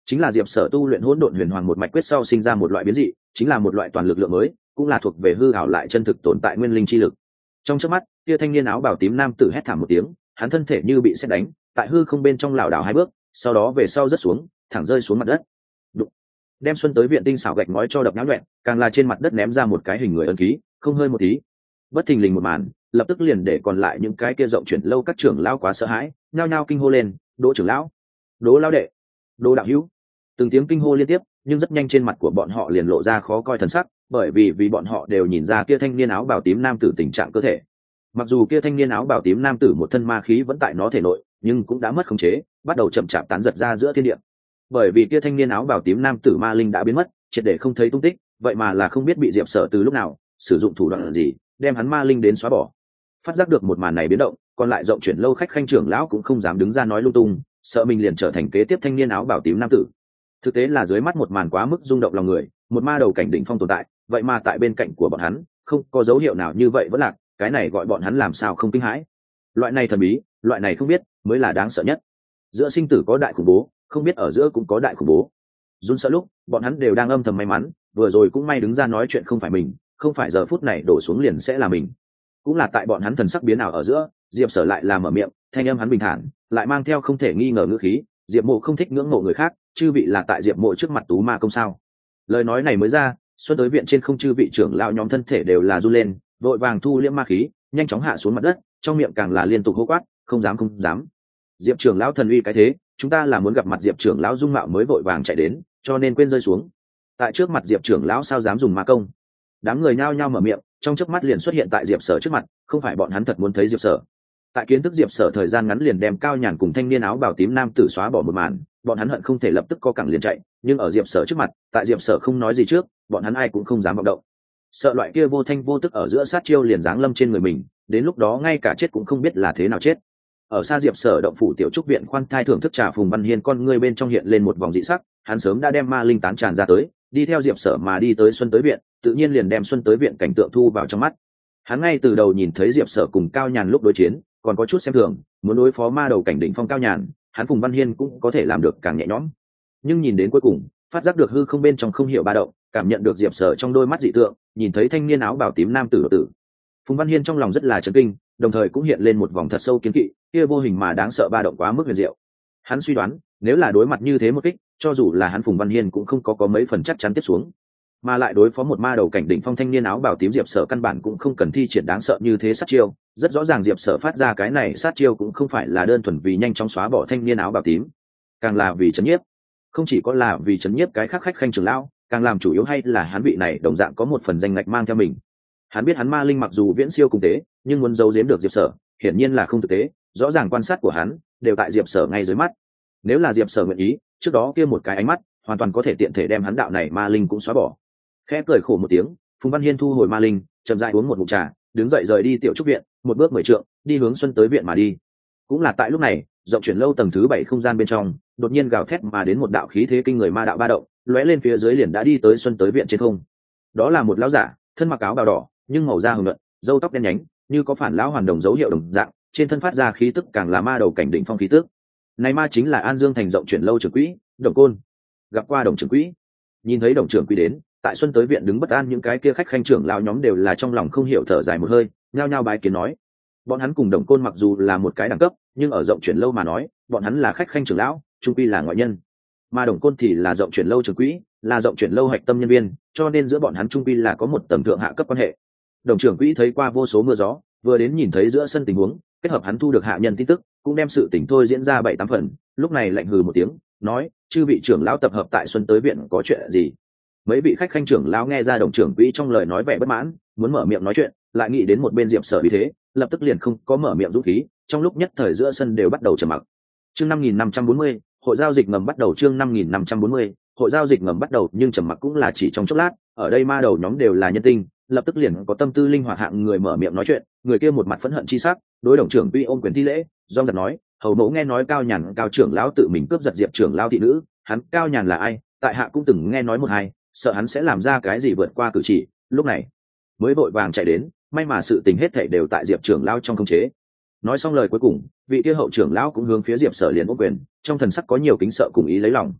chính là diệp sở tu luyện hỗn độn huyền hoàng một mạch quyết sau sinh ra một loại biến dị, chính là một loại toàn lực lượng mới, cũng là thuộc về hư ảo lại chân thực tồn tại nguyên linh chi lực. Trong chớp mắt, kia thanh niên áo bào tím nam tử hét thảm một tiếng, hắn thân thể như bị sét đánh, tại hư không bên trong lảo đảo hai bước, sau đó về sau rớt xuống, thẳng rơi xuống mặt đất. Đụng. Đem Xuân tới viện tinh xảo gạch ngói cho đập nhão nhuyễn, càng là trên mặt đất ném ra một cái hình người ấn ký, không hơi một tí. Bất thình lình một màn, lập tức liền để còn lại những cái kia rộng chuyển lâu các trưởng lão quá sợ hãi, nhao nhao kinh hô lên, Đỗ trưởng lão, Đỗ lão đệ, Đỗ đạo hữu. Từng tiếng kinh hô liên tiếp, nhưng rất nhanh trên mặt của bọn họ liền lộ ra khó coi thần sắc, bởi vì bọn họ đều nhìn ra kia thanh niên áo bào tím nam tử tình trạng cơ thể. Mặc dù kia thanh niên áo bào tím nam tử một thân ma khí vẫn tại nó thể nội, nhưng cũng đã mất khống chế, bắt đầu chậm chạp tán giật ra giữa thiên địa. Bởi vì kia thanh niên áo bào tím nam tử ma linh đã biến mất, triệt để không thấy tung tích, vậy mà là không biết bị Diệp Sở từ lúc nào sử dụng thủ đoạn gì, đem hắn ma linh đến xóa bỏ. Phát giác được một màn này biến động, còn lại rộng chuyển lâu khách khanh trưởng lão cũng không dám đứng ra nói lung tung, sợ mình liền trở thành kế tiếp thanh niên áo bào tím nam tử. Thực tế là dưới mắt một màn quá mức rung động lòng người, một ma đầu cảnh đỉnh phong tồn tại, vậy mà tại bên cạnh của bọn hắn không có dấu hiệu nào như vậy vẫn lạc, cái này gọi bọn hắn làm sao không kinh hãi. Loại này thần bí, loại này không biết mới là đáng sợ nhất. Giữa sinh tử có đại khủng bố, không biết ở giữa cũng có đại khủng bố. Run sợ lúc bọn hắn đều đang âm thầm may mắn, vừa rồi cũng may đứng ra nói chuyện không phải mình, không phải giờ phút này đổ xuống liền sẽ là mình. Cũng là tại bọn hắn thần sắc biến ảo ở giữa, Diệp Sở lại là mở miệng, thanh âm hắn bình thản, lại mang theo không thể nghi ngờ ngữ khí. Diệp Mộ không thích ngưỡng mộ người khác, chư vị là tại Diệp Mộ trước mặt tú ma công sao? Lời nói này mới ra, Xuân tới viện trên không chư vị trưởng lão nhóm thân thể đều là run lên, vội vàng thu liễm ma khí, nhanh chóng hạ xuống mặt đất, trong miệng càng là liên tục hô quát, không dám không dám. Diệp trưởng lão thần uy cái thế, chúng ta là muốn gặp mặt Diệp trưởng lão dung mạo mới vội vàng chạy đến, cho nên quên rơi xuống. Tại trước mặt Diệp trưởng lão sao dám dùng ma công? Đám người nhao nhao mở miệng, trong chớp mắt liền xuất hiện tại Diệp Sở trước mặt, không phải bọn hắn thật muốn thấy Diệp Sở. Tại kiến thức Diệp Sở thời gian ngắn liền đem Cao Nhàn cùng thanh niên áo bào tím nam tử xóa bỏ một màn, bọn hắn hận không thể lập tức co cẳng liền chạy, nhưng ở Diệp Sở trước mặt, tại Diệp Sở không nói gì trước, bọn hắn ai cũng không dám vọng động. Sợ loại kia vô thanh vô tức ở giữa sát chiêu liền giáng lâm trên người mình, đến lúc đó ngay cả chết cũng không biết là thế nào chết. Ở xa Diệp Sở động phủ tiểu trúc viện khoan thai thưởng thức trà Phùng Văn Hiên con ngươi bên trong hiện lên một vòng dị sắc, hắn sớm đã đem ma linh tán tràn ra tới, đi theo Diệp Sở mà đi tới Xuân tới viện, tự nhiên liền đem Xuân tới viện cảnh tượng thu vào trong mắt. Hắn ngay từ đầu nhìn thấy Diệp Sở cùng Cao Nhàn lúc đối chiến, còn có chút xem thường, muốn đối phó ma đầu cảnh đỉnh phong Cao Nhàn, hắn Phùng Văn Hiên cũng có thể làm được càng nhẹ nhõm. Nhưng nhìn đến cuối cùng, phát giác được hư không bên trong không hiểu ba động, cảm nhận được Diệp Sở trong đôi mắt dị tượng, nhìn thấy thanh niên áo bào tím nam tử tử. Phùng Văn Hiên trong lòng rất là chấn kinh, đồng thời cũng hiện lên một vòng thật sâu kiến kỵ, kia vô hình mà đáng sợ ba động quá mức huyền diệu. Hắn suy đoán, nếu là đối mặt như thế một kích, cho dù là hắn Phùng Văn Hiên cũng không có mấy phần chắc chắn tiếp xuống. Mà lại đối phó một ma đầu cảnh đỉnh phong thanh niên áo bào tím Diệp Sở căn bản cũng không cần thi triển đáng sợ như thế sát chiêu, rất rõ ràng Diệp Sở phát ra cái này sát chiêu cũng không phải là đơn thuần vì nhanh chóng xóa bỏ thanh niên áo bào tím, càng là vì chấn nhiếp. Không chỉ có là vì chấn nhiếp cái khác khách khanh trưởng lão, càng làm chủ yếu hay là hắn vị này đồng dạng có một phần danh ngạch mang theo mình. Hắn biết hắn ma linh mặc dù viễn siêu cùng tế, nhưng muốn giấu giếm được Diệp Sở, hiển nhiên là không thực tế, rõ ràng quan sát của hắn đều tại Diệp Sở ngay dưới mắt. Nếu là Diệp Sở nguyện ý, trước đó kia một cái ánh mắt, hoàn toàn có thể tiện thể đem hắn đạo này ma linh cũng xóa bỏ. Khẽ cười khổ một tiếng, Phùng Văn Hiên thu hồi ma linh, chậm rãi uống một ngụm trà, đứng dậy rời đi tiểu trúc viện, một bước 10 trượng, đi hướng Xuân tới viện mà đi. Cũng là tại lúc này, rộng chuyển lâu tầng thứ 7 không gian bên trong, đột nhiên gào thét mà đến một đạo khí thế kinh người ma đạo ba động, lóe lên phía dưới liền đã đi tới Xuân tới viện trên không. Đó là một lão giả, thân mặc áo bào đỏ, nhưng màu da hồng nhuận, râu tóc đen nhánh, như có phản lão hoàn đồng dấu hiệu đồng dạng, trên thân phát ra khí tức càng là ma đầu cảnh đỉnh phong khí tức. Này ma chính là An Dương thành rộng chuyển lâu trưởng quỹ, Đồng Côn. Gặp qua Đồng trưởng quỹ. Nhìn thấy Đồng trưởng quỹ đến, tại Xuân tới viện đứng bất an những cái kia khách khanh trưởng lão nhóm đều là trong lòng không hiểu thở dài một hơi, nhao nhao bái kiến nói. Bọn hắn cùng Đồng Côn mặc dù là một cái đẳng cấp, nhưng ở rộng chuyển lâu mà nói, bọn hắn là khách khanh trưởng lão, chung quy là ngoại nhân. Mà Đồng Côn thì là rộng chuyển lâu trưởng quỹ, là rộng chuyển lâu hạch tâm nhân viên, cho nên giữa bọn hắn chung quy là có một tầm thượng hạ cấp quan hệ. Đồng trưởng quỹ thấy qua vô số mưa gió, vừa đến nhìn thấy giữa sân tình huống, kết hợp hắn thu được hạ nhân tin tức, cũng đem sự tình thôi diễn ra 7-8 phần, lúc này lạnh hừ một tiếng, nói: "Chư vị trưởng lão tập hợp tại Xuân tới viện có chuyện gì?" Mấy vị khách khanh trưởng lão nghe ra Đồng trưởng quỹ trong lời nói vẻ bất mãn, muốn mở miệng nói chuyện, lại nghĩ đến một bên Diệp Sở vì thế, lập tức liền không có mở miệng dũng khí, trong lúc nhất thời giữa sân đều bắt đầu trầm mặc. Chương 5540, hội giao dịch ngầm bắt đầu. Chương 5540, hội giao dịch ngầm bắt đầu, nhưng trầm mặc cũng là chỉ trong chốc lát, ở đây ma đầu nhóm đều là nhân tinh, lập tức liền có tâm tư linh hoạt hạng người mở miệng nói chuyện. Người kia một mặt phẫn hận chi sắc, đối Đồng trưởng quỹ ôm quyền thi lễ, dong dặt nói: "Hầu mẫu nghe nói Cao Nhàn Cao trưởng lão tự mình cướp giật Diệp trưởng lão thị nữ, hắn Cao Nhàn là ai, tại hạ cũng từng nghe nói một hai, sợ hắn sẽ làm ra cái gì vượt qua cử chỉ, lúc này mới vội vàng chạy đến, may mà sự tình hết thảy đều tại Diệp trưởng lão trong khống chế." Nói xong lời cuối cùng, vị kia hậu trưởng lão cũng hướng phía Diệp Sở liền ôm quyền, trong thần sắc có nhiều kính sợ cùng ý lấy lòng.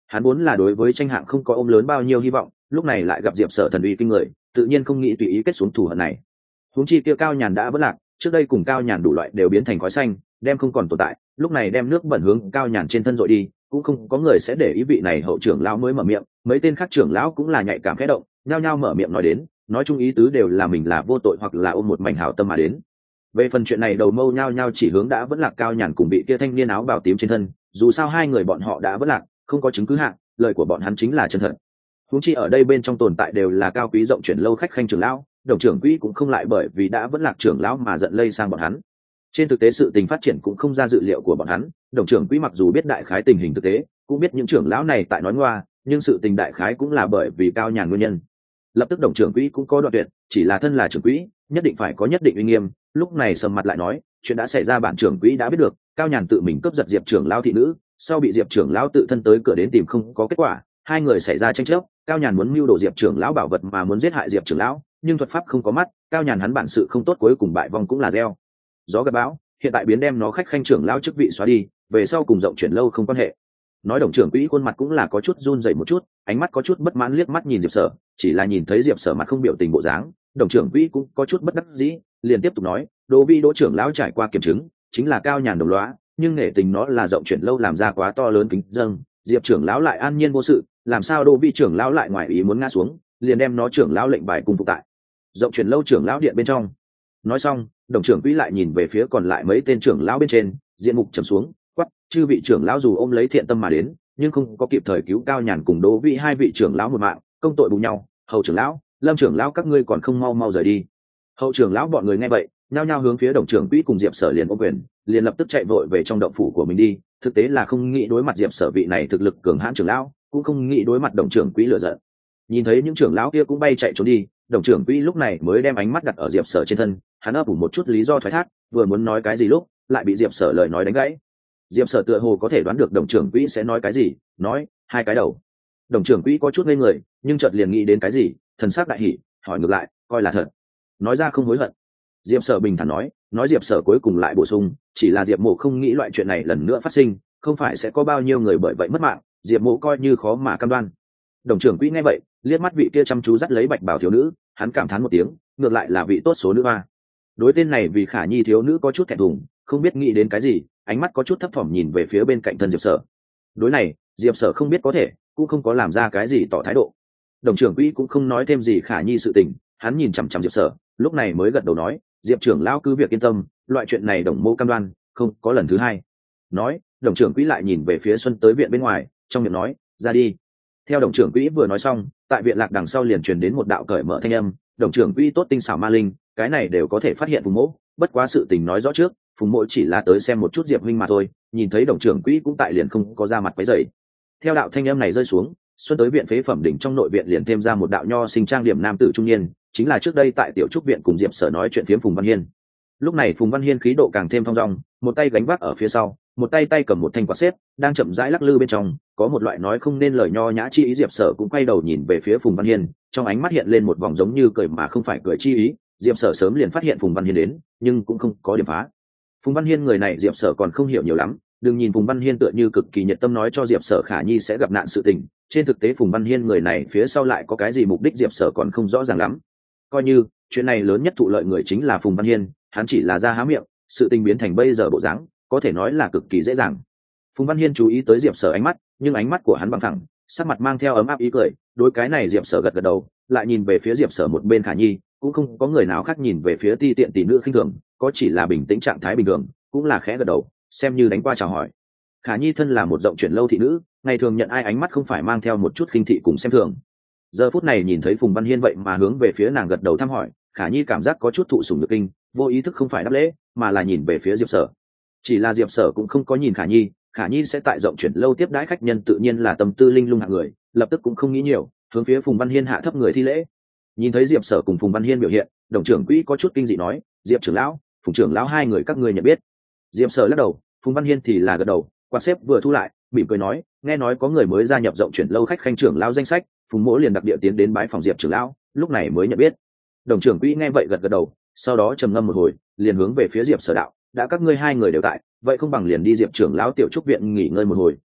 Hắn vốn là đối với tranh hạng không có ôm lớn bao nhiêu hy vọng, lúc này lại gặp diệp sở thần uy kinh người, tự nhiên không nghĩ tùy ý kết xuống thù hận này. Huống chi kia Cao Nhàn đã vỡ lạc, trước đây cùng Cao Nhàn đủ loại đều biến thành khói xanh, đem không còn tồn tại, lúc này đem nước bẩn hướng Cao Nhàn trên thân dội đi, cũng không có người sẽ để ý vị này hậu trưởng lão mới mở miệng, mấy tên khác trưởng lão cũng là nhạy cảm khẽ động, nhao nhao mở miệng nói đến, nói chung ý tứ đều là mình là vô tội hoặc là ôm một mảnh hảo tâm mà đến. Về phần chuyện này đầu mâu nhao nhao chỉ hướng đã vẫn lạc Cao Nhàn cùng bị kia thanh niên áo bào tím trên thân, dù sao hai người bọn họ đã vẫn lạc, không có chứng cứ hạng, lời của bọn hắn chính là chân thật. Huống chi ở đây bên trong tồn tại đều là cao quý rộng chuyển lâu khách khanh trưởng lão, đồng trưởng quỹ cũng không lại bởi vì đã vẫn lạc trưởng lão mà giận lây sang bọn hắn. Trên thực tế sự tình phát triển cũng không ra dự liệu của bọn hắn, đồng trưởng quỹ mặc dù biết đại khái tình hình thực tế, cũng biết những trưởng lão này tại nói ngoa, nhưng sự tình đại khái cũng là bởi vì Cao Nhàn nguyên nhân. Lập tức đồng trưởng quỹ cũng có đoạn tuyệt, chỉ là thân là trưởng quỹ, nhất định phải có nhất định uy nghiêm, lúc này sầm mặt lại nói, chuyện đã xảy ra bản trưởng quỹ đã biết được, Cao Nhàn tự mình cướp giật Diệp trưởng lão thị nữ, sau bị Diệp trưởng lão tự thân tới cửa đến tìm không có kết quả, hai người xảy ra tranh chấp, Cao Nhàn muốn mưu đồ Diệp trưởng lão bảo vật mà muốn giết hại Diệp trưởng lão, nhưng thuật pháp không có mắt, Cao Nhàn hắn bản sự không tốt, cuối cùng bại vong cũng là gieo gió gặp bão, hiện tại biến đem nó khách khanh trưởng lão chức vị xóa đi, về sau cùng rộng chuyển lâu không quan hệ. Nói đồng trưởng quỹ khuôn mặt cũng là có chút run rẩy một chút, ánh mắt có chút bất mãn liếc mắt nhìn Diệp Sở, chỉ là nhìn thấy Diệp Sở mặt không biểu tình bộ dáng, đồng trưởng quỹ cũng có chút bất đắc dĩ, liền tiếp tục nói, Đỗ trưởng lão trải qua kiểm chứng, chính là Cao Nhàn đồng lõa, nhưng nể tình nó là rộng chuyển lâu làm ra quá to lớn kính dâng, Diệp trưởng lão lại an nhiên vô sự, làm sao Đỗ trưởng lão lại ngoài ý muốn ngã xuống, liền đem nó trưởng lão lệnh bài cùng phục tại rộng chuyển lâu trưởng lão điện bên trong. Nói xong, đồng trưởng quỹ lại nhìn về phía còn lại mấy tên trưởng lão bên trên, diện mục trầm xuống, quắc, chư vị trưởng lão dù ôm lấy thiện tâm mà đến, nhưng không có kịp thời cứu Cao Nhàn cùng Đỗ Vĩ hai vị trưởng lão một mạng, công tội bù nhau, hầu trưởng lão, lâm trưởng lão các ngươi còn không mau mau rời đi. Hậu trưởng lão bọn người nghe vậy, nhao nhao hướng phía đồng trưởng quỹ cùng Diệp Sở liền ôm quyền, liền lập tức chạy vội về trong động phủ của mình đi, thực tế là không nghĩ đối mặt Diệp Sở vị này thực lực cường hãn trưởng lão, cũng không nghĩ đối mặt đồng trưởng quỹ lựa giận. Nhìn thấy những trưởng lão kia cũng bay chạy trốn đi, đồng trưởng quỹ lúc này mới đem ánh mắt đặt ở Diệp Sở trên thân, hắn ấp ủ một chút lý do thoái thác, vừa muốn nói cái gì lúc lại bị Diệp Sở lời nói đánh gãy. Diệp Sở tựa hồ có thể đoán được đồng trưởng quỹ sẽ nói cái gì, nói hai cái đầu. Đồng trưởng quỹ có chút ngây người, nhưng chợt liền nghĩ đến cái gì, thần sắc đại hỉ, hỏi ngược lại, coi là thật, nói ra không hối hận. Diệp Sở bình thản nói Diệp Sở cuối cùng lại bổ sung, chỉ là Diệp Mộ không nghĩ loại chuyện này lần nữa phát sinh, không phải sẽ có bao nhiêu người bởi vậy mất mạng, Diệp Mộ coi như khó mà cam đoan. Đồng trưởng quỹ nghe vậy, liếc mắt vị kia chăm chú dắt lấy bạch bào thiếu nữ, hắn cảm thán một tiếng, ngược lại là vị tốt số nữ ba. Đối tên này vì Khả Nhi thiếu nữ có chút thẹn thùng, không biết nghĩ đến cái gì, ánh mắt có chút thấp thỏm nhìn về phía bên cạnh thân Diệp Sở. Đối này, Diệp Sở không biết có thể, cũng không có làm ra cái gì tỏ thái độ. Đồng trưởng quỹ cũng không nói thêm gì Khả Nhi sự tình, hắn nhìn chằm chằm Diệp Sở, lúc này mới gật đầu nói, Diệp trưởng lão cứ việc yên tâm, loại chuyện này đồng mô cam đoan, không có lần thứ hai. Nói, đồng trưởng quỹ lại nhìn về phía Xuân tới viện bên ngoài, trong miệng nói, ra đi. Theo đồng trưởng quỹ vừa nói xong, tại viện lạc đằng sau liền truyền đến một đạo cởi mở thanh âm, đồng trưởng quỹ tốt tinh xảo ma linh, cái này đều có thể phát hiện Phùng Mỗ, bất quá sự tình nói rõ trước, Phùng Mỗ chỉ là tới xem một chút Diệp huynh mà thôi, nhìn thấy đồng trưởng quỹ cũng tại liền không có ra mặt quấy rầy. Theo đạo thanh âm này rơi xuống, Xuân tới viện phế phẩm đỉnh trong nội viện liền thêm ra một đạo nho sinh trang điểm nam tử trung niên, chính là trước đây tại tiểu trúc viện cùng Diệp Sở nói chuyện phiếm Phùng Văn Hiên. Lúc này Phùng Văn Hiên khí độ càng thêm thong dong, một tay gánh vác ở phía sau, một tay cầm một thanh quạt xếp, đang chậm rãi lắc lư bên trong, có một loại nói không nên lời nho nhã chi ý. Diệp Sở cũng quay đầu nhìn về phía Phùng Văn Hiên, trong ánh mắt hiện lên một vòng giống như cười mà không phải cười chi ý. Diệp Sở sớm liền phát hiện Phùng Văn Hiên đến, nhưng cũng không có điểm phá. Phùng Văn Hiên người này Diệp Sở còn không hiểu nhiều lắm, đừng nhìn Phùng Văn Hiên tựa như cực kỳ nhiệt tâm nói cho Diệp Sở Khả Nhi sẽ gặp nạn sự tình, trên thực tế Phùng Văn Hiên người này phía sau lại có cái gì mục đích Diệp Sở còn không rõ ràng lắm. Coi như chuyện này lớn nhất thụ lợi người chính là Phùng Văn Hiên, hắn chỉ là ra há miệng, sự tình biến thành bây giờ bộ dáng, có thể nói là cực kỳ dễ dàng. Phùng Văn Hiên chú ý tới Diệp Sở ánh mắt, nhưng ánh mắt của hắn bằng thẳng, sắc mặt mang theo ấm áp ý cười, đối cái này Diệp Sở gật gật đầu, lại nhìn về phía Diệp Sở một bên Khả Nhi, cũng không có người nào khác nhìn về phía ti tiện tỷ nữ khinh thường, có chỉ là bình tĩnh trạng thái bình thường, cũng là khẽ gật đầu, xem như đánh qua chào hỏi. Khả Nhi thân là một rộng chuyển lâu thị nữ, ngày thường nhận ai ánh mắt không phải mang theo một chút khinh thị cùng xem thường. Giờ phút này nhìn thấy Phùng Văn Hiên vậy mà hướng về phía nàng gật đầu thăm hỏi, Khả Nhi cảm giác có chút thụ sủng nhược kinh, vô ý thức không phải đáp lễ, mà là nhìn về phía Diệp Sở. Chỉ là Diệp Sở cũng không có nhìn Khả Nhi sẽ tại rộng chuyển lâu tiếp đãi khách nhân, tự nhiên là tâm tư linh lung hạng người, lập tức cũng không nghĩ nhiều, hướng phía Phùng Văn Hiên hạ thấp người thi lễ. Nhìn thấy Diệp Sở cùng Phùng Văn Hiên biểu hiện, đồng trưởng quỹ có chút kinh dị nói, Diệp trưởng lão, Phùng trưởng lão hai người các ngươi nhận biết. Diệp Sở lắc đầu, Phùng Văn Hiên thì là gật đầu, quạt xếp vừa thu lại, mỉm cười nói, nghe nói có người mới gia nhập rộng chuyển lâu khách khanh trưởng lão danh sách, Phùng Mỗ liền đặc địa tiến đến bái phòng Diệp trưởng lão, lúc này mới nhận biết. Đồng trưởng quỹ nghe vậy gật gật đầu, sau đó trầm ngâm một hồi, liền hướng về phía Diệp Sở đạo, đã các ngươi hai người đều tại, vậy không bằng liền đi Diệp trưởng lão tiểu trúc viện nghỉ ngơi một hồi,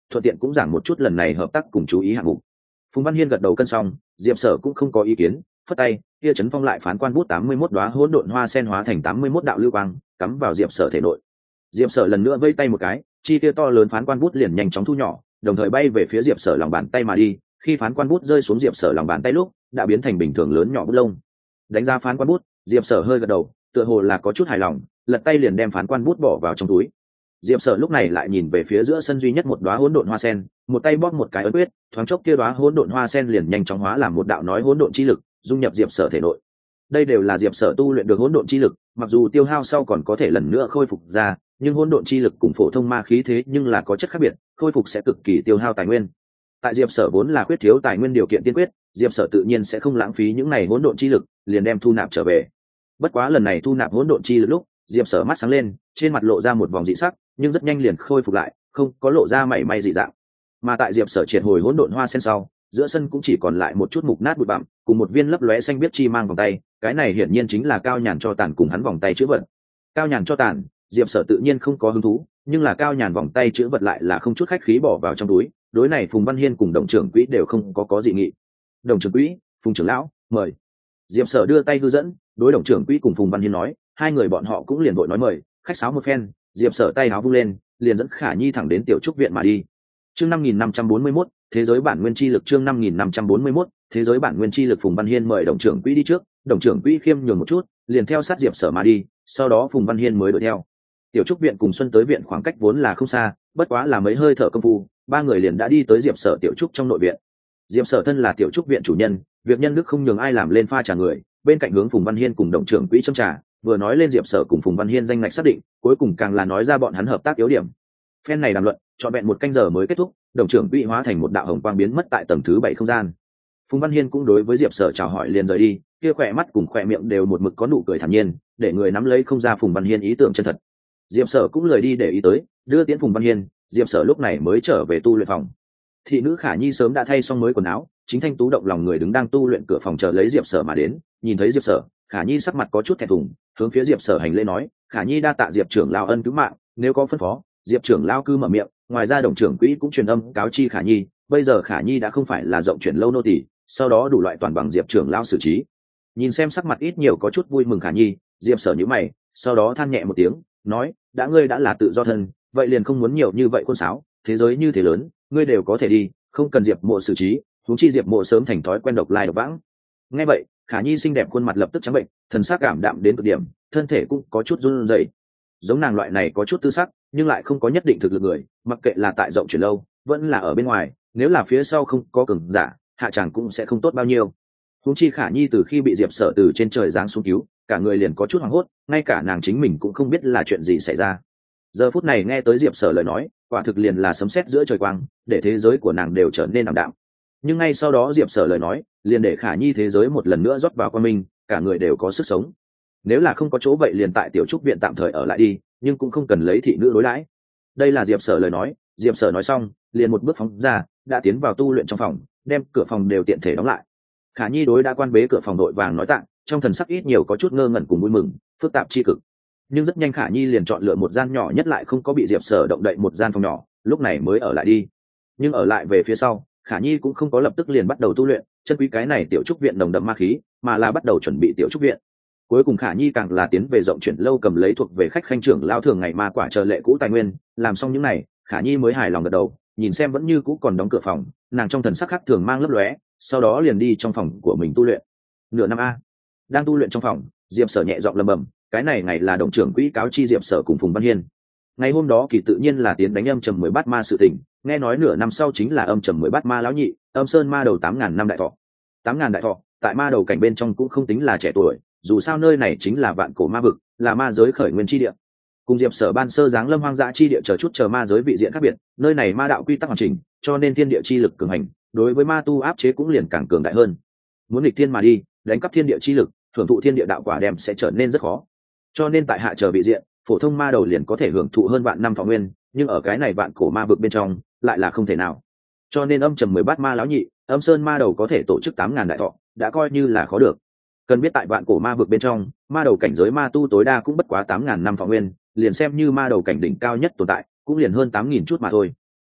thuận tiện cũng giảng một chút lần này hợp tác cùng chú ý hạng mục. Phùng Văn Hiên gật đầu cân xong, Diệp Sở cũng không có ý kiến, phất tay, kia chấn phong lại phán quan bút 81 đóa hỗn độn hoa sen hóa thành 81 đạo lưu quang, cắm vào Diệp Sở thể nội. Diệp Sở lần nữa vây tay một cái, chi kia to lớn phán quan bút liền nhanh chóng thu nhỏ, đồng thời bay về phía Diệp Sở lòng bàn tay mà đi. Khi phán quan bút rơi xuống Diệp Sở lòng bàn tay lúc, đã biến thành bình thường lớn nhỏ bút lông. Đánh ra phán quan bút, Diệp Sở hơi gật đầu, tựa hồ là có chút hài lòng, lật tay liền đem phán quan bút bỏ vào trong túi. Diệp Sở lúc này lại nhìn về phía giữa sân duy nhất một đóa hỗn độn hoa sen, một tay bóp một cái ấn quyết, thoáng chốc kia đóa hỗn độn hoa sen liền nhanh chóng hóa làm một đạo nói hỗn độn chi lực, dung nhập Diệp Sở thể nội. Đây đều là Diệp Sở tu luyện được hỗn độn chi lực, mặc dù tiêu hao sau còn có thể lần nữa khôi phục ra, nhưng hỗn độn chi lực cùng phổ thông ma khí thế nhưng là có chất khác biệt, khôi phục sẽ cực kỳ tiêu hao tài nguyên. Tại Diệp Sở vốn là khuyết thiếu tài nguyên điều kiện tiên quyết, Diệp Sở tự nhiên sẽ không lãng phí những này hỗn độn chi lực, liền đem thu nạp trở về. Bất quá lần này thu nạp hỗn độn chi lực lúc, Diệp Sở mắt sáng lên, trên mặt lộ ra một vòng dị sắc, nhưng rất nhanh liền khôi phục lại, không có lộ ra mảy may dị dạng. Mà tại Diệp Sở triệt hồi hỗn độn hoa sen sau, giữa sân cũng chỉ còn lại một chút mục nát bụi bặm, cùng một viên lấp lóe xanh biếc chi mang vòng tay, cái này hiển nhiên chính là Cao Nhàn cho tàn cùng hắn vòng tay chữ vật. Cao Nhàn cho tàn, Diệp Sở tự nhiên không có hứng thú, nhưng là Cao Nhàn vòng tay chữ vật lại là không chút khách khí bỏ vào trong túi, đối này Phùng Văn Hiên cùng Đồng trưởng quỹ đều không có dị nghị. Đồng trưởng quỹ, Phùng trưởng lão, mời. Diệp Sở đưa tay hư dẫn, đối Đồng trưởng quỹ cùng Phùng Văn Hiên nói, hai người bọn họ cũng liền vội nói mời, khách sáo một phen, Diệp Sở tay áo vung lên, liền dẫn Khả Nhi thẳng đến tiểu trúc viện mà đi. Chương 5541, thế giới bản nguyên chi lực. Chương 5541, thế giới bản nguyên chi lực. Phùng Văn Hiên mời Đồng trưởng quỹ đi trước, Đồng trưởng quỹ khiêm nhường một chút, liền theo sát Diệp Sở mà đi, sau đó Phùng Văn Hiên mới đuổi theo. Tiểu trúc viện cùng Xuân tới viện khoảng cách vốn là không xa, bất quá là mấy hơi thở công phu, ba người liền đã đi tới Diệp Sở tiểu trúc trong nội viện. Diệp Sở thân là tiểu trúc viện chủ nhân, việc nhân đức không nhường ai làm lên pha trà người, bên cạnh hướng Phùng Văn Hiên cùng Đồng trưởng quỹ châm trà, vừa nói lên Diệp Sở cùng Phùng Văn Hiên danh ngạch xác định, cuối cùng càng là nói ra bọn hắn hợp tác yếu điểm. Phen này đàm luận, trọn vẹn một canh giờ mới kết thúc, Đồng trưởng quỹ hóa thành một đạo hồng quang biến mất tại tầng thứ 7 không gian. Phùng Văn Hiên cũng đối với Diệp Sở chào hỏi liền rời đi, kia khỏe mắt cùng khỏe miệng đều một mực có nụ cười thản nhiên, để người nắm lấy không ra Phùng Văn Hiên ý tưởng chân thật. Diệp Sở cũng lười đi để ý tới, đưa tiễn Phùng Văn Hiên, Diệp Sở lúc này mới trở về tu luyện phòng. Thị nữ Khả Nhi sớm đã thay xong mới quần áo, chính thanh tú động lòng người đứng đang tu luyện cửa phòng chờ lấy Diệp Sở mà đến, nhìn thấy Diệp Sở, Khả Nhi sắc mặt có chút thẹn thùng, hướng phía Diệp Sở hành lễ nói, Khả Nhi đa tạ Diệp trưởng lão ân cứu mạng, nếu có phân phó, Diệp trưởng lão cứ mở miệng, ngoài ra Đồng trưởng quỹ cũng truyền âm cáo chi Khả Nhi, bây giờ Khả Nhi đã không phải là rộng chuyển lâu nô tỳ, sau đó đủ loại toàn bằng Diệp trưởng lão xử trí. Nhìn xem sắc mặt ít nhiều có chút vui mừng Khả Nhi, Diệp Sở nhíu mày, sau đó than nhẹ một tiếng, nói, đã ngươi đã là tự do thân, vậy liền không muốn nhiều như vậy khôn sáo, thế giới như thế lớn, ngươi đều có thể đi, không cần Diệp Mộ xử trí, huống chi Diệp Mộ sớm thành thói quen độc lai độc vãng. Nghe vậy, Khả Nhi xinh đẹp khuôn mặt lập tức trắng bệnh, thần sắc cảm đạm đến cực điểm, thân thể cũng có chút run rẩy. Giống nàng loại này có chút tư sắc, nhưng lại không có nhất định thực lực người, mặc kệ là tại rộng chuyển lâu, vẫn là ở bên ngoài, nếu là phía sau không có cường giả, hạ chàng cũng sẽ không tốt bao nhiêu. Huống chi Khả Nhi từ khi bị Diệp Sở từ trên trời giáng xuống cứu, cả người liền có chút hoảng hốt, ngay cả nàng chính mình cũng không biết là chuyện gì xảy ra. Giờ phút này nghe tới Diệp Sở lời nói, quả thực liền là sấm sét giữa trời quang, để thế giới của nàng đều trở nên ảm đạm. Nhưng ngay sau đó Diệp Sở lời nói, liền để Khả Nhi thế giới một lần nữa rót vào quan minh, cả người đều có sức sống. Nếu là không có chỗ vậy liền tại tiểu trúc viện tạm thời ở lại đi, nhưng cũng không cần lấy thị nữ đối đãi. Đây là Diệp Sở lời nói, Diệp Sở nói xong, liền một bước phóng ra, đã tiến vào tu luyện trong phòng, đem cửa phòng đều tiện thể đóng lại. Khả Nhi đối đã quan bế cửa phòng đội vàng nói tạng, trong thần sắc ít nhiều có chút ngơ ngẩn cùng vui mừng, phức tạp chi cực. Nhưng rất nhanh Khả Nhi liền chọn lựa một gian nhỏ nhất lại không có bị Diệp Sở động đậy một gian phòng nhỏ, lúc này mới ở lại đi. Nhưng ở lại về phía sau, Khả Nhi cũng không có lập tức liền bắt đầu tu luyện, chân quý cái này tiểu trúc viện nồng đậm ma khí, mà là bắt đầu chuẩn bị tiểu trúc viện. Cuối cùng Khả Nhi càng là tiến về rộng chuyển lâu cầm lấy thuộc về khách khanh trưởng lao thường ngày ma quả chờ lệ cũ tài nguyên, làm xong những này, Khả Nhi mới hài lòng gật đầu, nhìn xem vẫn như cũ còn đóng cửa phòng, nàng trong thần sắc khác thường mang lấp lóe, sau đó liền đi trong phòng của mình tu luyện. Nửa năm a. Đang tu luyện trong phòng, Diệp Sở nhẹ giọng lẩm bẩm, cái này ngày là Đồng trưởng quỹ cáo chi Diệp Sở cùng Phùng Văn Hiên. Ngày hôm đó kỳ tự nhiên là tiến đánh âm trầm 10 bát ma sự tình, nghe nói nửa năm sau chính là âm trầm 10 bát ma lão nhị, âm sơn ma đầu 8000 năm đại thọ. 8000 đại thọ, tại ma đầu cảnh bên trong cũng không tính là trẻ tuổi, dù sao nơi này chính là vạn cổ ma vực, là ma giới khởi nguyên chi địa. Cùng Diệp Sở ban sơ giáng lâm hoang dã chi địa chờ ma giới vị diện khác biệt, nơi này ma đạo quy tắc hoàn chỉnh, cho nên thiên địa chi lực cường hành, đối với ma tu áp chế cũng liền càng cường đại hơn. Muốn nghịch thiên mà đi, đánh cắp thiên địa chi lực, hưởng thụ thiên địa đạo quả đem sẽ trở nên rất khó. Cho nên tại hạ chờ vị diện, phổ thông ma đầu liền có thể hưởng thụ hơn vạn năm thọ nguyên, nhưng ở cái này vạn cổ ma vực bên trong, lại là không thể nào. Cho nên âm trầm 10 bát ma lão nhị, âm sơn ma đầu có thể tổ chức 8000 đại thọ, đã coi như là khó được. Cần biết tại vạn cổ ma vực bên trong, ma đầu cảnh giới ma tu tối đa cũng bất quá 8000 năm thọ nguyên, liền xem như ma đầu cảnh đỉnh cao nhất tồn tại, cũng liền hơn 8000 chút mà thôi.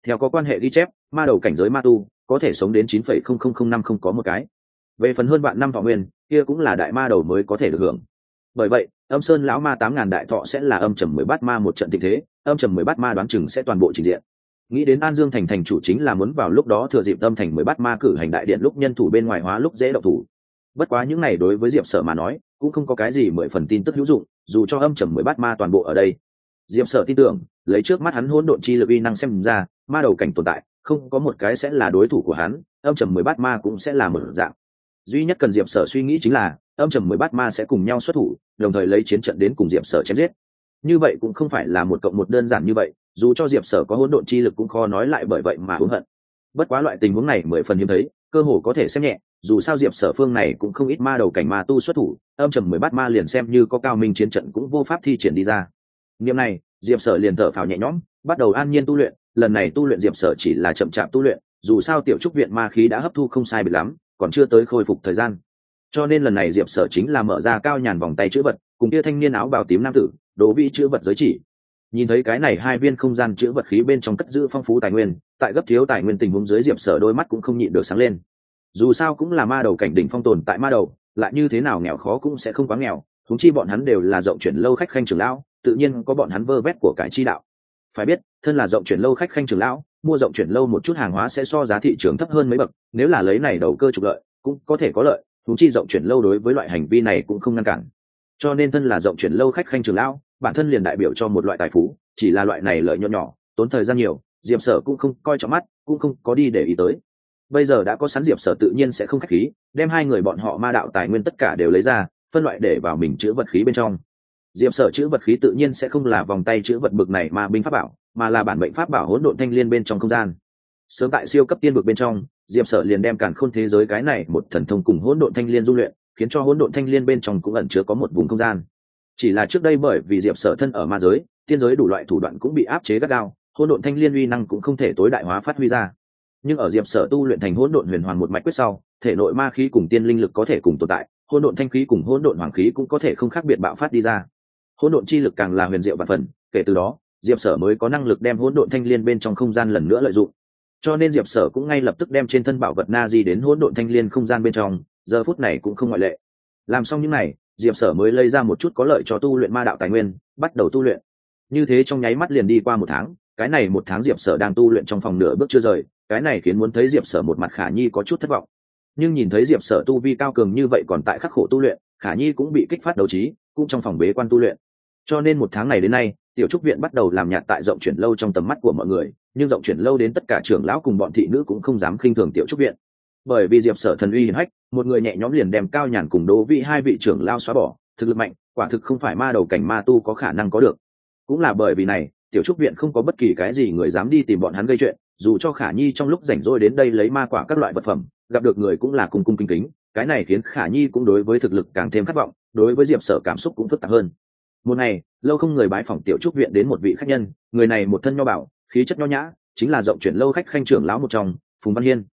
Theo có quan hệ ghi chép, ma đầu cảnh giới ma tu có thể sống đến 9,000 năm không có một cái. Về phần hơn vạn năm thọ nguyên, kia cũng là đại ma đầu mới có thể được hưởng. Bởi vậy, Âm Sơn lão ma 8.000 đại thọ sẽ là âm trầm 10 bát ma một trận tình thế, âm trầm 10 bát ma đoán chừng sẽ toàn bộ trình diện. Nghĩ đến An Dương thành thành chủ chính là muốn vào lúc đó thừa dịp âm thành 10 bát ma cử hành đại điện lúc nhân thủ bên ngoài hóa lúc dễ động thủ. Bất quá những này đối với Diệp Sở mà nói, cũng không có cái gì 10 phần tin tức hữu dụng, dù cho âm trầm 10 bát ma toàn bộ ở đây. Diệp Sở tin tưởng, lấy trước mắt hắn hỗn độn chi lực uy năng xem ra, ma đầu cảnh tồn tại, không có một cái sẽ là đối thủ của hắn, âm trầm 10 bát ma cũng sẽ là một dạng. Duy nhất cần Diệp Sở suy nghĩ chính là, âm trầm 10 bát ma sẽ cùng nhau xuất thủ, đồng thời lấy chiến trận đến cùng Diệp Sở chém giết. Như vậy cũng không phải là 1+1 đơn giản như vậy, dù cho Diệp Sở có hỗn độn chi lực cũng khó nói lại bởi vậy mà uống hận. Bất quá loại tình huống này 10 phần hiếm thấy, cơ hồ có thể xem nhẹ, dù sao Diệp Sở phương này cũng không ít ma đầu cảnh ma tu xuất thủ, âm trầm 10 bát ma liền xem như có cao minh chiến trận cũng vô pháp thi triển đi ra. Niệm này, Diệp Sở liền thở phào nhẹ nhõm, bắt đầu an nhiên tu luyện, lần này tu luyện Diệp Sở chỉ là chậm chạp tu luyện, dù sao tiểu trúc viện ma khí đã hấp thu không sai biệt lắm, còn chưa tới khôi phục thời gian. Cho nên lần này Diệp Sở chính là mở ra cao nhàn vòng tay chữ vật, cùng kia thanh niên áo bào tím nam tử, Đỗ Vĩ chữ vật giới chỉ. Nhìn thấy cái này hai viên không gian chữ vật khí bên trong cất giữ phong phú tài nguyên, tại gấp thiếu tài nguyên tình huống dưới Diệp Sở đôi mắt cũng không nhịn được sáng lên. Dù sao cũng là ma đầu cảnh đỉnh phong tồn tại ma đầu, lại như thế nào nghèo khó cũng sẽ không quá nghèo, huống chi bọn hắn đều là rộng chuyển lâu khách khanh trưởng lão, tự nhiên có bọn hắn vơ vét của cải chi đạo. Phải biết, thân là rộng chuyển lâu khách khanh trưởng lão, mua rộng chuyển lâu một chút hàng hóa sẽ so giá thị trường thấp hơn mấy bậc, nếu là lấy này đầu cơ trục lợi, cũng có thể có lợi, huống chi rộng chuyển lâu đối với loại hành vi này cũng không ngăn cản. Cho nên thân là rộng chuyển lâu khách khanh trưởng lão, bản thân liền đại biểu cho một loại tài phú, chỉ là loại này lợi nhuận nhỏ, tốn thời gian nhiều, Diệp Sở cũng không coi trọng mắt, cũng không có đi để ý tới. Bây giờ đã có sẵn Diệp Sở tự nhiên sẽ không khách khí, đem hai người bọn họ ma đạo tài nguyên tất cả đều lấy ra, phân loại để vào mình chứa vật khí bên trong. Diệp Sở chữ vật khí tự nhiên sẽ không là vòng tay chữ vật bực này mà binh pháp bảo, mà là bản mệnh pháp bảo hỗn độn thanh liên bên trong không gian. Sớm tại siêu cấp tiên vực bên trong, Diệp Sở liền đem càn khôn thế giới cái này một thần thông cùng hỗn độn thanh liên dung luyện, khiến cho hỗn độn thanh liên bên trong cũng ẩn chứa có một vùng không gian. Chỉ là trước đây bởi vì Diệp Sở thân ở ma giới, tiên giới đủ loại thủ đoạn cũng bị áp chế gắt gao, hỗn độn thanh liên uy năng cũng không thể tối đại hóa phát huy ra. Nhưng ở Diệp Sở tu luyện thành hỗn độn huyền hoàn một mạch quyết sau, thể nội ma khí cùng tiên linh lực có thể cùng tồn tại, hỗn độn thanh khí cùng hỗn độn hoàng khí cũng có thể không khác biệt bạo phát đi ra. Hỗn độn chi lực càng là huyền diệu vạn phần, kể từ đó, Diệp Sở mới có năng lực đem hỗn độn thanh liên bên trong không gian lần nữa lợi dụng. Cho nên Diệp Sở cũng ngay lập tức đem trên thân bảo vật na di đến hỗn độn thanh liên không gian bên trong, giờ phút này cũng không ngoại lệ. Làm xong những này, Diệp Sở mới lấy ra một chút có lợi cho tu luyện ma đạo tài nguyên, bắt đầu tu luyện. Như thế trong nháy mắt liền đi qua 1 tháng, cái này 1 tháng Diệp Sở đang tu luyện trong phòng nửa bước chưa rời, cái này khiến muốn thấy Diệp Sở một mặt Khả Nhi có chút thất vọng. Nhưng nhìn thấy Diệp Sở tu vi cao cường như vậy còn tại khắc khổ tu luyện, Khả Nhi cũng bị kích phát đấu trí, cũng trong phòng bế quan tu luyện. Cho nên 1 tháng này đến nay, tiểu trúc viện bắt đầu làm nhạt tại rộng chuyển lâu trong tầm mắt của mọi người, nhưng rộng chuyển lâu đến tất cả trưởng lão cùng bọn thị nữ cũng không dám khinh thường tiểu trúc viện. Bởi vì Diệp Sở thần uy hiển hách, một người nhẹ nhõm liền đem Cao Nhàn cùng Đỗ Vĩ hai vị trưởng lão xóa bỏ, thực lực mạnh, quả thực không phải ma đầu cảnh ma tu có khả năng có được. Cũng là bởi vì này, tiểu trúc viện không có bất kỳ cái gì người dám đi tìm bọn hắn gây chuyện, dù cho Khả Nhi trong lúc rảnh rỗi đến đây lấy ma quả các loại vật phẩm, gặp được người cũng là cung cung kính kính, cái này khiến Khả Nhi cũng đối với thực lực càng thêm khát vọng, đối với Diệp Sở cảm xúc cũng phức tạp hơn. Một ngày, lâu không người bái phỏng tiểu trúc viện đến một vị khách nhân, người này một thân nho bảo, khí chất nho nhã, chính là rộng chuyển lâu khách khanh trưởng lão một trong, Phùng Văn Hiên.